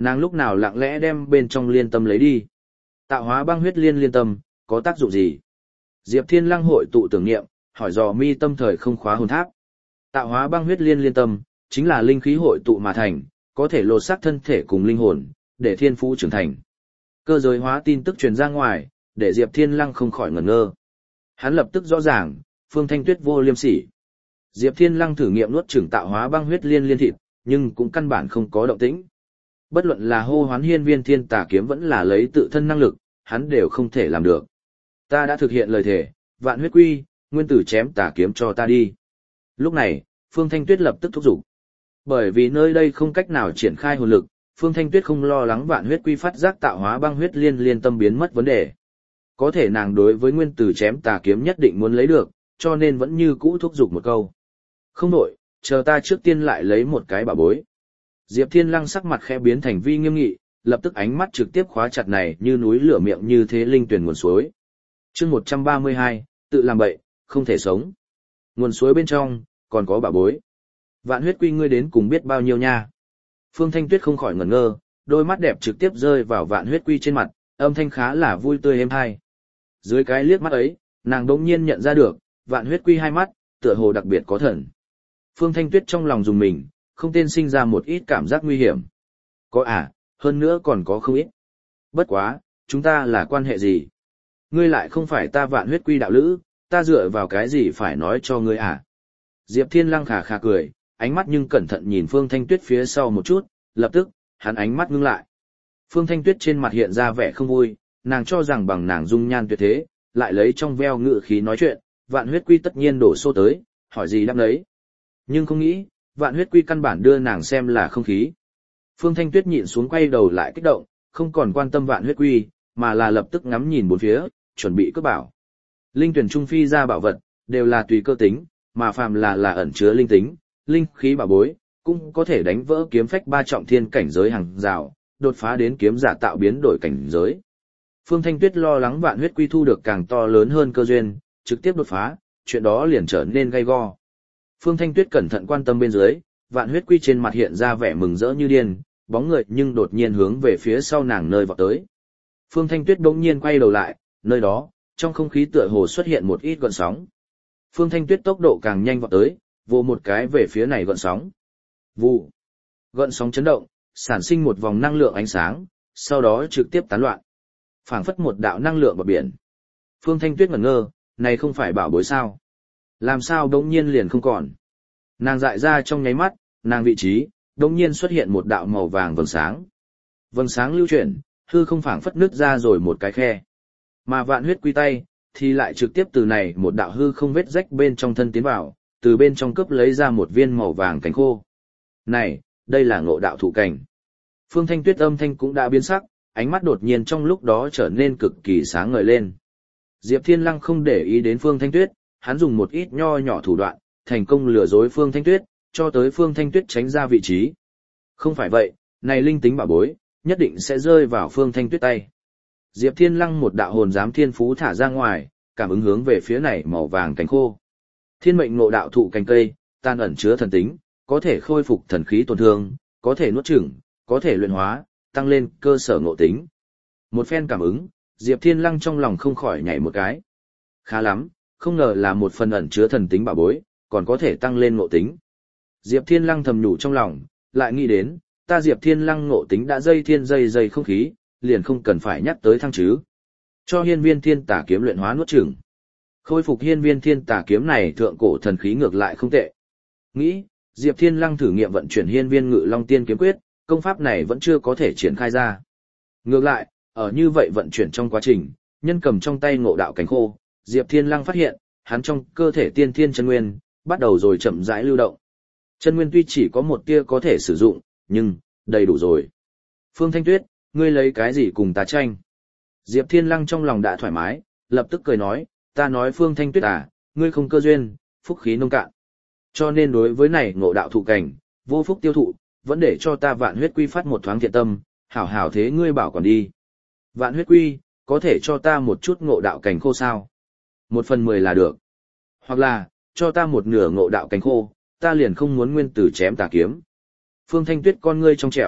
Nàng lúc nào lặng lẽ đem bên trong liên tâm lấy đi. Tạo hóa băng huyết liên tâm, có tác dụng gì? Diệp Thiên Lăng hội tụ tưởng niệm, hỏi dò mi tâm thời không khóa hồn tháp. Tạo hóa băng huyết liên tâm, chính là linh khí hội tụ mà thành, có thể lột xác thân thể cùng linh hồn, để thiên phú trưởng thành. Cơ giới hóa tin tức truyền ra ngoài, để Diệp Thiên Lăng không khỏi ngẩn ngơ. Hắn lập tức rõ ràng, Phương Thanh Tuyết vô liêm sỉ. Diệp Thiên Lăng thử nghiệm nuốt chửng tạo hóa băng huyết liên thịt, nhưng cũng căn bản không có động tĩnh. Bất luận là hô hoán hiên viên thiên tà kiếm vẫn là lấy tự thân năng lực, hắn đều không thể làm được. Ta đã thực hiện lời thề, vạn huyết quy, nguyên tử chém tà kiếm cho ta đi. Lúc này, Phương Thanh Tuyết lập tức thúc giục. Bởi vì nơi đây không cách nào triển khai hồn lực, Phương Thanh Tuyết không lo lắng vạn huyết quy phát giác tạo hóa băng huyết liên tâm biến mất vấn đề. Có thể nàng đối với nguyên tử chém tà kiếm nhất định muốn lấy được, cho nên vẫn như cũ thúc giục một câu. Không nổi, chờ ta trước tiên lại lấy một cái bảo bối. Diệp Thiên Lăng sắc mặt khẽ biến thành vi nghiêm nghị, lập tức ánh mắt trực tiếp khóa chặt này như núi lửa miệng như thế linh tuyển nguồn suối. Chương 132, tự làm bậy, không thể sống. Nguồn suối bên trong còn có bảo bối. Vạn huyết quy ngươi đến cùng biết bao nhiêu nha. Phương Thanh Tuyết không khỏi ngẩn ngơ, đôi mắt đẹp trực tiếp rơi vào vạn huyết quy trên mặt, âm thanh khá là vui tươi êm hai. Dưới cái liếc mắt ấy, nàng đống nhiên nhận ra được, vạn huyết quy hai mắt, tựa hồ đặc biệt có thần. Phương Thanh Tuyết trong lòng dùng mình, không tên sinh ra một ít cảm giác nguy hiểm. Có hơn nữa còn có không ít. Bất quá, chúng ta là quan hệ gì? Ngươi lại không phải ta vạn huyết quy đạo lữ, ta dựa vào cái gì phải nói cho ngươi Diệp Thiên Lăng khà khà cười, ánh mắt nhưng cẩn thận nhìn Phương Thanh Tuyết phía sau một chút, lập tức, hắn ánh mắt ngưng lại. Phương Thanh Tuyết trên mặt hiện ra vẻ không vui, nàng cho rằng bằng nàng dung nhan tuyệt thế, lại lấy trong veo ngự khí nói chuyện, vạn huyết quy tất nhiên đổ xô tới, hỏi gì đáp đấy. Nhưng không nghĩ, vạn huyết quy căn bản đưa nàng xem là không khí. Phương Thanh Tuyết nhịn xuống quay đầu lại kích động, không còn quan tâm vạn huyết quy, mà là lập tức ngắm nhìn bốn phía, chuẩn bị cướp bảo. Linh tuyển trung phi ra bảo vật, đều là tùy cơ tính, mà phàm là ẩn chứa linh tính, linh khí bảo bối, cũng có thể đánh vỡ kiếm phách ba trọng thiên cảnh giới hàng rào, đột phá đến kiếm giả tạo biến đổi cảnh giới. Phương Thanh Tuyết lo lắng vạn huyết quy thu được càng to lớn hơn cơ duyên, trực tiếp đột phá, chuyện đó liền trở nên gay go. Phương Thanh Tuyết cẩn thận quan tâm bên dưới, vạn huyết quy trên mặt hiện ra vẻ mừng rỡ như điên, bóng người nhưng đột nhiên hướng về phía sau nàng nơi vọt tới. Phương Thanh Tuyết bỗng nhiên quay đầu lại, nơi đó, trong không khí tựa hồ xuất hiện một ít gợn sóng. Phương Thanh Tuyết tốc độ càng nhanh vọt tới, vồ một cái về phía này gợn sóng. Vụ. Gợn sóng chấn động, sản sinh một vòng năng lượng ánh sáng, sau đó trực tiếp tán loạn. Phảng phất một đạo năng lượng bọt biển. Phương Thanh Tuyết ngẩn ngơ, này không phải bảo bối sao? Làm sao đống nhiên liền không còn? Nàng dại ra trong nháy mắt, nàng vị trí, đống nhiên xuất hiện một đạo màu vàng vầng sáng. Vầng sáng lưu chuyển, hư không phảng phất nứt ra rồi một cái khe. Mà vạn huyết quy tay, thì lại trực tiếp từ này một đạo hư không vết rách bên trong thân tiến vào, từ bên trong cướp lấy ra một viên màu vàng cánh khô. Này, đây là ngộ đạo thụ cảnh. Phương Thanh Tuyết âm thanh cũng đã biến sắc, ánh mắt đột nhiên trong lúc đó trở nên cực kỳ sáng ngời lên. Diệp Thiên Lăng không để ý đến Phương Thanh Tuyết, hắn dùng một ít nho nhỏ thủ đoạn, thành công lừa dối Phương Thanh Tuyết, cho tới Phương Thanh Tuyết tránh ra vị trí. Không phải vậy, này linh tính bảo bối, nhất định sẽ rơi vào Phương Thanh Tuyết tay. Diệp Thiên Lăng một đạo hồn giám thiên phú thả ra ngoài, cảm ứng hướng về phía này màu vàng cánh khô. Thiên mệnh ngộ đạo thụ cành cây, tan ẩn chứa thần tính, có thể khôi phục thần khí tổn thương, có thể nuốt chửng, có thể luyện hóa, tăng lên cơ sở ngộ tính. Một phen cảm ứng, Diệp Thiên Lăng trong lòng không khỏi nhảy một cái. Khá lắm, không ngờ là một phần ẩn chứa thần tính bảo bối, còn có thể tăng lên ngộ tính. Diệp Thiên Lăng thầm nhủ trong lòng, lại nghĩ đến, ta Diệp Thiên Lăng ngộ tính đã dây không khí, liền không cần phải nhắc tới thăng chứ. Cho hiên viên thiên tà kiếm luyện hóa nuốt chửng. Khôi phục hiên viên thiên tà kiếm này thượng cổ thần khí ngược lại không tệ. Nghĩ, Diệp Thiên Lăng thử nghiệm vận chuyển hiên viên ngự long tiên kiếm quyết, công pháp này vẫn chưa có thể triển khai ra. Ngược lại, ở như vậy vận chuyển trong quá trình, nhân cầm trong tay ngộ đạo cánh khô, Diệp Thiên Lăng phát hiện, hắn trong cơ thể tiên thiên chân nguyên, bắt đầu rồi chậm rãi lưu động. Chân nguyên tuy chỉ có một tia có thể sử dụng, nhưng, đầy đủ rồi. Phương Thanh Tuyết, ngươi lấy cái gì cùng ta tranh? Diệp Thiên Lăng trong lòng đã thoải mái, lập tức cười nói, ta nói Phương Thanh Tuyết ngươi không cơ duyên, phúc khí nông cạn. Cho nên đối với này ngộ đạo thụ cảnh, vô phúc tiêu thụ, vẫn để cho ta vạn huyết quy phát một thoáng thiện tâm, hảo hảo thế ngươi bảo còn đi. Vạn huyết quy, có thể cho ta một chút ngộ đạo cảnh khô sao? 1/10 là được. Hoặc là, cho ta một nửa ngộ đạo cảnh khô, ta liền không muốn nguyên tử chém tà kiếm. Phương Thanh Tuyết con ngươi trong trẻo,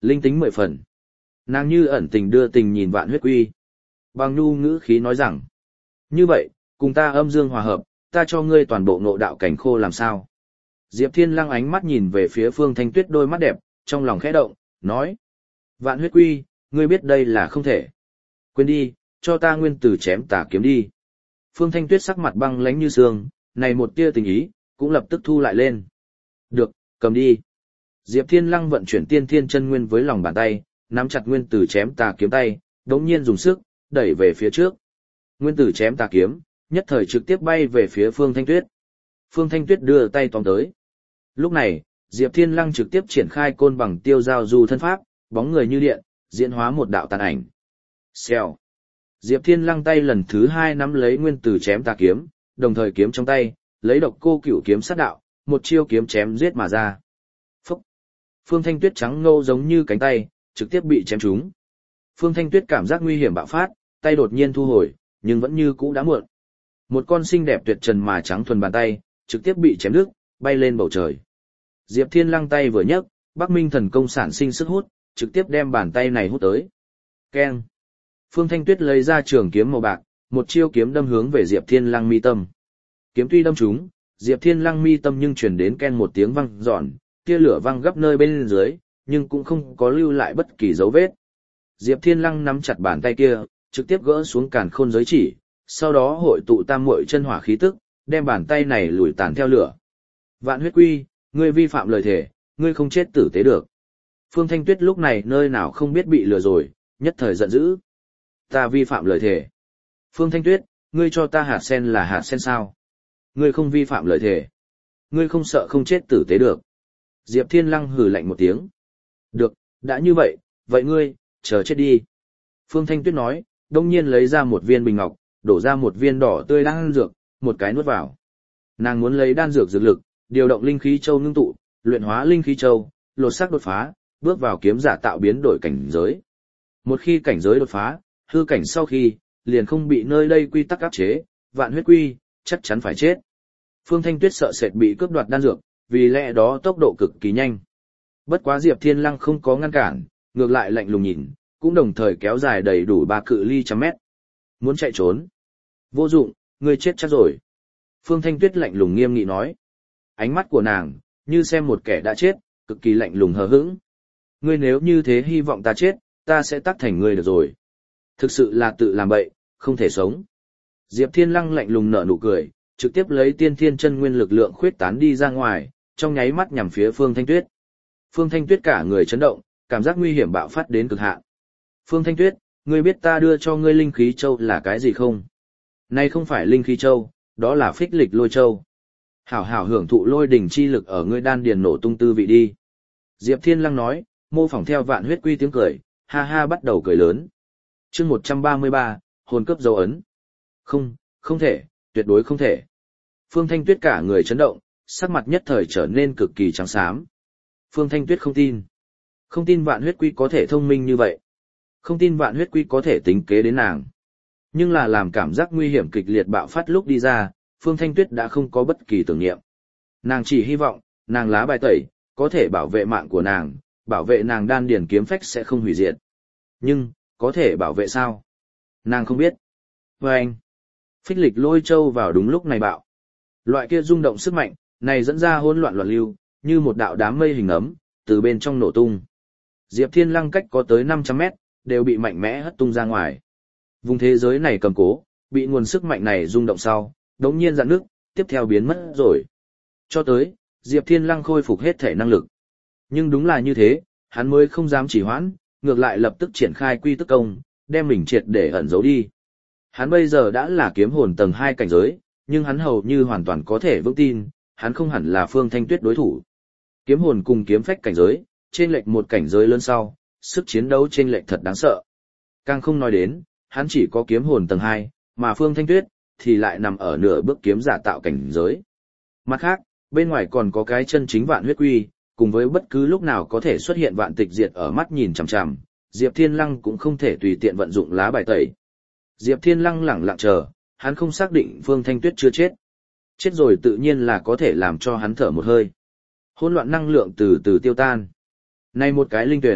Linh tính 10 phần. Nàng như ẩn tình đưa tình nhìn Vạn Huyết Quy. Bằng nhu ngữ khí nói rằng, như vậy, cùng ta âm dương hòa hợp, ta cho ngươi toàn bộ ngộ đạo cảnh khô làm sao? Diệp Thiên Lăng ánh mắt nhìn về phía Phương Thanh Tuyết đôi mắt đẹp, trong lòng khẽ động, nói. Vạn Huyết Quy, ngươi biết đây là không thể. Quên đi, cho ta nguyên tử chém tà kiếm đi. Phương Thanh Tuyết sắc mặt băng lãnh như sương, này một tia tình ý, cũng lập tức thu lại lên. Được, cầm đi. Diệp Thiên Lăng vận chuyển tiên thiên chân nguyên với lòng bàn tay, nắm chặt nguyên tử chém tà kiếm tay, đống nhiên dùng sức, đẩy về phía trước. Nguyên tử chém tà kiếm, nhất thời trực tiếp bay về phía Phương Thanh Tuyết. Phương Thanh Tuyết đưa tay tóm tới. Lúc này, Diệp Thiên Lăng trực tiếp triển khai côn bằng tiêu giao du thân pháp, bóng người như điện, diễn hóa một đạo tàn ảnh. Xèo. Diệp Thiên Lăng tay lần thứ 2 nắm lấy nguyên tử chém tà kiếm, đồng thời kiếm trong tay, lấy độc cô cửu kiếm sát đạo, một chiêu kiếm chém giết mà ra. Phúc. Phương Thanh Tuyết trắng ngâu giống như cánh tay, trực tiếp bị chém trúng. Phương Thanh Tuyết cảm giác nguy hiểm bạo phát, tay đột nhiên thu hồi, nhưng vẫn như cũ đã muộn. Một con xinh đẹp tuyệt trần mà trắng thuần bàn tay, trực tiếp bị chém đứt, bay lên bầu trời. Diệp Thiên Lăng tay vừa nhấc, Bắc Minh thần công sản sinh sức hút, trực tiếp đem bàn tay này hút tới. Keng. Phương Thanh Tuyết lấy ra trường kiếm màu bạc, một chiêu kiếm đâm hướng về Diệp Thiên Lăng mi tâm. Kiếm tuy đâm trúng, Diệp Thiên Lăng mi tâm nhưng truyền đến ken một tiếng vang giòn, tia lửa văng gấp nơi bên dưới, nhưng cũng không có lưu lại bất kỳ dấu vết. Diệp Thiên Lăng nắm chặt bàn tay kia, trực tiếp gỡ xuống càn khôn giới chỉ, sau đó hội tụ tam muội chân hỏa khí tức, đem bàn tay này lùi tàn theo lửa. Vạn Huyết Quy, ngươi vi phạm lời thề, ngươi không chết tử tế được. Phương Thanh Tuyết lúc này nơi nào không biết bị lừa rồi, nhất thời giận dữ. Ta vi phạm lời thề. Phương Thanh Tuyết, ngươi cho ta hạt sen là hạt sen sao? Ngươi không vi phạm lời thề. Ngươi không sợ không chết tử tế được. Diệp Thiên Lăng hừ lạnh một tiếng. Được, đã như vậy, vậy ngươi, chờ chết đi. Phương Thanh Tuyết nói, đông nhiên lấy ra một viên bình ngọc, đổ ra một viên đỏ tươi đan dược, một cái nuốt vào. Nàng muốn lấy đan dược dược lực, điều động linh khí châu ngưng tụ, luyện hóa linh khí châu, lột xác đột phá, bước vào kiếm giả tạo biến đổi cảnh giới. Một khi cảnh giới đột phá, hư cảnh sau khi, liền không bị nơi đây quy tắc áp chế, Vạn Huyết Quy, chắc chắn phải chết. Phương Thanh Tuyết sợ sệt bị cướp đoạt đan dược, vì lẽ đó tốc độ cực kỳ nhanh. Bất quá Diệp Thiên Lăng không có ngăn cản, ngược lại lạnh lùng nhìn, cũng đồng thời kéo dài đầy đủ 3 cự ly trăm mét. Muốn chạy trốn? Vô dụng, ngươi chết chắc rồi. Phương Thanh Tuyết lạnh lùng nghiêm nghị nói. Ánh mắt của nàng, như xem một kẻ đã chết, cực kỳ lạnh lùng hờ hững. Ngươi nếu như thế hy vọng ta chết, ta sẽ tắt thành ngươi được rồi. Thực sự là tự làm bậy, không thể sống. Diệp Thiên Lăng lạnh lùng nở nụ cười, trực tiếp lấy tiên thiên chân nguyên lực lượng khuyết tán đi ra ngoài, trong nháy mắt nhằm phía Phương Thanh Tuyết. Phương Thanh Tuyết cả người chấn động, cảm giác nguy hiểm bạo phát đến cực hạn. Phương Thanh Tuyết, ngươi biết ta đưa cho ngươi linh khí châu là cái gì không? Này không phải linh khí châu, đó là phích lịch lôi châu. Hảo hảo hưởng thụ lôi đỉnh chi lực ở ngươi đan điền nổ tung tư vị đi. Diệp Thiên Lăng nói, mô phỏng theo Vạn Huyết Quy tiếng cười, ha ha bắt đầu cười lớn. Chương 133, hồn cấp dấu ấn. Không, không thể, tuyệt đối không thể. Phương Thanh Tuyết cả người chấn động, sắc mặt nhất thời trở nên cực kỳ trắng xám. Phương Thanh Tuyết không tin. Không tin Vạn Huyết Quy có thể thông minh như vậy. Không tin Vạn Huyết Quy có thể tính kế đến nàng. Nhưng là làm cảm giác nguy hiểm kịch liệt bạo phát lúc đi ra, Phương Thanh Tuyết đã không có bất kỳ tưởng niệm. Nàng chỉ hy vọng, nàng lá bài tẩy, có thể bảo vệ mạng của nàng, bảo vệ nàng đan điền kiếm phách sẽ không hủy diệt. Nhưng, có thể bảo vệ sao? Nàng không biết. Và anh, phích lịch lôi châu vào đúng lúc này bạo. Loại kia rung động sức mạnh, này dẫn ra hỗn loạn loạn lưu, như một đạo đám mây hình ấm, từ bên trong nổ tung. Diệp Thiên Lăng cách có tới 500 mét, đều bị mạnh mẽ hất tung ra ngoài. Vùng thế giới này cầm cố, bị nguồn sức mạnh này rung động sau, đống nhiên dạn nước, tiếp theo biến mất rồi. Cho tới, Diệp Thiên Lăng khôi phục hết thể năng lực. Nhưng đúng là như thế, hắn mới không dám chỉ hoãn, ngược lại lập tức triển khai quy tức công, đem mình triệt để ẩn giấu đi. Hắn bây giờ đã là kiếm hồn tầng 2 cảnh giới, nhưng hắn hầu như hoàn toàn có thể vững tin, hắn không hẳn là Phương Thanh Tuyết đối thủ. Kiếm hồn cùng kiếm phách cảnh giới, trên lệch một cảnh giới lớn sau, sức chiến đấu trên lệch thật đáng sợ. Càng không nói đến, hắn chỉ có kiếm hồn tầng 2, mà Phương Thanh Tuyết thì lại nằm ở nửa bước kiếm giả tạo cảnh giới. Mặt khác, bên ngoài còn có cái chân chính Vạn Huyết Quy, cùng với bất cứ lúc nào có thể xuất hiện vạn tịch diệt ở mắt nhìn chằm chằm, Diệp Thiên Lăng cũng không thể tùy tiện vận dụng lá bài tẩy. Diệp Thiên Lăng lẳng lặng chờ, hắn không xác định Phương Thanh Tuyết chưa chết. Chết rồi tự nhiên là có thể làm cho hắn thở một hơi. Hỗn loạn năng lượng từ từ tiêu tan. Nay một cái linh tuyển,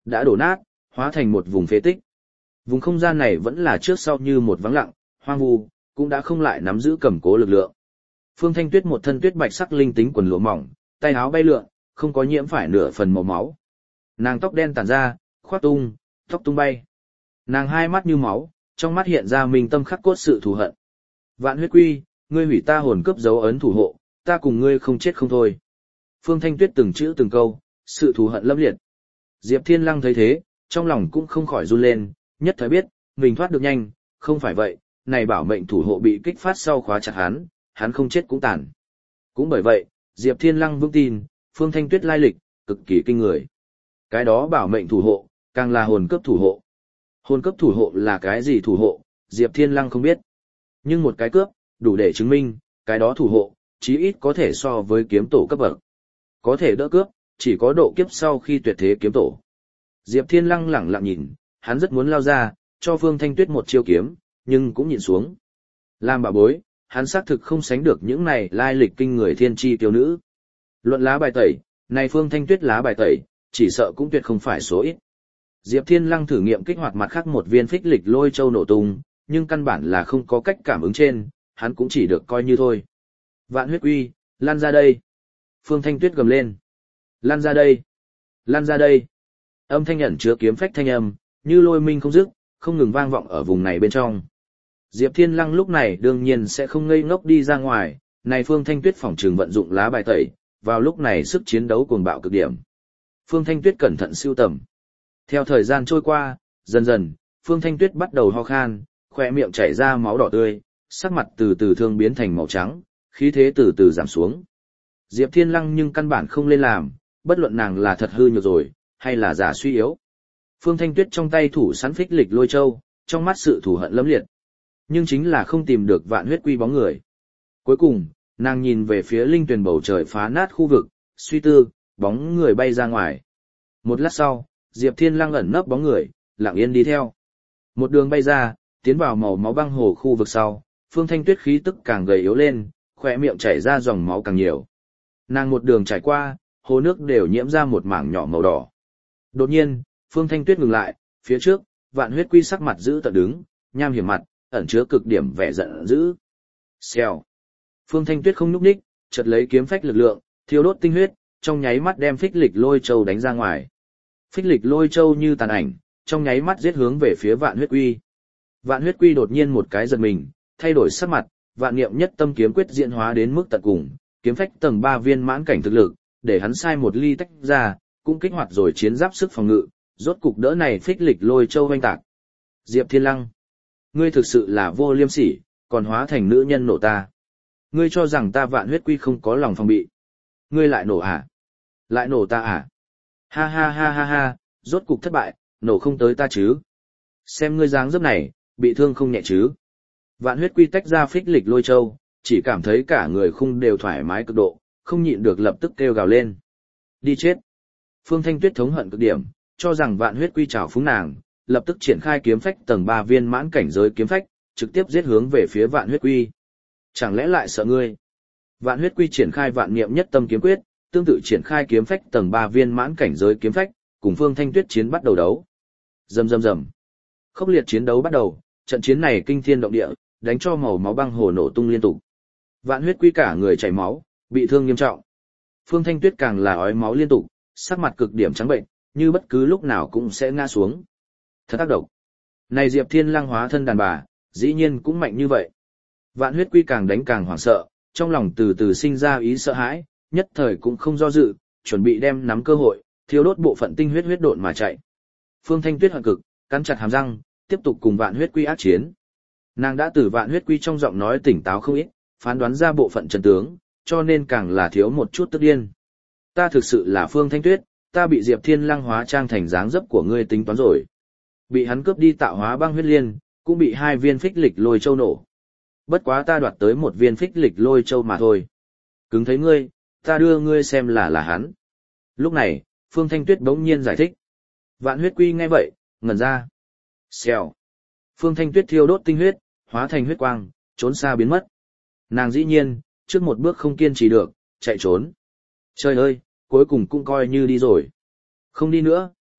đã đổ nát, hóa thành một vùng phế tích. Vùng không gian này vẫn là trước sau như một vắng lặng, hoang vu, cũng đã không lại nắm giữ cầm cố lực lượng. Phương Thanh Tuyết một thân tuyết bạch sắc linh tính quần lụa mỏng, tay áo bay lượn, không có nhiễm phải nửa phần màu máu. Nàng tóc đen tản ra, khoác tung, tóc tung bay. Nàng hai mắt như máu, trong mắt hiện ra minh tâm khắc cốt sự thù hận. Vạn Huyết Quy, ngươi hủy ta hồn cướp dấu ấn thủ hộ, ta cùng ngươi không chết không thôi. Phương Thanh Tuyết từng chữ từng câu, sự thù hận lâm liệt. Diệp Thiên Lăng thấy thế, trong lòng cũng không khỏi run lên, nhất thời biết, mình thoát được nhanh, không phải vậy, này bảo mệnh thủ hộ bị kích phát sau khóa chặt hắn không chết cũng tàn. Cũng bởi vậy, Diệp Thiên Lăng vững tin, Phương Thanh Tuyết lai lịch, cực kỳ kinh người. Cái đó bảo mệnh thủ hộ, càng là hồn cấp thủ hộ. Hồn cấp thủ hộ là cái gì thủ hộ, Diệp Thiên Lăng không biết. Nhưng một cái cướp, đủ để chứng minh, cái đó thủ hộ, chí ít có thể so với kiếm tổ cấp bậc. Có thể đỡ cướp, chỉ có độ kiếp sau khi tuyệt thế kiếm tổ. Diệp Thiên Lăng lẳng lặng nhìn, hắn rất muốn lao ra, cho Phương Thanh Tuyết một chiêu kiếm, nhưng cũng nhìn xuống. Làm bảo bối, hắn xác thực không sánh được những này lai lịch kinh người thiên chi tiêu nữ. Luận lá bài tẩy, này Phương Thanh Tuyết lá bài tẩy, chỉ sợ cũng tuyệt không phải số ít. Diệp Thiên Lăng thử nghiệm kích hoạt mặt khác một viên phích lịch lôi châu nổ tung, nhưng căn bản là không có cách cảm ứng trên, hắn cũng chỉ được coi như thôi. Vạn Huyết Quy, lan ra đây. Phương Thanh Tuyết gầm lên. Lan ra đây. Lan ra đây. Âm thanh ẩn chứa kiếm phách thanh âm, như lôi minh không dứt, không ngừng vang vọng ở vùng này bên trong. Diệp Thiên Lăng lúc này đương nhiên sẽ không ngây ngốc đi ra ngoài, này Phương Thanh Tuyết phỏng trường vận dụng lá bài tẩy, vào lúc này sức chiến đấu cuồng bạo cực điểm. Phương Thanh Tuyết cẩn thận sưu tầm. Theo thời gian trôi qua, dần dần, Phương Thanh Tuyết bắt đầu ho khan, khỏe miệng chảy ra máu đỏ tươi, sắc mặt từ từ thương biến thành màu trắng, khí thế từ từ giảm xuống. Diệp Thiên Lăng nhưng căn bản không lên làm, bất luận nàng là thật hư nhược rồi, hay là giả suy yếu. Phương Thanh Tuyết trong tay thủ sẵn phích lịch lôi châu, trong mắt sự thù hận lẫm liệt. Nhưng chính là không tìm được Vạn Huyết Quy bóng người. Cuối cùng, nàng nhìn về phía linh tuyền bầu trời phá nát khu vực, suy tư, bóng người bay ra ngoài. Một lát sau, Diệp Thiên Lăng ẩn nấp bóng người, lặng yên đi theo. Một đường bay ra, tiến vào màu máu băng hồ khu vực sau, Phương Thanh Tuyết khí tức càng gầy yếu lên, khỏe miệng chảy ra dòng máu càng nhiều. Nàng một đường trải qua, hồ nước đều nhiễm ra một mảng nhỏ màu đỏ. Đột nhiên, Phương Thanh Tuyết ngừng lại, phía trước, Vạn Huyết Quy sắc mặt giữ tợn đứng, nham hiểm mặt, ẩn chứa cực điểm vẻ giận dữ. Xèo. Phương Thanh Tuyết không nhúc nhích, chợt lấy kiếm phách lực lượng, thiêu đốt tinh huyết, trong nháy mắt đem phích lịch lôi châu đánh ra ngoài. Phích lịch lôi châu như tàn ảnh, trong nháy mắt giết hướng về phía Vạn Huyết Quy. Vạn Huyết Quy đột nhiên một cái giật mình, thay đổi sắc mặt, vạn niệm nhất tâm kiếm quyết diễn hóa đến mức tận cùng, kiếm phách tầng 3 viên mãn cảnh thực lực, để hắn sai một ly tách ra, cũng kích hoạt rồi chiến giáp sức phòng ngự, rốt cục đỡ này phích lịch lôi châu hoành tạc. Diệp Thiên Lăng, ngươi thực sự là vô liêm sỉ, còn hóa thành nữ nhân nổ ta. Ngươi cho rằng ta Vạn Huyết Quy không có lòng phòng bị. Ngươi lại nổ à? Lại nổ ta à? Ha ha ha ha ha, rốt cục thất bại, nổ không tới ta chứ. Xem ngươi dáng dấp này, bị thương không nhẹ chứ. Vạn Huyết Quy tách ra phích lịch lôi châu, chỉ cảm thấy cả người khung đều thoải mái cực độ, không nhịn được lập tức kêu gào lên. Đi chết. Phương Thanh Tuyết thống hận cực điểm, cho rằng Vạn Huyết Quy trào phúng nàng, lập tức triển khai kiếm phách tầng 3 viên mãn cảnh giới kiếm phách, trực tiếp giết hướng về phía Vạn Huyết Quy. Chẳng lẽ lại sợ ngươi? Vạn Huyết Quy triển khai vạn niệm nhất tâm kiếm quyết, tương tự triển khai kiếm phách tầng 3 viên mãn cảnh giới kiếm phách, cùng Phương Thanh Tuyết chiến bắt đầu đấu. Rầm rầm rầm. Khốc liệt chiến đấu bắt đầu, trận chiến này kinh thiên động địa, đánh cho màu máu băng hồ nổ tung liên tục. Vạn Huyết Quy cả người chảy máu, bị thương nghiêm trọng. Phương Thanh Tuyết càng là ói máu liên tục, sắc mặt cực điểm trắng bệnh, như bất cứ lúc nào cũng sẽ ngã xuống. Thật tác động. Này Diệp Thiên Lăng hóa thân đàn bà, dĩ nhiên cũng mạnh như vậy. Vạn Huyết Quy càng đánh càng hoảng sợ, trong lòng từ từ sinh ra ý sợ hãi, nhất thời cũng không do dự, chuẩn bị đem nắm cơ hội, thiêu đốt bộ phận tinh huyết huyết độn mà chạy. Phương Thanh Tuyết hận cực, cắn chặt hàm răng, tiếp tục cùng Vạn Huyết Quy ác chiến. Nàng đã từ Vạn Huyết Quy trong giọng nói tỉnh táo không ít, phán đoán ra bộ phận chân tướng, cho nên càng là thiếu một chút tức điên. Ta thực sự là Phương Thanh Tuyết, ta bị Diệp Thiên Lăng hóa trang thành dáng dấp của ngươi tính toán rồi. Bị hắn cướp đi tạo hóa băng huyết liên, cũng bị 2 viên phích lịch lôi châu nổ. Bất quá ta đoạt tới 1 viên phích lịch lôi châu mà thôi. Cứng thấy ngươi, ta đưa ngươi xem là hắn. Lúc này, Phương Thanh Tuyết bỗng nhiên giải thích. Vạn Huyết Quy nghe vậy, ngẩn ra. Xèo. Phương Thanh Tuyết thiêu đốt tinh huyết, hóa thành huyết quang, trốn xa biến mất. Nàng dĩ nhiên, trước một bước không kiên trì được, chạy trốn. Trời ơi, cuối cùng cũng coi như đi rồi. Không đi nữa,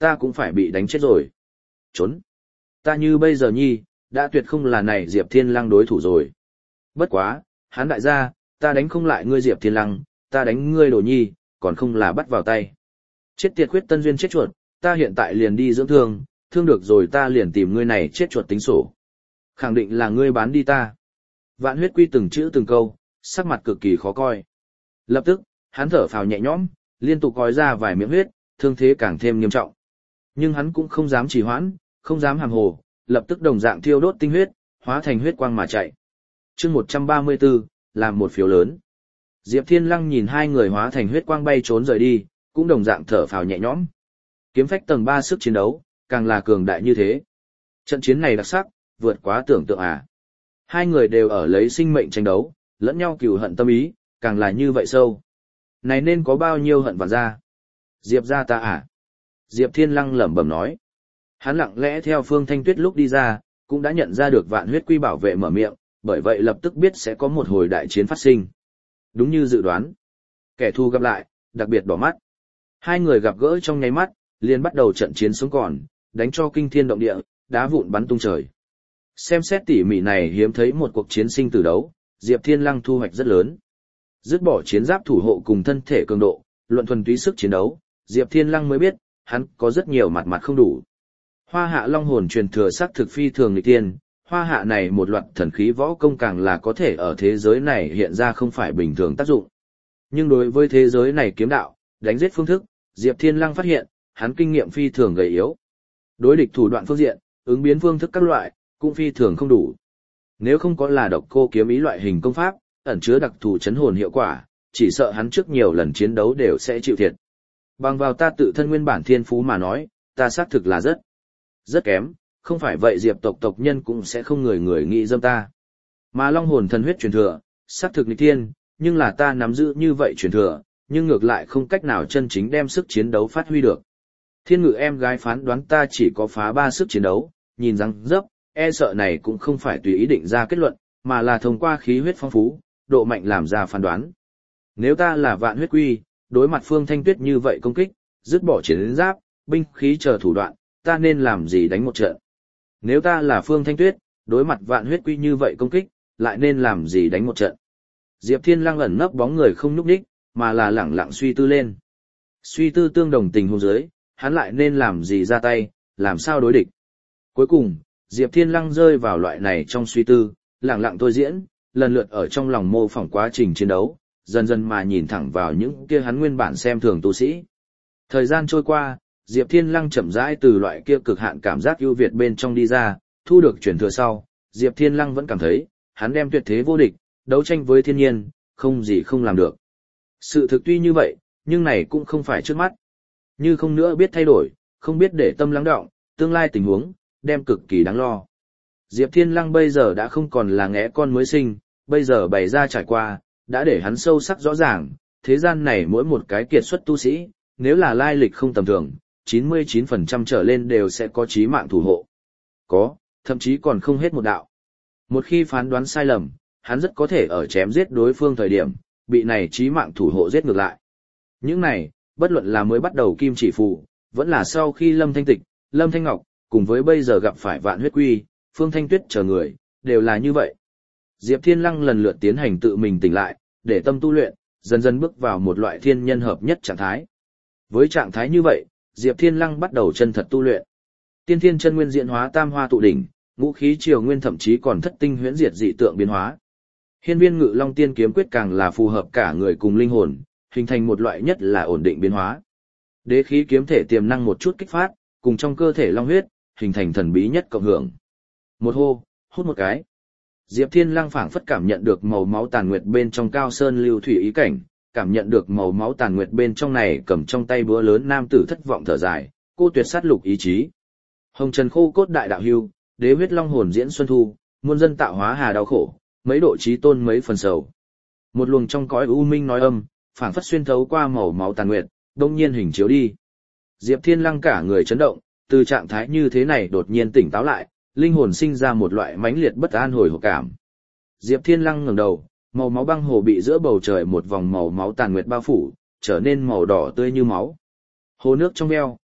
ta cũng phải bị đánh chết rồi. Trốn. Ta như bây giờ nhi, đã tuyệt không là này Diệp Thiên Lăng đối thủ rồi. Bất quá, hắn đại gia, ta đánh không lại ngươi Diệp Thiên Lăng, ta đánh ngươi đồ nhi, còn không là bắt vào tay. Chết tiệt khuyết tân duyên chết chuột, ta hiện tại liền đi dưỡng thương, thương được rồi ta liền tìm ngươi này chết chuột tính sổ. Khẳng định là ngươi bán đi ta. Vạn huyết quy từng chữ từng câu, sắc mặt cực kỳ khó coi. Lập tức, hắn thở phào nhẹ nhõm, liên tục gói ra vài miệng huyết, thương thế càng thêm nghiêm trọng. Nhưng hắn cũng không dám trì hoãn, không dám hàm hồ, lập tức đồng dạng thiêu đốt tinh huyết, hóa thành huyết quang mà chạy. Chương 134, làm một phiếu lớn. Diệp Thiên Lăng nhìn hai người hóa thành huyết quang bay trốn rời đi, cũng đồng dạng thở phào nhẹ nhõm. Kiếm phách tầng 3 sức chiến đấu, càng là cường đại như thế. Trận chiến này đặc sắc, vượt quá tưởng tượng à. Hai người đều ở lấy sinh mệnh tranh đấu, lẫn nhau cừu hận tâm ý, càng là như vậy sâu. Này nên có bao nhiêu hận vạn ra? Diệp ra ta à? Diệp Thiên Lăng lẩm bẩm nói. Hắn lặng lẽ theo Phương Thanh Tuyết lúc đi ra, cũng đã nhận ra được Vạn Huyết Quy bảo vệ mở miệng, bởi vậy lập tức biết sẽ có một hồi đại chiến phát sinh. Đúng như dự đoán. Kẻ thù gặp lại, đặc biệt đỏ mắt. Hai người gặp gỡ trong nháy mắt, liền bắt đầu trận chiến sống còn, đánh cho kinh thiên động địa, đá vụn bắn tung trời. Xem xét tỉ mỉ này hiếm thấy một cuộc chiến sinh tử đấu, Diệp Thiên Lăng thu hoạch rất lớn. Dứt bỏ chiến giáp thủ hộ cùng thân thể cường độ, luận thuần túy sức chiến đấu, Diệp Thiên Lăng mới biết, hắn có rất nhiều mặt không đủ. Hoa hạ long hồn truyền thừa sắc thực phi thường nghịch tiên, hoa hạ này một loạt thần khí võ công càng là có thể ở thế giới này hiện ra không phải bình thường tác dụng. Nhưng đối với thế giới này kiếm đạo, đánh giết phương thức, Diệp Thiên Lăng phát hiện, hắn kinh nghiệm phi thường gầy yếu. Đối địch thủ đoạn phương diện, ứng biến phương thức các loại, cũng phi thường không đủ. Nếu không có là độc cô kiếm ý loại hình công pháp, ẩn chứa đặc thù chấn hồn hiệu quả, chỉ sợ hắn trước nhiều lần chiến đấu đều sẽ chịu thiệt. Bằng vào ta tự thân nguyên bản thiên phú mà nói, ta xác thực là rất kém, không phải vậy Diệp tộc nhân cũng sẽ không người người nghĩ dâm ta. Mà long hồn thần huyết truyền thừa, xác thực nghịch thiên, nhưng là ta nắm giữ như vậy truyền thừa, nhưng ngược lại không cách nào chân chính đem sức chiến đấu phát huy được. Thiên Ngự em gái phán đoán ta chỉ có phá 3 sức chiến đấu, nhìn răng dấp, e sợ này cũng không phải tùy ý định ra kết luận, mà là thông qua khí huyết phong phú, độ mạnh làm ra phán đoán. Nếu ta là Vạn Huyết Quy, đối mặt Phương Thanh Tuyết như vậy công kích, dứt bỏ chiến giáp, binh khí chờ thủ đoạn, ta nên làm gì đánh một trận? Nếu ta là Phương Thanh Tuyết, đối mặt Vạn Huyết Quy như vậy công kích, lại nên làm gì đánh một trận? Diệp Thiên Lăng ẩn nấp bóng người không nhúc nhích, mà là lẳng lặng suy tư lên. Suy tư tương đồng tình huống dưới, hắn lại nên làm gì ra tay, làm sao đối địch. Cuối cùng, Diệp Thiên Lăng rơi vào loại này trong suy tư, lẳng lặng thôi diễn, lần lượt ở trong lòng mô phỏng quá trình chiến đấu, dần dần mà nhìn thẳng vào những kia hắn nguyên bản xem thường tu sĩ. Thời gian trôi qua, Diệp Thiên Lăng chậm rãi từ loại kia cực hạn cảm giác ưu việt bên trong đi ra, thu được truyền thừa sau, Diệp Thiên Lăng vẫn cảm thấy, hắn đem tuyệt thế vô địch, đấu tranh với thiên nhiên, không gì không làm được. Sự thực tuy như vậy, nhưng này cũng không phải trước mắt. Như không nữa biết thay đổi, không biết để tâm lắng đọng, tương lai tình huống, đem cực kỳ đáng lo. Diệp Thiên Lăng bây giờ đã không còn là ngẽ con mới sinh, bây giờ bày ra trải qua, đã để hắn sâu sắc rõ ràng, thế gian này mỗi một cái kiệt xuất tu sĩ, nếu là lai lịch không tầm thường, 99% trở lên đều sẽ có chí mạng thủ hộ. Có, thậm chí còn không hết một đạo. Một khi phán đoán sai lầm, hắn rất có thể ở chém giết đối phương thời điểm, bị này chí mạng thủ hộ giết ngược lại. Những này, bất luận là mới bắt đầu Kim Chỉ Phù, vẫn là sau khi Lâm Thanh Tịch, Lâm Thanh Ngọc, cùng với bây giờ gặp phải Vạn Huyết Quy, Phương Thanh Tuyết chờ người, đều là như vậy. Diệp Thiên Lăng lần lượt tiến hành tự mình tỉnh lại, để tâm tu luyện, dần dần bước vào một loại thiên nhân hợp nhất trạng thái. Với trạng thái như vậy, Diệp Thiên Lăng bắt đầu chân thật tu luyện. Tiên Thiên Chân Nguyên diễn hóa tam hoa tụ đỉnh, ngũ khí triều nguyên thậm chí còn thất tinh huyễn diệt dị tượng biến hóa. Hiên Viên Ngự Long Tiên kiếm quyết càng là phù hợp cả người cùng linh hồn, hình thành một loại nhất là ổn định biến hóa. Đế khí kiếm thể tiềm năng một chút kích phát, cùng trong cơ thể long huyết, hình thành thần bí nhất cộng hưởng. Một hô, hút một cái. Diệp Thiên Lăng phảng phất cảm nhận được màu máu tàn nguyệt bên trong cao sơn lưu thủy ý cảnh, cảm nhận được màu máu tàn nguyệt bên trong này cầm trong tay búa lớn nam tử thất vọng thở dài, cô tuyệt sát lục ý chí. Hồng trần khô cốt đại đạo hưu, đế huyết long hồn diễn xuân thu, muôn dân tạo hóa hà đau khổ, mấy độ chí tôn mấy phần sầu. Một luồng trong cõi u minh nói âm, phảng phất xuyên thấu qua màu máu tàn nguyệt, đông nhiên hình chiếu đi. Diệp Thiên Lăng cả người chấn động, từ trạng thái như thế này đột nhiên tỉnh táo lại, linh hồn sinh ra một loại mãnh liệt bất an hồi hộp cảm. Diệp Thiên Lăng ngẩng đầu, màu máu băng hồ bị giữa bầu trời một vòng màu máu tàn nguyệt bao phủ, trở nên màu đỏ tươi như máu. Hồ nước trong veo,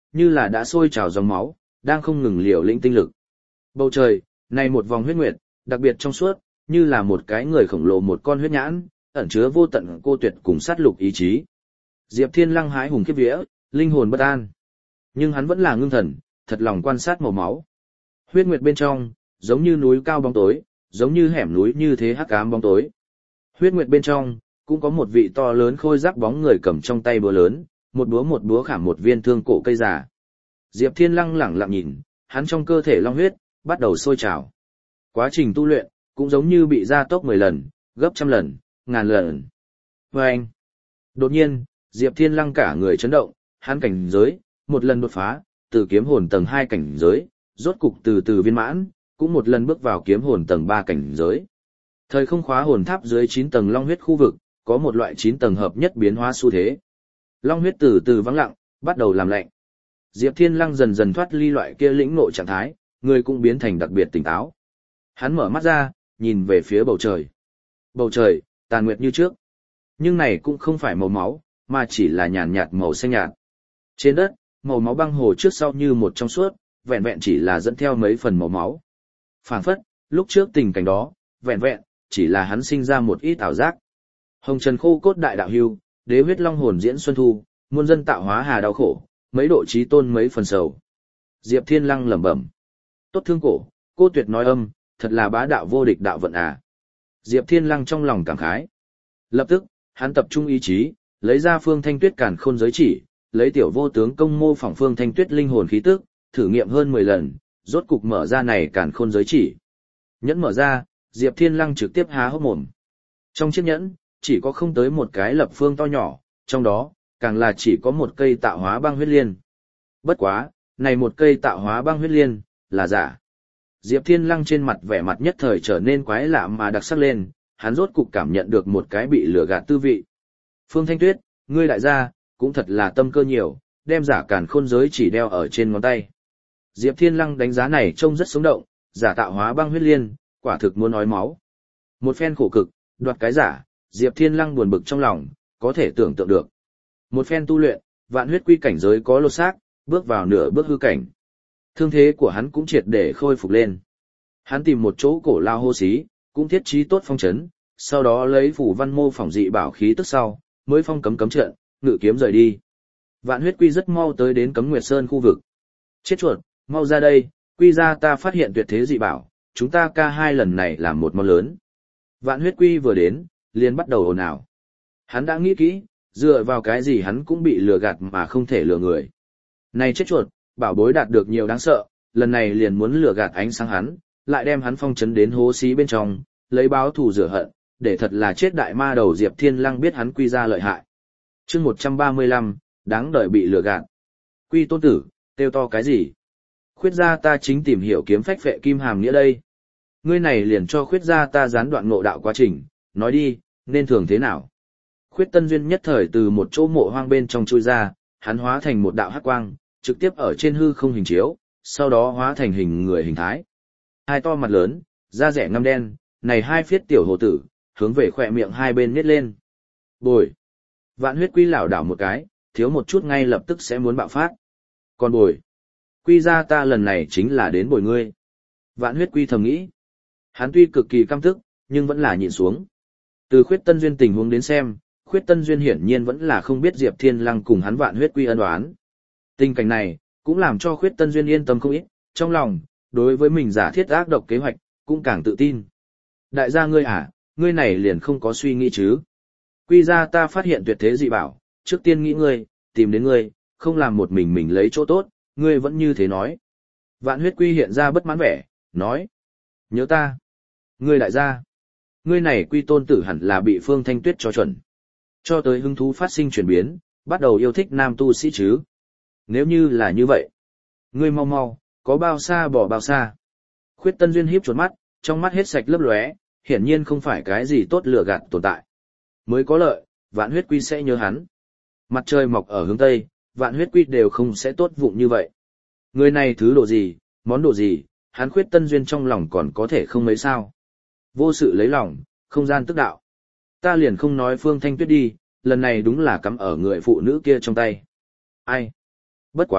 như là đã sôi trào dòng máu, đang không ngừng liều lĩnh tinh lực. Bầu trời, này một vòng huyết nguyệt, đặc biệt trong suốt, như là một cái người khổng lồ một con huyết nhãn, ẩn chứa vô tận cô tuyệt cùng sát lục ý chí. Diệp Thiên Lăng hái hùng khiếp vía, linh hồn bất an. Nhưng hắn vẫn là ngưng thần, thật lòng quan sát màu máu. Huyết nguyệt bên trong, giống như núi cao bóng tối, giống như hẻm núi như thế hắc ám bóng tối. Huyết nguyệt bên trong, cũng có một vị to lớn khôi giác bóng người cầm trong tay búa lớn, một búa khảm một viên thương cổ cây già. Diệp Thiên Lăng lẳng lặng nhìn, hắn trong cơ thể long huyết bắt đầu sôi trào. Quá trình tu luyện cũng giống như bị gia tốc 10 lần, gấp trăm lần, ngàn lần. Và anh, đột nhiên, Diệp Thiên Lăng cả người chấn động, hắn cảnh giới một lần đột phá, từ kiếm hồn tầng 2 cảnh giới, rốt cục từ từ viên mãn, cũng một lần bước vào kiếm hồn tầng 3 cảnh giới. Thời không khóa hồn tháp dưới 9 tầng long huyết khu vực, có một loại 9 tầng hợp nhất biến hóa xu thế. Long huyết từ từ vắng lặng, bắt đầu làm lạnh. Diệp Thiên Lăng dần dần thoát ly loại kia lĩnh ngộ trạng thái, người cũng biến thành đặc biệt tỉnh táo. Hắn mở mắt ra, nhìn về phía bầu trời. Bầu trời, tàn nguyệt như trước. Nhưng này cũng không phải màu máu, mà chỉ là nhàn nhạt màu xanh nhạt. Trên đất, màu máu băng hồ trước sau như một trong suốt, vẹn vẹn chỉ là dẫn theo mấy phần màu máu. Phảng phất, lúc trước tình cảnh đó, vẹn vẹn, chỉ là hắn sinh ra một ít ảo giác. Hồng trần khô cốt đại đạo hưu, đế huyết long hồn diễn xuân thu, muôn dân tạo hóa hà đau khổ, mấy độ trí tôn mấy phần sầu. Diệp Thiên Lăng lẩm bẩm. Tốt thương cổ, cô tuyệt nói âm, thật là bá đạo vô địch đạo vận à. Diệp Thiên Lăng trong lòng cảm khái. Lập tức, hắn tập trung ý chí, lấy ra Phương Thanh Tuyết càn khôn giới chỉ, lấy tiểu vô tướng công mô phỏng Phương Thanh Tuyết linh hồn khí tức, thử nghiệm hơn 10 lần, rốt cục mở ra này càn khôn giới chỉ. Nhẫn mở ra, Diệp Thiên Lăng trực tiếp há hốc mồm. Trong chiếc nhẫn, chỉ có không tới một cái lập phương to nhỏ, trong đó, càng là chỉ có một cây tạo hóa băng huyết liên. Bất quá, này một cây tạo hóa băng huyết liên, là giả. Diệp Thiên Lăng trên mặt vẻ mặt nhất thời trở nên quái lạ mà đặc sắc lên, hắn rốt cục cảm nhận được một cái bị lừa gạt tư vị. Phương Thanh Tuyết, ngươi đại gia, cũng thật là tâm cơ nhiều, đem giả càn khôn giới chỉ đeo ở trên ngón tay. Diệp Thiên Lăng đánh giá này trông rất sống động, giả tạo hóa băng huyết liên, quả thực muốn nói máu. Một phen khổ cực, đoạt cái giả, Diệp Thiên Lăng buồn bực trong lòng, có thể tưởng tượng được. Một phen tu luyện, vạn huyết quy cảnh giới có lột xác, bước vào nửa bước hư cảnh. Thương thế của hắn cũng triệt để khôi phục lên. Hắn tìm một chỗ cổ lao hô xí, cũng thiết trí tốt phong trấn, sau đó lấy phủ văn mô phỏng dị bảo khí tức sau, mới phong cấm trận, ngự kiếm rời đi. Vạn huyết quy rất mau tới đến Cấm Nguyệt Sơn khu vực. Chết chuột, mau ra đây, quy ra ta phát hiện tuyệt thế dị bảo, chúng ta ca hai lần này làm một món lớn. Vạn huyết quy vừa đến, liền bắt đầu ồn ào. Hắn đã nghĩ kỹ, dựa vào cái gì hắn cũng bị lừa gạt mà không thể lừa người. Này chết chuột, bảo bối đạt được nhiều đáng sợ, lần này liền muốn lừa gạt ánh sáng hắn, lại đem hắn phong trấn đến hố xí bên trong, lấy báo thù rửa hận, để thật là chết đại ma đầu. Diệp Thiên Lăng biết hắn quy ra lợi hại. Chương 135, đáng đợi bị lừa gạt. Quy tôn tử, kêu to cái gì? Khuyết gia ta chính tìm hiểu kiếm phách phệ kim hàm nghĩa đây. Ngươi này liền cho khuyết gia ta gián đoạn ngộ đạo quá trình, nói đi, nên thường thế nào? Khuyết Tân Duyên nhất thời từ một chỗ mộ hoang bên trong chui ra, hắn hóa thành một đạo hắc quang, trực tiếp ở trên hư không hình chiếu, sau đó hóa thành hình người hình thái. Hai to mặt lớn, da rẻ ngăm đen, này hai phiết tiểu hồ tử, hướng về khỏe miệng hai bên nhếch lên. Bồi. Vạn huyết quy lảo đảo một cái, thiếu một chút ngay lập tức sẽ muốn bạo phát. Còn bồi. Quy ra ta lần này chính là đến bồi ngươi. Vạn huyết quy thầm nghĩ. Hắn tuy cực kỳ căm tức, nhưng vẫn là nhịn xuống. Từ Khuyết Tân Duyên tình huống đến xem, Khuyết Tân Duyên hiển nhiên vẫn là không biết Diệp Thiên Lăng cùng hắn Vạn huyết quy ân oán. Tình cảnh này, cũng làm cho Khuyết Tân Duyên yên tâm không ít, trong lòng, đối với mình giả thiết ác độc kế hoạch, cũng càng tự tin. Đại gia ngươi à, ngươi này liền không có suy nghĩ chứ. Quy ra ta phát hiện tuyệt thế dị bảo, trước tiên nghĩ ngươi, tìm đến ngươi, không làm một mình lấy chỗ tốt, ngươi vẫn như thế nói. Vạn huyết quy hiện ra bất mãn vẻ, nói. Nhớ ta. Ngươi đại gia. Ngươi này quy tôn tử hẳn là bị Phương Thanh Tuyết cho chuẩn. Cho tới hứng thú phát sinh chuyển biến, bắt đầu yêu thích nam tu sĩ chứ. Nếu như là như vậy. Ngươi mau mau, có bao xa bỏ bao xa. Khuyết Tân Duyên híp chuột mắt, trong mắt hết sạch lấp lóe, hiển nhiên không phải cái gì tốt lừa gạt tồn tại. Mới có lợi, Vạn huyết quy sẽ nhớ hắn. Mặt trời mọc ở hướng Tây, Vạn huyết quy đều không sẽ tốt vụng như vậy. Người này thứ độ gì, món đồ gì, hắn Khuyết Tân Duyên trong lòng còn có thể không mấy sao. Vô sự lấy lòng, không gian tức đạo. Ta liền không nói Phương Thanh Tuyết đi, lần này đúng là cắm ở người phụ nữ kia trong tay. Ai? Bất quá,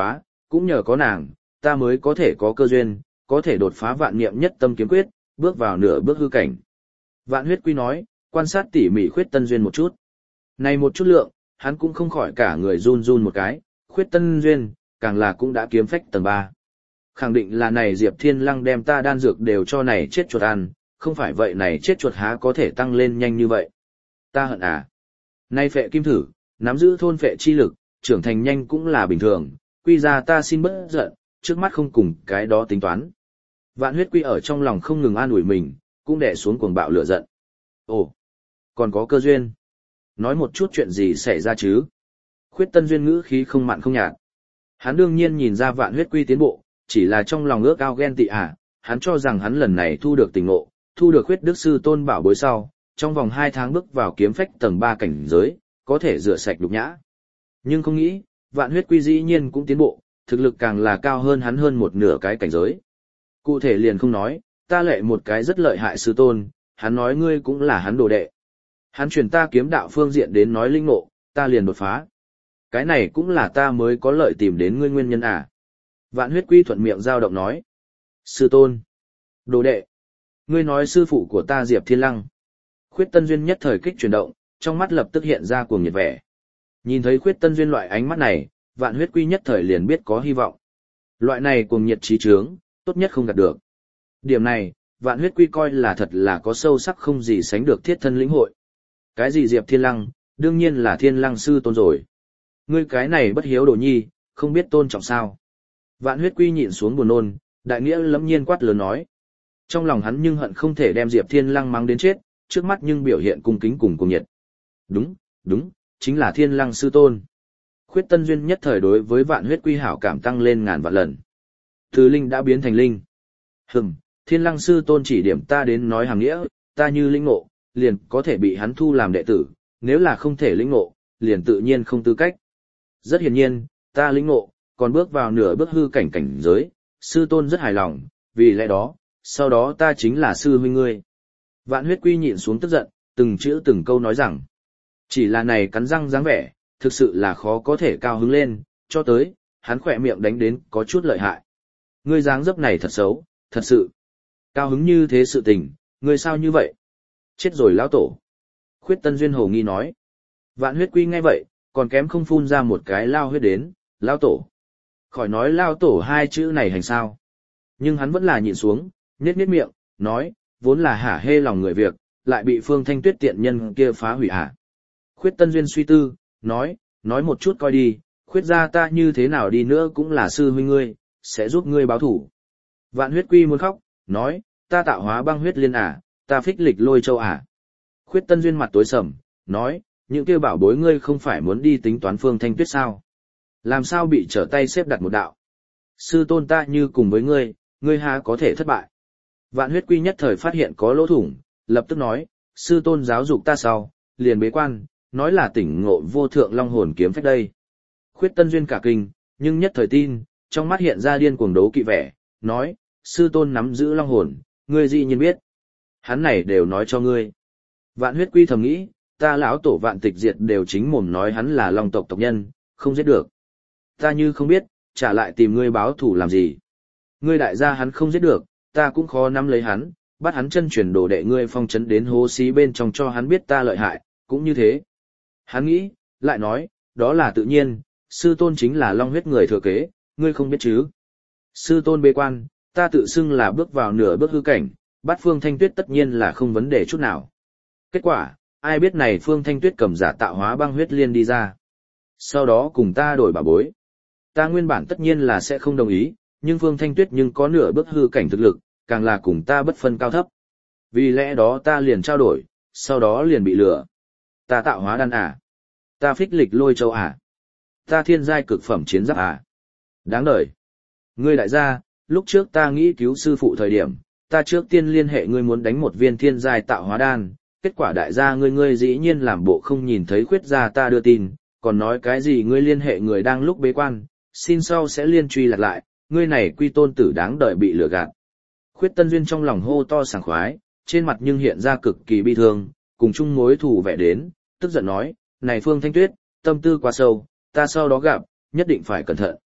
Cũng nhờ có nàng, ta mới có thể có cơ duyên, có thể đột phá vạn niệm nhất tâm kiếm quyết, bước vào nửa bước hư cảnh. Vạn huyết quy nói, quan sát tỉ mỉ Khuyết Tân Duyên một chút. Này một chút lượng, hắn cũng không khỏi cả người run run một cái, Khuyết Tân Duyên, càng là cũng đã kiếm phách tầng 3. Khẳng định là này Diệp Thiên Lăng đem ta đan dược đều cho này chết chuột ăn, không phải vậy này chết chuột há có thể tăng lên nhanh như vậy. Ta hận à. Nay phệ kim thử, nắm giữ thôn phệ chi lực, trưởng thành nhanh cũng là bình thường, quy ra ta xin bớt giận, trước mắt không cùng cái đó tính toán. Vạn huyết quy ở trong lòng không ngừng an ủi mình, cũng đè xuống cuồng bạo lửa giận. Ồ, còn có cơ duyên. Nói một chút chuyện gì xảy ra chứ? Khuyết Tân Duyên ngữ khí không mặn không nhạt. Hắn đương nhiên nhìn ra vạn huyết quy tiến bộ, chỉ là trong lòng ước ao ghen tị hắn cho rằng hắn lần này thu được tình ngộ, thu được Khuyết Đức Sư Tôn bảo bối sau, trong vòng 2 tháng bước vào kiếm phách tầng 3 cảnh giới, có thể rửa sạch nhục nhã. Nhưng không nghĩ, vạn huyết quy dĩ nhiên cũng tiến bộ, thực lực càng là cao hơn hắn hơn một nửa cái cảnh giới. Cụ thể liền không nói, ta lệ một cái rất lợi hại sư tôn, hắn nói ngươi cũng là hắn đồ đệ. Hắn truyền ta kiếm đạo phương diện đến nói linh ngộ, ta liền đột phá. Cái này cũng là ta mới có lợi tìm đến ngươi nguyên nhân à. Vạn huyết quy thuận miệng giao động nói. Sư tôn. Đồ đệ. Ngươi nói sư phụ của ta Diệp Thiên Lăng. Khuyết Tân Duyên nhất thời kích chuyển động, trong mắt lập tức hiện ra cuồng nhiệt vẻ. Nhìn thấy Khuyết Tân Duyên loại ánh mắt này, vạn huyết quy nhất thời liền biết có hy vọng. Loại này cuồng nhiệt trí trướng, tốt nhất không gạt được. Điểm này, vạn huyết quy coi là thật là có sâu sắc không gì sánh được thiết thân lĩnh hội. Cái gì Diệp Thiên Lăng, đương nhiên là Thiên Lăng sư tôn rồi. Ngươi cái này bất hiếu đồ nhi, không biết tôn trọng sao. Vạn huyết quy nhịn xuống buồn nôn, đại nghĩa lẫm nhiên quát lớn nói. Trong lòng hắn nhưng hận không thể đem Diệp Thiên Lăng mắng đến chết, trước mắt nhưng biểu hiện cung kính cùng cuồng nhiệt. Đúng, đúng, chính là Thiên Lăng sư tôn. Khuyết Tân Duyên nhất thời đối với vạn huyết quy hảo cảm tăng lên ngàn vạn lần. Từ linh đã biến thành linh. Thiên Lăng sư tôn chỉ điểm ta đến nói hàm nghĩa, ta như linh ngộ, liền có thể bị hắn thu làm đệ tử, nếu là không thể linh ngộ, liền tự nhiên không tư cách. Rất hiển nhiên, ta linh ngộ, còn bước vào nửa bước hư cảnh cảnh giới, sư tôn rất hài lòng, vì lẽ đó, sau đó ta chính là sư huynh ngươi. Vạn huyết quy nhịn xuống tức giận, từng chữ từng câu nói rằng, chỉ là này cắn răng dáng vẻ, thực sự là khó có thể cao hứng lên, cho tới, hắn khỏe miệng đánh đến có chút lợi hại. Ngươi dáng dấp này thật xấu, thật sự. Cao hứng như thế sự tình, ngươi sao như vậy? Chết rồi lão tổ. Khuyết Tân Duyên hồ nghi nói. Vạn huyết quy nghe vậy, còn kém không phun ra một cái lao huyết đến, lao tổ. Khỏi nói lao tổ 2 chữ này hành sao. Nhưng hắn vẫn là nhịn xuống, nhếch miệng, nói, vốn là hả hê lòng người việc, lại bị Phương Thanh Tuyết tiện nhân kia phá hủy hả. Khuyết Tân Duyên suy tư, nói một chút coi đi, khuyết gia ta như thế nào đi nữa cũng là sư huynh ngươi, sẽ giúp ngươi báo thủ. Vạn huyết quy muốn khóc, nói, ta tạo hóa băng huyết liên ta phích lịch lôi châu Khuyết Tân Duyên mặt tối sầm, nói, những kia bảo bối ngươi không phải muốn đi tính toán Phương Thanh Tuyết sao? Làm sao bị trở tay xếp đặt một đạo? Sư tôn ta như cùng với ngươi há có thể thất bại. Vạn huyết quy nhất thời phát hiện có lỗ thủng, lập tức nói, sư tôn giáo dục ta sau, liền bế quan, nói là tỉnh ngộ vô thượng long hồn kiếm phách đây. Khuyết Tân Duyên cả kinh, nhưng nhất thời tin, trong mắt hiện ra điên cuồng đấu kỵ vẻ, nói, sư tôn nắm giữ long hồn, ngươi dĩ nhiên biết. Hắn này đều nói cho ngươi. Vạn huyết quy thầm nghĩ, ta lão tổ Vạn Tịch Diệt đều chính mồm nói hắn là long tộc tộc nhân, không giết được. Ta như không biết, trả lại tìm ngươi báo thủ làm gì. Ngươi đại gia hắn không giết được, ta cũng khó nắm lấy hắn, bắt hắn chân chuyển đồ đệ ngươi phong trấn đến hố xí bên trong cho hắn biết ta lợi hại, cũng như thế. Hắn nghĩ, lại nói, đó là tự nhiên, sư tôn chính là long huyết người thừa kế, ngươi không biết chứ. Sư tôn bế quan, ta tự xưng là bước vào nửa bước hư cảnh, bắt Phương Thanh Tuyết tất nhiên là không vấn đề chút nào. Kết quả, ai biết này Phương Thanh Tuyết cầm giả tạo hóa băng huyết liên đi ra. Sau đó cùng ta đổi bảo bối. Ta nguyên bản tất nhiên là sẽ không đồng ý, nhưng Phương Thanh Tuyết nhưng có nửa bước hư cảnh thực lực, càng là cùng ta bất phân cao thấp. Vì lẽ đó ta liền trao đổi, sau đó liền bị lừa. Ta tạo hóa đan ta phích lịch lôi châu ta thiên giai cực phẩm chiến giáp Đáng đời. Ngươi đại gia, lúc trước ta nghĩ cứu sư phụ thời điểm, ta trước tiên liên hệ ngươi muốn đánh một viên thiên giai tạo hóa đan, kết quả đại gia ngươi dĩ nhiên làm bộ không nhìn thấy khuyết gia ta đưa tin, còn nói cái gì ngươi liên hệ người đang lúc bế quan, xin sau sẽ liên truy lạc lại, ngươi này quy tôn tử đáng đời bị lừa gạt. Khuyết Tân Duyên trong lòng hô to sảng khoái, trên mặt nhưng hiện ra cực kỳ bi thương, cùng chung mối thù vẻ đến, tức giận nói, này Phương Thanh Tuyết, tâm tư quá sâu, ta sau đó gặp, nhất định phải cẩn thận.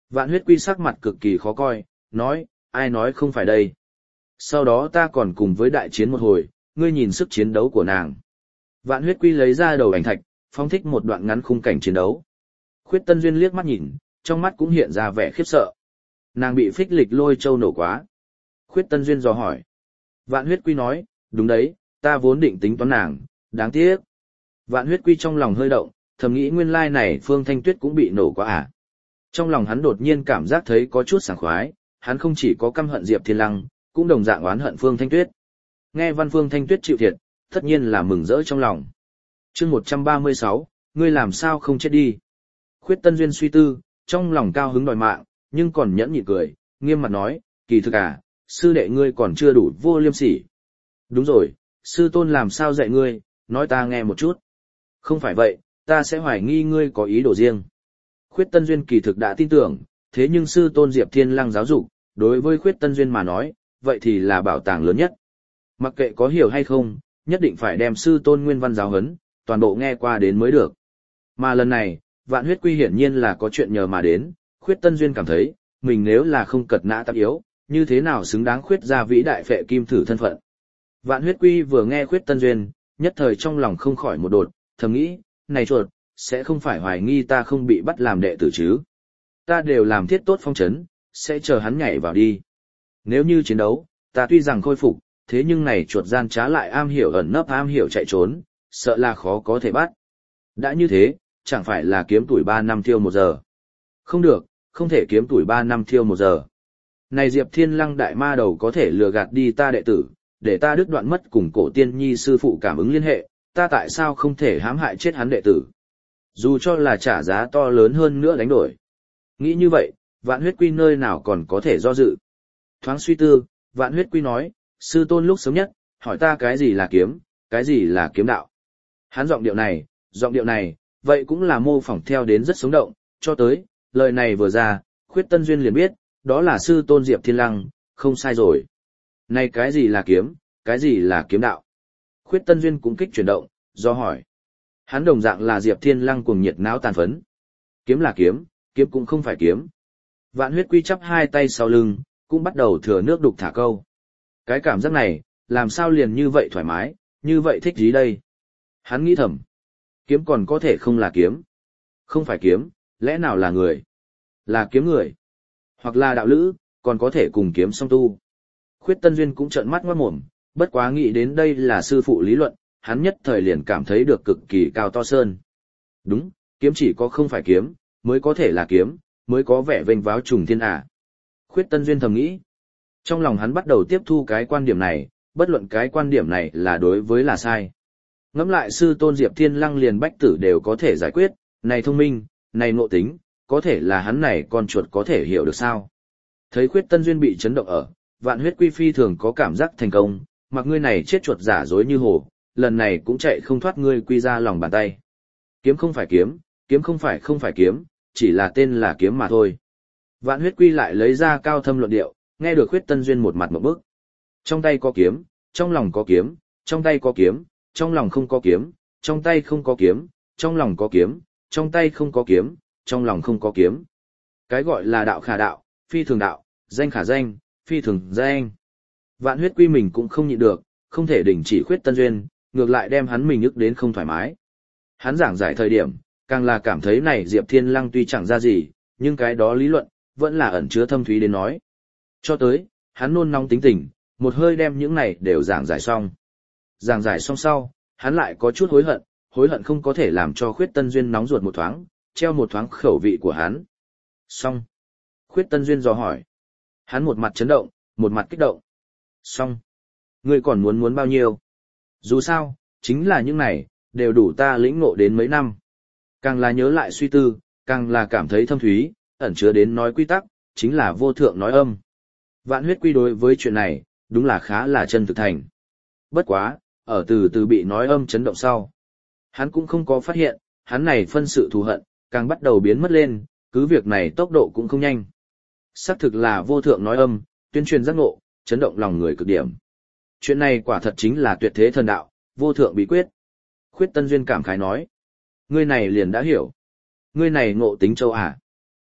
Vạn huyết quy sắc mặt cực kỳ khó coi, nói, ai nói không phải đây. Sau đó ta còn cùng với đại chiến một hồi, ngươi nhìn sức chiến đấu của nàng. Vạn huyết quy lấy ra đầu ảnh thạch, phóng thích một đoạn ngắn khung cảnh chiến đấu. Khuyết Tân Duyên liếc mắt nhìn, trong mắt cũng hiện ra vẻ khiếp sợ. Nàng bị phích lịch lôi châu nổ quá. Khuyết Tân Duyên dò hỏi. Vạn huyết quy nói, đúng đấy, ta vốn định tính toán nàng, đáng tiếc. Vạn huyết quy trong lòng hơi động, thầm nghĩ nguyên lai này Phương Thanh Tuyết cũng bị nổ quá à. Trong lòng hắn đột nhiên cảm giác thấy có chút sảng khoái, hắn không chỉ có căm hận Diệp Thiên Lăng, cũng đồng dạng oán hận Phương Thanh Tuyết. Nghe Văn Phương Thanh Tuyết chịu thiệt, tất nhiên là mừng rỡ trong lòng. Chương 136, ngươi làm sao không chết đi. Khuyết Tân Duyên suy tư, trong lòng cao hứng đòi mạng, nhưng còn nhẫn nhịn cười, nghiêm mặt nói, kỳ thực à, sư đệ ngươi còn chưa đủ vô liêm sỉ. Đúng rồi, sư tôn làm sao dạy ngươi, nói ta nghe một chút. Không phải vậy, ta sẽ hoài nghi ngươi có ý đồ riêng. Khuyết Tân Duyên kỳ thực đã tin tưởng, thế nhưng sư tôn Diệp Thiên Lăng giáo dục, đối với Khuyết Tân Duyên mà nói, vậy thì là bảo tàng lớn nhất. Mặc kệ có hiểu hay không, nhất định phải đem sư tôn nguyên văn giáo huấn, toàn bộ nghe qua đến mới được. Mà lần này, Vạn huyết quy hiển nhiên là có chuyện nhờ mà đến, Khuyết Tân Duyên cảm thấy, mình nếu là không cật nã tạp yếu, như thế nào xứng đáng khuyết gia vĩ đại phệ kim thử thân phận. Vạn huyết quy vừa nghe Khuyết Tân Duyên, nhất thời trong lòng không khỏi một đột, thầm nghĩ, này chuột, sẽ không phải hoài nghi ta không bị bắt làm đệ tử chứ. Ta đều làm thiết tốt phong trấn, sẽ chờ hắn nhảy vào đi. Nếu như chiến đấu, ta tuy rằng khôi phục, thế nhưng này chuột gian trá lại am hiểu ẩn nấp am hiểu chạy trốn, sợ là khó có thể bắt. Đã như thế, chẳng phải là kiếm tuổi 3 năm thiêu 1 giờ. Không được, không thể kiếm tuổi 3 năm thiêu 1 giờ. Này Diệp Thiên Lăng đại ma đầu có thể lừa gạt đi ta đệ tử, để ta đứt đoạn mất cùng cổ tiên nhi sư phụ cảm ứng liên hệ, ta tại sao không thể hãm hại chết hắn đệ tử. Dù cho là trả giá to lớn hơn nữa đánh đổi. Nghĩ như vậy, Vạn huyết quy nơi nào còn có thể do dự. Thoáng suy tư, Vạn huyết quy nói, sư tôn lúc sớm nhất, hỏi ta cái gì là kiếm, cái gì là kiếm đạo. Hắn giọng điệu này, vậy cũng là mô phỏng theo đến rất sống động, cho tới, lời này vừa ra, Khuyết Tân Duyên liền biết, đó là sư tôn Diệp Thiên Lăng, không sai rồi. Này cái gì là kiếm, cái gì là kiếm đạo? Khuyết Tân Duyên cũng kích chuyển động, do hỏi. Hắn đồng dạng là Diệp Thiên Lăng cuồng nhiệt não tàn phấn. Kiếm là kiếm, kiếm cũng không phải kiếm. Vạn huyết quy chắp hai tay sau lưng, cũng bắt đầu thừa nước đục thả câu. Cái cảm giác này, làm sao liền như vậy thoải mái, như vậy thích gì đây? Hắn nghĩ thầm. Kiếm còn có thể không là kiếm. Không phải kiếm, lẽ nào là người? Là kiếm người. Hoặc là đạo lữ, còn có thể cùng kiếm song tu. Khuyết Tân Duyên cũng trợn mắt ngoát mồm, bất quá nghĩ đến đây là sư phụ lý luận, hắn nhất thời liền cảm thấy được cực kỳ cao to sơn. Đúng, kiếm chỉ có không phải kiếm, mới có thể là kiếm, mới có vẻ vênh váo trùng thiên à. Khuyết Tân Duyên thầm nghĩ. Trong lòng hắn bắt đầu tiếp thu cái quan điểm này, bất luận cái quan điểm này là đối với là sai. Ngẫm lại sư tôn Diệp Thiên Lăng liền bách tử đều có thể giải quyết, này thông minh, này ngộ tính, có thể là hắn này con chuột có thể hiểu được sao. Thấy Khuyết Tân Duyên bị chấn động ở, Vạn huyết quy phi thường có cảm giác thành công, mặc ngươi này chết chuột giả dối như hồ, lần này cũng chạy không thoát ngươi quy ra lòng bàn tay. Kiếm không phải kiếm, kiếm không phải kiếm, chỉ là tên là kiếm mà thôi. Vạn huyết quy lại lấy ra cao thâm luận điệu, nghe được Khuyết Tân Duyên một mặt một bức. Trong tay có kiếm, trong lòng có kiếm, trong tay có kiếm, trong lòng không có kiếm, trong tay không có kiếm, trong lòng có kiếm, trong tay không có kiếm, trong lòng không có kiếm. Cái gọi là đạo khả đạo, phi thường đạo, danh khả danh, phi thường danh. Vạn huyết quy mình cũng không nhịn được, không thể đình chỉ Khuyết Tân Duyên, ngược lại đem hắn mình ức đến không thoải mái. Hắn giảng giải thời điểm, càng là cảm thấy này Diệp Thiên Lăng tuy chẳng ra gì, nhưng cái đó lý luận, vẫn là ẩn chứa thâm thúy đến nói. Cho tới, hắn nôn nóng tính tình, một hơi đem những này đều giảng giải xong. Giảng giải xong sau, hắn lại có chút hối hận không có thể làm cho Khuyết Tân Duyên nóng ruột một thoáng, treo một thoáng khẩu vị của hắn. Xong. Khuyết Tân Duyên dò hỏi. Hắn một mặt chấn động, một mặt kích động. Xong. Ngươi còn muốn bao nhiêu? Dù sao, chính là những này, đều đủ ta lĩnh ngộ đến mấy năm. Càng là nhớ lại suy tư, càng là cảm thấy thâm thúy, ẩn chứa đến nói quy tắc, chính là vô thượng nói âm. Vạn huyết quy đối với chuyện này, đúng là khá là chân thực thành. Bất quá, ở từ từ bị nói âm chấn động sau. Hắn cũng không có phát hiện, hắn này phân sự thù hận, càng bắt đầu biến mất lên, cứ việc này tốc độ cũng không nhanh. Xác thực là vô thượng nói âm, tuyên truyền giác ngộ, chấn động lòng người cực điểm. Chuyện này quả thật chính là tuyệt thế thần đạo, vô thượng bí quyết. Khuyết Tân Duyên cảm khái nói. Ngươi này liền đã hiểu. Ngươi này ngộ tính châu à.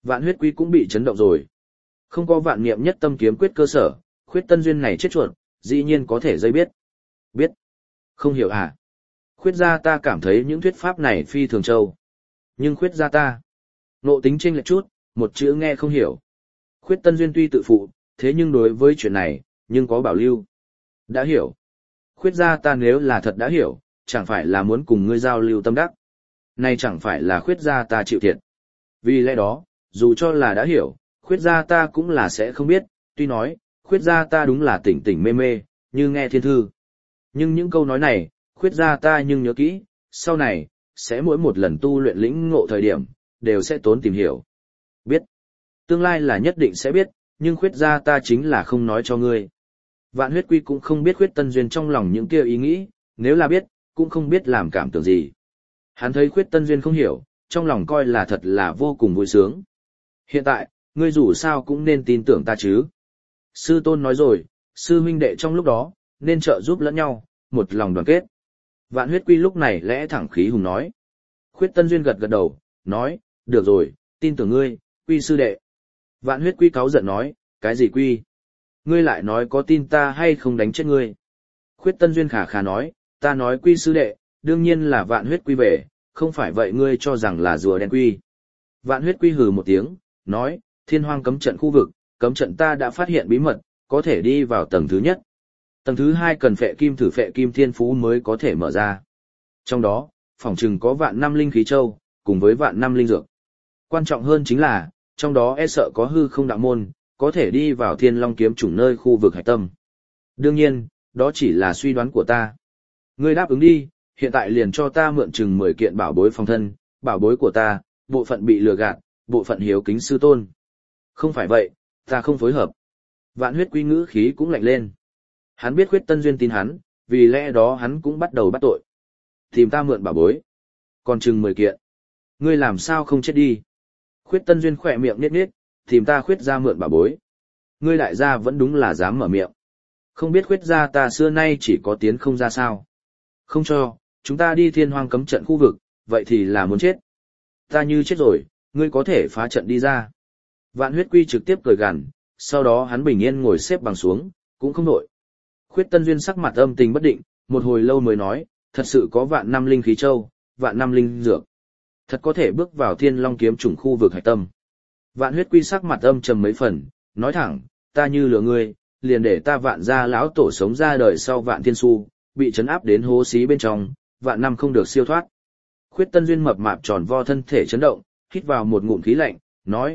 Vạn huyết quy cũng bị chấn động rồi. Không có vạn niệm nhất tâm kiếm quyết cơ sở, Khuyết Tân Duyên này chết chuột, dĩ nhiên có thể dây biết. Biết. Không hiểu à? Khuyết gia ta cảm thấy những thuyết pháp này phi thường châu. Nhưng khuyết gia ta, nộ tính chênh lệch chút, một chữ nghe không hiểu. Khuyết Tân Duyên tuy tự phụ, thế nhưng đối với chuyện này, nhưng có bảo lưu. Đã hiểu. Khuyết gia ta nếu là thật đã hiểu, chẳng phải là muốn cùng ngươi giao lưu tâm đắc. Này chẳng phải là khuyết gia ta chịu thiệt. Vì lẽ đó, dù cho là đã hiểu, khuyết gia ta cũng là sẽ không biết, tuy nói, khuyết gia ta đúng là tỉnh tỉnh mê mê, như nghe thiên thư. Nhưng những câu nói này, khuyết gia ta nhưng nhớ kỹ, sau này, sẽ mỗi một lần tu luyện lĩnh ngộ thời điểm, đều sẽ tốn tìm hiểu. Biết. Tương lai là nhất định sẽ biết, nhưng khuyết gia ta chính là không nói cho ngươi. Vạn huyết quy cũng không biết Khuyết Tân Duyên trong lòng những kia ý nghĩ, nếu là biết, cũng không biết làm cảm tưởng gì. Hắn thấy Khuyết Tân Duyên không hiểu, trong lòng coi là thật là vô cùng vui sướng. Hiện tại, ngươi dù sao cũng nên tin tưởng ta chứ. Sư tôn nói rồi, sư huynh đệ trong lúc đó, nên trợ giúp lẫn nhau, một lòng đoàn kết. Vạn huyết quy lúc này lẽ thẳng khí hùng nói. Khuyết Tân Duyên gật gật đầu, nói, được rồi, tin tưởng ngươi, quy sư đệ. Vạn huyết quy cáu giận nói, cái gì quy? Ngươi lại nói có tin ta hay không đánh chết ngươi? Khuyết Tân Duyên khà khà nói, ta nói quy sư đệ, đương nhiên là vạn huyết quy về, không phải vậy ngươi cho rằng là rùa đen quy. Vạn huyết quy hừ một tiếng, nói, thiên hoang cấm trận khu vực, cấm trận ta đã phát hiện bí mật, có thể đi vào tầng thứ nhất. Tầng thứ hai cần phệ kim thử phệ kim thiên phú mới có thể mở ra. Trong đó, phỏng chừng có vạn năm linh khí châu, cùng với vạn năm linh dược. Quan trọng hơn chính là, trong đó e sợ có hư không đạo môn, có thể đi vào thiên long kiếm chủng nơi khu vực hạch tâm. Đương nhiên, đó chỉ là suy đoán của ta. Ngươi đáp ứng đi, hiện tại liền cho ta mượn chừng 10 kiện bảo bối phòng thân, bảo bối của ta, bộ phận bị lừa gạt, bộ phận hiếu kính sư tôn. Không phải vậy, ta không phối hợp. Vạn huyết quy ngữ khí cũng lạnh lên. Hắn biết Khuyết Tân Duyên tin hắn, vì lẽ đó hắn cũng bắt đầu bắt tội. Tìm ta mượn bảo bối. Còn chừng 10 kiện. Ngươi làm sao không chết đi? Khuyết Tân Duyên khỏe miệng niết niết, tìm ta Khuyết gia mượn bảo bối. Ngươi đại gia vẫn đúng là dám mở miệng. Không biết Khuyết gia ta xưa nay chỉ có tiến không ra sao. Không cho, chúng ta đi thiên hoang cấm trận khu vực, vậy thì là muốn chết. Ta như chết rồi, ngươi có thể phá trận đi ra. Vạn huyết quy trực tiếp cười gằn, sau đó hắn bình yên ngồi xếp bằng xuống, cũng không nổi. Khuyết Tân Duyên sắc mặt âm tình bất định, một hồi lâu mới nói, thật sự có vạn năm linh khí châu, vạn năm linh dược. Thật có thể bước vào thiên long kiếm chủng khu vực hạch tâm. Vạn huyết quy sắc mặt âm trầm mấy phần, nói thẳng, ta như lừa ngươi, liền để ta vạn gia lão tổ sống ra đời sau vạn thiên su, bị trấn áp đến hố xí bên trong, vạn năm không được siêu thoát. Khuyết Tân Duyên mập mạp tròn vo thân thể chấn động, hít vào một ngụm khí lạnh, nói,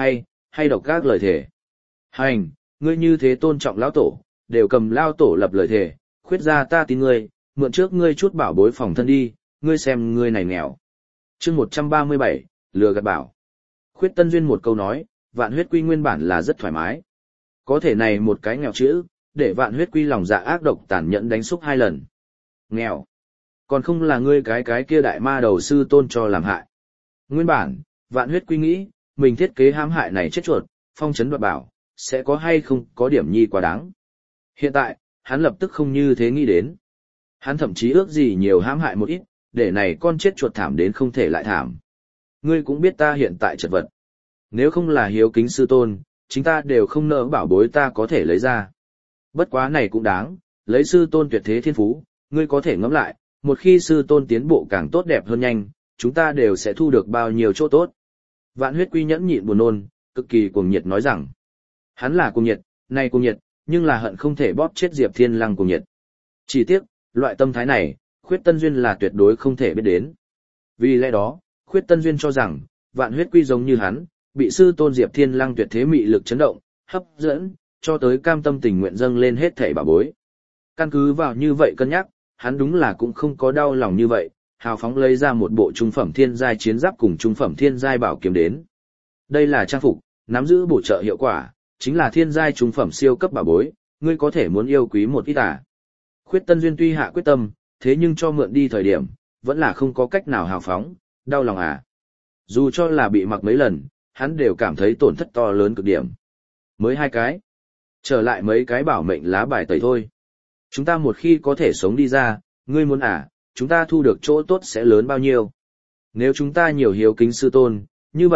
hay độc các lời thể. Hành, ngươi như thế tôn trọng lão tổ, đều cầm lao tổ lập lời thể, khuyết ra ta tin ngươi, mượn trước ngươi chút bảo bối phòng thân đi, ngươi xem ngươi này nghèo. Chương 137, lừa gạt bảo. Khuyết Tân Duyên một câu nói, vạn huyết quy nguyên bản là rất thoải mái. Có thể này một cái nghèo chữ, để vạn huyết quy lòng dạ ác độc tàn nhẫn đánh xúc 2 lần. Nghèo. Còn không là ngươi cái kia đại ma đầu sư tôn cho làm hại. Nguyên bản, vạn huyết quy nghĩ, mình thiết kế hãm hại này chết chuột, phong trấn đoạt bảo, sẽ có hay không có điểm nhi quá đáng. Hiện tại, hắn lập tức không như thế nghĩ đến. Hắn thậm chí ước gì nhiều hãm hại một ít, để này con chết chuột thảm đến không thể lại thảm. Ngươi cũng biết ta hiện tại chật vật. Nếu không là hiếu kính sư tôn, chính ta đều không nỡ bảo bối ta có thể lấy ra. Bất quá này cũng đáng, lấy sư tôn tuyệt thế thiên phú, ngươi có thể ngẫm lại, một khi sư tôn tiến bộ càng tốt đẹp hơn nhanh, chúng ta đều sẽ thu được bao nhiêu chỗ tốt. Vạn huyết quy nhẫn nhịn buồn nôn, cực kỳ cuồng nhiệt nói rằng, hắn là cuồng nhiệt, này cuồng nhiệt, nhưng là hận không thể bóp chết Diệp Thiên Lăng cuồng nhiệt. Chỉ tiếc, loại tâm thái này, Khuyết Tân Duyên là tuyệt đối không thể biết đến. Vì lẽ đó, Khuyết Tân Duyên cho rằng, vạn huyết quy giống như hắn, bị sư tôn Diệp Thiên Lăng tuyệt thế mị lực chấn động, hấp dẫn, cho tới cam tâm tình nguyện dâng lên hết thảy bảo bối. Căn cứ vào như vậy cân nhắc, hắn đúng là cũng không có đau lòng như vậy, hào phóng lấy ra một bộ trung phẩm thiên giai chiến giáp cùng trung phẩm thiên giai bảo kiếm đến. Đây là trang phục, nắm giữ bổ trợ hiệu quả, chính là thiên giai trung phẩm siêu cấp bảo bối, ngươi có thể muốn yêu quý một ít à. Khuyết Tân Duyên tuy hạ quyết tâm, thế nhưng cho mượn đi thời điểm, vẫn là không có cách nào hào phóng, đau lòng à. Dù cho là bị mặc mấy lần, hắn đều cảm thấy tổn thất to lớn cực điểm. Mới 2 cái. Trở lại mấy cái bảo mệnh lá bài tẩy thôi. Chúng ta một khi có thể sống đi ra, ngươi muốn à, chúng ta thu được chỗ tốt sẽ lớn bao nhiêu. Nếu chúng ta nhiều hiếu kính sư tôn, như vậy,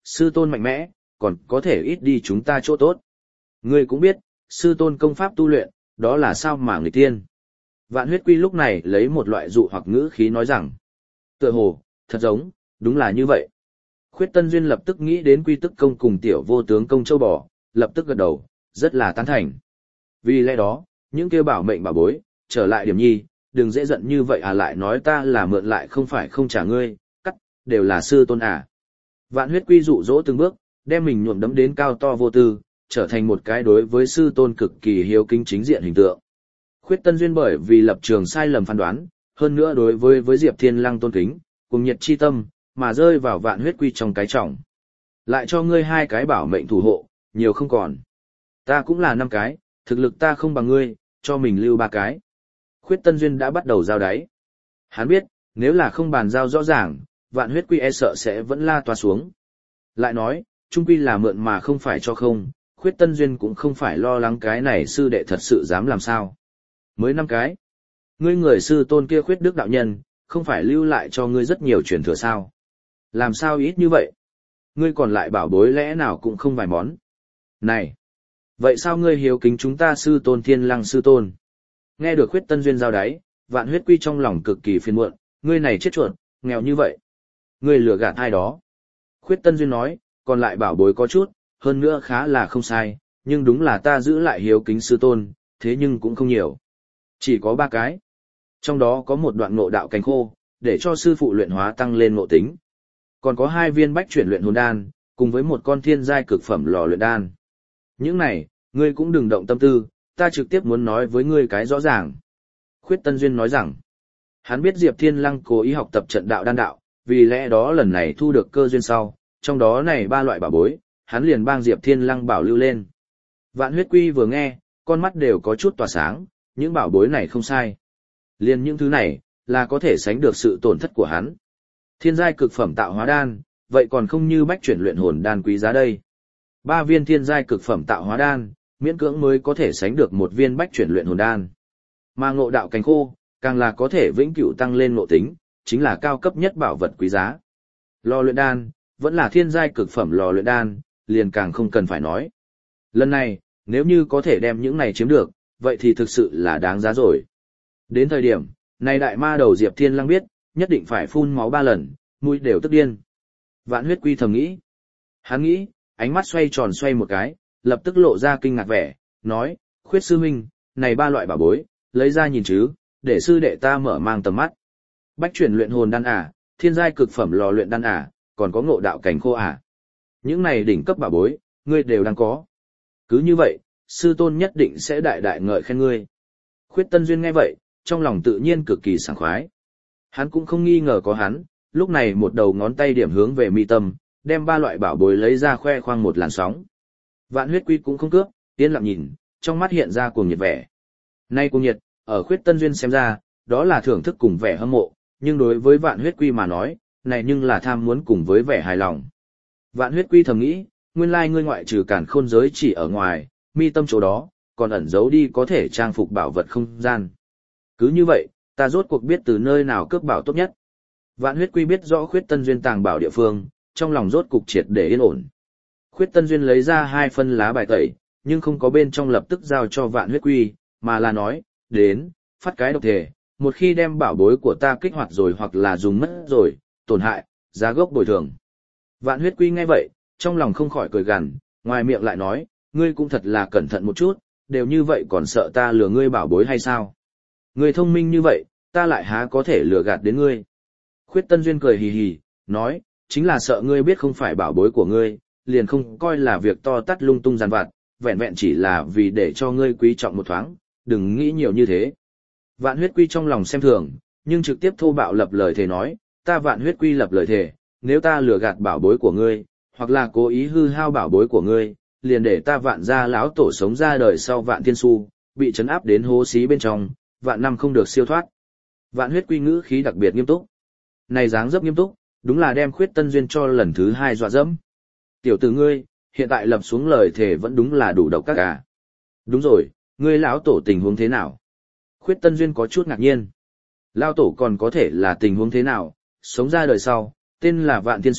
sư tôn mạnh mẽ, còn có thể ít đi chúng ta chỗ tốt. Ngươi cũng biết, sư tôn công pháp tu luyện, đó là sao mà người tiên. Vạn huyết quy lúc này lấy một loại dụ hoặc ngữ khí nói rằng, tựa hồ, thật giống, đúng là như vậy. Khuyết Tân Duyên lập tức nghĩ đến Quy Tức Công cùng tiểu vô tướng công châu bò, lập tức gật đầu, rất là tán thành. Vì lẽ đó, những kêu bảo mệnh bảo bối, trở lại điểm nhi, đừng dễ giận như vậy lại nói ta là mượn lại không phải không trả ngươi, cắt, đều là sư tôn à. Vạn huyết quy dụ dỗ từng bước, đem mình nhuộm đấm đến cao to vô tư, trở thành một cái đối với sư tôn cực kỳ hiếu kính chính diện hình tượng. Khuyết Tân Duyên bởi vì lập trường sai lầm phán đoán, hơn nữa đối với Diệp Thiên Lăng tôn kính, cùng nhiệt chi tâm, mà rơi vào vạn huyết quy trong cái trọng. Lại cho ngươi 2 cái bảo mệnh thủ hộ, nhiều không còn. Ta cũng là 5 cái, thực lực ta không bằng ngươi, cho mình lưu 3 cái. Khuyết Tân Duyên đã bắt đầu giao đáy. Hắn biết, nếu là không bàn giao rõ ràng, vạn huyết quy e sợ sẽ vẫn la toa xuống. Lại nói, trung quy là mượn mà không phải cho không, Khuyết Tân Duyên cũng không phải lo lắng cái này sư đệ thật sự dám làm sao. Mới 5 cái. Ngươi người sư tôn kia Khuyết Đức đạo nhân, không phải lưu lại cho ngươi rất nhiều truyền thừa sao. Làm sao ít như vậy? Ngươi còn lại bảo bối lẽ nào cũng không vài món. Này! Vậy sao ngươi hiếu kính chúng ta sư tôn Thiên Lăng sư tôn? Nghe được Khuyết Tân Duyên giao đáy, vạn huyết quy trong lòng cực kỳ phiền muộn, ngươi này chết chuột, nghèo như vậy. Ngươi lừa gạt ai đó? Khuyết Tân Duyên nói, còn lại bảo bối có chút, hơn nữa khá là không sai, nhưng đúng là ta giữ lại hiếu kính sư tôn, thế nhưng cũng không nhiều. Chỉ có 3 cái. Trong đó có một đoạn ngộ đạo cánh khô, để cho sư phụ luyện hóa tăng lên ngộ tính. Còn có 2 viên bách chuyển luyện hồn đan, cùng với một con thiên giai cực phẩm lò luyện đan. Những này, ngươi cũng đừng động tâm tư, ta trực tiếp muốn nói với ngươi cái rõ ràng. Khuyết Tân Duyên nói rằng, hắn biết Diệp Thiên Lăng cố ý học tập trận đạo đan đạo, vì lẽ đó lần này thu được cơ duyên sau, trong đó này 3 loại bảo bối, hắn liền bang Diệp Thiên Lăng bảo lưu lên. Vạn huyết quy vừa nghe, con mắt đều có chút tỏa sáng, những bảo bối này không sai. Liền những thứ này, là có thể sánh được sự tổn thất của hắn. Thiên giai cực phẩm tạo hóa đan, vậy còn không như bách chuyển luyện hồn đan quý giá đây. 3 viên thiên giai cực phẩm tạo hóa đan, miễn cưỡng mới có thể sánh được 1 viên bách chuyển luyện hồn đan. Mà ngộ đạo cánh khô, càng là có thể vĩnh cửu tăng lên ngộ tính, chính là cao cấp nhất bảo vật quý giá. Lò luyện đan, vẫn là thiên giai cực phẩm lò luyện đan, liền càng không cần phải nói. Lần này, nếu như có thể đem những này chiếm được, vậy thì thực sự là đáng giá rồi. Đến thời điểm, này đại ma đầu Diệp Thiên Lăng biết, nhất định phải phun máu 3 lần, mũi đều tức điên. Vạn huyết quy thầm nghĩ. Hắn nghĩ, ánh mắt xoay tròn xoay một cái, lập tức lộ ra kinh ngạc vẻ, nói, Khuyết sư huynh, này 3 loại bảo bối, lấy ra nhìn chứ, để sư đệ ta mở mang tầm mắt. Bách chuyển luyện hồn đan à, thiên giai cực phẩm lò luyện đan à, còn có ngộ đạo cảnh khô à. Những này đỉnh cấp bảo bối, ngươi đều đang có. Cứ như vậy, sư tôn nhất định sẽ đại đại ngợi khen ngươi. Khuyết Tân Duyên nghe vậy, trong lòng tự nhiên cực kỳ sảng khoái. Hắn cũng không nghi ngờ có hắn, lúc này một đầu ngón tay điểm hướng về mi tâm, đem 3 loại bảo bối lấy ra khoe khoang một làn sóng. Vạn huyết quy cũng không cướp, yên lặng nhìn, trong mắt hiện ra cuồng nhiệt vẻ. Nay cuồng nhiệt, ở Khuyết Tân Duyên xem ra, đó là thưởng thức cùng vẻ hâm mộ, nhưng đối với vạn huyết quy mà nói, này nhưng là tham muốn cùng với vẻ hài lòng. Vạn huyết quy thầm nghĩ, nguyên lai ngươi ngoại trừ cản khôn giới chỉ ở ngoài, mi tâm chỗ đó, còn ẩn giấu đi có thể trang phục bảo vật không gian. Cứ như vậy, ta rốt cuộc biết từ nơi nào cướp bảo tốt nhất. Vạn huyết quy biết rõ Khuyết Tân Duyên tàng bảo địa phương, trong lòng rốt cục triệt để yên ổn. Khuyết Tân Duyên lấy ra 2 phân lá bài tẩy, nhưng không có bên trong lập tức giao cho vạn huyết quy, mà là nói, đến, phát cái độc thể, một khi đem bảo bối của ta kích hoạt rồi hoặc là dùng mất rồi, tổn hại, giá gốc bồi thường. Vạn huyết quy nghe vậy, trong lòng không khỏi cười gằn, ngoài miệng lại nói, ngươi cũng thật là cẩn thận một chút, đều như vậy còn sợ ta lừa ngươi bảo bối hay sao? Ngươi thông minh như vậy, ta lại há có thể lừa gạt đến ngươi. Khuyết Tân Duyên cười hì hì, nói, chính là sợ ngươi biết không phải bảo bối của ngươi, liền không coi là việc to tát lung tung giàn vặt, vẹn vẹn chỉ là vì để cho ngươi quý trọng một thoáng, đừng nghĩ nhiều như thế. Vạn huyết quy trong lòng xem thường, nhưng trực tiếp thô bạo lập lời thề nói, ta vạn huyết quy lập lời thề, nếu ta lừa gạt bảo bối của ngươi, hoặc là cố ý hư hao bảo bối của ngươi, liền để ta vạn gia lão tổ sống ra đời sau vạn thiên su, bị trấn áp đến hố xí bên trong, vạn năm không được siêu thoát. Vạn huyết quy ngữ khí đặc biệt nghiêm túc. Này dáng dấp nghiêm túc, đúng là đem Khuyết Tân Duyên cho lần thứ 2 dọa dẫm. Tiểu tử ngươi, hiện tại lập xuống lời thề vẫn đúng là đủ độc các cả. Đúng rồi, ngươi lão tổ tình huống thế nào? Khuyết Tân Duyên có chút ngạc nhiên. Lão tổ còn có thể là tình huống thế nào? Sống ra đời sau, tên là Vạn Thiên Su,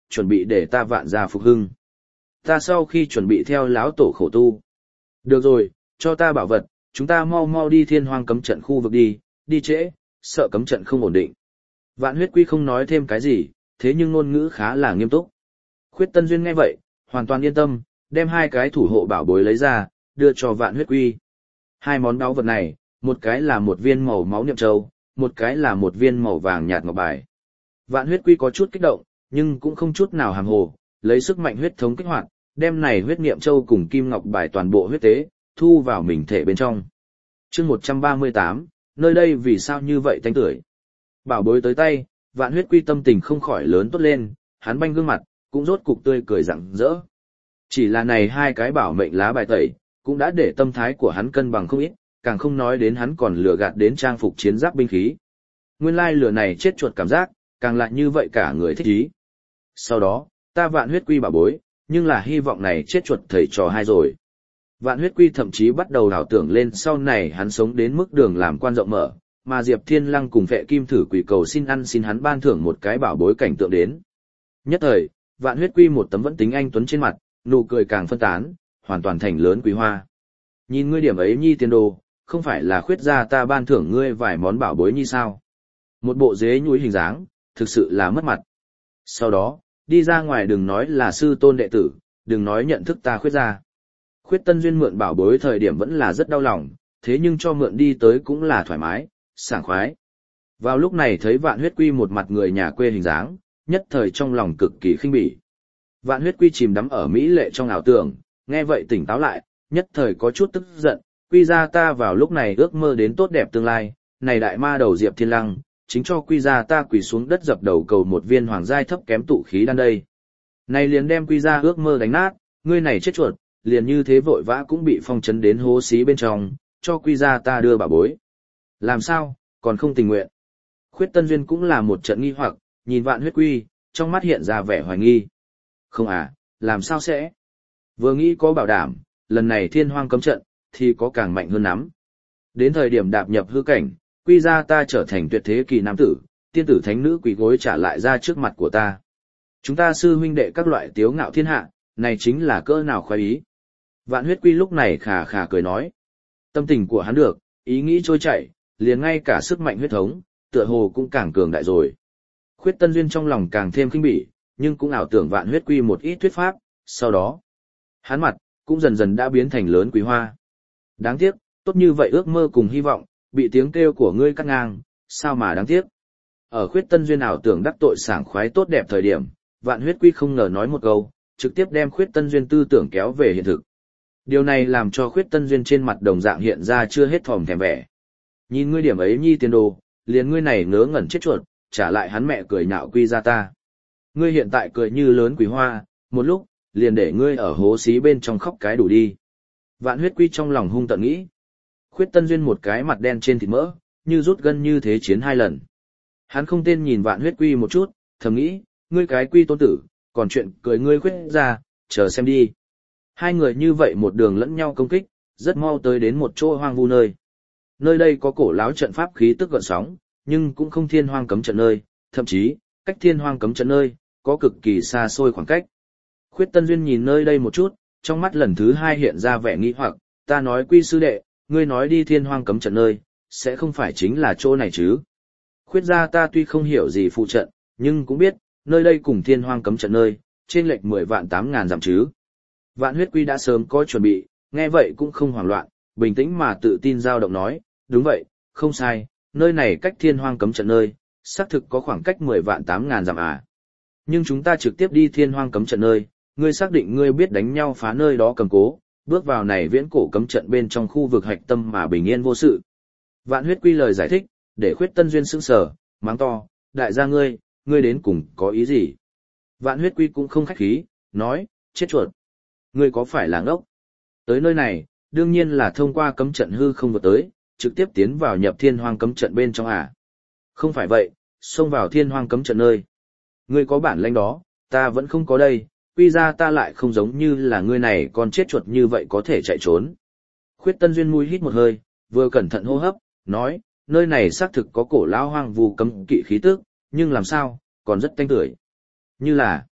chuẩn bị để ta vạn gia phục hưng. Ta sau khi chuẩn bị theo lão tổ khổ tu. Được rồi, cho ta bảo vật, chúng ta mau mau đi thiên hoang cấm trận khu vực đi, đi trễ, sợ cấm trận không ổn định. Vạn huyết quy không nói thêm cái gì, thế nhưng ngôn ngữ khá là nghiêm túc. Khuyết Tân Duyên nghe vậy, hoàn toàn yên tâm, đem hai cái thủ hộ bảo bối lấy ra, đưa cho vạn huyết quy. Hai món báu vật này, một cái là một viên màu máu niệm châu, một cái là một viên màu vàng nhạt ngọc bài. Vạn huyết quy có chút kích động, nhưng cũng không chút nào hàm hồ, lấy sức mạnh huyết thống kích hoạt, đem này huyết niệm châu cùng kim ngọc bài toàn bộ huyết tế, thu vào mình thể bên trong. Chương 138, nơi đây vì sao như vậy tanh tưởi. Bảo bối tới tay, vạn huyết quy tâm tình không khỏi lớn tốt lên, hắn banh gương mặt, cũng rốt cục tươi cười rạng rỡ. Chỉ là này hai cái bảo mệnh lá bài tẩy, cũng đã để tâm thái của hắn cân bằng không ít, càng không nói đến hắn còn lừa gạt đến trang phục chiến giáp binh khí. Nguyên lai lừa này chết chuột cảm giác, càng lại như vậy cả người thích ý. Sau đó, ta vạn huyết quy bảo bối, nhưng là hy vọng này chết chuột thầy trò hai rồi. Vạn huyết quy thậm chí bắt đầu đảo tưởng lên sau này hắn sống đến mức đường làm quan rộng mở, mà Diệp Thiên Lăng cùng Vệ Kim Thử quỷ cầu xin ăn xin hắn ban thưởng một cái bảo bối cảnh tượng đến. Nhất thời, vạn huyết quy một tấm vẫn tính anh tuấn trên mặt, nụ cười càng phân tán, hoàn toàn thành lớn quý hoa. Nhìn ngươi điểm ấy nhi tiền đồ, không phải là khuyết gia ta ban thưởng ngươi vài món bảo bối như sao? Một bộ dế nhúi hình dáng, thực sự là mất mặt. Sau đó, đi ra ngoài đừng nói là sư tôn đệ tử, đừng nói nhận thức ta khuyết gia. Khuyết Tân Duyên mượn bảo bối thời điểm vẫn là rất đau lòng, thế nhưng cho mượn đi tới cũng là thoải mái, sảng khoái. Vào lúc này thấy vạn huyết quy một mặt người nhà quê hình dáng, nhất thời trong lòng cực kỳ khinh bỉ. Vạn huyết quy chìm đắm ở mỹ lệ trong ảo tưởng, nghe vậy tỉnh táo lại, nhất thời có chút tức giận, quy gia ta vào lúc này ước mơ đến tốt đẹp tương lai, này đại ma đầu Diệp Thiên Lăng, chính cho quy gia ta quỳ xuống đất dập đầu cầu một viên hoàng giai thấp kém tụ khí đan đây. Này liền đem quy gia ước mơ đánh nát, ngươi này chết chuột, liền như thế vội vã cũng bị phong trấn đến hố xí bên trong, cho quy gia ta đưa bảo bối. Làm sao, còn không tình nguyện. Khuyết Tân Duyên cũng là một trận nghi hoặc, nhìn vạn huyết quy, trong mắt hiện ra vẻ hoài nghi. Không à, làm sao sẽ? Vừa nghĩ có bảo đảm, lần này thiên hoang cấm trận, thì có càng mạnh hơn lắm. Đến thời điểm đạp nhập hư cảnh, quy gia ta trở thành tuyệt thế kỳ nam tử, tiên tử thánh nữ quỳ gối trả lại ra trước mặt của ta. Chúng ta sư huynh đệ các loại tiếu ngạo thiên hạ, này chính là cỡ nào khoái ý. Vạn huyết quy lúc này khà khà cười nói. Tâm tình của hắn được, ý nghĩ trôi chảy, liền ngay cả sức mạnh huyết thống, tựa hồ cũng càng cường đại rồi. Khuyết Tân Duyên trong lòng càng thêm kinh bỉ, nhưng cũng ảo tưởng vạn huyết quy một ít thuyết pháp, sau đó, hắn mặt, cũng dần dần đã biến thành lớn quý hoa. Đáng tiếc, tốt như vậy ước mơ cùng hy vọng, bị tiếng kêu của ngươi cắt ngang, sao mà đáng tiếc. Ở Khuyết Tân Duyên ảo tưởng đắc tội sảng khoái tốt đẹp thời điểm, vạn huyết quy không ngờ nói một câu, trực tiếp đem Khuyết Tân Duyên tư tưởng kéo về hiện thực. Điều này làm cho Khuyết Tân Duyên trên mặt đồng dạng hiện ra chưa hết thòm thèm vẻ. Nhìn ngươi điểm ấy nhi tiền đồ, liền ngươi này ngớ ngẩn chết chuột, trả lại hắn mẹ cười nhạo quy ra ta. Ngươi hiện tại cười như lớn quý hoa, một lúc, liền để ngươi ở hố xí bên trong khóc cái đủ đi. Vạn huyết quy trong lòng hung tận nghĩ. Khuyết Tân Duyên một cái mặt đen trên thịt mỡ, như rút gân như thế chiến hai lần. Hắn không tên nhìn vạn huyết quy một chút, thầm nghĩ, ngươi cái quy tôn tử, còn chuyện cười ngươi khuyết ra, chờ xem đi. Hai người như vậy một đường lẫn nhau công kích, rất mau tới đến một chỗ hoang vu nơi. Nơi đây có cổ láo trận pháp khí tức gợn sóng, nhưng cũng không thiên hoang cấm trận nơi, thậm chí, cách thiên hoang cấm trận nơi, có cực kỳ xa xôi khoảng cách. Khuyết Tân Duyên nhìn nơi đây một chút, trong mắt lần thứ hai hiện ra vẻ nghi hoặc, ta nói quy sư đệ, ngươi nói đi thiên hoang cấm trận nơi, sẽ không phải chính là chỗ này chứ. Khuyết gia ta tuy không hiểu gì phụ trận, nhưng cũng biết, nơi đây cùng thiên hoang cấm trận nơi, trên lệch 10 vạn 8.000 dặm chứ. Vạn huyết quy đã sớm có chuẩn bị, nghe vậy cũng không hoảng loạn, bình tĩnh mà tự tin dao động nói, đúng vậy, không sai, nơi này cách thiên hoang cấm trận nơi, xác thực có khoảng cách 10 vạn 8.000 dặm à. Nhưng chúng ta trực tiếp đi thiên hoang cấm trận nơi, ngươi xác định ngươi biết đánh nhau phá nơi đó cầm cố, bước vào này viễn cổ cấm trận bên trong khu vực hạch tâm mà bình yên vô sự. Vạn huyết quy lời giải thích, để Khuyết Tân Duyên sững sờ, mắng to, đại gia ngươi đến cùng có ý gì? Vạn huyết quy cũng không khách khí, nói, chết chuột. Ngươi có phải là ngốc? Tới nơi này, đương nhiên là thông qua cấm trận hư không vượt tới, trực tiếp tiến vào nhập thiên hoang cấm trận bên trong à? Không phải vậy, xông vào thiên hoang cấm trận nơi. Ngươi có bản lĩnh đó, ta vẫn không có đây, quy ra ta lại không giống như là ngươi này còn chết chuột như vậy có thể chạy trốn. Khuyết Tân Duyên mũi hít một hơi, vừa cẩn thận hô hấp, nói, nơi này xác thực có cổ lão hoang vu cấm kỵ khí tức, nhưng làm sao, còn rất tanh tưởi. Như là,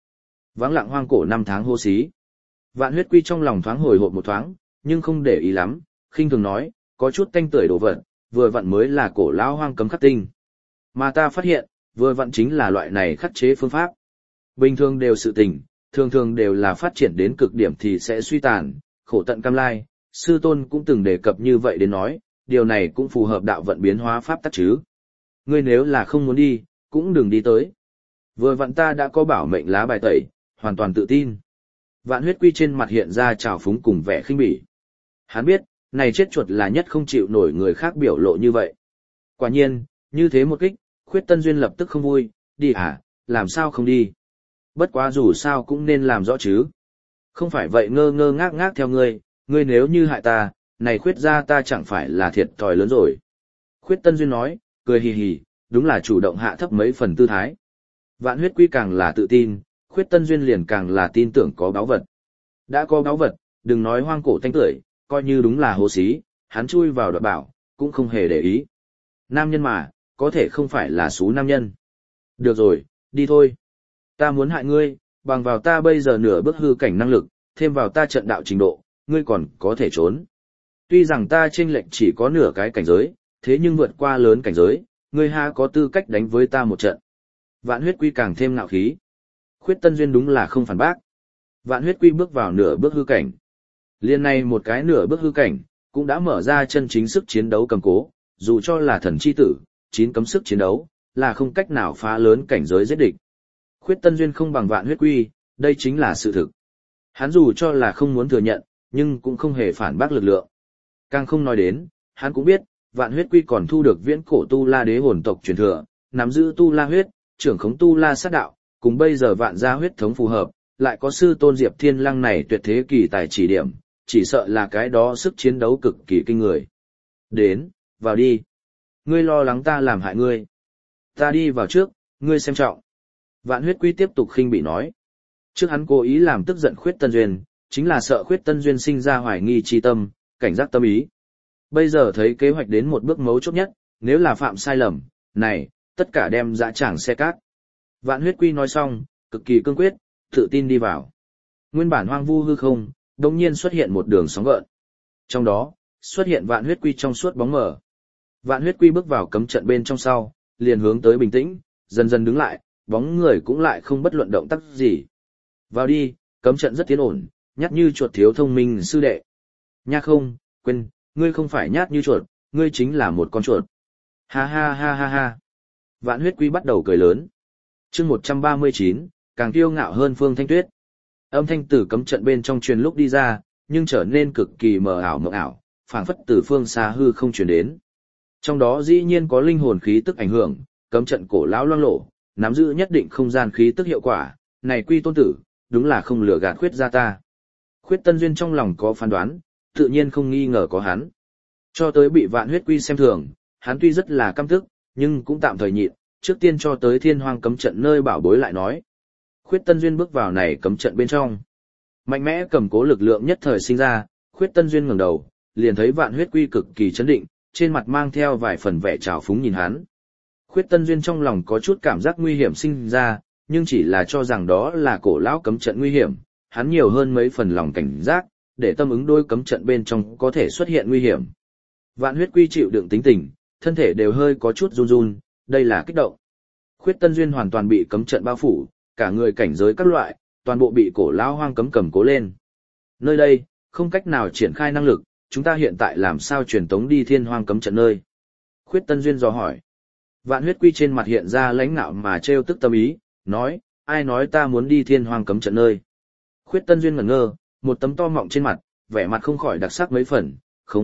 Vắng lặng hoang cổ năm tháng hô xí. Vạn Huyết Quy trong lòng thoáng hồi hộp một thoáng, nhưng không để ý lắm, khinh thường nói, có chút tanh tưởi đồ vật, vừa vặn mới là cổ lão hoang cấm khắc tinh. Mà ta phát hiện, vừa vặn chính là loại này khắc chế phương pháp. Bình thường đều sự tình, thường thường đều là phát triển đến cực điểm thì sẽ suy tàn, khổ tận cam lai, sư tôn cũng từng đề cập như vậy đến nói, điều này cũng phù hợp đạo vận biến hóa pháp tắc chứ. Ngươi nếu là không muốn đi, cũng đừng đi tới. Vừa vặn ta đã có bảo mệnh lá bài tẩy, hoàn toàn tự tin. Vạn Huyết Quy trên mặt hiện ra trào phúng cùng vẻ khinh bỉ. Hắn biết, này chết chuột là nhất không chịu nổi người khác biểu lộ như vậy. Quả nhiên, như thế một kích, Khuyết Tân Duyên lập tức không vui, đi à, làm sao không đi. Bất quá dù sao cũng nên làm rõ chứ. Không phải vậy ngơ ngơ ngác ngác theo ngươi nếu như hại ta, này Khuyết gia ta chẳng phải là thiệt thòi lớn rồi. Khuyết Tân Duyên nói, cười hì hì, đúng là chủ động hạ thấp mấy phần tư thái. Vạn Huyết Quy càng là tự tin, Khuyết Tân Duyên liền càng là tin tưởng có báu vật. Đã có báu vật, đừng nói hoang cổ tanh tưởi, coi như đúng là hố xí, hắn chui vào đoạt bảo, cũng không hề để ý. Nam nhân mà, có thể không phải là xú nam nhân. Được rồi, đi thôi. Ta muốn hại ngươi, bằng vào ta bây giờ nửa bước hư cảnh năng lực, thêm vào ta trận đạo trình độ, ngươi còn có thể trốn. Tuy rằng ta chênh lệch chỉ có nửa cái cảnh giới, thế nhưng vượt qua lớn cảnh giới, ngươi ha có tư cách đánh với ta một trận. Vạn Huyết Quy càng thêm ngạo khí. Khuyết Tân Duyên đúng là không phản bác. Vạn Huyết Quy bước vào nửa bước hư cảnh. Liên này một cái nửa bước hư cảnh, cũng đã mở ra chân chính sức chiến đấu cầm cố, dù cho là thần chi tử, 9 cấm sức chiến đấu, là không cách nào phá lớn cảnh giới giết địch. Khuyết Tân Duyên không bằng Vạn Huyết Quy, đây chính là sự thực. Hắn dù cho là không muốn thừa nhận, nhưng cũng không hề phản bác lực lượng. Càng không nói đến, hắn cũng biết, Vạn Huyết Quy còn thu được viễn cổ Tu La đế hồn tộc truyền thừa, nắm giữ Tu La huyết, trưởng khống Tu La sát đạo, cùng bây giờ Vạn gia huyết thống phù hợp, lại có sư tôn Diệp Thiên Lăng này tuyệt thế kỳ tài chỉ điểm, chỉ sợ là cái đó sức chiến đấu cực kỳ kinh người. Đến, vào đi. Ngươi lo lắng ta làm hại ngươi. Ta đi vào trước, ngươi xem trọng. Vạn Huyết Quy tiếp tục khinh bị nói. Trước hắn cố ý làm tức giận Khuyết Tân Duyên, chính là sợ Khuyết Tân Duyên sinh ra hoài nghi chi tâm, cảnh giác tâm ý. Bây giờ thấy kế hoạch đến một bước mấu chốt nhất, nếu là phạm sai lầm, này, tất cả đem dã tràng xe cát. Vạn Huyết Quy nói xong, cực kỳ cương quyết, tự tin đi vào. Nguyên bản hoang vu hư không, đột nhiên xuất hiện một đường sóng gợn. Trong đó, xuất hiện Vạn Huyết Quy trong suốt bóng mờ. Vạn Huyết Quy bước vào cấm trận bên trong sau, liền hướng tới bình tĩnh, dần dần đứng lại, bóng người cũng lại không bất luận động tác gì. Vào đi, cấm trận rất tiến ổn, nhát như chuột thiếu thông minh sư đệ. Nha không, quên, ngươi không phải nhát như chuột, ngươi chính là một con chuột. Ha ha ha ha ha. Vạn Huyết Quy bắt đầu cười lớn. Chương 139, càng kiêu ngạo hơn Phương Thanh Tuyết. Âm thanh từ cấm trận bên trong truyền lúc đi ra, nhưng trở nên cực kỳ mờ ảo mộng ảo, phảng phất từ phương xa hư không truyền đến. Trong đó dĩ nhiên có linh hồn khí tức ảnh hưởng, cấm trận cổ lão loang lổ, nắm giữ nhất định không gian khí tức hiệu quả, này Quy tôn tử, đúng là không lừa gạt Khuyết gia ta. Khuyết Tân Duyên trong lòng có phán đoán, tự nhiên không nghi ngờ có hắn. Cho tới bị Vạn Huyết Quy xem thường, hắn tuy rất là căm tức, nhưng cũng tạm thời nhịn, trước tiên cho tới Thiên Hoang cấm trận nơi bảo bối lại nói. Khuyết Tân Duyên bước vào này cấm trận bên trong. Mạnh mẽ cầm cố lực lượng nhất thời sinh ra, Khuyết Tân Duyên ngẩng đầu, liền thấy Vạn Huyết Quy cực kỳ chấn định, trên mặt mang theo vài phần vẻ trào phúng nhìn hắn. Khuyết Tân Duyên trong lòng có chút cảm giác nguy hiểm sinh ra, nhưng chỉ là cho rằng đó là cổ lão cấm trận nguy hiểm, hắn nhiều hơn mấy phần lòng cảnh giác, để tâm ứng đối cấm trận bên trong có thể xuất hiện nguy hiểm. Vạn Huyết Quy chịu đựng tính tình, thân thể đều hơi có chút run run, đây là kích động. Khuyết Tân Duyên hoàn toàn bị cấm trận bao phủ, cả người cảnh giới các loại, toàn bộ bị cổ lão hoang cấm cầm cố lên. Nơi đây, không cách nào triển khai năng lực, chúng ta hiện tại làm sao truyền tống đi Thiên Hoang cấm trận nơi? Khuyết Tân Duyên dò hỏi. Vạn Huyết Quy trên mặt hiện ra lãnh nạo mà trêu tức tâm ý, nói, ai nói ta muốn đi Thiên Hoang cấm trận nơi? Khuyết Tân Duyên ngẩn ngơ, một tấm to mọng trên mặt, vẻ mặt không khỏi đặc sắc mấy phần,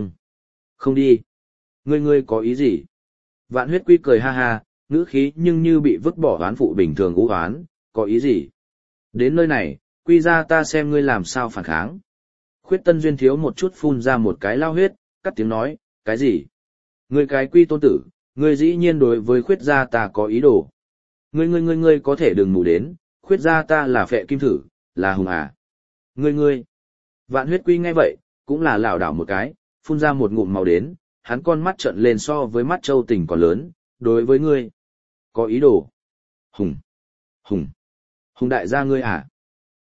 không đi. Ngươi có ý gì? Vạn Huyết Quy cười ha ha, ngữ khí nhưng như bị vứt bỏ oán phụ bình thường ú oán, có ý gì? Đến nơi này, Quy ra ta xem ngươi làm sao phản kháng. Khuyết Tân Duyên thiếu một chút phun ra một cái lao huyết, cắt tiếng nói, cái gì? Ngươi cái Quy tôn tử, ngươi dĩ nhiên đối với Khuyết gia ta có ý đồ. Ngươi có thể đừng mù đến, Khuyết gia ta là phệ kim thử, là hùng à. Ngươi. Vạn Huyết Quy nghe vậy, cũng là lảo đảo một cái, phun ra một ngụm màu đến, hắn con mắt trợn lên so với mắt Châu Tình còn lớn, đối với ngươi. Có ý đồ. Hùng đại gia ngươi à?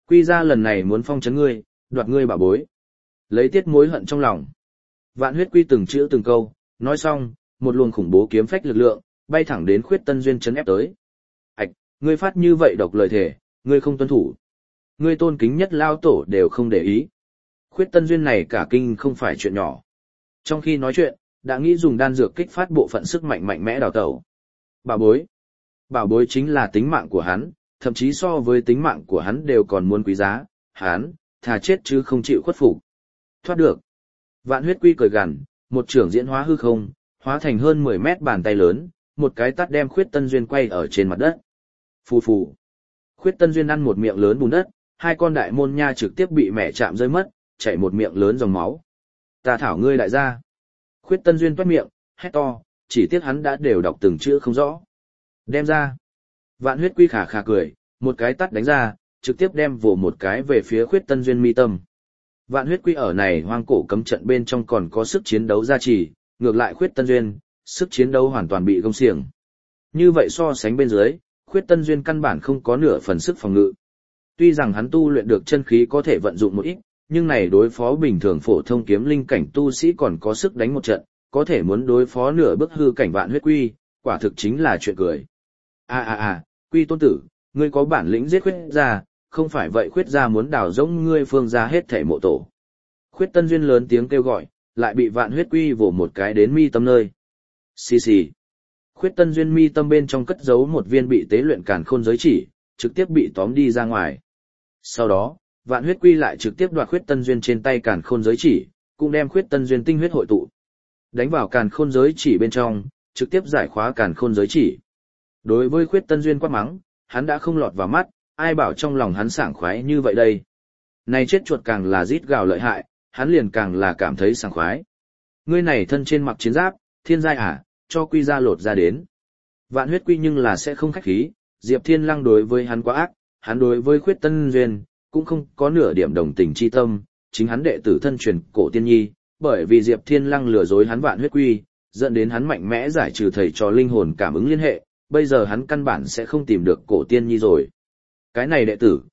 Quy ra lần này muốn phong trấn ngươi, đoạt ngươi bảo bối. Lấy tiết mối hận trong lòng. Vạn huyết quy từng chữ từng câu, nói xong, một luồng khủng bố kiếm phách lực lượng, bay thẳng đến Khuyết Tân Duyên chấn ép tới. Ảch, ngươi phát như vậy độc lời thể, ngươi không tuân thủ. Ngươi tôn kính nhất lao tổ đều không để ý. Khuyết Tân Duyên này cả kinh không phải chuyện nhỏ. Trong khi nói chuyện, đã nghĩ dùng đan dược kích phát bộ phận sức mạnh mạnh mẽ đào tẩu. Bảo bối. Bảo bối chính là tính mạng của hắn, thậm chí so với tính mạng của hắn đều còn muốn quý giá, hắn, thà chết chứ không chịu khuất phục. Thoát được. Vạn huyết quy cười gằn, một trưởng diễn hóa hư không, hóa thành hơn 10 mét bàn tay lớn, một cái tát đem Khuyết Tân Duyên quay ở trên mặt đất. Phù phù. Khuyết Tân Duyên ăn một miệng lớn bùn đất, hai con đại môn nha trực tiếp bị mẹ chạm rơi mất, chảy một miệng lớn dòng máu. Ta thảo ngươi đại gia. Khuyết Tân Duyên toét miệng, hét to, chỉ tiếc hắn đã đều đọc từng chữ không rõ. Đem ra. Vạn huyết quy khà khà cười, một cái tát đánh ra, trực tiếp đem vồ một cái về phía Khuyết Tân Duyên mi tâm. Vạn huyết quy ở này hoang cổ cấm trận bên trong còn có sức chiến đấu gia trì, ngược lại Khuyết Tân Duyên, sức chiến đấu hoàn toàn bị gông xiềng. Như vậy so sánh bên dưới, Khuyết Tân Duyên căn bản không có nửa phần sức phòng ngự. Tuy rằng hắn tu luyện được chân khí có thể vận dụng một ít, nhưng này đối phó bình thường phổ thông kiếm linh cảnh tu sĩ còn có sức đánh một trận, có thể muốn đối phó nửa bước hư cảnh vạn huyết quy, quả thực chính là chuyện cười. Quy tôn tử, ngươi có bản lĩnh giết Khuyết gia, không phải vậy Khuyết gia muốn đào rỗng ngươi phương gia hết thể mộ tổ. Khuyết Tân Duyên lớn tiếng kêu gọi, lại bị vạn huyết quy vồ một cái đến mi tâm nơi. Xì xì. Khuyết Tân Duyên mi tâm bên trong cất giấu một viên bị tế luyện càn khôn giới chỉ, trực tiếp bị tóm đi ra ngoài. Sau đó, vạn huyết quy lại trực tiếp đoạt Khuyết Tân Duyên trên tay càn khôn giới chỉ, cũng đem Khuyết Tân Duyên tinh huyết hội tụ. Đánh vào càn khôn giới chỉ bên trong, trực tiếp giải khóa càn khôn giới chỉ. Đối với Khuyết Tân Duyên quát mắng, hắn đã không lọt vào mắt, ai bảo trong lòng hắn sảng khoái như vậy đây. Này chết chuột càng là rít gào lợi hại, hắn liền càng là cảm thấy sảng khoái. Ngươi này thân trên mặc chiến giáp, thiên giai à, cho quy ra lột ra đến. Vạn huyết quy nhưng là sẽ không khách khí, Diệp Thiên Lăng đối với hắn quá ác, hắn đối với Khuyết Tân Duyên, cũng không có nửa điểm đồng tình chi tâm, chính hắn đệ tử thân truyền cổ tiên nhi, bởi vì Diệp Thiên Lăng lừa dối hắn vạn huyết quy, dẫn đến hắn mạnh mẽ giải trừ thầy trò linh hồn cảm ứng liên hệ, bây giờ hắn căn bản sẽ không tìm được cổ tiên nhi rồi. Cái này đệ tử,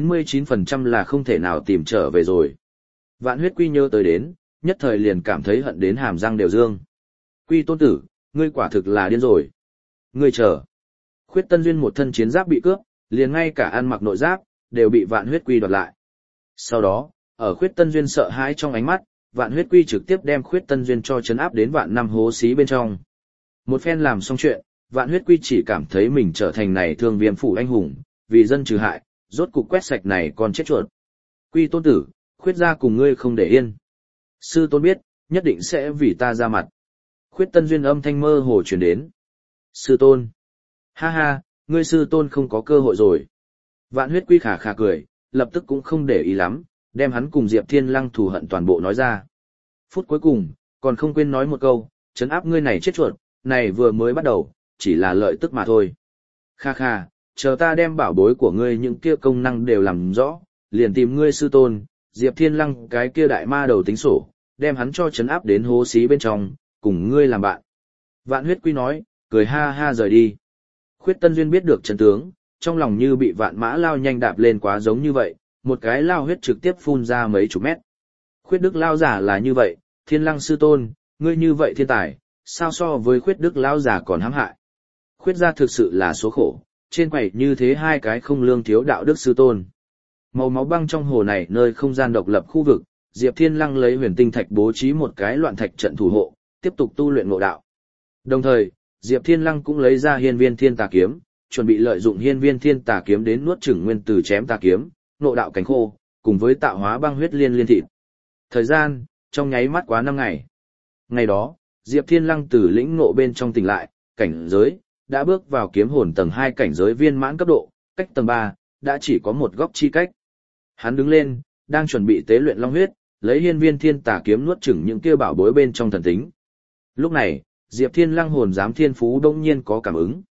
99% là không thể nào tìm trở về rồi. Vạn huyết quy nhớ tới đến, nhất thời liền cảm thấy hận đến hàm răng đều dương. Quy tôn tử, ngươi quả thực là điên rồi. Ngươi chờ. Khuyết Tân Duyên một thân chiến giáp bị cướp, liền ngay cả ăn mặc nội giáp, đều bị vạn huyết quy đoạt lại. Sau đó, ở Khuyết Tân Duyên sợ hãi trong ánh mắt, vạn huyết quy trực tiếp đem Khuyết Tân Duyên cho trấn áp đến vạn năm hố xí bên trong. Một phen làm xong chuyện, vạn huyết quy chỉ cảm thấy mình trở thành này thương viêm phủ anh hùng, vì dân trừ hại, rốt cục quét sạch này còn chết chuột. Quy tôn tử, Khuyết gia cùng ngươi không để yên. Sư tôn biết, nhất định sẽ vì ta ra mặt. Khuyết Tân Duyên âm thanh mơ hồ truyền đến. Sư tôn. Ha ha, ngươi sư tôn không có cơ hội rồi. Vạn huyết quy khà khà cười, lập tức cũng không để ý lắm, đem hắn cùng Diệp Thiên Lăng thù hận toàn bộ nói ra. Phút cuối cùng, còn không quên nói một câu, trấn áp ngươi này chết chuột, này vừa mới bắt đầu, chỉ là lợi tức mà thôi. Kha kha, chờ ta đem bảo bối của ngươi những kia công năng đều làm rõ, liền tìm ngươi sư tôn, Diệp Thiên Lăng cái kia đại ma đầu tính sổ, đem hắn cho trấn áp đến hố xí bên trong, cùng ngươi làm bạn. Vạn huyết quy nói, cười ha ha rời đi. Khuyết Tân Duyên biết được chân tướng, trong lòng như bị vạn mã lao nhanh đạp lên quá giống như vậy, một cái lao huyết trực tiếp phun ra mấy chục mét. Khuyết Đức lao giả là như vậy, Thiên Lăng sư tôn, ngươi như vậy thiên tài, sao so với Khuyết Đức lao giả còn hãm hại. Khuyết gia thực sự là số khổ, trên quầy như thế hai cái không lương thiếu đạo đức sư tôn. Màu máu băng trong hồ này nơi không gian độc lập khu vực, Diệp Thiên Lăng lấy huyền tinh thạch bố trí một cái loạn thạch trận thủ hộ, tiếp tục tu luyện ngộ đạo. Đồng thời, Diệp Thiên Lăng cũng lấy ra hiên viên thiên tà kiếm, chuẩn bị lợi dụng hiên viên thiên tà kiếm đến nuốt chửng nguyên tử chém tà kiếm, ngộ đạo cánh khô, cùng với tạo hóa băng huyết liên thịt. Thời gian, trong nháy mắt quá 5 ngày. Ngày đó, Diệp Thiên Lăng từ lĩnh ngộ bên trong tỉnh lại, cảnh giới, đã bước vào kiếm hồn tầng 2 cảnh giới viên mãn cấp độ, cách tầng 3, đã chỉ có một góc chi cách. Hắn đứng lên, đang chuẩn bị tế luyện long huyết, lấy hiên viên thiên tà kiếm nuốt chửng những kia bảo bối bên trong thần tính. Lúc này, Diệp Thiên Lăng hồn giám thiên phú đông nhiên có cảm ứng.